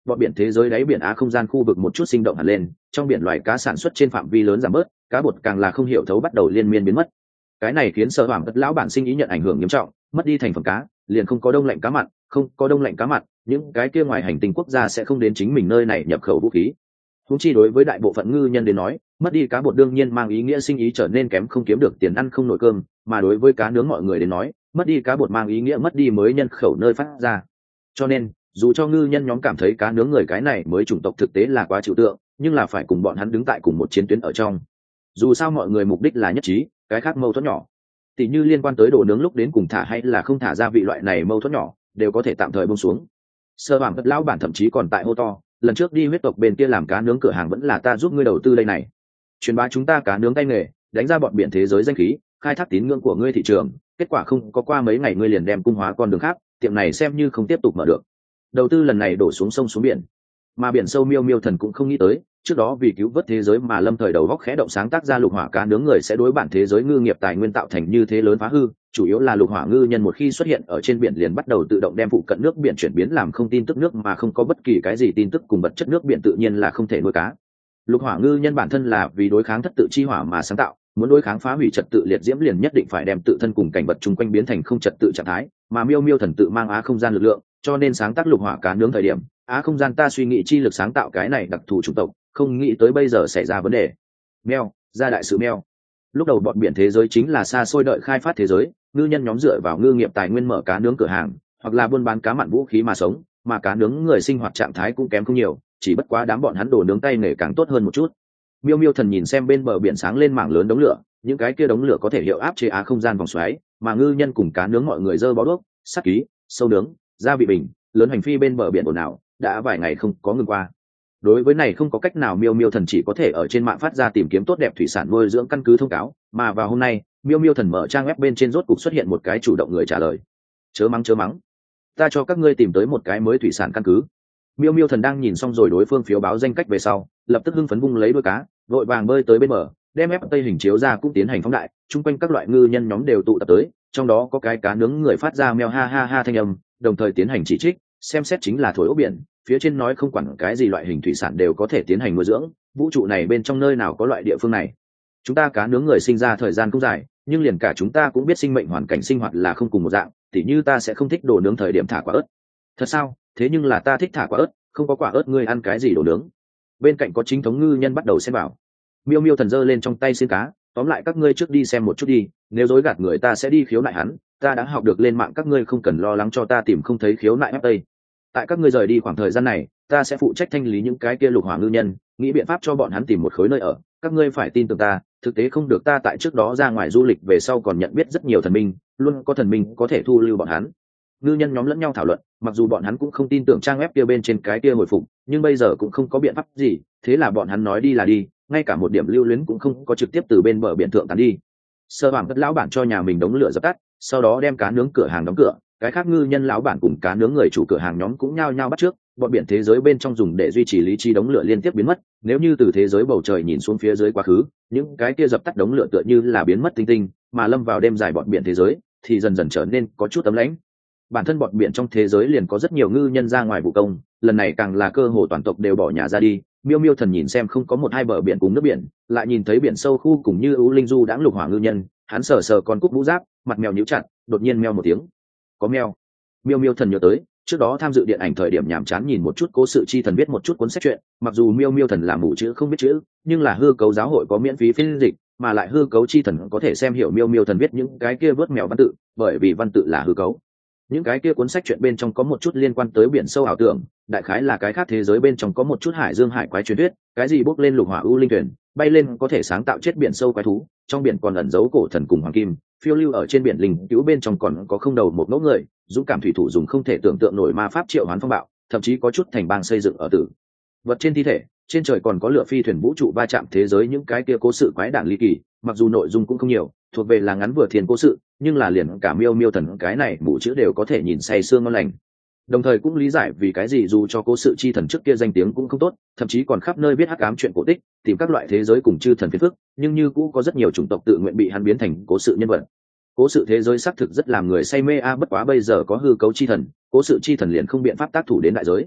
Speaker 1: bọn biển thế giới đáy biển á không gian khu vực một chút sinh động hẳn lên, trong biển loài cá sản xuất trên phạm vi lớn giảm bớt, cá bột càng là không hiểu thấu bắt đầu liên miên biến mất. Cái này khiến Sở Hoàng Tất lão bản sinh ý nhận ảnh hưởng nghiêm trọng, mất đi thành phẩm cá, liền không có đông lạnh cá mặn, không có đông lạnh cá mặn, những cái kia ngoài hành tinh quốc gia sẽ không đến chính mình nơi này nhập khẩu vũ khí. Huống chi đối với đại bộ phận ngư nhân đến nói, mất đi cá bột đương nhiên mang ý nghĩa sinh ý trở nên kém, không kiếm được tiền ăn không nổi cơm, mà đối với cá nướng mọi người đến nói, mất đi cá bột mang ý nghĩa mất đi mới nhân khẩu nơi phát ra. Cho nên, dù cho ngư nhân nhóm cảm thấy cá nướng người cái này mới chủng tộc thực tế là quá trừu tượng, nhưng là phải cùng bọn hắn đứng tại cùng một chiến tuyến ở trong. Dù sao mọi người mục đích là nhất trí, cái khác mâu thuẫn nhỏ, tỉ như liên quan tới đồ nướng lúc đến cùng thả hay là không thả gia vị loại này mâu thuẫn nhỏ, đều có thể tạm thời buông xuống. Sơ Hoàng Tất lão bản thậm chí còn tại hô to, lần trước đi huyết tộc bên kia làm cá nướng cửa hàng vẫn là ta giúp ngươi đầu tư đây này, truyền bá chúng ta cá nướng tay nghề, đánh ra bọn biển thế giới danh khí, khai thác tín ngưỡng của ngươi thị trường. Kết quả không có qua mấy ngày ngươi liền đem cung hóa con đường khác, tiệm này xem như không tiếp tục mở được. Đầu tư lần này đổ xuống sông xuống biển, mà biển sâu miêu miêu thần cũng không nghĩ tới, trước đó vì cứu vớt thế giới mà lâm thời đầu góc khẽ động sáng tác ra lục hỏa cá nướng người sẽ đối bản thế giới ngư nghiệp tài nguyên tạo thành như thế lớn phá hư. Chủ yếu là lục hỏa ngư nhân một khi xuất hiện ở trên biển liền bắt đầu tự động đem phụ cận nước biển chuyển biến làm không tin tức nước, mà không có bất kỳ cái gì tin tức cùng vật chất nước biển tự nhiên là không thể nuôi cá. Lục hỏa ngư nhân bản thân là vì đối kháng thất tự chi hỏa mà sáng tạo, muốn đối kháng phá hủy trật tự liệt diễm liền nhất định phải đem tự thân cùng cảnh vật chung quanh biến thành không trật tự trạng thái, mà miêu miêu thần tự mang á không gian lực lượng, cho nên sáng tác lục hỏa cá nướng thời điểm á không gian ta suy nghĩ chi lực sáng tạo cái này đặc thù chủng tộc, không nghĩ tới bây giờ xảy ra vấn đề. Meo ra đại sự meo. Lúc đầu bọn biển thế giới chính là xa xôi đợi khai phát thế giới, ngư nhân nhóm dựa vào ngư nghiệp tài nguyên mở cá nướng cửa hàng hoặc là buôn bán cá mặn vũ khí mà sống, mà cá nướng người sinh hoạt trạng thái cũng kém không nhiều, chỉ bất quá đám bọn hắn đồ nướng tay nghề càng tốt hơn một chút. Miêu miêu thần nhìn xem bên bờ biển sáng lên mảng lớn đống lửa, những cái kia đống lửa có thể hiệu áp chế á không gian vòng xoáy, mà ngư nhân cùng cá nướng mọi người dơ bó đuốc, sắt ký, sâu nướng, gia vị bình lớn hành phi bên bờ biển ồn ào, đã vài ngày không có ngừng qua. Đối với này không có cách nào, miêu miêu thần chỉ có thể ở trên mạng phát ra tìm kiếm tốt đẹp thủy sản nuôi dưỡng căn cứ thông cáo, mà vào hôm nay miêu miêu thần mở trang web bên trên rốt cục xuất hiện một cái chủ động người trả lời. Chớ mắng, ta cho các ngươi tìm tới một cái mới thủy sản căn cứ. Miêu miêu thần đang nhìn xong rồi đối phương phiếu báo danh cách về sau, lập tức hưng phấn vung lấy đuôi cá, vội vàng bơi tới bên bờ, đem ép tây hình chiếu ra cũng tiến hành phóng đại, chung quanh các loại ngư nhân nhóm đều tụ tập tới, trong đó có cái cá nướng người phát ra meo ha ha ha thanh âm, đồng thời tiến hành chỉ trích, xem xét chính là thổi ốc biển, phía trên nói không quản cái gì loại hình thủy sản đều có thể tiến hành nuôi dưỡng, vũ trụ này bên trong nơi nào có loại địa phương này. Chúng ta cá nướng người sinh ra thời gian cũng dài, nhưng liền cả chúng ta cũng biết sinh mệnh hoàn cảnh sinh hoạt là không cùng một dạng, tỉ như ta sẽ không thích đồ nướng thời điểm thả quả ớt. Thật sao? Thế nhưng là ta thích thả quả ớt, không có quả ớt ngươi ăn cái gì đồ nướng? Bên cạnh có chính thống ngư nhân bắt đầu xen vào. Miêu miêu thần giơ lên trong tay xiên cá, tóm lại các ngươi trước đi xem một chút đi, nếu dối gạt người ta sẽ đi khiếu nại hắn, ta đã học được lên mạng, các ngươi không cần lo lắng cho ta tìm không thấy khiếu nại ép tây. Tại các ngươi rời đi khoảng thời gian này, ta sẽ phụ trách thanh lý những cái kia lục hỏa ngư nhân, nghĩ biện pháp cho bọn hắn tìm một khối nơi ở. Các ngươi phải tin tưởng ta, thực tế không được ta tại trước đó ra ngoài du lịch về sau còn nhận biết rất nhiều thần minh, luôn có thần minh có thể thu lưu bọn hắn. Ngư nhân nhóm lẫn nhau thảo luận, mặc dù bọn hắn cũng không tin tưởng trang web kia bên trên cái kia hồi phục, nhưng bây giờ cũng không có biện pháp gì, thế là bọn hắn nói đi là đi, ngay cả một điểm lưu luyến cũng không có, trực tiếp từ bên bờ biển thượng tán đi. Sơ Hoàng Tất lão bản cho nhà mình đống lửa dập tắt, sau đó đem cá nướng cửa hàng đóng cửa, cái khác ngư nhân lão bản cùng cá nướng người chủ cửa hàng nhóm cũng nhao nhao bắt trước, bọn biển thế giới bên trong dùng để duy trì lý trí đống lửa liên tiếp biến mất, nếu như từ thế giới bầu trời nhìn xuống phía dưới quá khứ, những cái kia dập tắt đống lửa tựa như là biến mất tinh tinh, mà lâm vào đêm dài bọn biển thế giới thì dần dần trở nên có chút ấm lãnh. Bản thân bọn biển trong thế giới liền có rất nhiều ngư nhân ra ngoài vụ công, lần này càng là cơ hồ toàn tộc đều bỏ nhà ra đi. Miêu miêu thần nhìn xem không có một hai bờ biển cùng nước biển, lại nhìn thấy biển sâu khu cùng như ưu linh du đãng lục hỏa ngư nhân, hắn sờ sờ con cúc mũ giáp, mặt mèo nhíu chặt, đột nhiên meo một tiếng. Có meo. Miêu miêu thần nhớ tới trước đó tham dự điện ảnh thời điểm nhàm chán nhìn một chút cố sự chi thần viết một chút cuốn sách truyện, mặc dù miêu miêu thần là mù chữ không biết chữ, nhưng là hư cấu giáo hội có miễn phí phiên dịch, mà lại hư cấu chi thần có thể xem hiểu miêu miêu thần viết những cái kia vớt mèo văn tự, bởi vì văn tự là hư cấu. Những cái kia cuốn sách truyện bên trong có một chút liên quan tới biển sâu ảo tưởng, đại khái là cái khác thế giới bên trong có một chút hải dương hải quái truyền thuyết, cái gì bốc lên lục hỏa ưu linh thuyền, bay lên có thể sáng tạo chết biển sâu quái thú, trong biển còn ẩn giấu cổ thần cùng hoàng kim, phiêu lưu ở trên biển linh cứu bên trong còn có không đầu một ngẫu người, dũng cảm thủy thủ dùng không thể tưởng tượng nổi ma pháp triệu hoán phong bạo, thậm chí có chút thành bang xây dựng ở tử vật trên thi thể, trên trời còn có lửa phi thuyền vũ trụ va chạm thế giới. Những cái kia cố sự quái đản ly kỳ, mặc dù nội dung cũng không nhiều, thuộc về là ngắn vừa thiên cố sự, nhưng là liền cả miêu miêu thần cái này mũ chữ đều có thể nhìn say sương ngon lành. Đồng thời cũng lý giải vì cái gì dù cho cố sự chi thần trước kia danh tiếng cũng không tốt, thậm chí còn khắp nơi viết hắc ám chuyện cổ tích, tìm các loại thế giới cùng chư thần phiền phức, nhưng như cũ có rất nhiều chủng tộc tự nguyện bị hắn biến thành cố sự nhân vật. Cố sự thế giới xác thực rất làm người say mê bất quá bây giờ có hư cấu chi thần, cố sự chi thần liền không biện pháp tác thủ đến đại giới.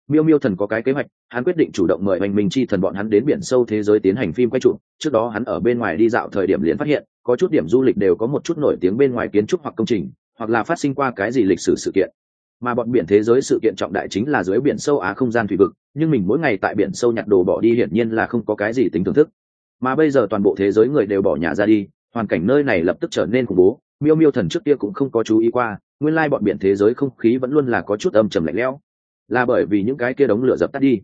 Speaker 1: Miêu Miêu Thần có cái kế hoạch, hắn quyết định chủ động mời Oanh Minh Chi Thần bọn hắn đến biển sâu thế giới tiến hành phim quay chụp. Trước đó hắn ở bên ngoài đi dạo thời điểm liền phát hiện, có chút điểm du lịch đều có một chút nổi tiếng bên ngoài kiến trúc hoặc công trình, hoặc là phát sinh qua cái gì lịch sử sự kiện. Mà bọn biển thế giới sự kiện trọng đại chính là dưới biển sâu Á không gian thủy vực, nhưng mình mỗi ngày tại biển sâu nhặt đồ bỏ đi hiển nhiên là không có cái gì tính thưởng thức. Mà bây giờ toàn bộ thế giới người đều bỏ nhà ra đi, hoàn cảnh nơi này lập tức trở nên khủng bố. Miêu Miêu Thần trước kia cũng không có chú ý qua, nguyên lai bọn biển thế giới không khí vẫn luôn là có chút âm trầm lạnh lẽo, là bởi vì những cái kia đống lửa dập tắt đi.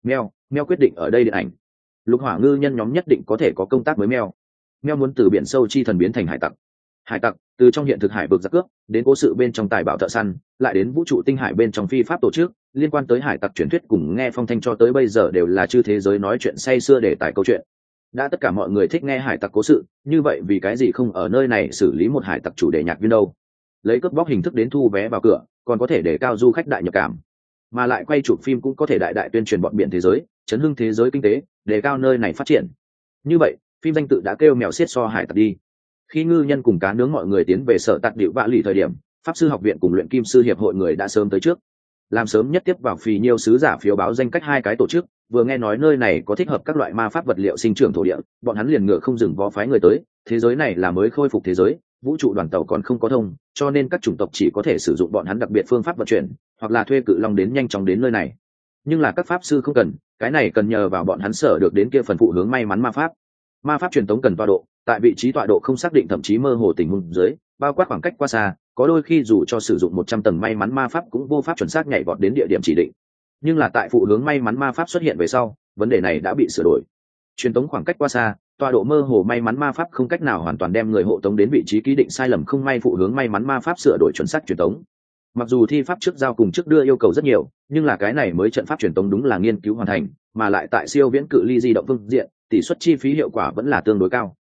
Speaker 1: Meo quyết định ở đây điện ảnh lục hỏa ngư nhân nhóm nhất định có thể có công tác với Meo muốn từ biển sâu chi thần biến thành hải tặc từ trong hiện thực hải vực giặc cướp đến cố sự bên trong tài bảo thợ săn, lại đến vũ trụ tinh hải bên trong phi pháp tổ chức liên quan tới hải tặc truyền thuyết cùng nghe phong thanh cho tới bây giờ đều là chư thế giới nói chuyện say sưa để tải câu chuyện. Đã tất cả mọi người thích nghe hải tặc cố sự, như vậy vì cái gì không ở nơi này xử lý một hải tặc chủ đề nhạc viên đâu? Lấy cướp bóc hình thức đến thu vé vào cửa, còn có thể để cao du khách đại nhập cảm, mà lại quay chụp phim cũng có thể đại đại tuyên truyền bọn biển thế giới, chấn hưng thế giới kinh tế, đề cao nơi này phát triển. Như vậy phim danh tự đã kêu mèo xiết so hải tặc đi. Khi ngư nhân cùng cá nướng mọi người tiến về sở tạt điệu vạ lì thời điểm, pháp sư học viện cùng luyện kim sư hiệp hội người đã sớm tới trước, làm sớm nhất tiếp vào phì nhiêu sứ giả phiếu báo danh cách hai cái tổ chức. Vừa nghe nói nơi này có thích hợp các loại ma pháp vật liệu sinh trưởng thổ địa, bọn hắn liền ngựa không dừng vó phái người tới. Thế giới này là mới khôi phục thế giới, vũ trụ đoàn tàu còn không có thông, cho nên các chủng tộc chỉ có thể sử dụng bọn hắn đặc biệt phương pháp vận chuyển, hoặc là thuê cự long đến nhanh chóng đến nơi này. Nhưng là các pháp sư không cần, cái này cần nhờ vào bọn hắn sở được đến kia phần phụ hướng may mắn ma pháp truyền tống cần tọa độ, tại vị trí tọa độ không xác định thậm chí mơ hồ tình huống dưới, bao quát khoảng cách quá xa, có đôi khi dù cho sử dụng 100 tầng may mắn ma pháp cũng vô pháp chuẩn xác nhảy vọt đến địa điểm chỉ định. Nhưng là tại phụ hướng may mắn ma pháp xuất hiện về sau, vấn đề này đã bị sửa đổi. Truyền tống khoảng cách quá xa, tọa độ mơ hồ may mắn ma pháp không cách nào hoàn toàn đem người hộ tống đến vị trí ký định sai lầm không may phụ hướng may mắn ma pháp sửa đổi chuẩn xác truyền tống. Mặc dù thi pháp trước giao cùng trước đưa yêu cầu rất nhiều, nhưng là cái này mới trận pháp truyền tống đúng là nghiên cứu hoàn thành, mà lại tại siêu viễn cự ly di động phương diện, tỷ suất chi phí hiệu quả vẫn là tương đối cao.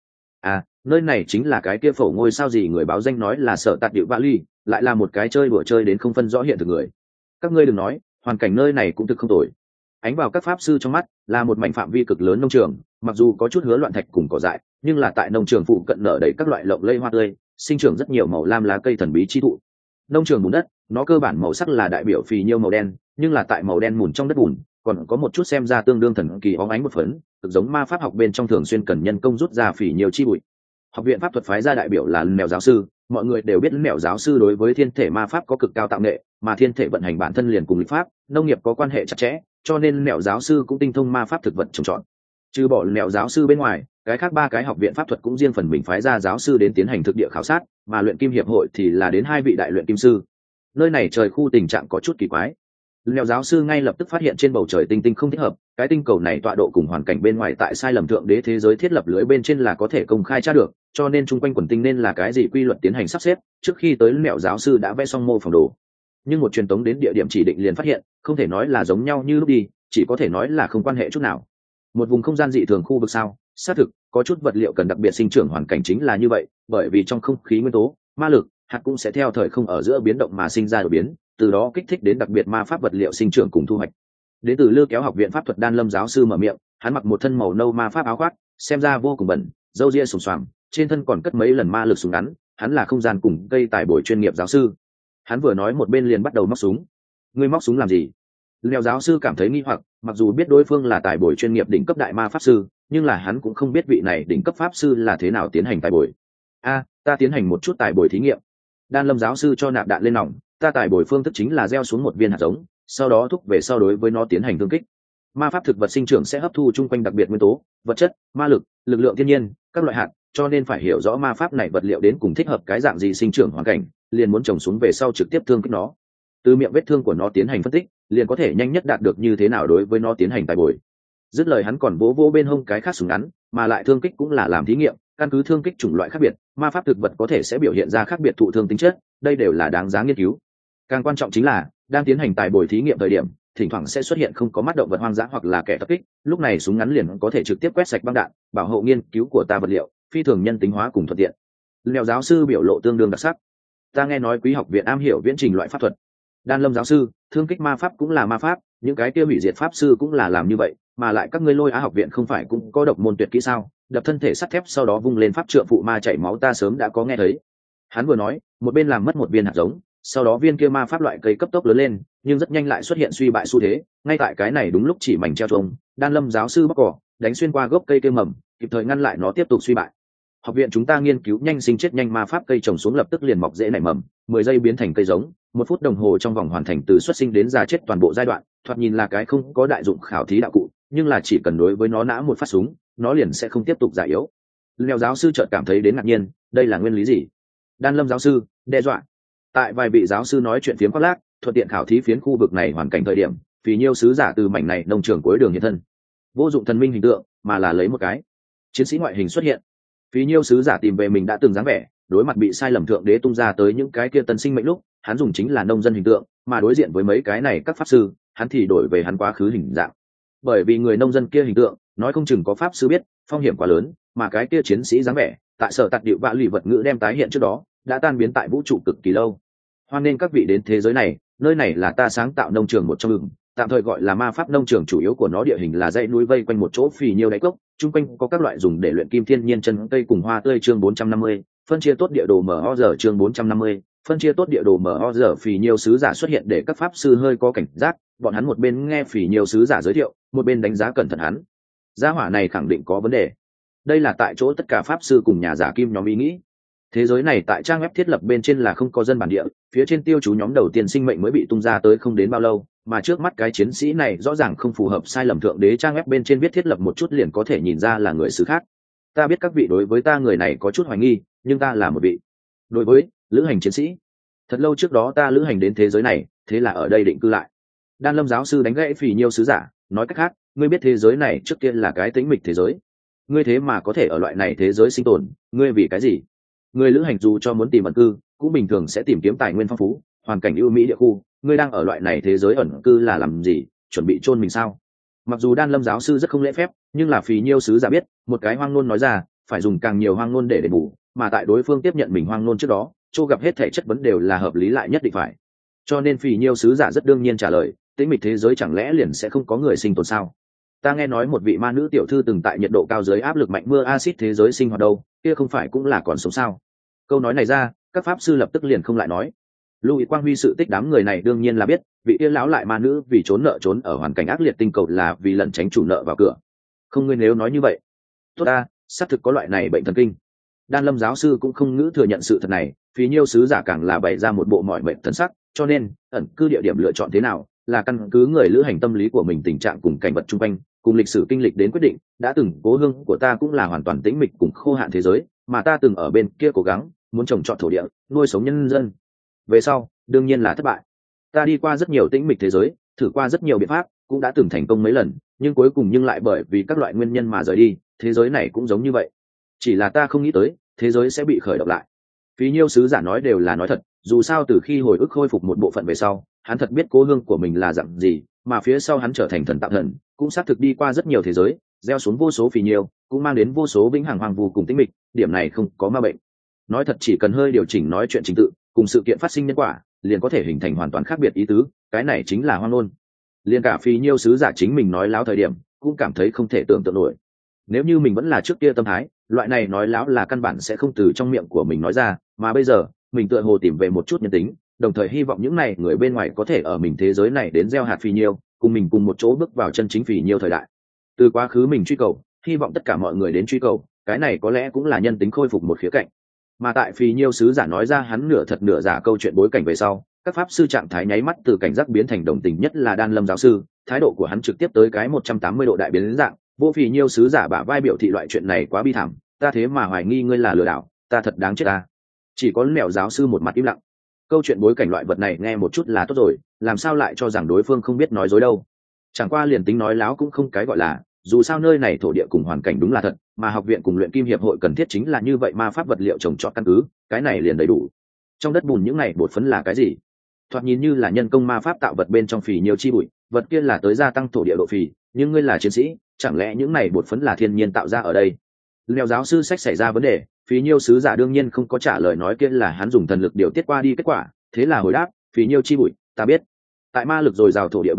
Speaker 1: Nơi này chính là cái kia phổ ngôi sao gì người báo danh nói là sở tạt điệu valley, lại là một cái chơi đùa chơi đến không phân rõ hiện thực người. Các ngươi đừng nói, hoàn cảnh nơi này cũng thực không tồi. Ánh vào các pháp sư trong mắt là một mảnh phạm vi cực lớn nông trường, mặc dù có chút hứa loạn thạch cùng cỏ dại, nhưng là tại nông trường phụ cận nở đầy các loại lộng lẫy hoa tươi, sinh trưởng rất nhiều màu lam lá cây thần bí chi thụ. Nông trường bùn đất, nó cơ bản màu sắc là đại biểu phì nhiêu màu đen, nhưng là tại màu đen mùn trong đất bùn, còn có một chút xem ra tương đương thần kỳ óng ánh một phấn, cực giống ma pháp học bên trong thường xuyên cần nhân công rút ra phì nhiêu chi bụi. Học viện pháp thuật phái ra đại biểu là mèo giáo sư, mọi người đều biết mèo giáo sư đối với thiên thể ma pháp có cực cao tạo nghệ, mà thiên thể vận hành bản thân liền cùng lịch pháp, nông nghiệp có quan hệ chặt chẽ, cho nên mèo giáo sư cũng tinh thông ma pháp thực vật trồng trọt. Trừ bỏ mèo giáo sư bên ngoài, cái khác ba cái học viện pháp thuật cũng riêng phần mình phái ra giáo sư đến tiến hành thực địa khảo sát, mà luyện kim hiệp hội thì là đến 2 vị đại luyện kim sư. Nơi này trời khu tình trạng có chút kỳ quái. Mèo giáo sư ngay lập tức phát hiện trên bầu trời tinh tinh không thích hợp, cái tinh cầu này tọa độ cùng hoàn cảnh bên ngoài tại sai lầm thượng đế thế giới thiết lập lưới bên trên là có thể công khai tra được, cho nên chung quanh quần tinh nên là cái gì quy luật tiến hành sắp xếp. Trước khi tới mèo giáo sư đã vẽ xong mô phỏng đồ, nhưng một truyền tống đến địa điểm chỉ định liền phát hiện không thể nói là giống nhau như lúc đi, chỉ có thể nói là không quan hệ chút nào. Một vùng không gian dị thường khu vực sao? Xác thực có chút vật liệu cần đặc biệt sinh trưởng hoàn cảnh chính là như vậy, bởi vì trong không khí nguyên tố ma lực hạt cũng sẽ theo thời không ở giữa biến động mà sinh ra đổi biến, từ đó kích thích đến đặc biệt ma pháp vật liệu sinh trưởng cùng thu hoạch. Đến từ Lư Kéo học viện pháp thuật Đan Lâm giáo sư mở miệng, hắn mặc một thân màu nâu ma pháp áo khoác, xem ra vô cùng bẩn, râu ria sùng xoàm, trên thân còn cất mấy lần ma lực súng ngắn, hắn là không gian cùng cây tài bồi chuyên nghiệp giáo sư. Hắn vừa nói một bên liền bắt đầu móc súng. Ngươi móc súng làm gì? Lèo giáo sư cảm thấy nghi hoặc, mặc dù biết đối phương là tài bồi chuyên nghiệp đỉnh cấp đại ma pháp sư, nhưng là hắn cũng không biết vị này đỉnh cấp pháp sư là thế nào tiến hành tài bồi. Ta tiến hành một chút tài bồi thí nghiệm. Đan Lâm giáo sư cho nạp đạn lên nòng, ta tài bồi phương thức chính là gieo xuống một viên hạt giống, sau đó thúc về sau đối với nó tiến hành thương kích. Ma pháp thực vật sinh trưởng sẽ hấp thu chung quanh đặc biệt nguyên tố, vật chất, ma lực, lực lượng thiên nhiên, các loại hạt, cho nên phải hiểu rõ ma pháp này vật liệu đến cùng thích hợp cái dạng gì sinh trưởng hoàn cảnh, liền muốn trồng xuống về sau trực tiếp thương kích nó. Từ miệng vết thương của nó tiến hành phân tích, liền có thể nhanh nhất đạt được như thế nào đối với nó tiến hành tài bồi. Dứt lời hắn còn vỗ vỗ bên hông cái khác súng ngắn, mà lại thương kích cũng là làm thí nghiệm, căn cứ thương kích chủng loại khác biệt, ma pháp thực vật có thể sẽ biểu hiện ra khác biệt thụ thương tính chất, đây đều là đáng giá nghiên cứu. Càng quan trọng chính là đang tiến hành tài bồi thí nghiệm thời điểm, thỉnh thoảng sẽ xuất hiện không có mắt động vật hoang dã hoặc là kẻ tập kích, lúc này súng ngắn liền có thể trực tiếp quét sạch băng đạn, bảo hộ nghiên cứu của ta vật liệu, phi thường nhân tính hóa cùng thuận tiện. Lèo giáo sư biểu lộ tương đương đặc sắc. Ta nghe nói quý học viện am hiểu viễn trình loại pháp thuật. Đan Lâm giáo sư, thương kích ma pháp cũng là ma pháp, những cái kia hủy diệt pháp sư cũng là làm như vậy, mà lại các ngươi Lôi Á học viện không phải cũng có độc môn tuyệt kỹ sao? Đập thân thể sắt thép sau đó vung lên pháp trượng phụ ma chảy máu ta sớm đã có nghe thấy. Hắn vừa nói, một bên làm mất một viên hạt giống, sau đó viên kia ma pháp loại cây cấp tốc lớn lên, nhưng rất nhanh lại xuất hiện suy bại xu thế. Ngay tại cái này đúng lúc chỉ mảnh treo trông, Đan Lâm giáo sư bóc cỏ đánh xuyên qua gốc cây kia mầm, kịp thời ngăn lại nó tiếp tục suy bại. Học viện chúng ta nghiên cứu nhanh sinh chết nhanh ma pháp, cây trồng xuống lập tức liền mọc rễ nảy mầm, 10 giây biến thành cây giống, 1 phút đồng hồ trong vòng hoàn thành từ xuất sinh đến già chết toàn bộ giai đoạn. Thoạt nhìn là cái không có đại dụng khảo thí đạo cụ, nhưng là chỉ cần đối với nó nã một phát súng, nó liền sẽ không tiếp tục già yếu. Leo giáo sư chợt cảm thấy đến ngạc nhiên, đây là nguyên lý gì? Đan Lâm giáo sư đe dọa. Tại vài vị giáo sư nói chuyện phiếm khoác lác, thuận tiện khảo thí phiến khu vực này hoàn cảnh thời điểm, vì nhiều sứ giả từ mảnh này nông trường cuối đường hiện thân. Vô dụng thần minh hình tượng, mà là lấy một cái chiến sĩ ngoại hình xuất hiện. Phí nhiêu sứ giả tìm về mình đã từng dáng vẻ, đối mặt bị sai lầm thượng đế tung ra tới những cái kia tân sinh mệnh lúc, hắn dùng chính là nông dân hình tượng, mà đối diện với mấy cái này các pháp sư, hắn thì đổi về hắn quá khứ hình dạng. Bởi vì người nông dân kia hình tượng, nói không chừng có pháp sư biết, phong hiểm quá lớn, mà cái kia chiến sĩ dáng vẻ, tại sở tạt điệu vạ lì vật ngữ đem tái hiện trước đó, đã tan biến tại vũ trụ cực kỳ lâu. Hoan nên các vị đến thế giới này, nơi này là ta sáng tạo nông trường một trong đường, tạm thời gọi là ma pháp nông trường, chủ yếu của nó địa hình là dãy núi vây quanh một chỗ phì nhiêu đáy cốc, chung quanh có các loại dùng để luyện kim thiên nhiên chân cây cùng hoa tươi. Chương 450, phân chia tốt địa đồ MOZ. Chương 450, phân chia tốt địa đồ MOZ. Phì nhiêu sứ giả xuất hiện để các pháp sư hơi có cảnh giác, bọn hắn một bên nghe phì nhiêu sứ giả giới thiệu, một bên đánh giá cẩn thận hắn. Gia hỏa này khẳng định có vấn đề. Đây là tại chỗ tất cả pháp sư cùng nhà giả kim nhóm ý nghĩ. Thế giới này tại trang web thiết lập bên trên là không có dân bản địa, phía trên tiêu chú nhóm đầu tiên sinh mệnh mới bị tung ra tới không đến bao lâu, mà trước mắt cái chiến sĩ này rõ ràng không phù hợp sai lầm thượng đế trang web bên trên viết thiết lập một chút liền có thể nhìn ra là người xứ khác. Ta biết các vị đối với ta người này có chút hoài nghi, nhưng ta là một vị đối với lữ hành chiến sĩ. Thật lâu trước đó ta lữ hành đến thế giới này, thế là ở đây định cư lại. Đan Lâm giáo sư đánh gãy phì nhiêu sứ giả, nói cách khác, ngươi biết thế giới này trước kia là cái tĩnh mịch thế giới, ngươi thế mà có thể ở loại này thế giới sinh tồn, ngươi vì cái gì? Người lữ hành dù cho muốn tìm ẩn cư, cũng bình thường sẽ tìm kiếm tài nguyên phong phú, hoàn cảnh ưu mỹ địa khu. Ngươi đang ở loại này thế giới ẩn cư là làm gì? Chuẩn bị chôn mình sao? Mặc dù Đan Lâm giáo sư rất không lễ phép, nhưng là phì nhiêu sứ giả biết, một cái hoang ngôn nói ra, phải dùng càng nhiều hoang ngôn để đền bù, mà tại đối phương tiếp nhận mình hoang ngôn trước đó, Châu gặp hết thể chất vấn đều là hợp lý lại nhất định phải. Cho nên phì nhiêu sứ giả rất đương nhiên trả lời, tĩnh mịch thế giới chẳng lẽ liền sẽ không có người sinh tồn sao? Ta nghe nói một vị ma nữ tiểu thư từng tại nhiệt độ cao dưới áp lực mạnh mưa axit thế giới sinh hoạt đâu, kia không phải cũng là còn sống sao? Câu nói này ra, các pháp sư lập tức liền không lại nói. Louis Quang Huy sự tích đám người này đương nhiên là biết, vị tiên lão lại ma nữ vì trốn nợ trốn ở hoàn cảnh ác liệt tinh cầu là vì lẩn tránh chủ nợ vào cửa. Không, ngươi nếu nói như vậy, tốt ta, xác thực có loại này bệnh thần kinh. Đan Lâm giáo sư cũng không ngữ thừa nhận sự thật này, phí nhiêu sứ giả càng là bày ra một bộ mọi bệnh thần sắc, cho nên ẩn cư địa điểm lựa chọn thế nào là căn cứ người lữ hành tâm lý của mình, tình trạng cùng cảnh vật chung quanh, cùng lịch sử kinh lịch đến quyết định. Đã từng cố hương của ta cũng là hoàn toàn tĩnh mịch cùng khô hạn thế giới, mà ta từng ở bên kia cố gắng muốn trồng trọt thổ địa, nuôi sống nhân dân. Về sau, đương nhiên là thất bại. Ta đi qua rất nhiều tĩnh mịch thế giới, thử qua rất nhiều biện pháp, cũng đã từng thành công mấy lần, nhưng cuối cùng nhưng lại bởi vì các loại nguyên nhân mà rời đi. Thế giới này cũng giống như vậy. Chỉ là ta không nghĩ tới, thế giới sẽ bị khởi động lại. Phí nhiêu sứ giả nói đều là nói thật, dù sao từ khi hồi ức khôi phục một bộ phận về sau, hắn thật biết cố hương của mình là dạng gì, mà phía sau hắn trở thành thần tạo thần, cũng xác thực đi qua rất nhiều thế giới, gieo xuống vô số phì nhiêu, cũng mang đến vô số vĩnh hằng hoang vu cùng tĩnh mịch, điểm này không có ma bệnh. Nói thật, chỉ cần hơi điều chỉnh nói chuyện trình tự, cùng sự kiện phát sinh nhân quả, liền có thể hình thành hoàn toàn khác biệt ý tứ, cái này chính là hoang ngôn. Liên cả phì nhiêu sứ giả chính mình nói láo thời điểm, cũng cảm thấy không thể tưởng tượng nổi. Nếu như mình vẫn là trước kia tâm thái, loại này nói láo là căn bản sẽ không từ trong miệng của mình nói ra, mà bây giờ, mình tựa hồ tìm về một chút nhân tính, đồng thời hy vọng những này người bên ngoài có thể ở mình thế giới này đến gieo hạt phì nhiêu, cùng mình cùng một chỗ bước vào chân chính phì nhiêu thời đại. Từ quá khứ mình truy cầu, hy vọng tất cả mọi người đến truy cầu, cái này có lẽ cũng là nhân tính khôi phục một khía cạnh. Mà tại phì nhiêu sứ giả nói ra hắn nửa thật nửa giả câu chuyện bối cảnh về sau, các pháp sư trạng thái nháy mắt từ cảnh giác biến thành đồng tình, nhất là Đan Lâm giáo sư, thái độ của hắn trực tiếp tới cái 180 độ đại biến dạng. Vô phì nhiêu sứ giả bả vai biểu thị loại chuyện này quá bi thảm, ta thế mà hoài nghi ngươi là lừa đảo, ta thật đáng chết ta. Chỉ có Lẹo giáo sư một mặt im lặng. Câu chuyện bối cảnh loại vật này nghe một chút là tốt rồi, làm sao lại cho rằng đối phương không biết nói dối đâu. Chẳng qua liền tính nói láo cũng không cái gọi là, dù sao nơi này thổ địa cùng hoàn cảnh đúng là thật, mà học viện cùng luyện kim hiệp hội cần thiết chính là như vậy ma pháp vật liệu trồng trọt căn cứ, cái này liền đầy đủ. Trong đất bùn những này bột phấn là cái gì? Thoạt nhìn như là nhân công ma pháp tạo vật bên trong phì nhiều chi bụi, vật kia là tới gia tăng thổ địa độ phì, nhưng ngươi là chiến sĩ, chẳng lẽ những này bột phấn là thiên nhiên tạo ra ở đây? Leo giáo sư sách xảy ra vấn đề, phí nhiêu sứ giả đương nhiên không có trả lời nói kia là hắn dùng thần lực điều tiết qua đi kết quả, thế là hồi đáp, phí nhiêu chi bụi, ta biết. Tại ma lực dồi dào thổ địa bên trên,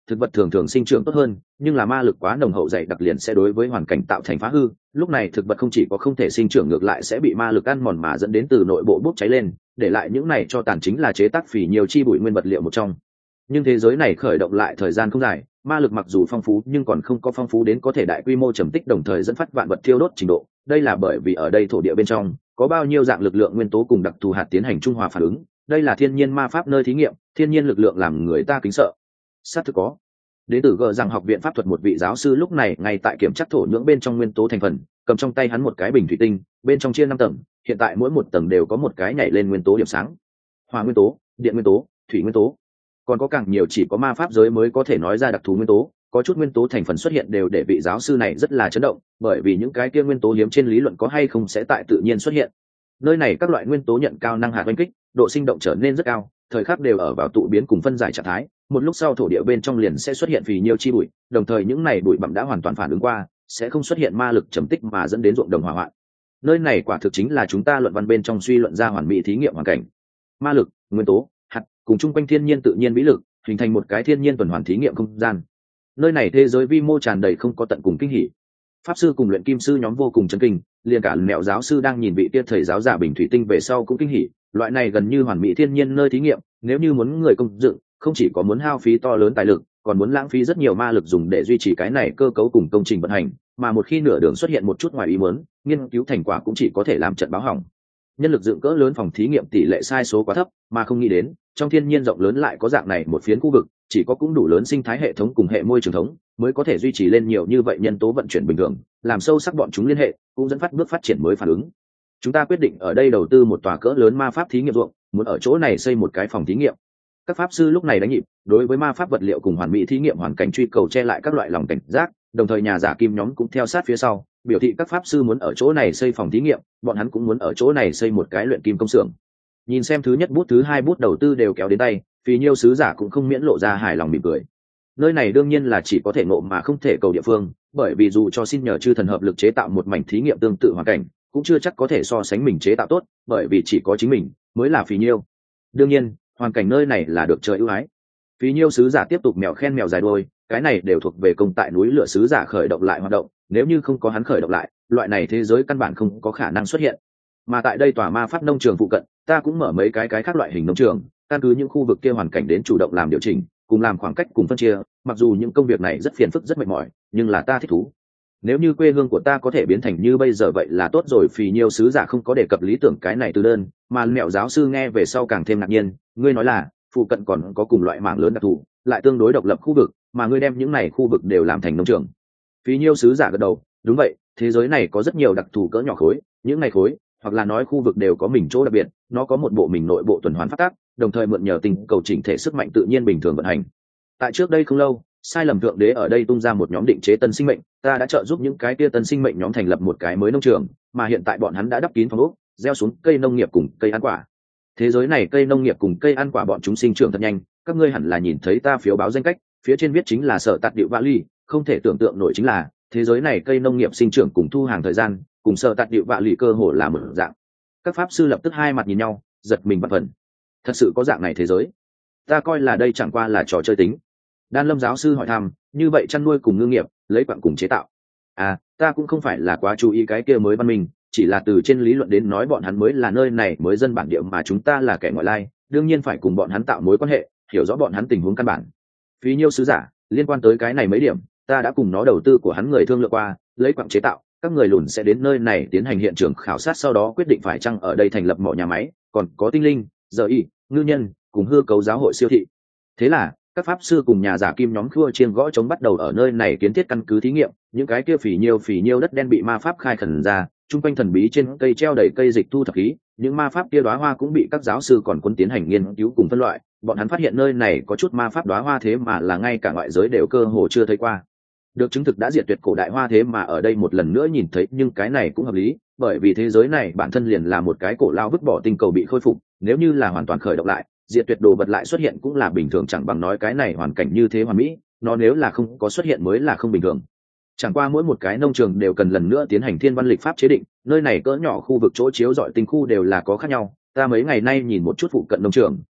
Speaker 1: thực vật thường thường sinh trưởng tốt hơn, nhưng là ma lực quá nồng hậu dày đặc liền sẽ đối với hoàn cảnh tạo thành phá hư. Lúc này thực vật không chỉ có không thể sinh trưởng, ngược lại sẽ bị ma lực ăn mòn mà dẫn đến từ nội bộ bốc cháy lên, để lại những này cho tàn chính là chế tác phỉ nhiều chi bụi nguyên vật liệu một trong. Nhưng thế giới này khởi động lại thời gian không dài, ma lực mặc dù phong phú nhưng còn không có phong phú đến có thể đại quy mô trầm tích đồng thời dẫn phát vạn vật thiêu đốt trình độ. Đây là bởi vì ở đây thổ địa bên trong có bao nhiêu dạng lực lượng nguyên tố cùng đặc thù hạt tiến hành trung hòa phản ứng. Đây là thiên nhiên ma pháp nơi thí nghiệm, thiên nhiên lực lượng làm người ta kính sợ. Xác thực có. Đến từ gờ rằng học viện pháp thuật một vị giáo sư lúc này ngay tại kiểm tra thổ nhưỡng bên trong nguyên tố thành phần, cầm trong tay hắn một cái bình thủy tinh, bên trong chia 5 tầng, hiện tại mỗi một tầng đều có một cái nhảy lên nguyên tố điểm sáng. Hỏa nguyên tố, điện nguyên tố, thủy nguyên tố, còn có càng nhiều chỉ có ma pháp giới mới có thể nói ra đặc thù nguyên tố. Có chút nguyên tố thành phần xuất hiện đều để vị giáo sư này rất là chấn động, bởi vì những cái kia nguyên tố hiếm trên lý luận có hay không sẽ tại tự nhiên xuất hiện. Nơi này các loại nguyên tố nhận cao năng hạt oanh kích, độ sinh động trở nên rất cao, thời khắc đều ở vào tụ biến cùng phân giải trạng thái. Một lúc sau thổ địa bên trong liền sẽ xuất hiện phì nhiêu chi bụi, đồng thời những này bụi bặm đã hoàn toàn phản ứng qua, sẽ không xuất hiện ma lực trầm tích mà dẫn đến ruộng đồng hỏa hoạn. Nơi này quả thực chính là chúng ta luận văn bên trong suy luận ra hoàn mỹ thí nghiệm hoàn cảnh. Ma lực, nguyên tố, hạt cùng chung quanh thiên nhiên tự nhiên vĩ lực, hình thành một cái thiên nhiên tuần hoàn thí nghiệm không gian. Nơi này thế giới vi mô tràn đầy không có tận cùng kinh hỉ. Pháp sư cùng luyện kim sư nhóm vô cùng chấn kinh, liền cả mẹo giáo sư đang nhìn vị tiết thầy giáo giả bình thủy tinh về sau cũng kinh hỉ. Loại này gần như hoàn mỹ thiên nhiên nơi thí nghiệm, nếu như muốn người công dựng, không chỉ có muốn hao phí to lớn tài lực, còn muốn lãng phí rất nhiều ma lực dùng để duy trì cái này cơ cấu cùng công trình vận hành, mà một khi nửa đường xuất hiện một chút ngoài ý muốn, nghiên cứu thành quả cũng chỉ có thể làm trận báo hỏng. Nhân lực dựng cỡ lớn phòng thí nghiệm tỷ lệ sai số quá thấp, mà không nghĩ đến trong thiên nhiên rộng lớn lại có dạng này một phiến khu vực, chỉ có cũng đủ lớn sinh thái hệ thống cùng hệ môi trường thống mới có thể duy trì lên nhiều như vậy nhân tố vận chuyển bình thường, làm sâu sắc bọn chúng liên hệ, cũng dẫn phát bước phát triển mới phản ứng. Chúng ta quyết định ở đây đầu tư một tòa cỡ lớn ma pháp thí nghiệm ruộng, muốn ở chỗ này xây một cái phòng thí nghiệm. Các pháp sư lúc này đánh nhịp, đối với ma pháp vật liệu cùng hoàn mỹ thí nghiệm hoàn cảnh truy cầu che lại các loại lòng cảnh giác, đồng thời nhà giả kim nhóm cũng theo sát phía sau, biểu thị các pháp sư muốn ở chỗ này xây phòng thí nghiệm, bọn hắn cũng muốn ở chỗ này xây một cái luyện kim công xưởng. Nhìn xem thứ nhất bút thứ hai bút đầu tư đều kéo đến tay, vì nhiêu sứ giả cũng không miễn lộ ra hài lòng mỉm cười. Nơi này đương nhiên là chỉ có thể ngộ mà không thể cầu địa phương, bởi vì dù cho xin nhờ chư thần hợp lực chế tạo một mảnh thí nghiệm tương tự hoàn cảnh, cũng chưa chắc có thể so sánh mình chế tạo tốt, bởi vì chỉ có chính mình mới là phí nhiêu. Đương nhiên, hoàn cảnh nơi này là được trời ưu ái. Phí nhiêu sứ giả tiếp tục mèo khen mèo dài đuôi, cái này đều thuộc về công tại núi lửa sứ giả khởi động lại hoạt động, nếu như không có hắn khởi động lại, loại này thế giới căn bản không có khả năng xuất hiện. Mà tại đây tòa ma pháp nông trường phụ cận, ta cũng mở mấy cái khác loại hình nông trường, căn cứ những khu vực kia hoàn cảnh đến chủ động làm điều chỉnh, cùng làm khoảng cách cùng phân chia, mặc dù những công việc này rất phiền phức rất mệt mỏi, nhưng là ta thích thú. Nếu như quê hương của ta có thể biến thành như bây giờ vậy là tốt rồi. Phì nhiêu sứ giả không có đề cập lý tưởng cái này từ đơn, mà mẹo giáo sư nghe về sau càng thêm ngạc nhiên. Ngươi nói là phụ cận còn có cùng loại mảng lớn đặc thù, lại tương đối độc lập khu vực, mà ngươi đem những này khu vực đều làm thành nông trường. Phì nhiêu sứ giả gật đầu, đúng vậy, thế giới này có rất nhiều đặc thù cỡ nhỏ khối, những này khối hoặc là nói khu vực đều có mình chỗ đặc biệt, nó có một bộ mình nội bộ tuần hoàn phát tác, đồng thời mượn nhờ tình cầu chỉnh thể sức mạnh tự nhiên bình thường vận hành. Tại trước đây không lâu, sai lầm thượng đế ở đây tung ra một nhóm định chế tân sinh mệnh, ta đã trợ giúp những cái kia tân sinh mệnh nhóm thành lập một cái mới nông trường, mà hiện tại bọn hắn đã đắp kín phòng ốc, gieo xuống cây nông nghiệp cùng cây ăn quả. Thế giới này cây nông nghiệp cùng cây ăn quả bọn chúng sinh trưởng thật nhanh, các ngươi hẳn là nhìn thấy ta phiếu báo danh cách, phía trên viết chính là sở tạt điệu valley, không thể tưởng tượng nổi chính là thế giới này cây nông nghiệp sinh trưởng cùng thu hàng thời gian cùng sở tạt điệu valley cơ hồ là một dạng. Các pháp sư lập tức hai mặt nhìn nhau, giật mình bật phần. Thật sự có dạng này thế giới? Ta coi là đây chẳng qua là trò chơi tính. Đan Lâm giáo sư hỏi thăm, như vậy chăn nuôi cùng ngư nghiệp, lấy quặng cùng chế tạo. À, ta cũng không phải là quá chú ý cái kia mới văn minh, chỉ là từ trên lý luận đến nói bọn hắn mới là nơi này mới dân bản địa mà chúng ta là kẻ ngoại lai, đương nhiên phải cùng bọn hắn tạo mối quan hệ, hiểu rõ bọn hắn tình huống căn bản. Phí nhiêu sứ giả, liên quan tới cái này mấy điểm, ta đã cùng nó đầu tư của hắn người thương lượng qua, lấy quặng chế tạo, các người lùn sẽ đến nơi này tiến hành hiện trường khảo sát, sau đó quyết định phải chăng ở đây thành lập mỏ nhà máy, còn có tinh linh, giờ y, ngư nhân, cùng hư cấu giáo hội siêu thị. Thế là các pháp sư cùng nhà giả kim nhóm khua chiên gõ trống bắt đầu ở nơi này kiến thiết căn cứ thí nghiệm. Những cái kia phì nhiêu đất đen bị ma pháp khai khẩn ra, chung quanh thần bí trên cây treo đầy cây dịch thu thập khí, những ma pháp kia đóa hoa cũng bị các giáo sư còn quân tiến hành nghiên cứu cùng phân loại. Bọn hắn phát hiện nơi này có chút ma pháp đóa hoa thế mà là ngay cả ngoại giới đều cơ hồ chưa thấy qua, được chứng thực đã diệt tuyệt cổ đại hoa thế mà ở đây một lần nữa nhìn thấy. Nhưng cái này cũng hợp lý, bởi vì thế giới này bản thân liền là một cái cổ lao vứt bỏ tinh cầu bị khôi phục, nếu như là hoàn toàn khởi động lại, diệt tuyệt đồ vật lại xuất hiện cũng là bình thường, chẳng bằng nói cái này hoàn cảnh như thế hoàn mỹ, nó nếu là không có xuất hiện mới là không bình thường. Chẳng qua mỗi một cái nông trường đều cần lần nữa tiến hành thiên văn lịch pháp chế định, nơi này cỡ nhỏ khu vực chỗ chiếu dọi tinh khu đều là có khác nhau. Ta mấy ngày nay nhìn một chút phụ cận nông trường,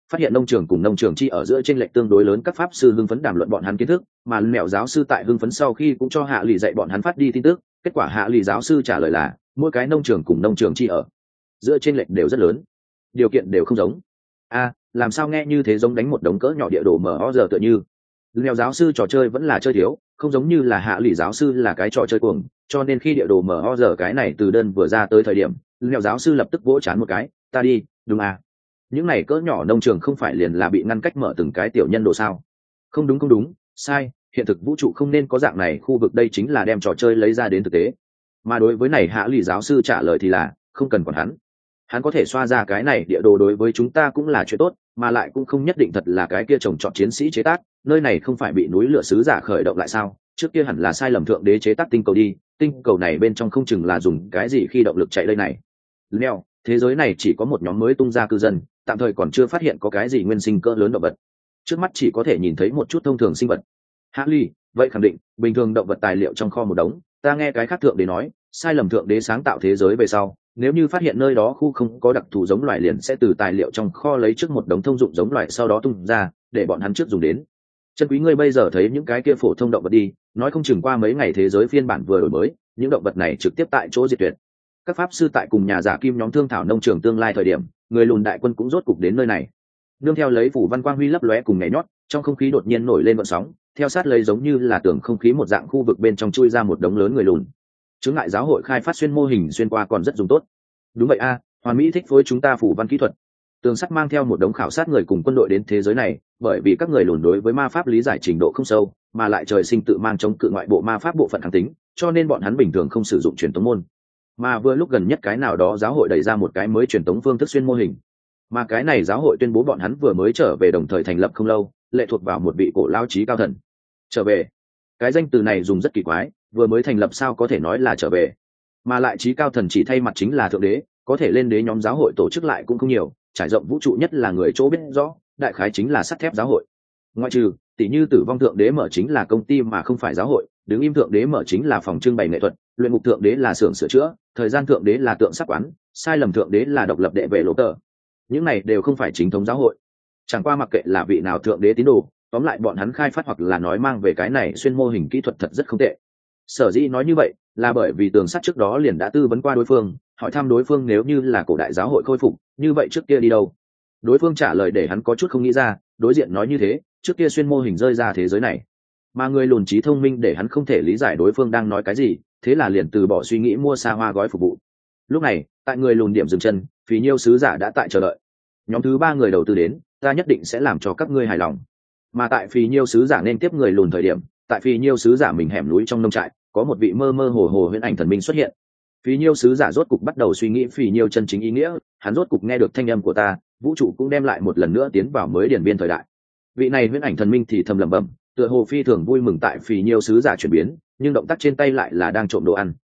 Speaker 1: phát hiện nông trường cùng nông trường chi ở giữa chênh lệch tương đối lớn, các pháp sư hưng phấn đàm luận bọn hắn kiến thức, mà mẹo giáo sư tại hưng phấn sau khi cũng cho hạ lì dạy bọn hắn phát đi tin tức. Kết quả hạ lì giáo sư trả lời là mỗi cái nông trường cùng nông trường chi ở giữa chênh lệch đều rất lớn, điều kiện đều không giống. Làm sao nghe như thế giống đánh một đống cỡ nhỏ địa đồ mở giờ tựa như. Mẹo giáo sư trò chơi vẫn là chơi thiếu, không giống như là hạ lì giáo sư là cái trò chơi cuồng, cho nên khi địa đồ mở giờ cái này từ đơn vừa ra tới thời điểm, mẹo giáo sư lập tức vỗ chán một cái, ta đi, đúng những này cỡ nhỏ nông trường không phải liền là bị ngăn cách mở từng cái tiểu nhân đồ sao? Không đúng, sai, hiện thực vũ trụ không nên có dạng này khu vực, đây chính là đem trò chơi lấy ra đến thực tế. Mà đối với này hạ lì giáo sư trả lời thì là không cần quản hắn có thể xoa ra cái này địa đồ đối với chúng ta cũng là chuyện tốt, mà lại cũng không nhất định thật là cái kia trồng trọt chiến sĩ chế tác, nơi này không phải bị núi lửa sứ giả khởi động lại sao? Trước kia hẳn là sai lầm thượng đế chế tác tinh cầu đi, tinh cầu này bên trong không chừng là dùng cái gì khi động lực chạy đây này. Leo, thế giới này chỉ có một nhóm mới tung ra cư dân, tạm thời còn chưa phát hiện có cái gì nguyên sinh cỡ lớn động vật, trước mắt chỉ có thể nhìn thấy một chút thông thường sinh vật. Hạ ly, vậy khẳng định bình thường động vật tài liệu trong kho một đống, ta nghe cái khác thượng đế nói sai lầm thượng đế sáng tạo thế giới về sau, nếu như phát hiện nơi đó khu không có đặc thù giống loài liền sẽ từ tài liệu trong kho lấy trước một đống thông dụng giống loài sau đó tung ra để bọn hắn trước dùng đến. Chân quý ngươi bây giờ thấy những cái kia phổ thông động vật đi, nói không chừng qua mấy ngày thế giới phiên bản vừa đổi mới, những động vật này trực tiếp tại chỗ diệt tuyệt. Các pháp sư tại cùng nhà giả kim nhóm thương thảo nông trường tương lai thời điểm, người lùn đại quân cũng rốt cục đến nơi này. Nương theo lấy phủ văn quang huy lấp lóe cùng nhảy nhót, trong không khí đột nhiên nổi lên vận sóng, theo sát lấy giống như là tường không khí một dạng khu vực bên trong chui ra một đống lớn người lùn. Chứng ngại giáo hội khai phát xuyên mô hình xuyên qua còn rất dùng tốt. Đúng vậy hoàn mỹ thích phối chúng ta phủ văn kỹ thuật. Tường sắt mang theo một đống khảo sát người cùng quân đội đến thế giới này, bởi vì các người lùn đối với ma pháp lý giải trình độ không sâu, mà lại trời sinh tự mang chống cự ngoại bộ ma pháp bộ phận kháng tính, cho nên bọn hắn bình thường không sử dụng truyền tống môn. Mà vừa lúc gần nhất cái nào đó giáo hội đẩy ra một cái mới truyền tống phương thức xuyên mô hình, mà cái này giáo hội tuyên bố bọn hắn vừa mới trở về, đồng thời thành lập không lâu, lệ thuộc vào một vị cổ lao trí cao thần. Trở về, cái danh từ này dùng rất kỳ quái, vừa mới thành lập sao có thể nói là trở về, mà lại trí cao thần chỉ thay mặt chính là thượng đế, có thể lên đế nhóm giáo hội tổ chức lại cũng không nhiều, trải rộng vũ trụ nhất là người chỗ biết rõ, đại khái chính là sắt thép giáo hội. Ngoại trừ tỷ như tử vong thượng đế mở chính là công ty mà không phải giáo hội, đứng im thượng đế mở chính là phòng trưng bày nghệ thuật, luyện ngục thượng đế là xưởng sửa chữa, thời gian thượng đế là tượng sắc quán, sai lầm thượng đế là độc lập đệ vệ lỗ tờ. Những này đều không phải chính thống giáo hội, chẳng qua mặc kệ là vị nào thượng đế tín đồ, tóm lại bọn hắn khai phát hoặc là nói mang về cái này xuyên mô hình kỹ thuật thật rất không tệ. Sở dĩ nói như vậy là bởi vì tường sắt trước đó liền đã tư vấn qua đối phương, hỏi thăm đối phương nếu như là cổ đại giáo hội khôi phục như vậy trước kia đi đâu. Đối phương trả lời để hắn có chút không nghĩ ra, đối diện nói như thế trước kia xuyên mô hình rơi ra thế giới này, mà người lùn trí thông minh để hắn không thể lý giải đối phương đang nói cái gì, thế là liền từ bỏ suy nghĩ mua xa hoa gói phục vụ. Lúc này tại người lùn điểm dừng chân, phí nhiêu sứ giả đã tại chờ đợi. Nhóm thứ 3 người đầu tư đến, ta nhất định sẽ làm cho các ngươi hài lòng. Mà tại phí nhiêu sứ giả nên tiếp người lùn thời điểm, tại phí nhiêu sứ giả mình hẻm núi trong nông trại có một vị mơ mơ hồ hồ huyễn ảnh thần minh xuất hiện. Phí nhiêu sứ giả rốt cục bắt đầu suy nghĩ phí nhiêu chân chính ý nghĩa, hắn rốt cục nghe được thanh âm của ta, vũ trụ cũng đem lại một lần nữa tiến vào mới điển biên thời đại. Vị này huyễn ảnh thần minh thì thầm lẩm bẩm, tựa hồ phi thường vui mừng tại phí nhiêu sứ giả chuyển biến, nhưng động tác trên tay lại là đang trộm đồ ăn.